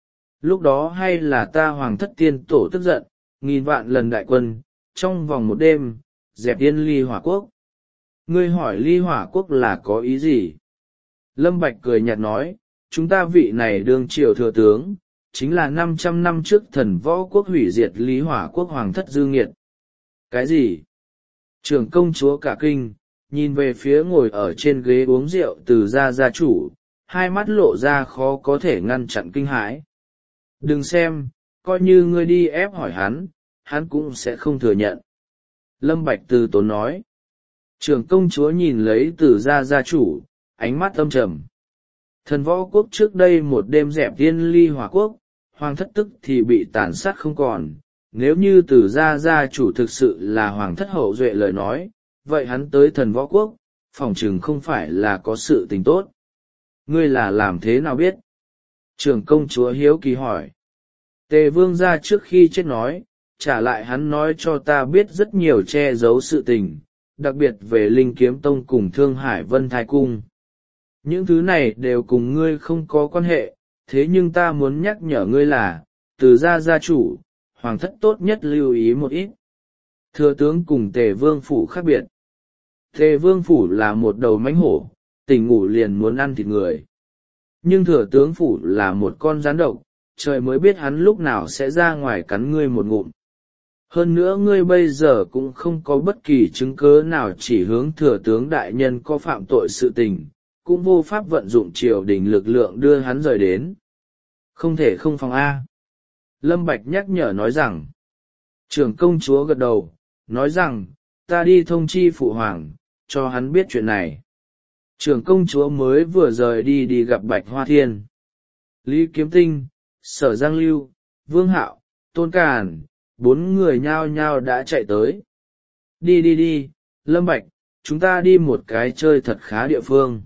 Lúc đó hay là ta hoàng thất tiên tổ tức giận, nghìn vạn lần đại quân, trong vòng một đêm, dẹp yên ly hỏa quốc. Ngươi hỏi ly hỏa quốc là có ý gì? Lâm Bạch cười nhạt nói, chúng ta vị này đương triều thừa tướng, chính là 500 năm trước thần võ quốc hủy diệt ly hỏa quốc hoàng thất dư nghiệt. Cái gì? Trưởng công chúa cả kinh, nhìn về phía ngồi ở trên ghế uống rượu Từ gia chủ, hai mắt lộ ra khó có thể ngăn chặn kinh hãi. Đừng xem, coi như ngươi đi ép hỏi hắn cũng sẽ không thừa nhận. Lâm Bạch từ tốn nói. Trưởng công chúa nhìn lấy Từ gia chủ, ánh mắt âm trầm. Thần võ quốc trước đây một đêm dẹp tiên ly hỏa quốc, hoàng thất tức thì bị tàn sát không còn. Nếu như Từ gia chủ thực sự là hoàng thất hậu duệ lời nói, vậy hắn tới thần võ quốc, phỏng chừng không phải là có sự tình tốt. Ngươi là làm thế nào biết? Trưởng công chúa hiếu kỳ hỏi. Tề vương gia trước khi chết nói, trả lại hắn nói cho ta biết rất nhiều che giấu sự tình, đặc biệt về Linh Kiếm Tông cùng Thương Hải Vân Thái Cung. Những thứ này đều cùng ngươi không có quan hệ, thế nhưng ta muốn nhắc nhở ngươi là, Từ gia chủ, hoàng thất tốt nhất lưu ý một ít. Thừa tướng cùng Tề vương phủ khác biệt. Tề vương phủ là một đầu mãnh hổ, tỉnh ngủ liền muốn ăn thịt người. Nhưng thừa tướng phủ là một con rắn độc, trời mới biết hắn lúc nào sẽ ra ngoài cắn ngươi một ngụm. Hơn nữa ngươi bây giờ cũng không có bất kỳ chứng cớ nào chỉ hướng thừa tướng đại nhân có phạm tội sự tình, cũng vô pháp vận dụng triều đình lực lượng đưa hắn rời đến. Không thể không phòng A. Lâm Bạch nhắc nhở nói rằng, trưởng công chúa gật đầu, nói rằng, ta đi thông chi phụ hoàng, cho hắn biết chuyện này. Trưởng công chúa mới vừa rời đi gặp Bạch Hoa Thiên. Lý Kiếm Tinh, Sở Giang Lưu, Vương Hạo, Tôn Càn, 4 người nhao nhao đã chạy tới. Đi, Lâm Bạch, chúng ta đi một cái chơi thật khá địa phương.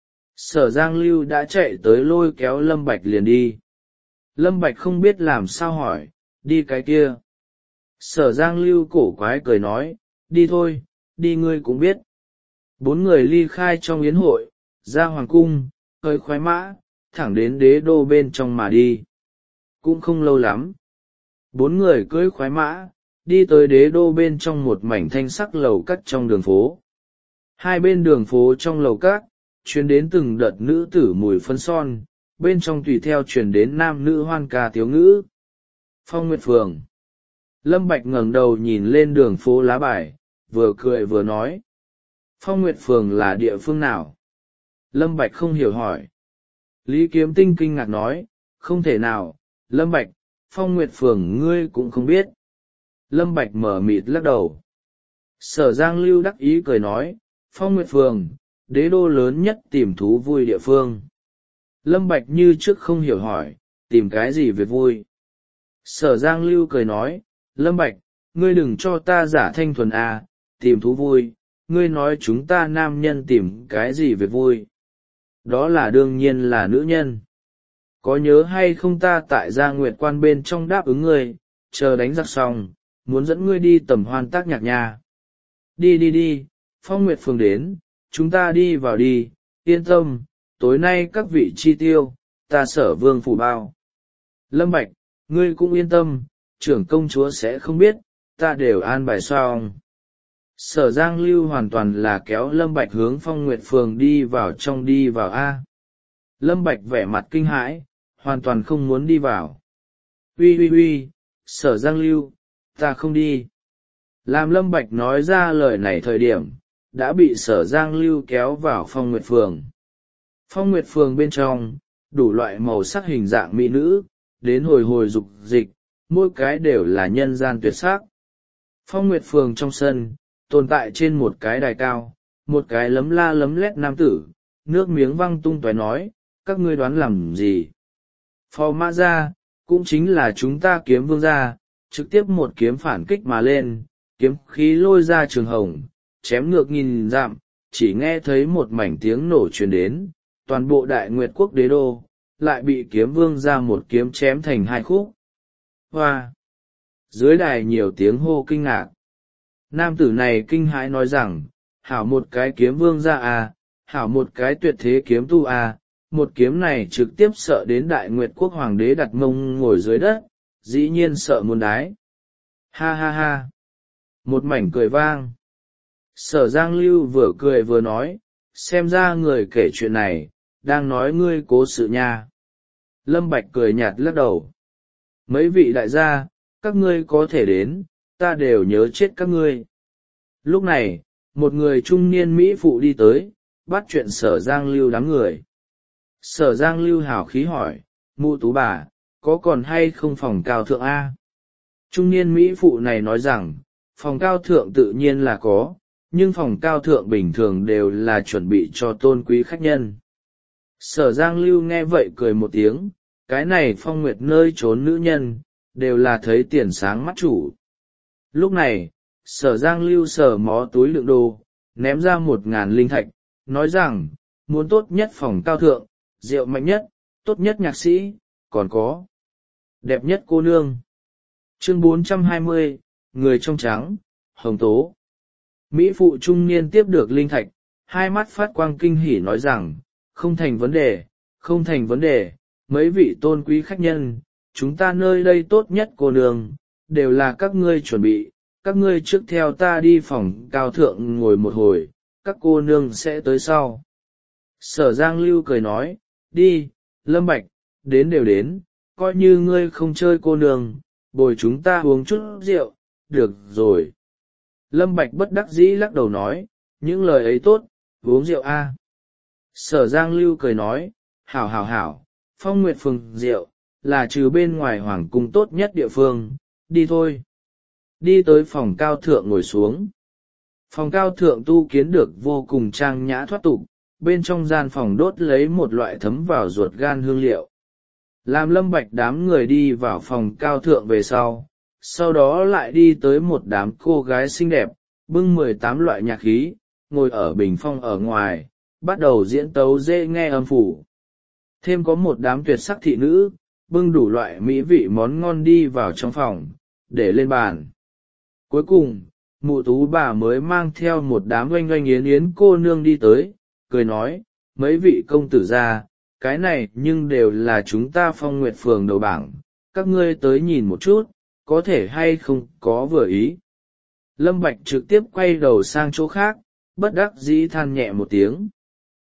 Sở Giang Lưu đã chạy tới lôi kéo Lâm Bạch liền đi. Lâm Bạch không biết làm sao hỏi, đi cái kia. Sở Giang Lưu cổ quái cười nói, đi thôi, đi ngươi cũng biết. 4 người ly khai trong yến hội, ra hoàng cung, khởi khoái mã, thẳng đến đế đô bên trong mà đi. Cũng không lâu lắm. 4 người cưỡi khoái mã, đi tới đế đô bên trong một mảnh thanh sắc lầu các trong đường phố. Hai bên đường phố trong lầu các, truyền đến từng đợt nữ tử mùi phấn son, bên trong tùy theo truyền đến nam nữ hoan ca tiếu ngữ. Phong Nguyệt Phường. Lâm Bạch ngẩng đầu nhìn lên đường phố lá bài, vừa cười vừa nói. Phong Nguyệt Phường là địa phương nào? Lâm Bạch không hiểu hỏi. Lý Kiếm Tinh kinh ngạc nói, không thể nào, Lâm Bạch, Phong Nguyệt Phường ngươi cũng không biết. Lâm Bạch mở mịt lắc đầu. Sở Giang Lưu đắc ý cười nói, Phong Nguyệt Phường, đế đô lớn nhất tìm thú vui địa phương. Lâm Bạch như trước không hiểu hỏi, tìm cái gì việc vui? Sở Giang Lưu cười nói, Lâm Bạch, ngươi đừng cho ta giả thanh thuần à, tìm thú vui, ngươi nói chúng ta nam nhân tìm cái gì việc vui? Đó là đương nhiên là nữ nhân. Có nhớ hay không ta tại Gia Nguyệt Quan bên trong đáp ứng ngươi, chờ đánh giặc xong, muốn dẫn ngươi đi tầm hoan tác nhạc nha. Đi đi đi, Phong Nguyệt Phường đến, chúng ta đi vào đi, yên tâm, tối nay các vị chi tiêu, ta Sở Vương phủ bao. Lâm Bạch, ngươi cũng yên tâm, trưởng công chúa sẽ không biết, ta đều an bài xong. Sở Giang Lưu hoàn toàn là kéo Lâm Bạch hướng Phong Nguyệt Phường đi vào trong đi vào A. Lâm Bạch vẻ mặt kinh hãi, hoàn toàn không muốn đi vào. Uy, Sở Giang Lưu, ta không đi. Làm Lâm Bạch nói ra lời này thời điểm, đã bị Sở Giang Lưu kéo vào Phong Nguyệt Phường. Phong Nguyệt Phường bên trong, đủ loại màu sắc hình dạng mỹ nữ, đến hồi dục dịch, mỗi cái đều là nhân gian tuyệt sắc. Phong Nguyệt Phường trong sân, tồn tại trên một cái đài cao, một cái lấm la lấm lét nam tử, nước miếng văng tung tóe nói, các ngươi đoán làm gì? Phò Mã Gia, cũng chính là chúng ta Kiếm Vương gia, trực tiếp một kiếm phản kích mà lên, kiếm khí lôi ra trường hồng, chém ngược nghìn dặm, chỉ nghe thấy một mảnh tiếng nổ truyền đến, toàn bộ Đại Nguyệt quốc đế đô, lại bị Kiếm Vương gia một kiếm chém thành hai khúc. Hoa! Dưới đài nhiều tiếng hô kinh ngạc. Nam tử này kinh hãi nói rằng, hảo một cái Kiếm Vương gia à, hảo một cái tuyệt thế kiếm tu à, một kiếm này trực tiếp sợ đến Đại Nguyệt quốc hoàng đế đặt mông ngồi dưới đất, dĩ nhiên sợ muốn đái. Ha ha ha! Một mảnh cười vang. Sở Giang Lưu vừa cười vừa nói, xem ra người kể chuyện này, đang nói ngươi cố sự nha. Lâm Bạch cười nhạt lắc đầu. Mấy vị đại gia, các ngươi có thể đến, ta đều nhớ chết các ngươi. Lúc này, một người trung niên Mỹ phụ đi tới, bắt chuyện Sở Giang Lưu đám người. Sở Giang Lưu hào khí hỏi, Mụ Tú bà, có còn hay không phòng cao thượng A? Trung niên Mỹ phụ này nói rằng, phòng cao thượng tự nhiên là có, nhưng phòng cao thượng bình thường đều là chuẩn bị cho tôn quý khách nhân. Sở Giang Lưu nghe vậy cười một tiếng, cái này Phong Nguyệt nơi trốn nữ nhân, đều là thấy tiền sáng mắt chủ. Lúc này, Sở Giang Lưu sờ mó túi đựng đồ, ném ra 1.000 linh thạch, nói rằng, muốn tốt nhất phòng cao thượng, rượu mạnh nhất, tốt nhất nhạc sĩ, còn có đẹp nhất cô nương. Chương 420, người trong trắng, hồng tố. Mỹ phụ trung niên tiếp được linh thạch, hai mắt phát quang kinh hỉ nói rằng, không thành vấn đề, không thành vấn đề, mấy vị tôn quý khách nhân, chúng ta nơi đây tốt nhất cô nương, đều là các ngươi chuẩn bị, các ngươi trước theo ta đi phòng cao thượng ngồi một hồi, các cô nương sẽ tới sau. Sở Giang Lưu cười nói, đi, Lâm Bạch, đến đều đến, coi như ngươi không chơi cô nương, bồi chúng ta uống chút rượu, được rồi. Lâm Bạch bất đắc dĩ lắc đầu nói, những lời ấy tốt, uống rượu a. Sở Giang Lưu cười nói, hảo, Phong Nguyệt Phường rượu, là trừ bên ngoài hoàng cung tốt nhất địa phương, đi thôi. Đi tới phòng cao thượng ngồi xuống. Phòng cao thượng tu kiến được vô cùng trang nhã thoát tục, bên trong gian phòng đốt lấy một loại thấm vào ruột gan hương liệu. Làm Lâm Bạch đám người đi vào phòng cao thượng về sau đó lại đi tới một đám cô gái xinh đẹp, bưng 18 loại nhạc khí, ngồi ở bình phong ở ngoài, bắt đầu diễn tấu dễ nghe âm phủ. Thêm có một đám tuyệt sắc thị nữ, bưng đủ loại mỹ vị món ngon đi vào trong phòng, để lên bàn. Cuối cùng, Mụ Tú bà mới mang theo một đám oanh oanh yến yến cô nương đi tới, cười nói, mấy vị công tử gia, cái này nhưng đều là chúng ta Phong Nguyệt Phường đầu bảng, các ngươi tới nhìn một chút, có thể hay không có vừa ý. Lâm Bạch trực tiếp quay đầu sang chỗ khác, bất đắc dĩ than nhẹ một tiếng.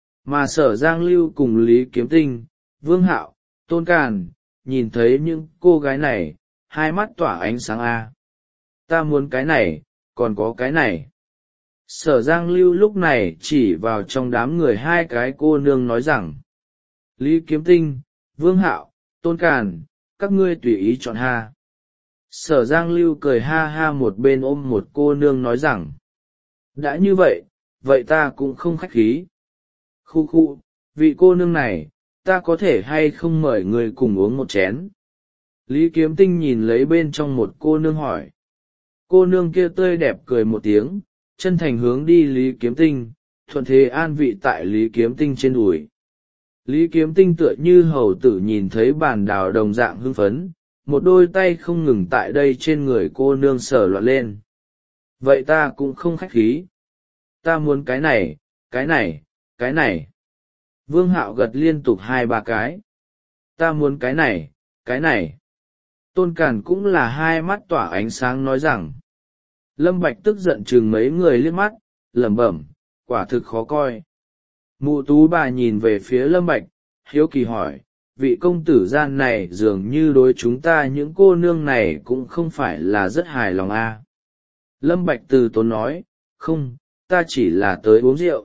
Mà Sở Giang Lưu cùng Lý Kiếm Tinh, Vương Hạo, Tôn Càn, nhìn thấy những cô gái này, hai mắt tỏa ánh sáng a. Ta muốn cái này, còn có cái này. Sở Giang Lưu lúc này chỉ vào trong đám người hai cái cô nương nói rằng: Lý Kiếm Tinh, Vương Hạo, Tôn Càn, các ngươi tùy ý chọn ha. Sở Giang Lưu cười ha ha một bên ôm một cô nương nói rằng: đã như vậy, vậy ta cũng không khách khí. Khu khu, vị cô nương này, ta có thể hay không mời người cùng uống một chén? Lý Kiếm Tinh nhìn lấy bên trong một cô nương hỏi. Cô nương kia tươi đẹp cười một tiếng, chân thành hướng đi Lý Kiếm Tinh, thuận thế an vị tại Lý Kiếm Tinh trên đùi. Lý Kiếm Tinh tựa như hầu tử nhìn thấy bàn đào đồng dạng hưng phấn, một đôi tay không ngừng tại đây trên người cô nương sờ loạn lên. Vậy ta cũng không khách khí. Ta muốn cái này, cái này, cái này. Vương Hạo gật liên tục 2-3 cái. Ta muốn cái này, cái này. Tôn Càn cũng là hai mắt tỏa ánh sáng nói rằng. Lâm Bạch tức giận chừng mấy người liếc mắt, lẩm bẩm, quả thực khó coi. Mụ Tú bà nhìn về phía Lâm Bạch, hiếu kỳ hỏi, vị công tử gian này dường như đối chúng ta những cô nương này cũng không phải là rất hài lòng a. Lâm Bạch từ tốn nói, không, ta chỉ là tới uống rượu.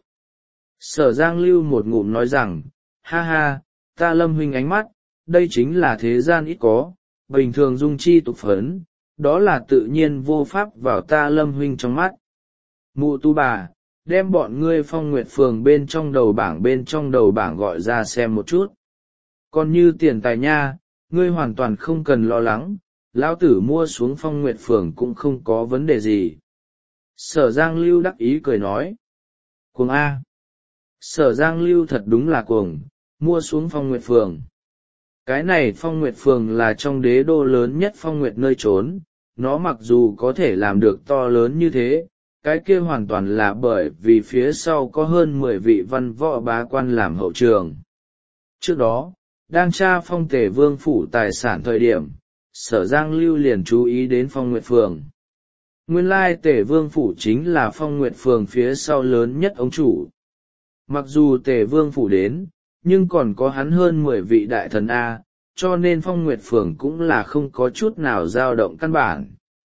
Sở Giang Lưu một ngụm nói rằng, ha ha, ta Lâm huynh ánh mắt, đây chính là thế gian ít có, bình thường dung chi tục phấn, đó là tự nhiên vô pháp vào ta Lâm huynh trong mắt. Mụ Tu bà, đem bọn ngươi Phong Nguyệt Phường bên trong đầu bảng gọi ra xem một chút. Còn như tiền tài nha, ngươi hoàn toàn không cần lo lắng, lão tử mua xuống Phong Nguyệt Phường cũng không có vấn đề gì. Sở Giang Lưu đắc ý cười nói. Cuồng A. Sở Giang Lưu thật đúng là cuồng, mua xuống Phong Nguyệt Phường. Cái này Phong Nguyệt Phường là trong đế đô lớn nhất Phong Nguyệt nơi trốn, nó mặc dù có thể làm được to lớn như thế, cái kia hoàn toàn là bởi vì phía sau có hơn 10 vị văn võ bá quan làm hậu trường. Trước đó, đang tra Phong Tề Vương phủ tài sản thời điểm, Sở Giang Lưu liền chú ý đến Phong Nguyệt Phường. Nguyên lai Tề Vương phủ chính là Phong Nguyệt Phường phía sau lớn nhất ông chủ. Mặc dù Tề Vương phủ đến, nhưng còn có hắn hơn 10 vị đại thần A, cho nên Phong Nguyệt Phường cũng là không có chút nào dao động căn bản.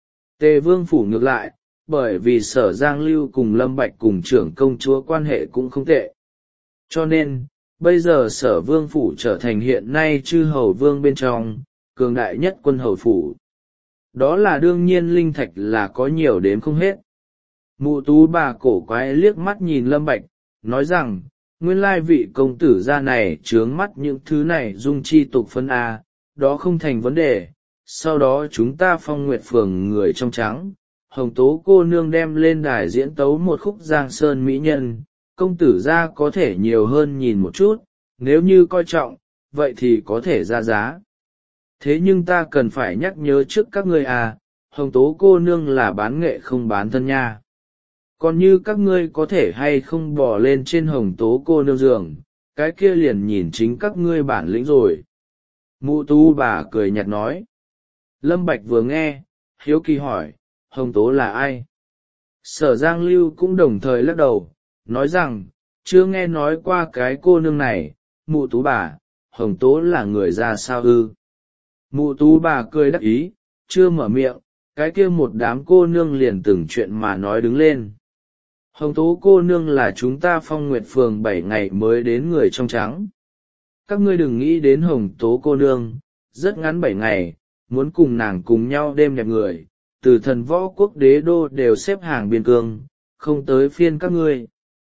Tề Vương phủ ngược lại, bởi vì Sở Giang Lưu cùng Lâm Bạch cùng trưởng công chúa quan hệ cũng không tệ. Cho nên, bây giờ Sở Vương phủ trở thành hiện nay chư hầu vương bên trong, cường đại nhất quân hầu phủ. Đó là đương nhiên linh thạch là có nhiều đến không hết. Mụ Tú bà cổ quái liếc mắt nhìn Lâm Bạch, nói rằng, nguyên lai vị công tử gia này trướng mắt những thứ này dung chi tục phân A, đó không thành vấn đề. Sau đó chúng ta Phong Nguyệt Phường người trong trắng, Hồng Tố cô nương đem lên đài diễn tấu một khúc Giang Sơn mỹ nhân, công tử gia có thể nhiều hơn nhìn một chút, nếu như coi trọng, vậy thì có thể ra giá. Thế nhưng ta cần phải nhắc nhớ trước các ngươi à, Hồng Tố cô nương là bán nghệ không bán thân nha. Còn như các ngươi có thể hay không bỏ lên trên Hồng Tố cô nương giường, cái kia liền nhìn chính các ngươi bản lĩnh rồi. Mụ Tu bà cười nhạt nói. Lâm Bạch vừa nghe, hiếu kỳ hỏi, Hồng Tố là ai? Sở Giang Lưu cũng đồng thời lắc đầu, nói rằng, chưa nghe nói qua cái cô nương này, mụ Tú bà, Hồng Tố là người ra sao ư? Mụ Tú bà cười đắc ý, chưa mở miệng, cái kia một đám cô nương liền từng chuyện mà nói đứng lên. Hồng Tố cô nương là chúng ta Phong Nguyệt Phường 7 ngày mới đến người trong trắng. Các ngươi đừng nghĩ đến Hồng Tố cô nương, rất ngắn 7 ngày, muốn cùng nàng cùng nhau đêm đẹp người, từ thần võ quốc đế đô đều xếp hàng biên cương, không tới phiên các ngươi.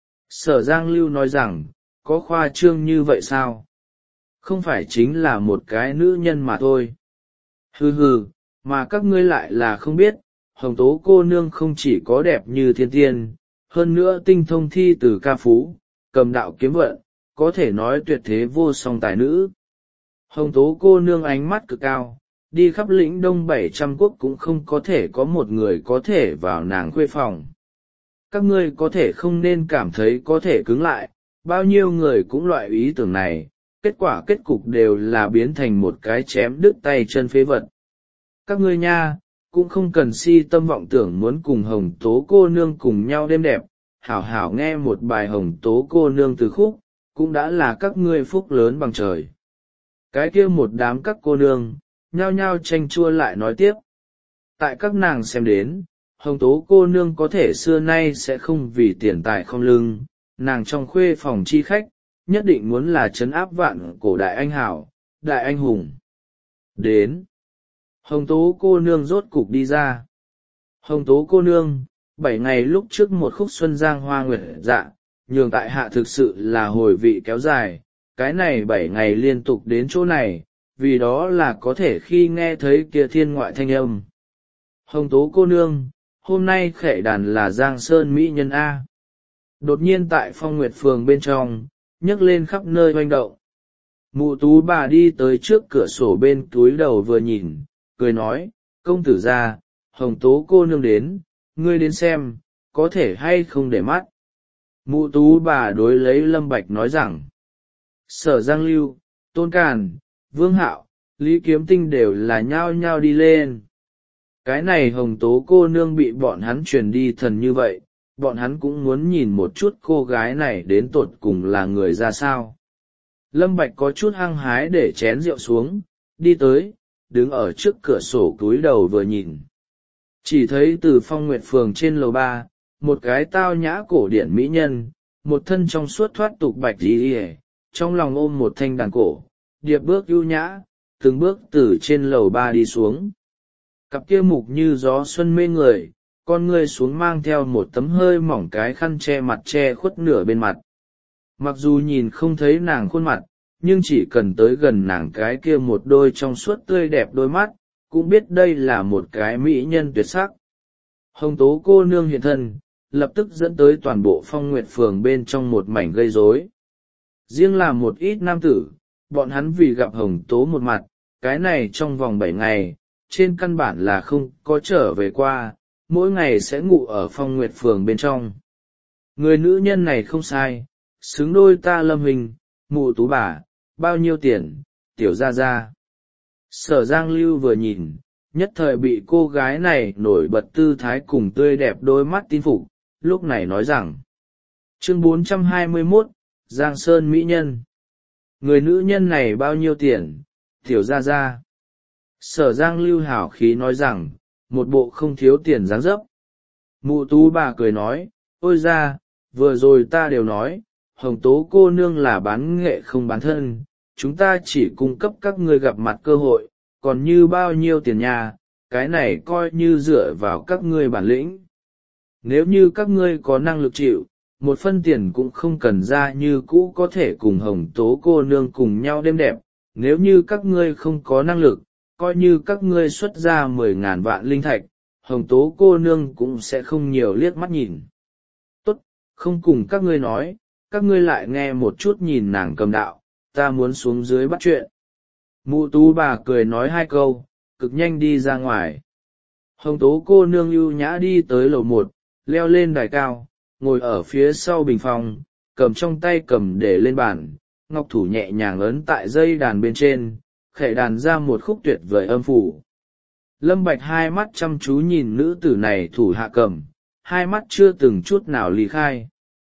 Sở Giang Lưu nói rằng, có khoa trương như vậy sao? Không phải chính là một cái nữ nhân mà thôi. Hừ hừ, mà các ngươi lại là không biết, Hồng Tố cô nương không chỉ có đẹp như thiên tiên, hơn nữa tinh thông thi từ ca phú, cầm đạo kiếm vận, có thể nói tuyệt thế vô song tài nữ. Hồng Tố cô nương ánh mắt cực cao, đi khắp lĩnh đông 700 quốc cũng không có thể có một người có thể vào nàng khuê phòng. Các ngươi có thể không nên cảm thấy có thể cứng lại, bao nhiêu người cũng loại ý tưởng này, kết quả kết cục đều là biến thành một cái chém đứt tay chân phế vật. Các ngươi nha, cũng không cần si tâm vọng tưởng muốn cùng Hồng Tố cô nương cùng nhau đêm đẹp, hảo hảo nghe một bài Hồng Tố cô nương từ khúc, cũng đã là các ngươi phúc lớn bằng trời. Cái kia một đám các cô nương, nhao nhao tranh chua lại nói tiếp. Tại các nàng xem đến, Hồng Tố cô nương có thể xưa nay sẽ không vì tiền tài không lưng, nàng trong khuê phòng chi khách, nhất định muốn là trấn áp vạn cổ đại anh hảo, đại anh hùng. Đến. Hồng Tố cô nương rốt cục đi ra. Hồng Tố cô nương, 7 ngày lúc trước một khúc xuân giang hoa nguyệt dạ, nhường tại hạ thực sự là hồi vị kéo dài, cái này 7 ngày liên tục đến chỗ này, vì đó là có thể khi nghe thấy kia thiên ngoại thanh âm. Hồng Tố cô nương, hôm nay khệ đàn là Giang Sơn Mỹ Nhân A. Đột nhiên tại Phong Nguyệt Phường bên trong, nhấc lên khắp nơi oanh động. Mụ Tú bà đi tới trước cửa sổ bên túi đầu vừa nhìn, cười nói, công tử ra, Hồng Tố cô nương đến, ngươi đến xem, có thể hay không để mắt. Mụ Tú bà đối lấy Lâm Bạch nói rằng, Sở Giang Lưu, Tôn Càn, Vương Hạo, Lý Kiếm Tinh đều là nhao nhao đi lên. Cái này Hồng Tố cô nương bị bọn hắn truyền đi thần như vậy, bọn hắn cũng muốn nhìn một chút cô gái này đến tột cùng là người ra sao. Lâm Bạch có chút hăng hái để chén rượu xuống, đi tới, đứng ở trước cửa sổ cúi đầu vừa nhìn. Chỉ thấy từ Phong Nguyệt Phường trên lầu 3, một cái tao nhã cổ điển mỹ nhân, một thân trong suốt thoát tục bạch y, trong lòng ôm một thanh đàn cổ, điệp bước ưu nhã, từng bước từ trên lầu 3 đi xuống. Cặp kia mục như gió xuân mê người, con ngươi xuống mang theo một tấm hơi mỏng cái khăn che mặt che khuất nửa bên mặt. Mặc dù nhìn không thấy nàng khuôn mặt, nhưng chỉ cần tới gần nàng cái kia một đôi trong suốt tươi đẹp đôi mắt, cũng biết đây là một cái mỹ nhân tuyệt sắc. Hồng Tố cô nương hiện thân, lập tức dẫn tới toàn bộ Phong Nguyệt Phường bên trong một mảnh gây rối. Riêng là một ít nam tử, bọn hắn vì gặp Hồng Tố một mặt, cái này trong vòng 7 ngày, trên căn bản là không có trở về qua, mỗi ngày sẽ ngủ ở Phong Nguyệt Phường bên trong. Người nữ nhân này không sai, xứng đôi ta Lâm Hình, Mụ Tú bà, bao nhiêu tiền, tiểu gia gia. Sở Giang Lưu vừa nhìn, nhất thời bị cô gái này nổi bật tư thái cùng tươi đẹp đôi mắt tin phục, lúc này nói rằng. Chương 421, Giang Sơn Mỹ Nhân. Người nữ nhân này bao nhiêu tiền, tiểu gia gia. Sở Giang Lưu hảo khí nói rằng, một bộ không thiếu tiền dáng dấp. Mụ Tú bà cười nói, ôi ra, vừa rồi ta đều nói, Hồng Tố cô nương là bán nghệ không bán thân, chúng ta chỉ cung cấp các ngươi gặp mặt cơ hội, còn như bao nhiêu tiền nhà, cái này coi như dựa vào các ngươi bản lĩnh. Nếu như các ngươi có năng lực chịu, một phân tiền cũng không cần ra như cũ có thể cùng Hồng Tố cô nương cùng nhau đêm đẹp, nếu như các ngươi không có năng lực, coi như các ngươi xuất ra 10.000 vạn linh thạch, Hồng Tố cô nương cũng sẽ không nhiều liếc mắt nhìn. Tốt, không cùng các ngươi nói, các ngươi lại nghe một chút nhìn nàng cầm đạo, ta muốn xuống dưới bắt chuyện. Mụ Tú bà cười nói 2 câu, cực nhanh đi ra ngoài. Hồng Tố cô nương ưu nhã đi tới lầu 1, leo lên đài cao, ngồi ở phía sau bình phòng, cầm trong tay cầm để lên bàn, ngọc thủ nhẹ nhàng ấn tại dây đàn bên trên, khẽ đàn ra một khúc tuyệt vời âm phủ. Lâm Bạch hai mắt chăm chú nhìn nữ tử này thủ hạ cầm, hai mắt chưa từng chút nào ly khai.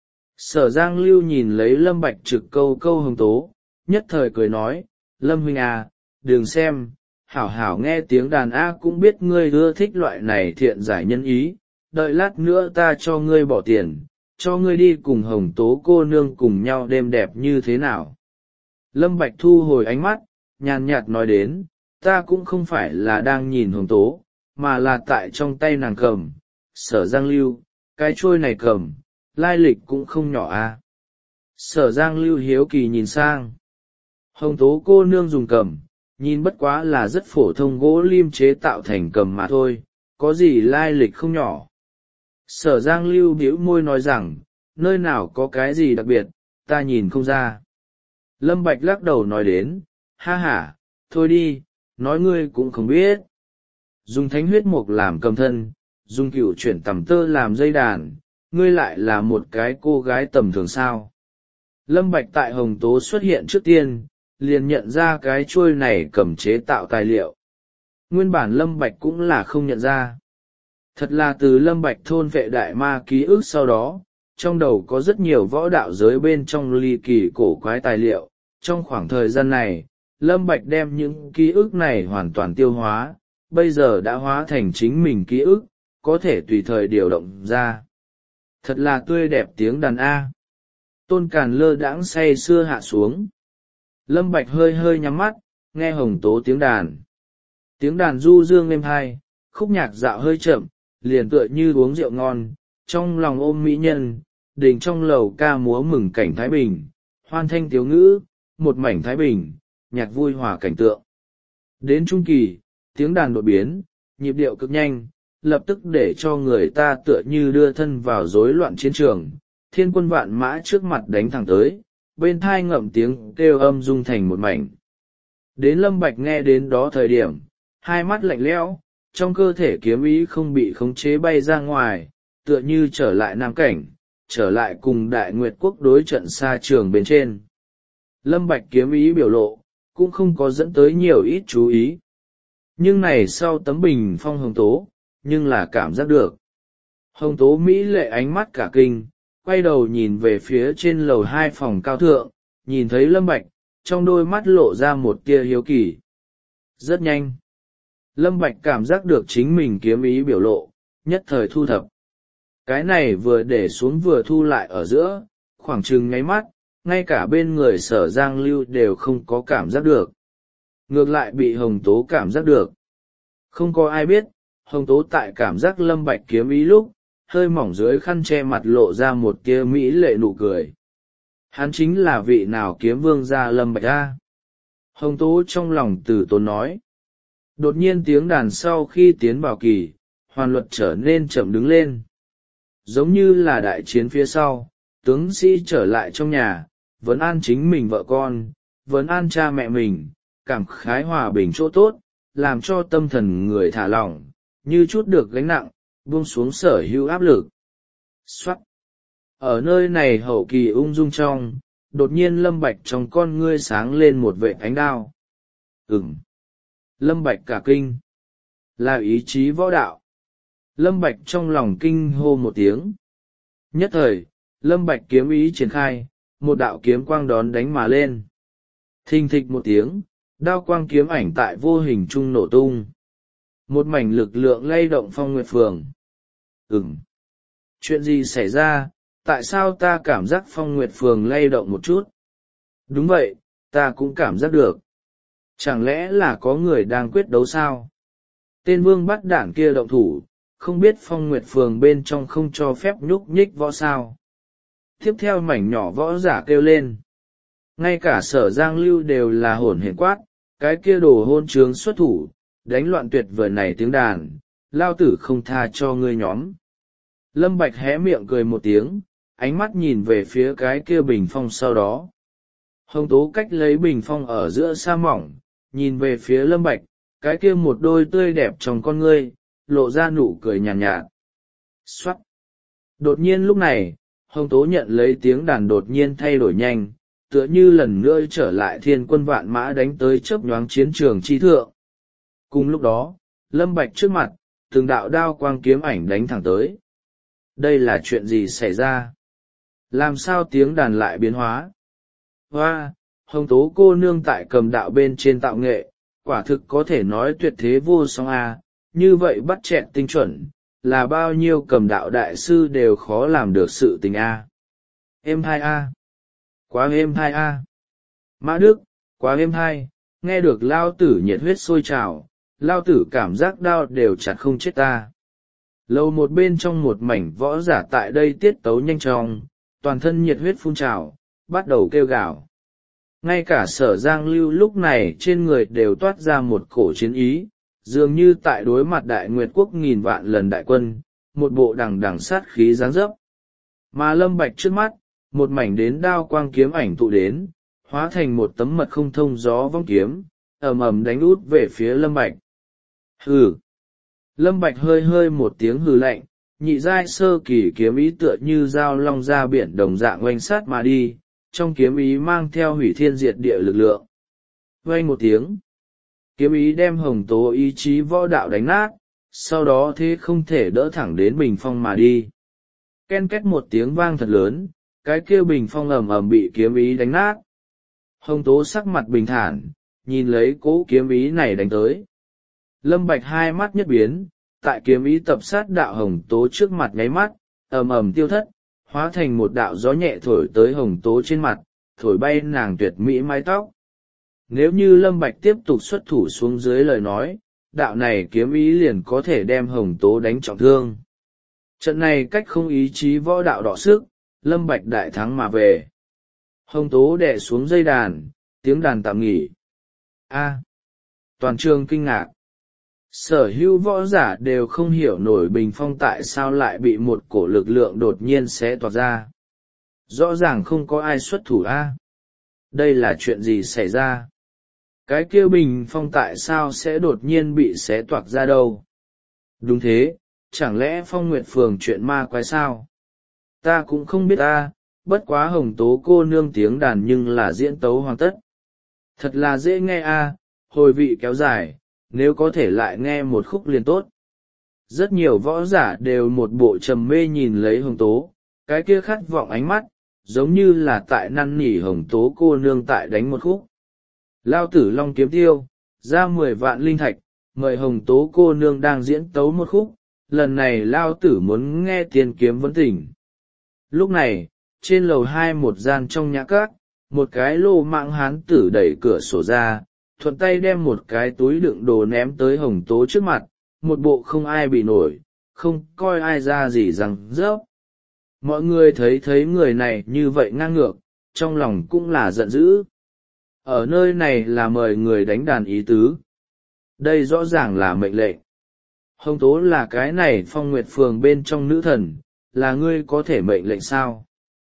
Sở Giang Lưu nhìn lấy Lâm Bạch trực câu câu Hồng Tố, nhất thời cười nói, Lâm huynh à, đừng xem, hảo hảo nghe tiếng đàn A cũng biết ngươi ưa thích loại này thiện giải nhân ý, đợi lát nữa ta cho ngươi bỏ tiền, cho ngươi đi cùng Hồng Tố cô nương cùng nhau đêm đẹp như thế nào. Lâm Bạch thu hồi ánh mắt, nhàn nhạt nói đến, ta cũng không phải là đang nhìn Hồng Tố, mà là tại trong tay nàng cầm, Sở Giang Lưu, cái trôi này cầm, lai lịch cũng không nhỏ a. Sở Giang Lưu hiếu kỳ nhìn sang. Hồng Tố cô nương dùng cầm, nhìn bất quá là rất phổ thông gỗ lim chế tạo thành cầm mà thôi, có gì lai lịch không nhỏ. Sở Giang Lưu bĩu môi nói rằng, nơi nào có cái gì đặc biệt, ta nhìn không ra. Lâm Bạch lắc đầu nói đến, ha ha, thôi đi, nói ngươi cũng không biết. Dùng thánh huyết mục làm cầm thân, dùng cựu chuyển tầm tơ làm dây đàn, ngươi lại là một cái cô gái tầm thường sao. Lâm Bạch tại Hồng Tố xuất hiện trước tiên, liền nhận ra cái chuôi này cầm chế tạo tài liệu. Nguyên bản Lâm Bạch cũng là không nhận ra. Thật là từ Lâm Bạch thôn vệ đại ma ký ức sau đó, trong đầu có rất nhiều võ đạo giới bên trong ly kỳ cổ quái tài liệu. Trong khoảng thời gian này, Lâm Bạch đem những ký ức này hoàn toàn tiêu hóa, bây giờ đã hóa thành chính mình ký ức, có thể tùy thời điều động ra. Thật là tươi đẹp tiếng đàn a. Tôn Càn lơ đãng say sưa hạ xuống. Lâm Bạch hơi hơi nhắm mắt, nghe hồng tố tiếng đàn. Tiếng đàn du dương êm hai, khúc nhạc dạo hơi chậm, liền tựa như uống rượu ngon, trong lòng ôm mỹ nhân, đình trong lầu ca múa mừng cảnh thái bình, hoan thanh tiếu ngữ, một mảnh thái bình, nhạc vui hòa cảnh tượng. Đến trung kỳ, tiếng đàn đột biến, nhịp điệu cực nhanh, lập tức để cho người ta tựa như đưa thân vào rối loạn chiến trường, thiên quân vạn mã trước mặt đánh thẳng tới, bên thai ngậm tiếng kêu âm rung thành một mảnh. Đến Lâm Bạch nghe đến đó thời điểm, hai mắt lạnh lẽo, trong cơ thể kiếm ý không bị khống chế bay ra ngoài, tựa như trở lại nam cảnh, trở lại cùng Đại Nguyệt Quốc đối trận xa trường bên trên. Lâm Bạch kiếm ý biểu lộ, cũng không có dẫn tới nhiều ít chú ý. Nhưng này sau tấm bình phong hồng tố, nhưng là cảm giác được. Hồng tố Mỹ lệ ánh mắt cả kinh, quay đầu nhìn về phía trên lầu 2 phòng cao thượng, nhìn thấy Lâm Bạch, trong đôi mắt lộ ra một tia hiếu kỳ. Rất nhanh. Lâm Bạch cảm giác được chính mình kiếm ý biểu lộ, nhất thời thu thập. Cái này vừa để xuống vừa thu lại ở giữa, khoảng chừng ngáy mắt, ngay cả bên người Sở Giang Lưu đều không có cảm giác được. Ngược lại bị hồng tố cảm giác được. Không có ai biết, hồng tố tại cảm giác Lâm Bạch kiếm ý lúc, hơi mỏng dưới khăn che mặt lộ ra một tia mỹ lệ nụ cười. Hắn chính là vị nào kiếm vương gia Lâm Bạch a? Hồng tố trong lòng từ tốn nói. Đột nhiên tiếng đàn sau khi tiến vào kỳ, hoàn luật trở nên chậm đứng lên. Giống như là đại chiến phía sau, tướng sĩ trở lại trong nhà, vấn an chính mình vợ con, vấn an cha mẹ mình, cảm khái hòa bình chỗ tốt, làm cho tâm thần người thả lỏng, như chút được gánh nặng, buông xuống sở hữu áp lực. Xoát! Ở nơi này hậu kỳ ung dung trong, đột nhiên Lâm Bạch trong con ngươi sáng lên một vệt ánh đao. Lâm Bạch cả kinh. Là ý chí võ đạo. Lâm Bạch trong lòng kinh hô một tiếng. Nhất thời, Lâm Bạch kiếm ý triển khai, một đạo kiếm quang đón đánh mà lên. Thình thịch một tiếng, đao quang kiếm ảnh tại vô hình trung nổ tung. Một mảnh lực lượng lay động Phong Nguyệt Phường. Chuyện gì xảy ra, tại sao ta cảm giác Phong Nguyệt Phường lay động một chút? Đúng vậy, ta cũng cảm giác được. Chẳng lẽ là có người đang quyết đấu sao? Tên vương bắt đảng kia động thủ, không biết Phong Nguyệt Phường bên trong không cho phép nhúc nhích võ sao? Tiếp theo mảnh nhỏ võ giả kêu lên. Ngay cả Sở Giang Lưu đều là hổn hển quát, cái kia đồ hôn trướng xuất thủ, đánh loạn tuyệt vời này tiếng đàn, lao tử không tha cho ngươi nhóm. Lâm Bạch hé miệng cười một tiếng, ánh mắt nhìn về phía cái kia bình phong sau đó. Hồng tố cách lấy bình phong ở giữa sa mỏng, nhìn về phía Lâm Bạch, cái kia một đôi tươi đẹp trong con ngươi, lộ ra nụ cười nhàn nhạt. Xoát! Đột nhiên lúc này, hồng tố nhận lấy tiếng đàn đột nhiên thay đổi nhanh, tựa như lần nữa trở lại thiên quân vạn mã đánh tới chớp nhoáng chiến trường chi thượng. Cùng lúc đó, Lâm Bạch trước mặt, từng đạo đao quang kiếm ảnh đánh thẳng tới. Đây là chuyện gì xảy ra? Làm sao tiếng đàn lại biến hóa? Hoa, hồng tố cô nương tại cầm đạo bên trên tạo nghệ, quả thực có thể nói tuyệt thế vô song a. Như vậy bắt chẹn tinh chuẩn, là bao nhiêu cầm đạo đại sư đều khó làm được sự tình a. Êm hai a. Quá êm hai a. Mã Đức, quá êm hai, nghe được lao tử nhiệt huyết sôi trào, lao tử cảm giác đau đều chặt không chết ta. Lầu một bên trong một mảnh võ giả tại đây tiết tấu nhanh chóng, toàn thân nhiệt huyết phun trào, bắt đầu kêu gào. Ngay cả Sở Giang Lưu lúc này trên người đều toát ra một cổ chiến ý, dường như tại đối mặt Đại Nguyệt Quốc nghìn vạn lần đại quân, một bộ đằng đằng sát khí giáng dấp. Mà Lâm Bạch trước mắt, một mảnh đến đao quang kiếm ảnh tụ đến, hóa thành một tấm mật không thông gió vong kiếm, ầm ầm đánh út về phía Lâm Bạch. Hừ! Lâm Bạch hơi hơi một tiếng hừ lạnh, nhị giai sơ kỳ kiếm ý tựa như dao long ra biển đồng dạng oanh sát mà đi, trong kiếm ý mang theo hủy thiên diệt địa lực lượng. Oanh một tiếng, kiếm ý đem hồng tố ý chí võ đạo đánh nát, sau đó thế không thể đỡ thẳng đến bình phong mà đi. Ken két một tiếng vang thật lớn, cái kia bình phong ầm ầm bị kiếm ý đánh nát. Hồng tố sắc mặt bình thản, nhìn lấy cỗ kiếm ý này đánh tới. Lâm Bạch hai mắt nhất biến, tại kiếm ý tập sát đạo hồng tố trước mặt nháy mắt, ầm ầm tiêu thất, hóa thành một đạo gió nhẹ thổi tới hồng tố trên mặt, thổi bay nàng tuyệt mỹ mái tóc. Nếu như Lâm Bạch tiếp tục xuất thủ xuống dưới lời nói, đạo này kiếm ý liền có thể đem hồng tố đánh trọng thương. Trận này cách không ý chí võ đạo đọ sức, Lâm Bạch đại thắng mà về. Hồng tố đè xuống dây đàn, tiếng đàn tạm nghỉ. Toàn trường kinh ngạc. Sở hữu võ giả đều không hiểu nổi bình phong tại sao lại bị một cổ lực lượng đột nhiên xé toạc ra. Rõ ràng không có ai xuất thủ Đây là chuyện gì xảy ra? Cái kia bình phong tại sao sẽ đột nhiên bị xé toạc ra đâu? Đúng thế, chẳng lẽ Phong Nguyệt Phường chuyện ma quái sao? Ta cũng không biết bất quá hồng tố cô nương tiếng đàn nhưng là diễn tấu hoàn tất. Thật là dễ nghe hồi vị kéo dài, nếu có thể lại nghe một khúc liền tốt. Rất nhiều võ giả đều một bộ trầm mê nhìn lấy hồng tố, cái kia khát vọng ánh mắt, giống như là tại năn nỉ hồng tố cô nương tại đánh một khúc. Lao tử Long Kiếm Tiêu, ra 10 vạn linh thạch, mời hồng tố cô nương đang diễn tấu một khúc, lần này Lao tử muốn nghe tiền kiếm vấn tỉnh. Lúc này, trên lầu 2 một gian trong nhã các, một cái lô mạng hán tử đẩy cửa sổ ra, thuận tay đem một cái túi đựng đồ ném tới hồng tố trước mặt, một bộ không ai bị nổi, không coi ai ra gì rằng rớp. Mọi người thấy người này như vậy ngang ngược, trong lòng cũng là giận dữ. Ở nơi này là mời người đánh đàn ý tứ. Đây rõ ràng là mệnh lệnh. Hồng tố là cái này Phong Nguyệt Phường bên trong nữ thần, là ngươi có thể mệnh lệnh sao?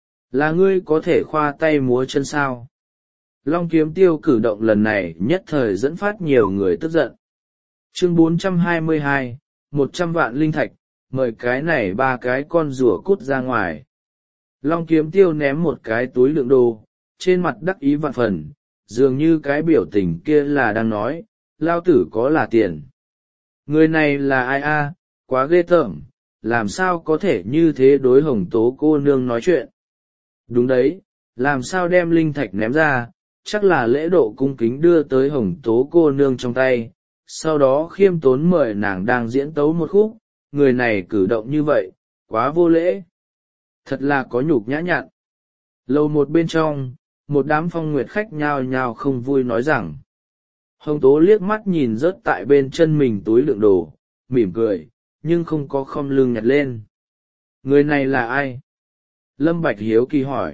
Là ngươi có thể khoa tay múa chân sao? Long Kiếm Tiêu cử động lần này nhất thời dẫn phát nhiều người tức giận. Chương 422, 100 vạn linh thạch, mời cái này 3 cái con rùa cút ra ngoài. Long Kiếm Tiêu ném một cái túi đựng đồ, trên mặt đắc ý vạn phần, dường như cái biểu tình kia là đang nói, lao tử có là tiền. Người này là ai quá ghê tởm, làm sao có thể như thế đối hồng tố cô nương nói chuyện. Đúng đấy, làm sao đem linh thạch ném ra, chắc là lễ độ cung kính đưa tới hồng tố cô nương trong tay, sau đó khiêm tốn mời nàng đang diễn tấu một khúc, người này cử động như vậy, quá vô lễ. Thật là có nhục nhã nhặn. Lầu một bên trong, một đám Phong Nguyệt khách nhao nhao không vui nói rằng. Hồng tố liếc mắt nhìn rớt tại bên chân mình túi đựng đồ, mỉm cười, nhưng không có khom lưng nhặt lên. Người này là ai? Lâm Bạch hiếu kỳ hỏi.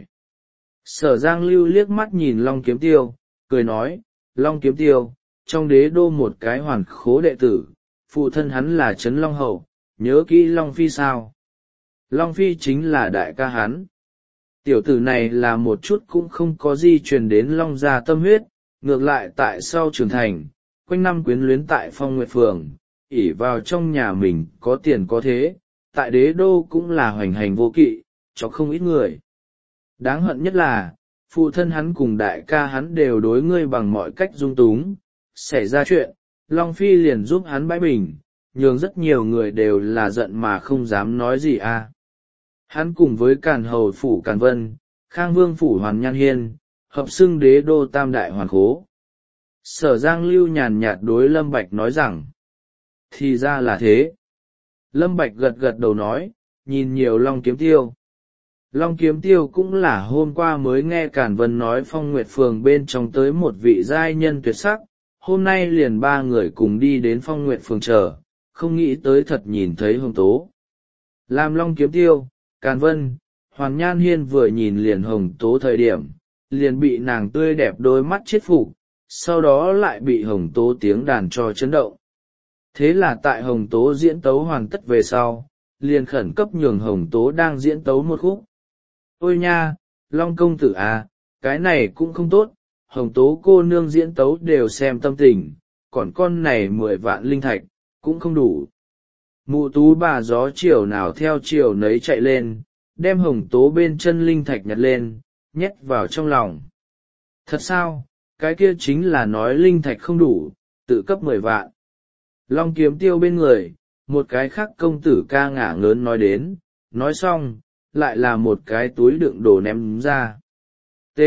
Sở Giang Lưu liếc mắt nhìn Long Kiếm Tiêu, cười nói, Long Kiếm Tiêu, trong đế đô một cái hoàn khố đệ tử, phụ thân hắn là Trấn Long Hậu, nhớ kỹ Long Phi sao? Long Phi chính là đại ca hắn. Tiểu tử này là một chút cũng không có di truyền đến Long gia tâm huyết, ngược lại tại sau trưởng thành, quanh năm quyến luyến tại Phong Nguyệt Phường, ỷ vào trong nhà mình có tiền có thế, tại đế đô cũng là hoành hành vô kỵ, cho không ít người. Đáng hận nhất là, phụ thân hắn cùng đại ca hắn đều đối ngươi bằng mọi cách dung túng, xảy ra chuyện, Long Phi liền giúp hắn bãi bình, nhường rất nhiều người đều là giận mà không dám nói gì Hắn cùng với Càn Hầu phủ Càn Vân, Khang Vương phủ Hoàn Nhan Hiên, hợp xưng đế đô tam đại hoàn khố. Sở Giang Lưu nhàn nhạt đối Lâm Bạch nói rằng, thì ra là thế. Lâm Bạch gật gật đầu nói, nhìn nhiều Long Kiếm Tiêu. Long Kiếm Tiêu cũng là hôm qua mới nghe Càn Vân nói Phong Nguyệt Phường bên trong tới một vị giai nhân tuyệt sắc, hôm nay liền 3 người cùng đi đến Phong Nguyệt Phường chờ, không nghĩ tới thật nhìn thấy hồng tố. Làm Long Kiếm Tiêu, Càn Vân, Hoàn Nhan Hiên vừa nhìn liền hồng tố thời điểm, liền bị nàng tươi đẹp đôi mắt chết phục, sau đó lại bị hồng tố tiếng đàn cho chấn động. Thế là tại hồng tố diễn tấu hoàn tất về sau, liền khẩn cấp nhường hồng tố đang diễn tấu một khúc. Ôi nha, Long công tử cái này cũng không tốt, hồng tố cô nương diễn tấu đều xem tâm tình, còn con này 10 vạn linh thạch, cũng không đủ. Mụ tú bà gió chiều nào theo chiều nấy chạy lên, đem hồng tố bên chân linh thạch nhặt lên, nhét vào trong lòng. Thật sao, cái kia chính là nói linh thạch không đủ, tự cấp 10 vạn. Long Kiếm Tiêu bên người, một cái khác công tử ca ngả ngớn nói đến, nói xong, lại là một cái túi đựng đồ ném ra. T.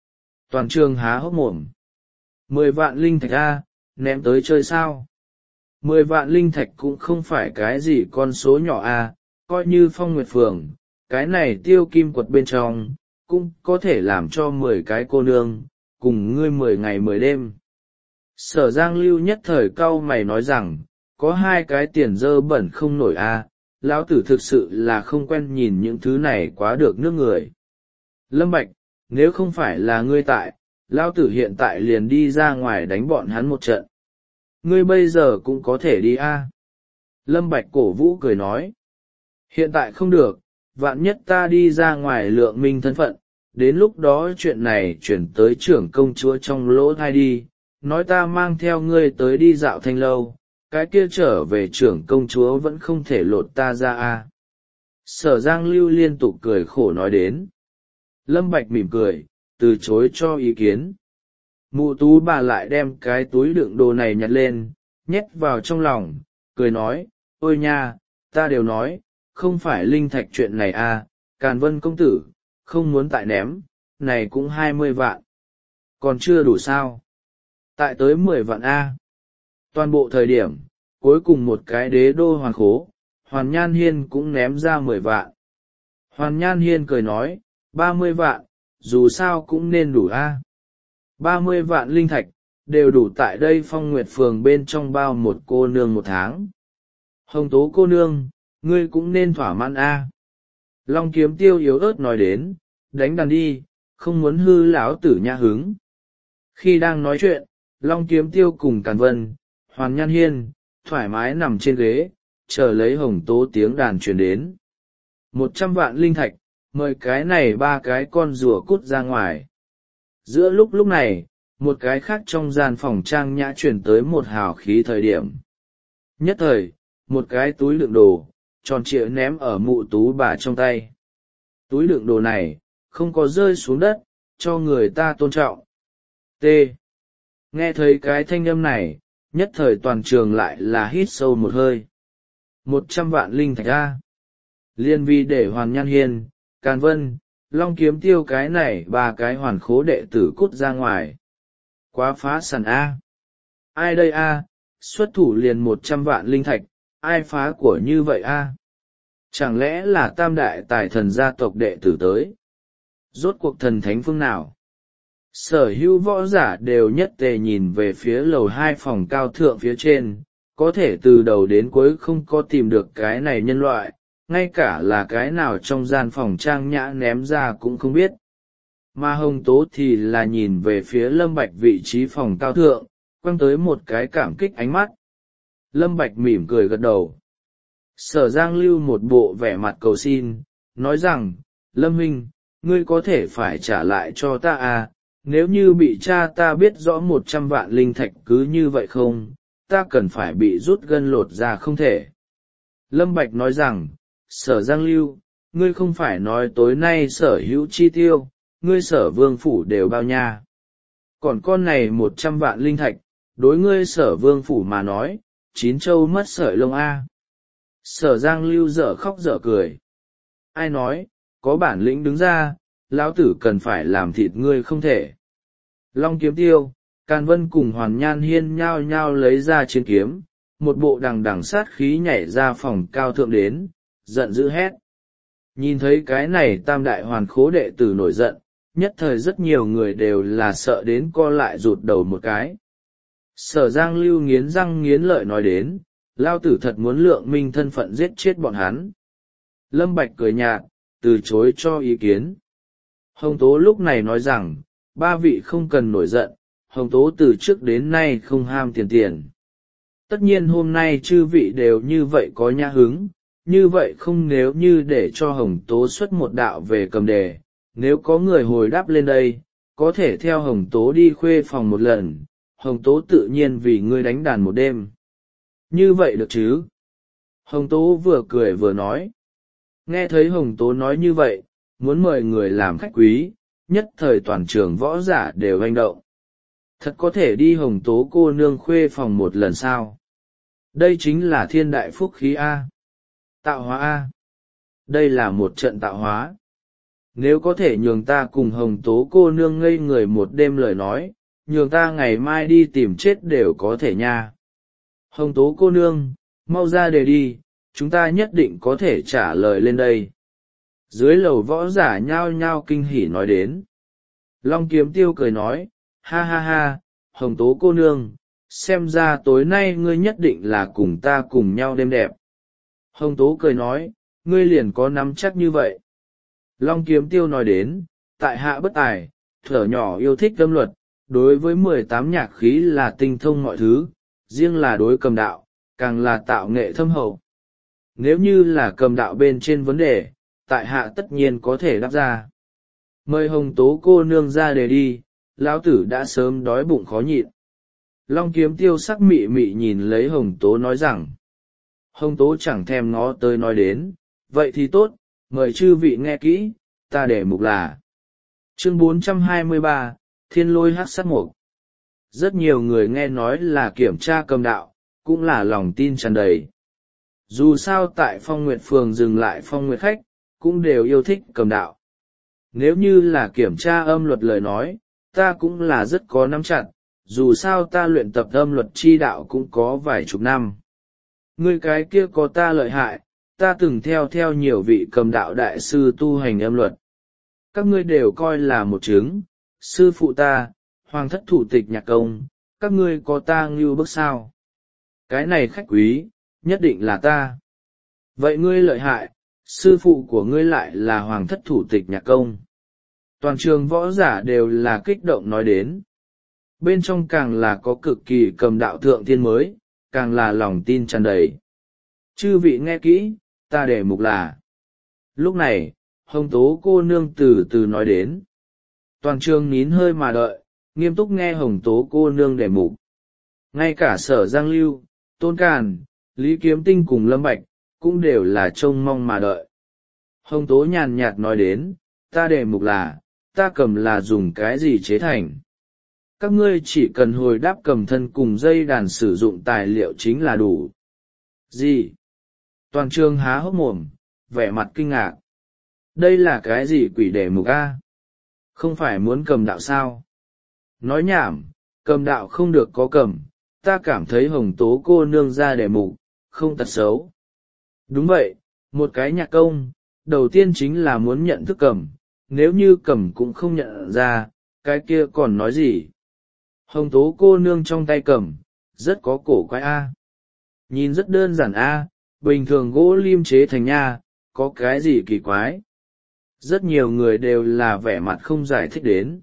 Toàn trường há hốc mồm. 10 vạn linh thạch ném tới chơi sao? 10 vạn linh thạch cũng không phải cái gì con số nhỏ à, coi như Phong Nguyệt Phường, cái này Tiêu Kim Quật bên trong, cũng có thể làm cho 10 cái cô nương, cùng ngươi 10 ngày 10 đêm. Sở Giang Lưu nhất thời cau mày nói rằng, có 2 cái tiền dơ bẩn không nổi à, lão tử thực sự là không quen nhìn những thứ này quá được nước người. Lâm Bạch, nếu không phải là ngươi tại, lão tử hiện tại liền đi ra ngoài đánh bọn hắn một trận. Ngươi bây giờ cũng có thể đi à. Lâm Bạch cổ vũ cười nói, hiện tại không được, vạn nhất ta đi ra ngoài lượng minh thân phận, đến lúc đó chuyện này chuyển tới trưởng công chúa trong lỗ thai đi, nói ta mang theo ngươi tới đi dạo thanh lâu, cái kia trở về trưởng công chúa vẫn không thể lột ta ra à. Sở Giang Lưu liên tục cười khổ nói đến. Lâm Bạch mỉm cười, từ chối cho ý kiến. Mụ Tú bà lại đem cái túi đựng đồ này nhặt lên, nhét vào trong lòng, cười nói, ôi nha, ta đều nói, không phải linh thạch chuyện này à, Càn Vân công tử, không muốn tại ném, này cũng 20 vạn. Còn chưa đủ sao? Tại tới 10 vạn a. Toàn bộ thời điểm, cuối cùng một cái đế đô hoàn khố, Hoàn Nhan Hiên cũng ném ra 10 vạn. Hoàn Nhan Hiên cười nói, 30 vạn, dù sao cũng nên đủ a. 30 vạn linh thạch, đều đủ tại đây Phong Nguyệt Phường bên trong bao một cô nương một tháng. Hồng Tố cô nương, ngươi cũng nên thỏa mãn a. Long Kiếm Tiêu yếu ớt nói đến, đánh đàn đi, không muốn hư lão tử nhã hứng. Khi đang nói chuyện, Long Kiếm Tiêu cùng Càn Vân, Hoàn Nhan Hiên, thoải mái nằm trên ghế, chờ lấy Hồng Tố tiếng đàn truyền đến. 100 vạn linh thạch, mời cái này 3 cái con rùa cút ra ngoài. Giữa lúc này, một cái khác trong gian phòng trang nhã chuyển tới một hào khí thời điểm. Nhất thời, một cái túi đựng đồ, tròn trịa ném ở Mụ Tú bà trong tay. Túi đựng đồ này, không có rơi xuống đất, cho người ta tôn trọng. T. Nghe thấy cái thanh âm này, nhất thời toàn trường lại là hít sâu một hơi. 100 vạn linh thạch a. Liên vi để Hoàn Nhan Hiên, Càn Vân, Long Kiếm Tiêu cái này 3 cái hoàn khố đệ tử cút ra ngoài. Quá phá sản a. Ai đây a? Xuất thủ liền 100 vạn linh thạch, ai phá của như vậy a? Chẳng lẽ là tam đại tài thần gia tộc đệ tử tới? Rốt cuộc thần thánh phương nào? Sở hữu võ giả đều nhất tề nhìn về phía lầu 2 phòng cao thượng phía trên, có thể từ đầu đến cuối không có tìm được cái này nhân loại, ngay cả là cái nào trong gian phòng trang nhã ném ra cũng không biết. Mà Hồng Tố thì là nhìn về phía Lâm Bạch vị trí phòng cao thượng, quăng tới một cái cảm kích ánh mắt. Lâm Bạch mỉm cười gật đầu. Sở Giang Lưu một bộ vẻ mặt cầu xin, nói rằng, Lâm huynh, ngươi có thể phải trả lại cho ta à, nếu như bị cha ta biết rõ 100 vạn linh thạch cứ như vậy không, ta cần phải bị rút gân lột ra không thể. Lâm Bạch nói rằng, Sở Giang Lưu, ngươi không phải nói tối nay sở hữu chi tiêu, ngươi Sở Vương Phủ đều bao nha. Còn con này 100 vạn linh thạch, đối ngươi Sở Vương Phủ mà nói, 9 châu mất sợi lông a. Sở Giang Lưu dở khóc dở cười. Ai nói, có bản lĩnh đứng ra, lão tử cần phải làm thịt ngươi không thể. Long Kiếm Tiêu, Càn Vân cùng Hoàn Nhan Hiên nhao nhao lấy ra chiến kiếm, một bộ đằng đằng sát khí nhảy ra phòng cao thượng đến, giận dữ hét. Nhìn thấy cái này tam đại hoàn khố đệ tử nổi giận, nhất thời rất nhiều người đều là sợ đến co lại rụt đầu một cái. Sở Giang Lưu nghiến răng nghiến lợi nói đến, lao tử thật muốn lượng minh thân phận giết chết bọn hắn. Lâm Bạch cười nhạt, từ chối cho ý kiến. Hồng Tố lúc này nói rằng, 3 vị không cần nổi giận, Hồng Tố từ trước đến nay không ham tiền. Tất nhiên hôm nay chư vị đều như vậy có nhã hứng, như vậy không nếu như để cho Hồng Tố xuất một đạo về cầm đề, nếu có người hồi đáp lên đây, có thể theo Hồng Tố đi khuê phòng một lần, Hồng Tố tự nhiên vì ngươi đánh đàn một đêm. Như vậy được chứ? Hồng Tố vừa cười vừa nói. Nghe thấy Hồng Tố nói như vậy, muốn mời người làm khách quý, nhất thời toàn trường võ giả đều hành động. Thật có thể đi Hồng Tố cô nương khuê phòng một lần sao? Đây chính là thiên đại phúc khí A. Tạo hóa A. Đây là một trận tạo hóa. Nếu có thể nhường ta cùng Hồng Tố cô nương ngây người một đêm lời nói, nhường ta ngày mai đi tìm chết đều có thể nha. Hồng Tố cô nương, mau ra đề đi, chúng ta nhất định có thể trả lời lên đây. Dưới lầu võ giả nhao nhao kinh hỉ nói đến. Long Kiếm Tiêu cười nói, ha ha ha, Hồng Tố cô nương, xem ra tối nay ngươi nhất định là cùng ta cùng nhau đêm đẹp. Hồng Tố cười nói, ngươi liền có nắm chắc như vậy. Long Kiếm Tiêu nói đến, tại hạ bất tài, thuở nhỏ yêu thích âm luật, đối với 18 nhạc khí là tinh thông mọi thứ, riêng là đối cầm đạo, càng là tạo nghệ thâm hậu. Nếu như là cầm đạo bên trên vấn đề, tại hạ tất nhiên có thể đáp ra. Mời Hồng Tố cô nương ra đề đi, lão tử đã sớm đói bụng khó nhịn. Long Kiếm Tiêu sắc mị mị nhìn lấy Hồng Tố nói rằng. Hồng Tố chẳng thèm ngó tới nói đến, vậy thì tốt, mời chư vị nghe kỹ, ta để mục là. Chương 423, Thiên Lôi Hắc Sát Mục. Rất nhiều người nghe nói là kiểm tra cầm đạo, cũng là lòng tin tràn đầy. Dù sao tại Phong Nguyệt Phường dừng lại Phong Nguyệt khách, cũng đều yêu thích cầm đạo. Nếu như là kiểm tra âm luật lời nói, ta cũng là rất có nắm chặt, dù sao ta luyện tập âm luật chi đạo cũng có vài chục năm. Ngươi cái kia có ta lợi hại, ta từng theo nhiều vị cầm đạo đại sư tu hành âm luật. Các ngươi đều coi là một chứng, sư phụ ta, hoàng thất thủ tịch nhạc công, các ngươi có ta ngưu bức sao? Cái này khách quý, nhất định là ta. Vậy ngươi lợi hại, sư phụ của ngươi lại là hoàng thất thủ tịch nhạc công. Toàn trường võ giả đều là kích động nói đến. Bên trong càng là có cực kỳ cầm đạo thượng thiên mới, càng là lòng tin tràn đầy. Chư vị nghe kỹ, ta để mục là. Lúc này, Hồng Tố cô nương từ từ nói đến. Toàn trường nín hơi mà đợi, nghiêm túc nghe Hồng Tố cô nương để mục. Ngay cả Sở Giang Lưu, Tôn Càn, Lý Kiếm Tinh cùng Lâm Bạch, cũng đều là trông mong mà đợi. Hồng Tố nhàn nhạt nói đến, ta đề mục là, ta cầm là dùng cái gì chế thành. Các ngươi chỉ cần hồi đáp cầm thân cùng dây đàn sử dụng tài liệu chính là đủ. Gì? Toàn trường há hốc mồm, vẻ mặt kinh ngạc. Đây là cái gì quỷ đề mục a? Không phải muốn cầm đạo sao? Nói nhảm, cầm đạo không được có cầm, ta cảm thấy Hồng Tố cô nương ra đề mục, không tật xấu. Đúng vậy, một cái nhạc công, đầu tiên chính là muốn nhận thức cầm, nếu như cầm cũng không nhận ra, cái kia còn nói gì? Hồng Tố cô nương trong tay cầm, rất có cổ quái a. Nhìn rất đơn giản a, bình thường gỗ lim chế thành nha, có cái gì kỳ quái? Rất nhiều người đều là vẻ mặt không giải thích đến.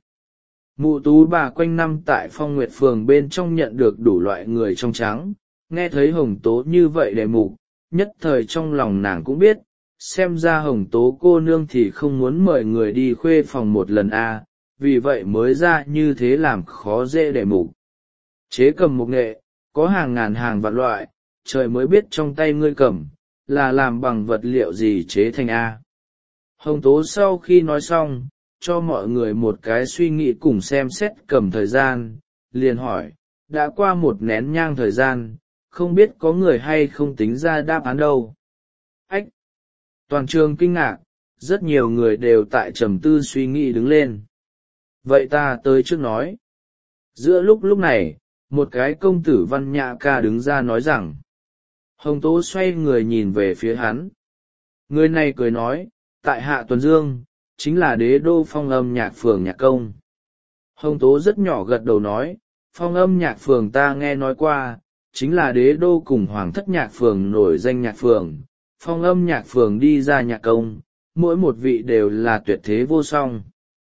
Mụ Tú bà quanh năm tại Phong Nguyệt Phường bên trong nhận được đủ loại người trong trắng, nghe thấy Hồng Tố như vậy đề mục, nhất thời trong lòng nàng cũng biết, xem ra Hồng Tố cô nương thì không muốn mời người đi khuê phòng một lần a, vì vậy mới ra như thế làm khó dễ đề mục. Chế cầm mục nghệ, có hàng ngàn hàng vạn loại, trời mới biết trong tay ngươi cầm, là làm bằng vật liệu gì chế thành a. Hồng Tố sau khi nói xong, cho mọi người một cái suy nghĩ cùng xem xét cầm thời gian, liền hỏi, đã qua một nén nhang thời gian, không biết có người hay không tính ra đáp án đâu. Ách! Toàn trường kinh ngạc, rất nhiều người đều tại trầm tư suy nghĩ đứng lên. Vậy ta tới trước nói. Giữa lúc này, một cái công tử văn nhã ca đứng ra nói rằng. Hồng Tố xoay người nhìn về phía hắn. Người này cười nói, tại hạ Tuần Dương, chính là đế đô Phong Âm Nhạc Phường nhạc công. Hồng Tố rất nhỏ gật đầu nói, Phong Âm Nhạc Phường ta nghe nói qua, chính là đế đô cùng Hoàng thất nhạc phường nổi danh nhạc phường. Phong Âm Nhạc Phường đi ra nhạc công, mỗi một vị đều là tuyệt thế vô song.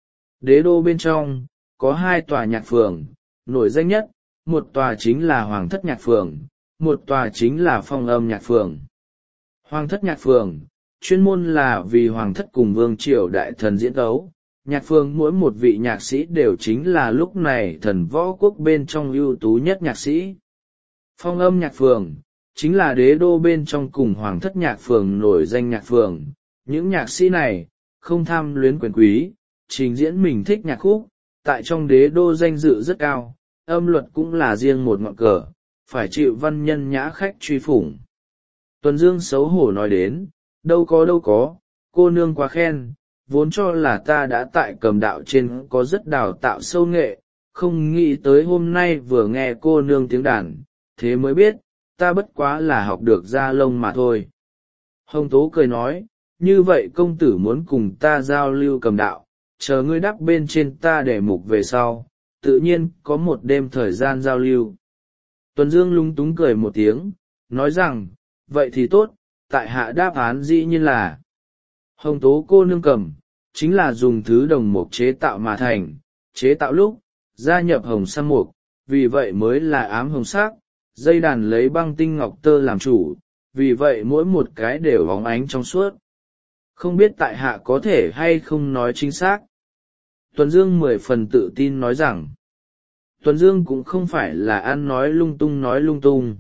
Đế đô bên trong, có hai tòa nhạc phường, nổi danh nhất, một tòa chính là Hoàng thất nhạc phường, một tòa chính là Phong Âm Nhạc Phường. Hoàng thất nhạc phường, chuyên môn là vì Hoàng thất cùng Vương Triều đại thần diễn tấu, nhạc phường mỗi một vị nhạc sĩ đều chính là lúc này thần võ quốc bên trong ưu tú nhất nhạc sĩ. Phong Âm Nhạc Phường, chính là đế đô bên trong cùng Hoàng thất nhạc phường nổi danh nhạc phường, những nhạc sĩ này, không tham luyến quyền quý, trình diễn mình thích nhạc khúc, tại trong đế đô danh dự rất cao, âm luật cũng là riêng một ngọn cờ, phải chịu văn nhân nhã khách truy phủng. Tuần Dương xấu hổ nói đến, đâu có, cô nương quá khen, vốn cho là ta đã tại cầm đạo trên có rất đào tạo sâu nghệ, không nghĩ tới hôm nay vừa nghe cô nương tiếng đàn, thế mới biết, ta bất quá là học được da lông mà thôi. Hồng Tố cười nói, như vậy công tử muốn cùng ta giao lưu cầm đạo, chờ ngươi đắp bên trên ta để mục về sau, tự nhiên có một đêm thời gian giao lưu. Tuần Dương lúng túng cười một tiếng, nói rằng, vậy thì tốt, tại hạ đáp án dĩ nhiên là Hồng Tố cô nương cầm, chính là dùng thứ đồng mục chế tạo mà thành, chế tạo lúc, gia nhập hồng sa mục, vì vậy mới là ám hồng sắc, dây đàn lấy băng tinh ngọc tơ làm chủ, vì vậy mỗi một cái đều óng ánh trong suốt. Không biết tại hạ có thể hay không nói chính xác. Tuần Dương 10 phần tự tin nói rằng, Tuần Dương cũng không phải là ăn nói lung tung.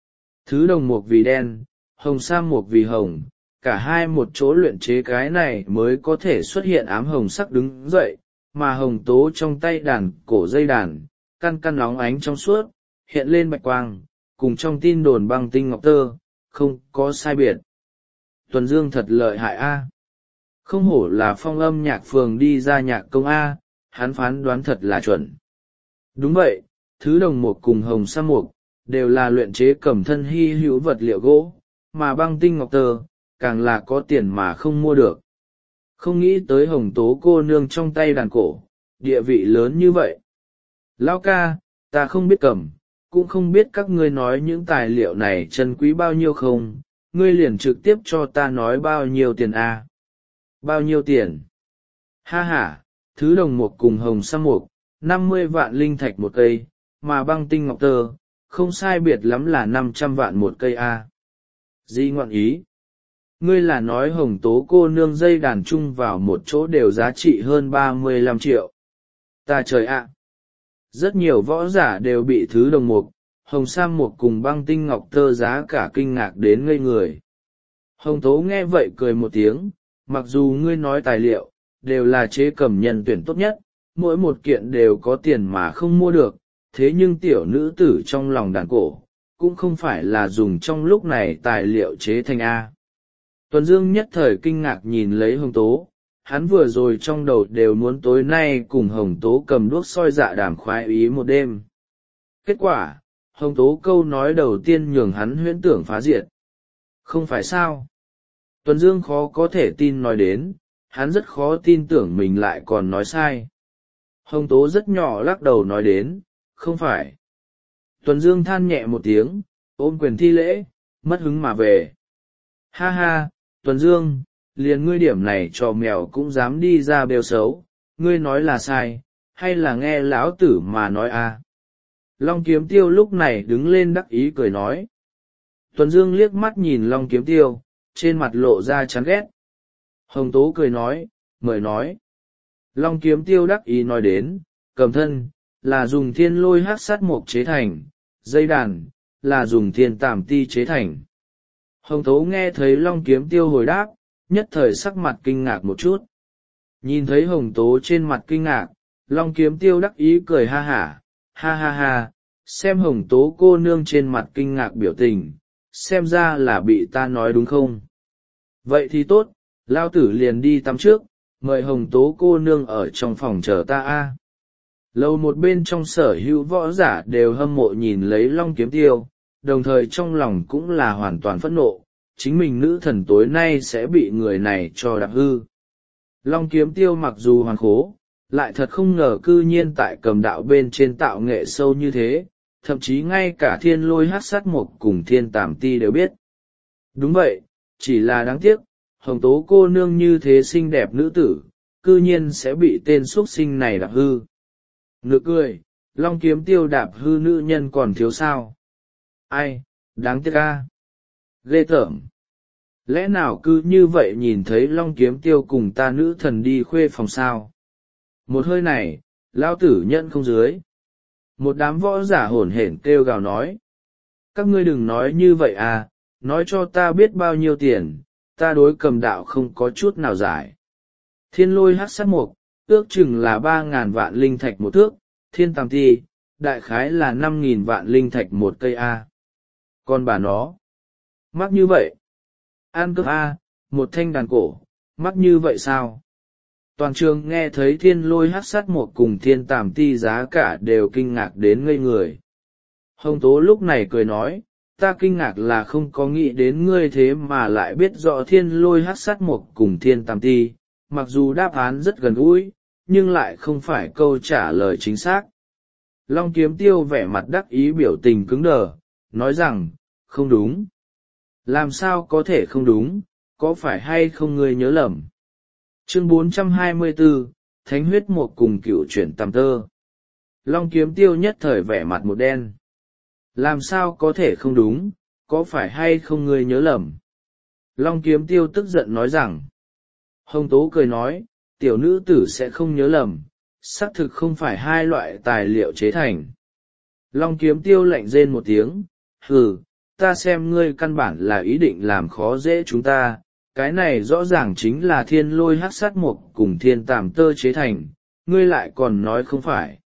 Thứ đồng mục vì đen, hồng sa mục vì hồng, cả hai một chỗ luyện chế cái này mới có thể xuất hiện ám hồng sắc đứng dậy, mà hồng tố trong tay đàn cổ dây đàn, căn căn óng ánh trong suốt, hiện lên bạch quang, cùng trong tin đồn băng tinh ngọc tơ, không có sai biệt. Tuần Dương thật lợi hại a. Không hổ là Phong Âm Nhạc Phường đi ra nhạc công a, hắn phán đoán thật là chuẩn. Đúng vậy, thứ đồng mục cùng hồng sa mục, đều là luyện chế cẩm thân hy hữu vật liệu gỗ, mà băng tinh ngọc tơ, càng là có tiền mà không mua được. Không nghĩ tới Hồng Tố cô nương trong tay đàn cổ, địa vị lớn như vậy. Lão ca, ta không biết cầm, cũng không biết các ngươi nói những tài liệu này chân quý bao nhiêu không, ngươi liền trực tiếp cho ta nói bao nhiêu tiền a? Bao nhiêu tiền? Ha ha, thứ đồng mục cùng hồng sa mục, 50 vạn linh thạch một cây, mà băng tinh ngọc tơ, không sai biệt lắm là 500 vạn một cây a. Di ngoạn ý. Ngươi là nói Hồng Tố cô nương dây đàn chung vào một chỗ đều giá trị hơn 35 triệu. Ta trời ạ! Rất nhiều võ giả đều bị thứ đồng mục, hồng sam mục cùng băng tinh ngọc tơ giá cả kinh ngạc đến ngây người. Hồng Tố nghe vậy cười một tiếng, mặc dù ngươi nói tài liệu, đều là chế cẩm nhân tuyển tốt nhất, mỗi một kiện đều có tiền mà không mua được, thế nhưng tiểu nữ tử trong lòng đàn cổ, cũng không phải là dùng trong lúc này tài liệu chế thành A. Tuần Dương nhất thời kinh ngạc nhìn lấy Hồng Tố, hắn vừa rồi trong đầu đều muốn tối nay cùng Hồng Tố cầm đuốc soi dạ đàm khoái ý một đêm. Kết quả, Hồng Tố câu nói đầu tiên nhường hắn huyễn tưởng phá diệt. Không phải sao? Tuần Dương khó có thể tin nói đến, hắn rất khó tin tưởng mình lại còn nói sai. Hồng Tố rất nhỏ lắc đầu nói đến, không phải. Tuần Dương than nhẹ một tiếng, ôm quyền thi lễ, mất hứng mà về. Ha ha, Tuần Dương, liền ngươi điểm này trò mèo cũng dám đi ra bêu xấu, ngươi nói là sai, hay là nghe lão tử mà nói à? Long Kiếm Tiêu lúc này đứng lên đắc ý cười nói. Tuần Dương liếc mắt nhìn Long Kiếm Tiêu, trên mặt lộ ra chán ghét. Hồng Tố cười nói, mời nói. Long Kiếm Tiêu đắc ý nói đến, cầm thân, là dùng thiên lôi hắc sát mục chế thành, dây đàn, là dùng thiên tàm ti chế thành. Hồng Tố nghe thấy Long Kiếm Tiêu hồi đáp, nhất thời sắc mặt kinh ngạc một chút. Nhìn thấy Hồng Tố trên mặt kinh ngạc, Long Kiếm Tiêu đắc ý cười ha hả, ha ha ha, xem Hồng Tố cô nương trên mặt kinh ngạc biểu tình, xem ra là bị ta nói đúng không? Vậy thì tốt, lao tử liền đi tắm trước, mời Hồng Tố cô nương ở trong phòng chờ ta a. Lầu một bên trong sở hữu võ giả đều hâm mộ nhìn lấy Long Kiếm Tiêu, đồng thời trong lòng cũng là hoàn toàn phẫn nộ, chính mình nữ thần tối nay sẽ bị người này cho đạp hư. Long Kiếm Tiêu mặc dù hoàn khố, lại thật không ngờ cư nhiên tại cầm đạo bên trên tạo nghệ sâu như thế, thậm chí ngay cả thiên lôi hắc sát mục cùng thiên tàm ti đều biết. Đúng vậy, chỉ là đáng tiếc, Hồng Tố cô nương như thế xinh đẹp nữ tử, cư nhiên sẽ bị tên xuất sinh này đạp hư. Nực cười, Long Kiếm Tiêu đạp hư nữ nhân còn thiếu sao? Ai, đáng tiếc a. Ghê tởm. Lẽ nào cứ như vậy nhìn thấy Long Kiếm Tiêu cùng ta nữ thần đi khuê phòng sao? Một hơi này, lao tử nhận không dưới. Một đám võ giả hổn hển kêu gào nói. Các ngươi đừng nói như vậy à, nói cho ta biết bao nhiêu tiền, ta đối cầm đạo không có chút nào giải. Thiên lôi hắc sát mục, ước chừng là 3.000 vạn linh thạch một thước, thiên tàm ti, đại khái là 5.000 vạn linh thạch một cây A. Còn bà nó, mắc như vậy. An cướp A, một thanh đàn cổ, mắc như vậy sao? Toàn trường nghe thấy thiên lôi hắc sát mục cùng thiên tàm ti giá cả đều kinh ngạc đến ngây người. Hồng Tố lúc này cười nói, ta kinh ngạc là không có nghĩ đến ngươi thế mà lại biết rõ thiên lôi hắc sát mộc cùng thiên tam ti, mặc dù đáp án rất gần gũi nhưng lại không phải câu trả lời chính xác. Long Kiếm Tiêu vẻ mặt đắc ý biểu tình cứng đờ, nói rằng, không đúng. Làm sao có thể không đúng, có phải hay không ngươi nhớ lầm? Chương 424, Thánh huyết mộc cùng cựu chuyển tam tơ. Long Kiếm Tiêu nhất thời vẻ mặt một đen. Làm sao có thể không đúng, có phải hay không ngươi nhớ lầm? Long Kiếm Tiêu tức giận nói rằng. Hồng Tố cười nói, tiểu nữ tử sẽ không nhớ lầm, xác thực không phải hai loại tài liệu chế thành. Long Kiếm Tiêu lạnh rên một tiếng, hừ, ta xem ngươi căn bản là ý định làm khó dễ chúng ta, cái này rõ ràng chính là thiên lôi hắc sát mộc cùng thiên tàm tơ chế thành, ngươi lại còn nói không phải.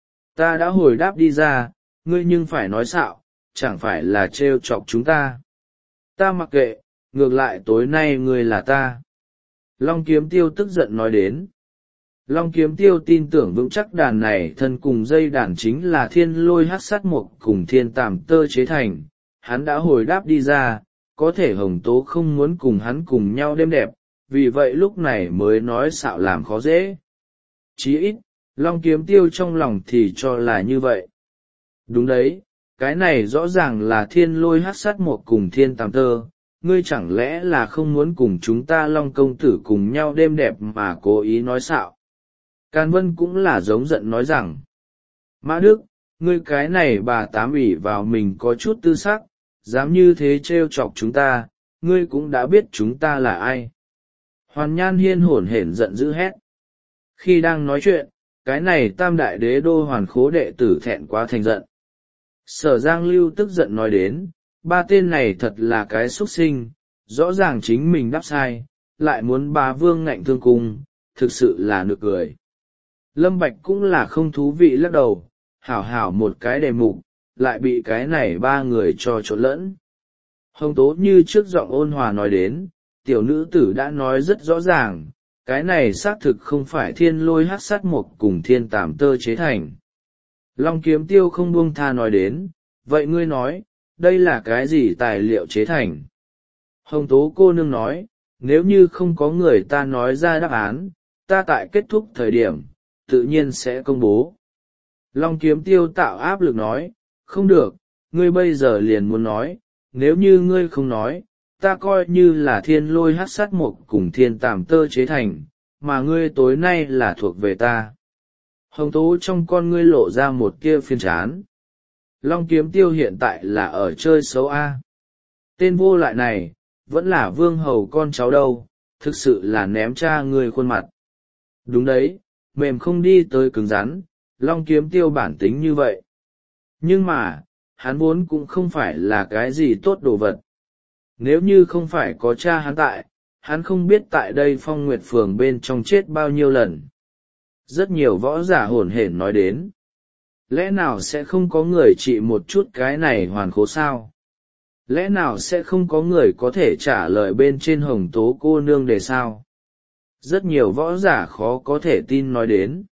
Ta đã hồi đáp đi ra, ngươi nhưng phải nói xạo, chẳng phải là trêu chọc chúng ta. Ta mặc kệ, ngược lại tối nay ngươi là ta. Long Kiếm Tiêu tức giận nói đến. Long Kiếm Tiêu tin tưởng vững chắc đàn này thân cùng dây đàn chính là thiên lôi hắc sát mộc cùng thiên tàm tơ chế thành, hắn đã hồi đáp đi ra, có thể Hồng Tố không muốn cùng hắn cùng nhau đêm đẹp, vì vậy lúc này mới nói xạo làm khó dễ. Chí ít, Long Kiếm Tiêu trong lòng thì cho là như vậy. Đúng đấy, cái này rõ ràng là thiên lôi hắc sát mộc cùng thiên tàm tơ, ngươi chẳng lẽ là không muốn cùng chúng ta Long công tử cùng nhau đêm đẹp mà cố ý nói xạo. Càn Vân cũng là giống giận nói rằng, Mã Đức, ngươi cái này bà tám ủy vào mình có chút tư sắc, dám như thế trêu chọc chúng ta, ngươi cũng đã biết chúng ta là ai. Hoàn Nhan Hiên hổn hển giận dữ hét. Khi đang nói chuyện, cái này tam đại đế đô hoàn khố đệ tử thẹn quá thành giận. Sở Giang Lưu tức giận nói đến, ba tên này thật là cái xuất sinh, rõ ràng chính mình đáp sai, lại muốn bá vương ngạnh thương cung, thực sự là nực cười. Lâm Bạch cũng là không thú vị lắc đầu, hảo hảo một cái đề mục, lại bị cái này ba người cho trộn lẫn. Hồng Tố như trước giọng ôn hòa nói đến, tiểu nữ tử đã nói rất rõ ràng, cái này xác thực không phải thiên lôi hắc sát mộc cùng thiên tàm tơ chế thành. Long Kiếm Tiêu không buông tha nói đến, vậy ngươi nói, đây là cái gì tài liệu chế thành? Hồng Tố cô nương nói, nếu như không có người ta nói ra đáp án, ta tại kết thúc thời điểm, tự nhiên sẽ công bố. Long Kiếm Tiêu tạo áp lực nói, không được, ngươi bây giờ liền muốn nói, nếu như ngươi không nói, ta coi như là thiên lôi hắc sát mộc cùng thiên tàm tơ chế thành, mà ngươi tối nay là thuộc về ta. Hồng Tố trong con ngươi lộ ra một kia phiền chán. Long Kiếm Tiêu hiện tại là ở chơi xấu A. Tên vô lại này, vẫn là vương hầu con cháu đâu, thực sự là ném cha ngươi khuôn mặt. Đúng đấy, mềm không đi tới cứng rắn, Long Kiếm Tiêu bản tính như vậy. Nhưng mà, hắn vốn cũng không phải là cái gì tốt đồ vật. Nếu như không phải có cha hắn tại, hắn không biết tại đây Phong Nguyệt Phường bên trong chết bao nhiêu lần. Rất nhiều võ giả hổn hển nói đến. Lẽ nào sẽ không có người trị một chút cái này hoàn khố sao? Lẽ nào sẽ không có người có thể trả lời bên trên Hồng Tố cô nương đề sao? Rất nhiều võ giả khó có thể tin nói đến.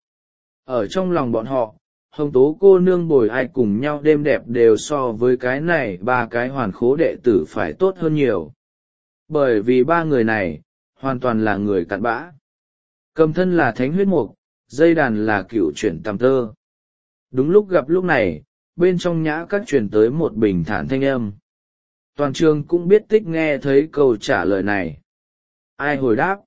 Ở trong lòng bọn họ, Hồng Tố cô nương bồi ai cùng nhau đêm đẹp đều so với cái này ba cái hoàn khố đệ tử phải tốt hơn nhiều. Bởi vì ba người này, hoàn toàn là người cặn bã. Cầm thân là thánh huyết mục, dây đàn là cựu chuyển tam tơ. Đúng lúc gặp lúc này, bên trong nhã các truyền tới một bình thản thanh âm. Toàn trường cũng biết tích nghe thấy câu trả lời này. Ai hồi đáp?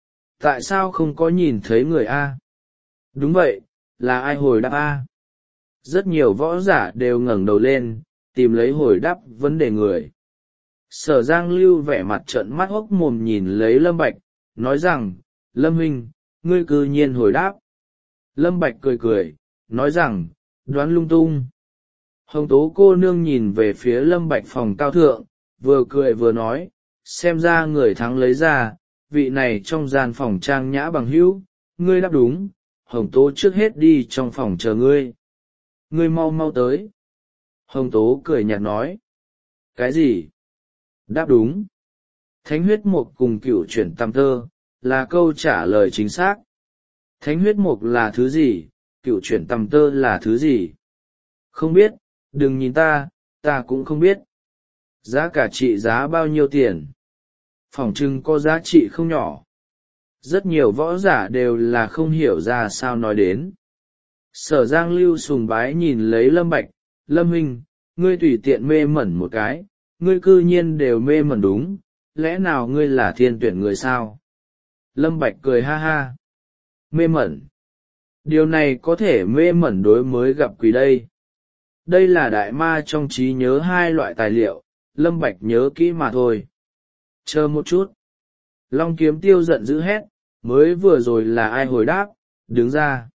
Tại sao không có nhìn thấy người A? Đúng vậy, là ai hồi đáp A? Rất nhiều võ giả đều ngẩng đầu lên, tìm lấy hồi đáp vấn đề người. Sở Giang Lưu vẻ mặt trợn mắt hốc mồm nhìn lấy Lâm Bạch, nói rằng, Lâm huynh, ngươi cư nhiên hồi đáp. Lâm Bạch cười cười, nói rằng, đoán lung tung. Hồng Tố cô nương nhìn về phía Lâm Bạch phòng cao thượng, vừa cười vừa nói, xem ra người thắng lấy ra, vị này trong gian phòng trang nhã bằng hữu, ngươi đáp đúng, Hồng Tố trước hết đi trong phòng chờ ngươi. Ngươi mau mau tới. Hồng Tố cười nhạt nói. Cái gì? Đáp đúng. Thánh huyết mục cùng cựu chuyển tam tơ, là câu trả lời chính xác. Thánh huyết mục là thứ gì, cựu chuyển tam tơ là thứ gì? Không biết, đừng nhìn ta cũng không biết. Giá cả trị giá bao nhiêu tiền? Phỏng chừng có giá trị không nhỏ. Rất nhiều võ giả đều là không hiểu ra sao nói đến. Sở Giang Lưu sùng bái nhìn lấy Lâm Bạch, Lâm huynh, ngươi tùy tiện mê mẩn một cái, ngươi cư nhiên đều mê mẩn đúng, lẽ nào ngươi là thiên tuyển người sao? Lâm Bạch cười ha ha. Mê mẩn? Điều này có thể mê mẩn đối mới gặp quỷ đây. Đây là đại ma trong trí nhớ hai loại tài liệu, Lâm Bạch nhớ kỹ mà thôi. Chờ một chút. Long Kiếm Tiêu giận dữ hét, mới vừa rồi là ai hồi đáp, đứng ra.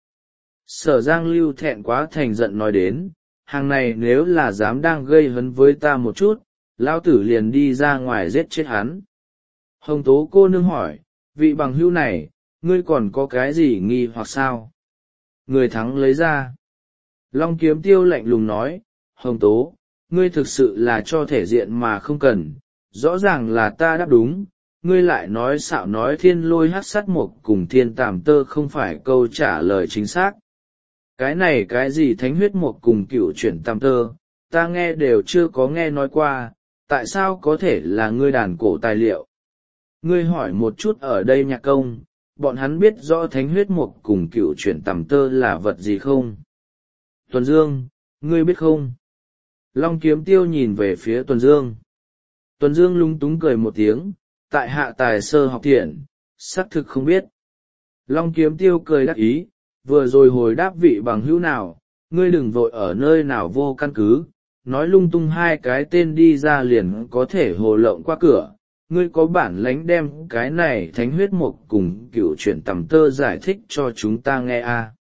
Sở Giang Lưu thẹn quá thành giận nói đến, hàng này nếu là dám đang gây hấn với ta một chút, lão tử liền đi ra ngoài giết chết hắn. Hồng Tố cô nương hỏi, vị bằng hữu này, ngươi còn có cái gì nghi hoặc sao? Người thắng lấy ra. Long Kiếm Tiêu lạnh lùng nói, Hồng Tố, ngươi thực sự là cho thể diện mà không cần, rõ ràng là ta đáp đúng, ngươi lại nói xạo nói thiên lôi hắc sắt mục cùng thiên tàm tơ không phải câu trả lời chính xác. Cái này cái gì thánh huyết mục cùng cựu chuyển tàm tơ, ta nghe đều chưa có nghe nói qua, tại sao có thể là ngươi đàn cổ tài liệu? Ngươi hỏi một chút ở đây nhạc công, bọn hắn biết rõ thánh huyết mục cùng cựu chuyển tàm tơ là vật gì không? Tuần Dương, ngươi biết không? Long Kiếm Tiêu nhìn về phía Tuần Dương. Tuần Dương lúng túng cười một tiếng, tại hạ tài sơ học thiện, xác thực không biết. Long Kiếm Tiêu cười đắc ý, vừa rồi hồi đáp vị bằng hữu nào, ngươi đừng vội ở nơi nào vô căn cứ, nói lung tung hai cái tên đi ra liền có thể hồ lộng qua cửa, ngươi có bản lánh đem cái này thánh huyết mục cùng cựu chuyển tầm tơ giải thích cho chúng ta nghe a.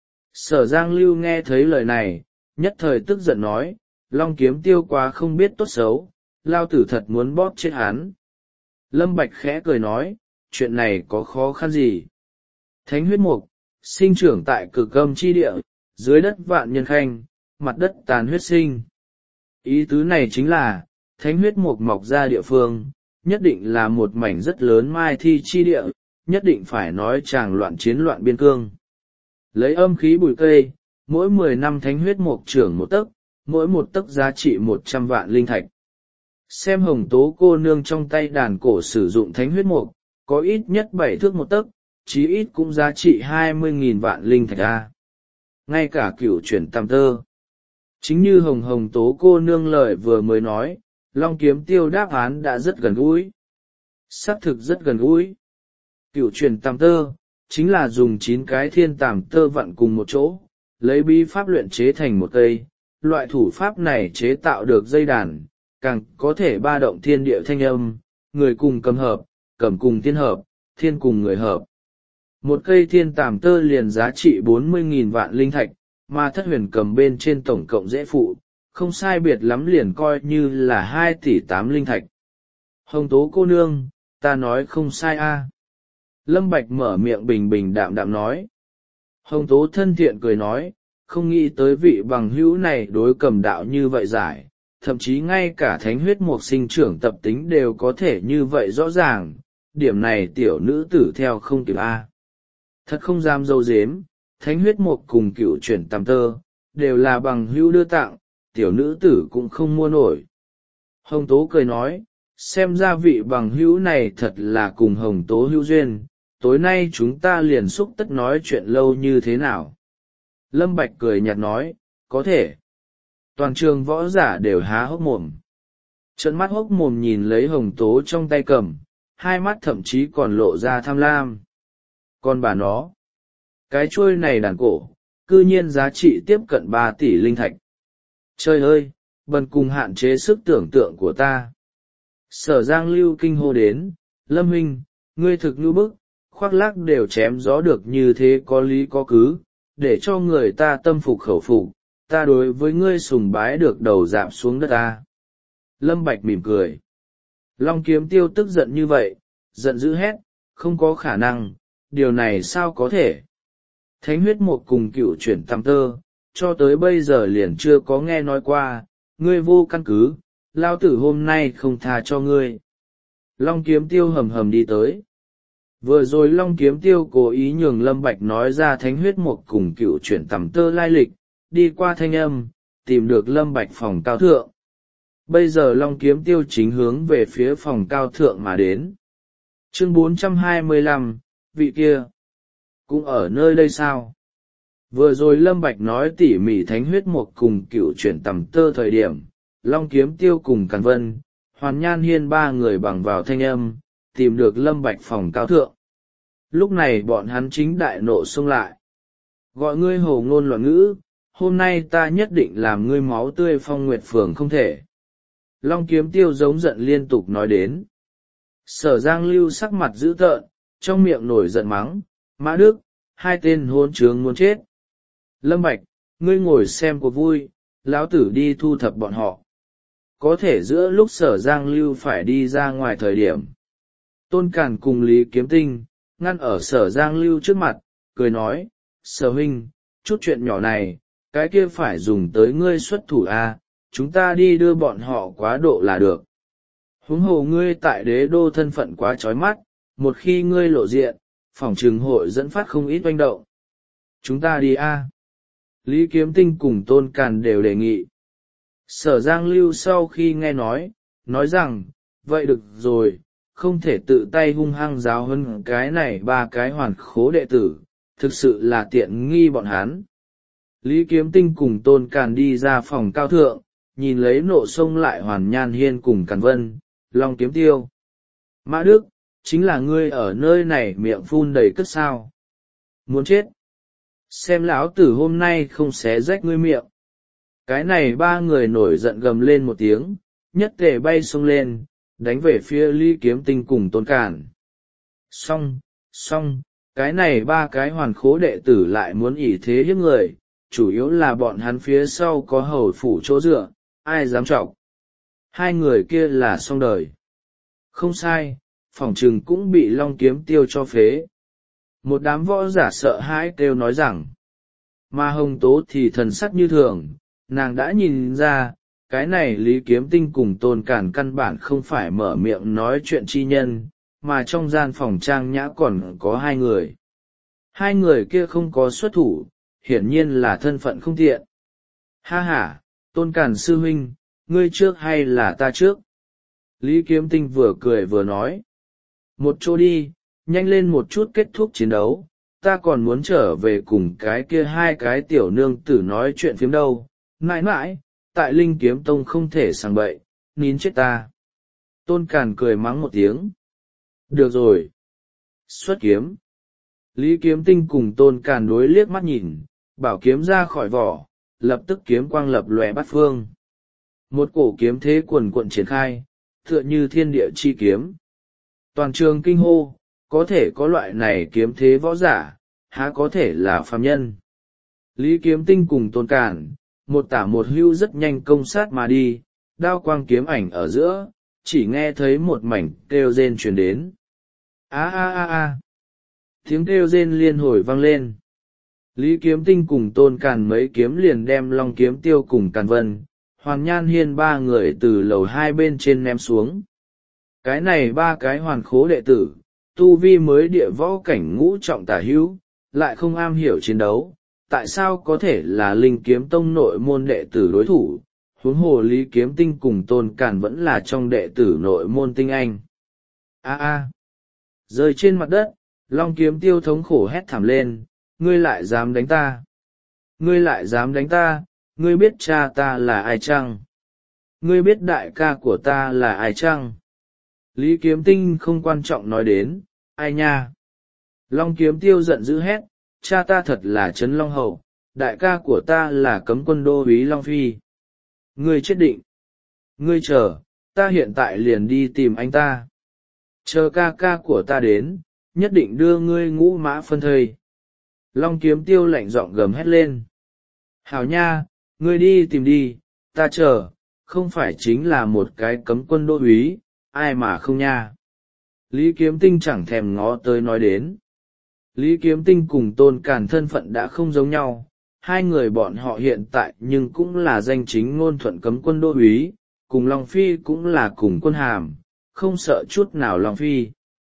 Sở Giang Lưu nghe thấy lời này, nhất thời tức giận nói, Long Kiếm Tiêu quá không biết tốt xấu, lao tử thật muốn bóp chết hắn. Lâm Bạch khẽ cười nói, chuyện này có khó khăn gì? Thánh huyết mục, sinh trưởng tại cực âm chi địa, dưới đất vạn nhân khanh, mặt đất tàn huyết sinh. Ý tứ này chính là, thánh huyết mục mọc ra địa phương, nhất định là một mảnh rất lớn mai thi chi địa, nhất định phải nói tràng loạn chiến loạn biên cương. Lấy âm khí bùi cây, mỗi 10 năm thánh huyết mục trưởng một tấc, mỗi một tấc giá trị 100 vạn linh thạch. Xem Hồng Tố cô nương trong tay đàn cổ sử dụng thánh huyết mục, có ít nhất 7 thước một tấc, chí ít cũng giá trị 20.000 vạn linh thạch a. Ngay cả cửu chuyển tam tơ. Chính như Hồng Tố cô nương lời vừa mới nói, Long Kiếm Tiêu đáp án đã rất gần gũi. Xác thực rất gần gũi. Cửu chuyển tam tơ, chính là dùng 9 cái thiên tàm tơ vặn cùng một chỗ, lấy bí pháp luyện chế thành một cây. Loại thủ pháp này chế tạo được dây đàn, càng có thể ba động thiên địa thanh âm, người cùng cầm hợp, cầm cùng thiên hợp, thiên cùng người hợp. Một cây thiên tàm tơ liền giá trị 40.000 vạn linh thạch, mà thất huyền cầm bên trên tổng cộng dễ phụ, không sai biệt lắm liền coi như là 2 tỷ 8 linh thạch. Hồng Tố cô nương, ta nói không sai a. Lâm Bạch mở miệng bình bình đạm đạm nói. Hồng Tố thân thiện cười nói, không nghĩ tới vị bằng hữu này đối cầm đạo như vậy giải, thậm chí ngay cả thánh huyết mục sinh trưởng tập tính đều có thể như vậy rõ ràng, điểm này tiểu nữ tử theo không kịp a. Thật không dám dâu dếm, thánh huyết mục cùng cựu chuyển tam tơ, đều là bằng hữu đưa tặng, tiểu nữ tử cũng không mua nổi. Hồng Tố cười nói, xem ra vị bằng hữu này thật là cùng Hồng Tố hữu duyên, tối nay chúng ta liền xúc tất nói chuyện lâu như thế nào. Lâm Bạch cười nhạt nói, có thể. Toàn trường võ giả đều há hốc mồm. Trợn mắt hốc mồm nhìn lấy Hồng Tố trong tay cầm, hai mắt thậm chí còn lộ ra tham lam. Còn bà nó, cái chuôi này đàn cổ, cư nhiên giá trị tiếp cận 3 tỷ linh thạch. Trời ơi, bần cùng hạn chế sức tưởng tượng của ta. Sở Giang Lưu kinh hô đến, Lâm huynh, ngươi thực như bức, khoác lác đều chém gió được như thế có lý có cứ, để cho người ta tâm phục khẩu phục, ta đối với ngươi sùng bái được đầu dạp xuống đất ta. Lâm Bạch mỉm cười. Long Kiếm Tiêu tức giận như vậy, giận dữ hét, không có khả năng, điều này sao có thể. Thánh huyết mục cùng cựu chuyển tam tơ, cho tới bây giờ liền chưa có nghe nói qua, ngươi vô căn cứ, lao tử hôm nay không tha cho ngươi. Long Kiếm Tiêu hầm hầm đi tới. Vừa rồi Long Kiếm Tiêu cố ý nhường Lâm Bạch nói ra thánh huyết mục cùng cựu chuyển tầm tơ lai lịch, đi qua thanh âm, tìm được Lâm Bạch phòng cao thượng. bây giờ Long Kiếm Tiêu chính hướng về phía phòng cao thượng mà đến. Chương 425, vị kia cũng ở nơi đây sao? Vừa rồi Lâm Bạch nói tỉ mỉ thánh huyết mục cùng cựu chuyển tầm tơ thời điểm, Long Kiếm Tiêu cùng Càn Vân, Hoàn Nhan Hiên ba người bằng vào thanh âm, tìm được Lâm Bạch phòng cao thượng. Lúc này bọn hắn chính đại nộ xông lại. Gọi ngươi hồ ngôn loạn ngữ, hôm nay ta nhất định làm ngươi máu tươi phong nguyệt phường không thể. Long Kiếm Tiêu giống giận liên tục nói đến. Sở Giang Lưu sắc mặt dữ tợn, trong miệng nổi giận mắng, Mã Đức, hai tên hôn trướng muốn chết. Lâm Bạch, ngươi ngồi xem cuộc vui, lão tử đi thu thập bọn họ. Có thể giữa lúc Sở Giang Lưu phải đi ra ngoài thời điểm. Tôn Càn cùng Lý Kiếm Tinh, ngăn ở Sở Giang Lưu trước mặt, cười nói, Sở huynh, chút chuyện nhỏ này, cái kia phải dùng tới ngươi xuất thủ a, chúng ta đi đưa bọn họ quá độ là được. Huống hồ ngươi tại đế đô thân phận quá trói mắt, một khi ngươi lộ diện, phỏng trừng hội dẫn phát không ít oanh động. Chúng ta đi a. Lý Kiếm Tinh cùng Tôn Càn đều đề nghị. Sở Giang Lưu sau khi nghe nói rằng, vậy được rồi, không thể tự tay hung hăng giáo hơn cái này ba cái hoàn khố đệ tử, thực sự là tiện nghi bọn hắn. Lý Kiếm Tinh cùng Tôn Càn đi ra phòng cao thượng, nhìn lấy nộ sông lại Hoàn Nhan Hiên cùng Càn Vân, Long Kiếm Tiêu. Mã Đức, chính là ngươi ở nơi này miệng phun đầy cất sao. Muốn chết. Xem lão tử hôm nay không xé rách ngươi miệng. Cái này ba người nổi giận gầm lên một tiếng, nhất tề bay xông lên, đánh về phía Lý Kiếm Tinh cùng Tôn Càn. Xong, cái này ba cái hoàn khố đệ tử lại muốn ỷ thế hiếp người, chủ yếu là bọn hắn phía sau có hầu phủ chỗ dựa, ai dám trọng. Hai người kia là xong đời. Không sai, phỏng trừng cũng bị Long Kiếm Tiêu cho phế. Một đám võ giả sợ hãi kêu nói rằng, mà Hồng Tố thì thần sắc như thường, nàng đã nhìn ra, cái này Lý Kiếm Tinh cùng Tôn Càn căn bản không phải mở miệng nói chuyện chi nhân, mà trong gian phòng trang nhã còn có hai người. Hai người kia không có xuất thủ, hiển nhiên là thân phận không tiện. Ha ha, Tôn Càn sư huynh, ngươi trước hay là ta trước? Lý Kiếm Tinh vừa cười vừa nói. Một chỗ đi, nhanh lên một chút kết thúc chiến đấu, ta còn muốn trở về cùng cái kia hai cái tiểu nương tử nói chuyện phiếm đâu. Mãi mãi, tại Linh Kiếm Tông không thể sàng bậy, nín chết ta. Tôn Càn cười mắng một tiếng. Được rồi. Xuất kiếm. Lý Kiếm Tinh cùng Tôn Càn đối liếc mắt nhìn, bảo kiếm ra khỏi vỏ, lập tức kiếm quang lập lòe bát phương. Một cổ kiếm thế quần quận triển khai, tựa như thiên địa chi kiếm. Toàn trường kinh hô, có thể có loại này kiếm thế võ giả, há có thể là phàm nhân. Lý Kiếm Tinh cùng Tôn Càn, một tả một hưu rất nhanh công sát mà đi, đao quang kiếm ảnh ở giữa, chỉ nghe thấy một mảnh kêu rên truyền đến. A. Tiếng kêu rên liên hồi vang lên. Lý Kiếm Tinh cùng Tôn Càn mấy kiếm liền đem Long Kiếm Tiêu cùng Càn Vân, Hoàn Nhan Hiên ba người từ lầu hai bên trên ném xuống. Cái này ba cái hoàn khố đệ tử, tu vi mới địa võ cảnh ngũ trọng tả hữu, lại không am hiểu chiến đấu, tại sao có thể là Linh Kiếm Tông nội môn đệ tử đối thủ, huống hồ Lý Kiếm Tinh cùng Tôn Càn vẫn là trong đệ tử nội môn tinh anh. A. Rơi trên mặt đất, Long Kiếm Tiêu thống khổ hét thảm lên, ngươi lại dám đánh ta? Ngươi lại dám đánh ta, ngươi biết cha ta là ai chăng? Ngươi biết đại ca của ta là ai chăng? Lý Kiếm Tinh không quan trọng nói đến, ai nha? Long Kiếm Tiêu giận dữ hét, cha ta thật là Trấn Long Hậu, đại ca của ta là Cấm Quân Đô úy Long Phi. Ngươi chết định. Ngươi chờ, ta hiện tại liền đi tìm anh ta. Chờ ca ca của ta đến, nhất định đưa ngươi ngũ mã phân thây. Long Kiếm Tiêu lạnh giọng gầm hét lên. Hảo nha, ngươi đi tìm đi, ta chờ, không phải chính là một cái Cấm Quân Đô úy, ai mà không nha. Lý Kiếm Tinh chẳng thèm ngó tới nói đến. Lý Kiếm Tinh cùng Tôn Càn thân phận đã không giống nhau, hai người bọn họ hiện tại nhưng cũng là danh chính ngôn thuận Cấm Quân Đô úy, cùng Long Phi cũng là cùng quân hàm, không sợ chút nào Long Phi.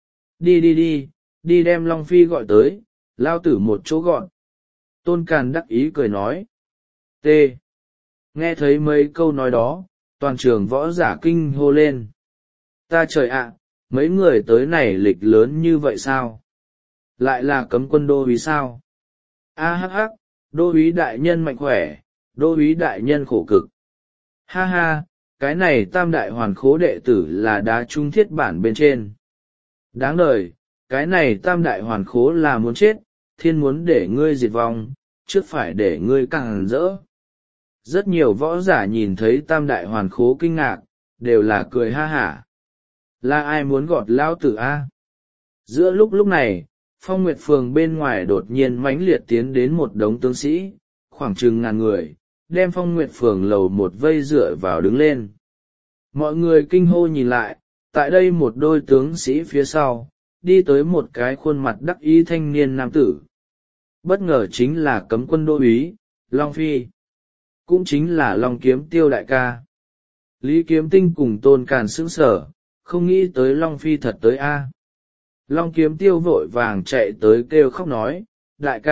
Đi đem Long Phi gọi tới, lao tử một chỗ gọn. Tôn Càn đắc ý cười nói. T. Nghe thấy mấy câu nói đó, Toàn trường võ giả kinh hô lên. Ta trời ạ, mấy người tới này lịch lớn như vậy sao? Lại là cấm quân đô úy sao? A hắc hắc, đô úy đại nhân mạnh khỏe, đô úy đại nhân khổ cực. Ha ha, cái này tam đại hoàn khố đệ tử là đá trung thiết bản bên trên. Đáng đời, cái này tam đại hoàn khố là muốn chết, thiên muốn để ngươi diệt vong, trước phải để ngươi càng rỡ. Rất nhiều võ giả nhìn thấy tam đại hoàn khố kinh ngạc, đều là cười ha hả. Là ai muốn gọt lao tử a? Giữa lúc này, Phong Nguyệt Phường bên ngoài đột nhiên mãnh liệt tiến đến một đống tướng sĩ, khoảng chừng 1000 người, đem Phong Nguyệt Phường lầu một vây dựa vào đứng lên. Mọi người kinh hô nhìn lại, tại đây một đôi tướng sĩ phía sau, đi tới một cái khuôn mặt đắc ý thanh niên nam tử. Bất ngờ chính là cấm quân đô úy, Long Phi. Cũng chính là Long Kiếm Tiêu đại ca. Lý Kiếm Tinh cùng Tôn Càn sững sờ, không nghĩ tới Long Phi thật tới a. Long Kiếm Tiêu vội vàng chạy tới kêu khóc nói, đại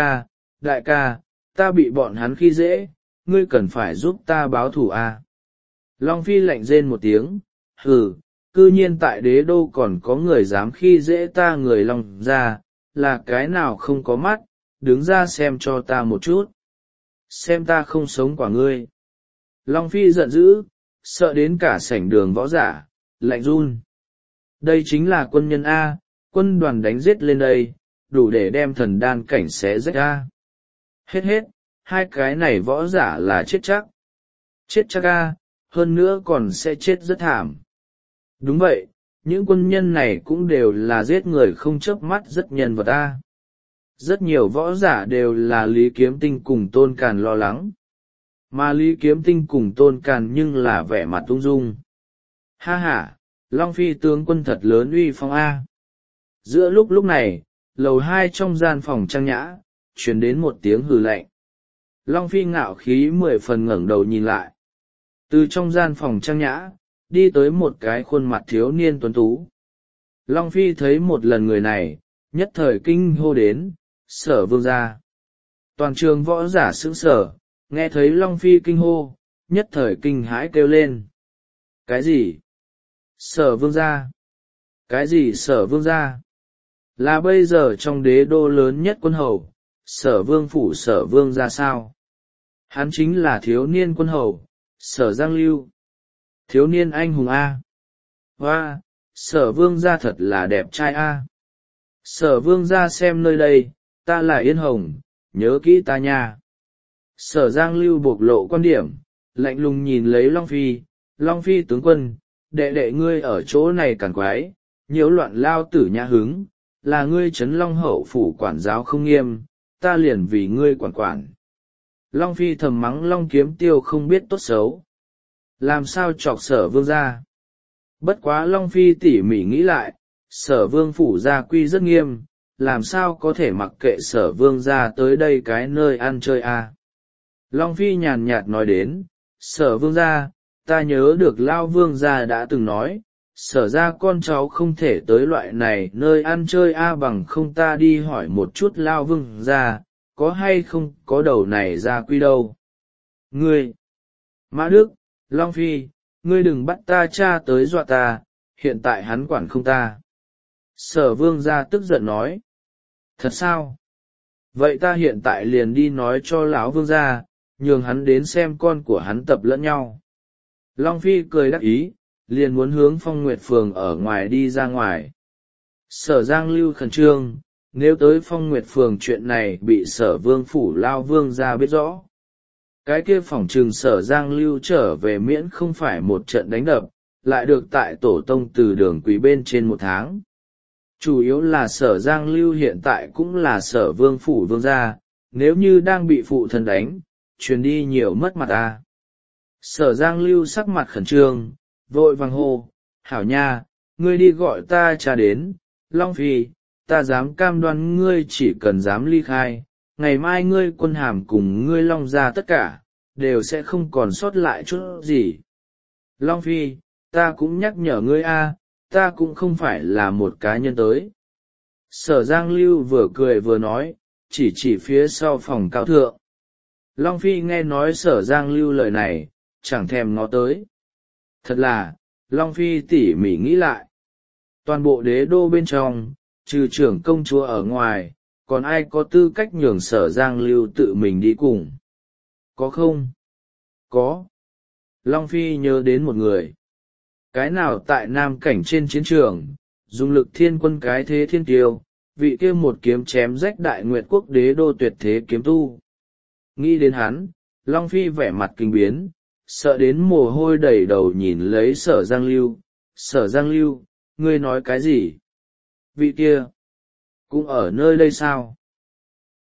ca, ta bị bọn hắn khi dễ, ngươi cần phải giúp ta báo thù a. Long Phi lạnh rên một tiếng, hừ, cư nhiên tại đế đô còn có người dám khi dễ ta người Long ra, là cái nào không có mắt, đứng ra xem cho ta một chút. Xem ta không sống quả ngươi. Long Phi giận dữ, sợ đến cả sảnh đường võ giả, lạnh run. Đây chính là quân nhân A, quân đoàn đánh giết lên đây, đủ để đem thần đan cảnh xé rách A. Hết, hai cái này võ giả là chết chắc. Chết chắc A, hơn nữa còn sẽ chết rất thảm. Đúng vậy, những quân nhân này cũng đều là giết người không chớp mắt rất nhân vật A. Rất nhiều võ giả đều là Lý Kiếm Tinh cùng Tôn Càn lo lắng. Mà Lý Kiếm Tinh cùng Tôn Càn nhưng là vẻ mặt ung dung. Ha ha, Long Phi tướng quân thật lớn uy phong A. Giữa lúc này, lầu 2 trong gian phòng trang nhã, truyền đến một tiếng hừ lạnh. Long Phi ngạo khí 10 phần ngẩng đầu nhìn lại. Từ trong gian phòng trang nhã, đi tới một cái khuôn mặt thiếu niên tuấn tú. Long Phi thấy một lần người này, nhất thời kinh hô đến, Sở Vương gia. Toàn trường võ giả sững sờ, nghe thấy Long Phi kinh hô, nhất thời kinh hãi kêu lên. Cái gì? Sở Vương gia? Cái gì Sở Vương gia? Là bây giờ trong đế đô lớn nhất quân hầu, Sở Vương phủ Sở Vương gia sao? Hắn chính là thiếu niên quân hầu, Sở Giang Lưu. Thiếu niên anh hùng A. Hoa, Sở Vương gia thật là đẹp trai A. Sở Vương gia xem nơi đây, ta là Yên Hồng, nhớ kỹ ta nha. Sở Giang Lưu bộc lộ quan điểm, lạnh lùng nhìn lấy Long Phi tướng quân, đệ ngươi ở chỗ này càn quái, nhiễu loạn lao tử nhà hứng, là ngươi trấn Long hậu phủ quản giáo không nghiêm, ta liền vì ngươi quản. Long Phi thầm mắng Long Kiếm Tiêu không biết tốt xấu. Làm sao chọc Sở Vương gia? Bất quá Long Phi tỉ mỉ nghĩ lại, Sở Vương phủ gia quy rất nghiêm, làm sao có thể mặc kệ Sở Vương gia tới đây cái nơi ăn chơi a? Long Phi nhàn nhạt nói đến, Sở Vương gia, ta nhớ được Lao Vương gia đã từng nói, Sở ra con cháu không thể tới loại này nơi ăn chơi a, bằng không ta đi hỏi một chút Lao Vương gia, có hay không có đầu này ra quy đâu. Ngươi, Mã Đức, Long Phi, ngươi đừng bắt ta cha tới dọa ta, hiện tại hắn quản không ta. Sở Vương gia tức giận nói. Thật sao? Vậy ta hiện tại liền đi nói cho lão Vương gia, nhường hắn đến xem con của hắn tập lẫn nhau. Long Phi cười đắc ý, liền muốn hướng Phong Nguyệt Phường ở ngoài đi ra ngoài. Sở Giang Lưu khẩn trương, nếu tới Phong Nguyệt Phường chuyện này bị Sở Vương phủ Lao Vương gia biết rõ. Cái kia phỏng trừng Sở Giang Lưu trở về miễn không phải một trận đánh đập, lại được tại tổ tông từ đường quý bên trên 1 tháng. Chủ yếu là Sở Giang Lưu hiện tại cũng là Sở Vương phủ Vương gia, nếu như đang bị phụ thân đánh, truyền đi nhiều mất mặt à. Sở Giang Lưu sắc mặt khẩn trương, vội vàng hô, hảo nha, ngươi đi gọi ta cha đến, Long Phi, ta dám cam đoan ngươi chỉ cần dám ly khai, ngày mai ngươi quân hàm cùng ngươi Long gia tất cả, đều sẽ không còn sót lại chút gì. Long Phi, ta cũng nhắc nhở ngươi a, ta cũng không phải là một cá nhân tới. Sở Giang Lưu vừa cười vừa nói, chỉ phía sau phòng cao thượng. Long Phi nghe nói Sở Giang Lưu lời này, chẳng thèm ngó tới. Thật là, Long Phi tỉ mỉ nghĩ lại. Toàn bộ đế đô bên trong, trừ trưởng công chúa ở ngoài, còn ai có tư cách nhường Sở Giang Lưu tự mình đi cùng? Có không? Có. Long Phi nhớ đến một người. Cái nào tại Nam Cảnh trên chiến trường, dùng lực thiên quân cái thế thiên tiêu, vị kia một kiếm chém rách Đại Nguyệt quốc đế đô tuyệt thế kiếm tu. Nghĩ đến hắn, Long Phi vẻ mặt kinh biến, sợ đến mồ hôi đầy đầu nhìn lấy Sở Giang Lưu. Sở Giang Lưu, ngươi nói cái gì? Vị kia, cũng ở nơi đây sao?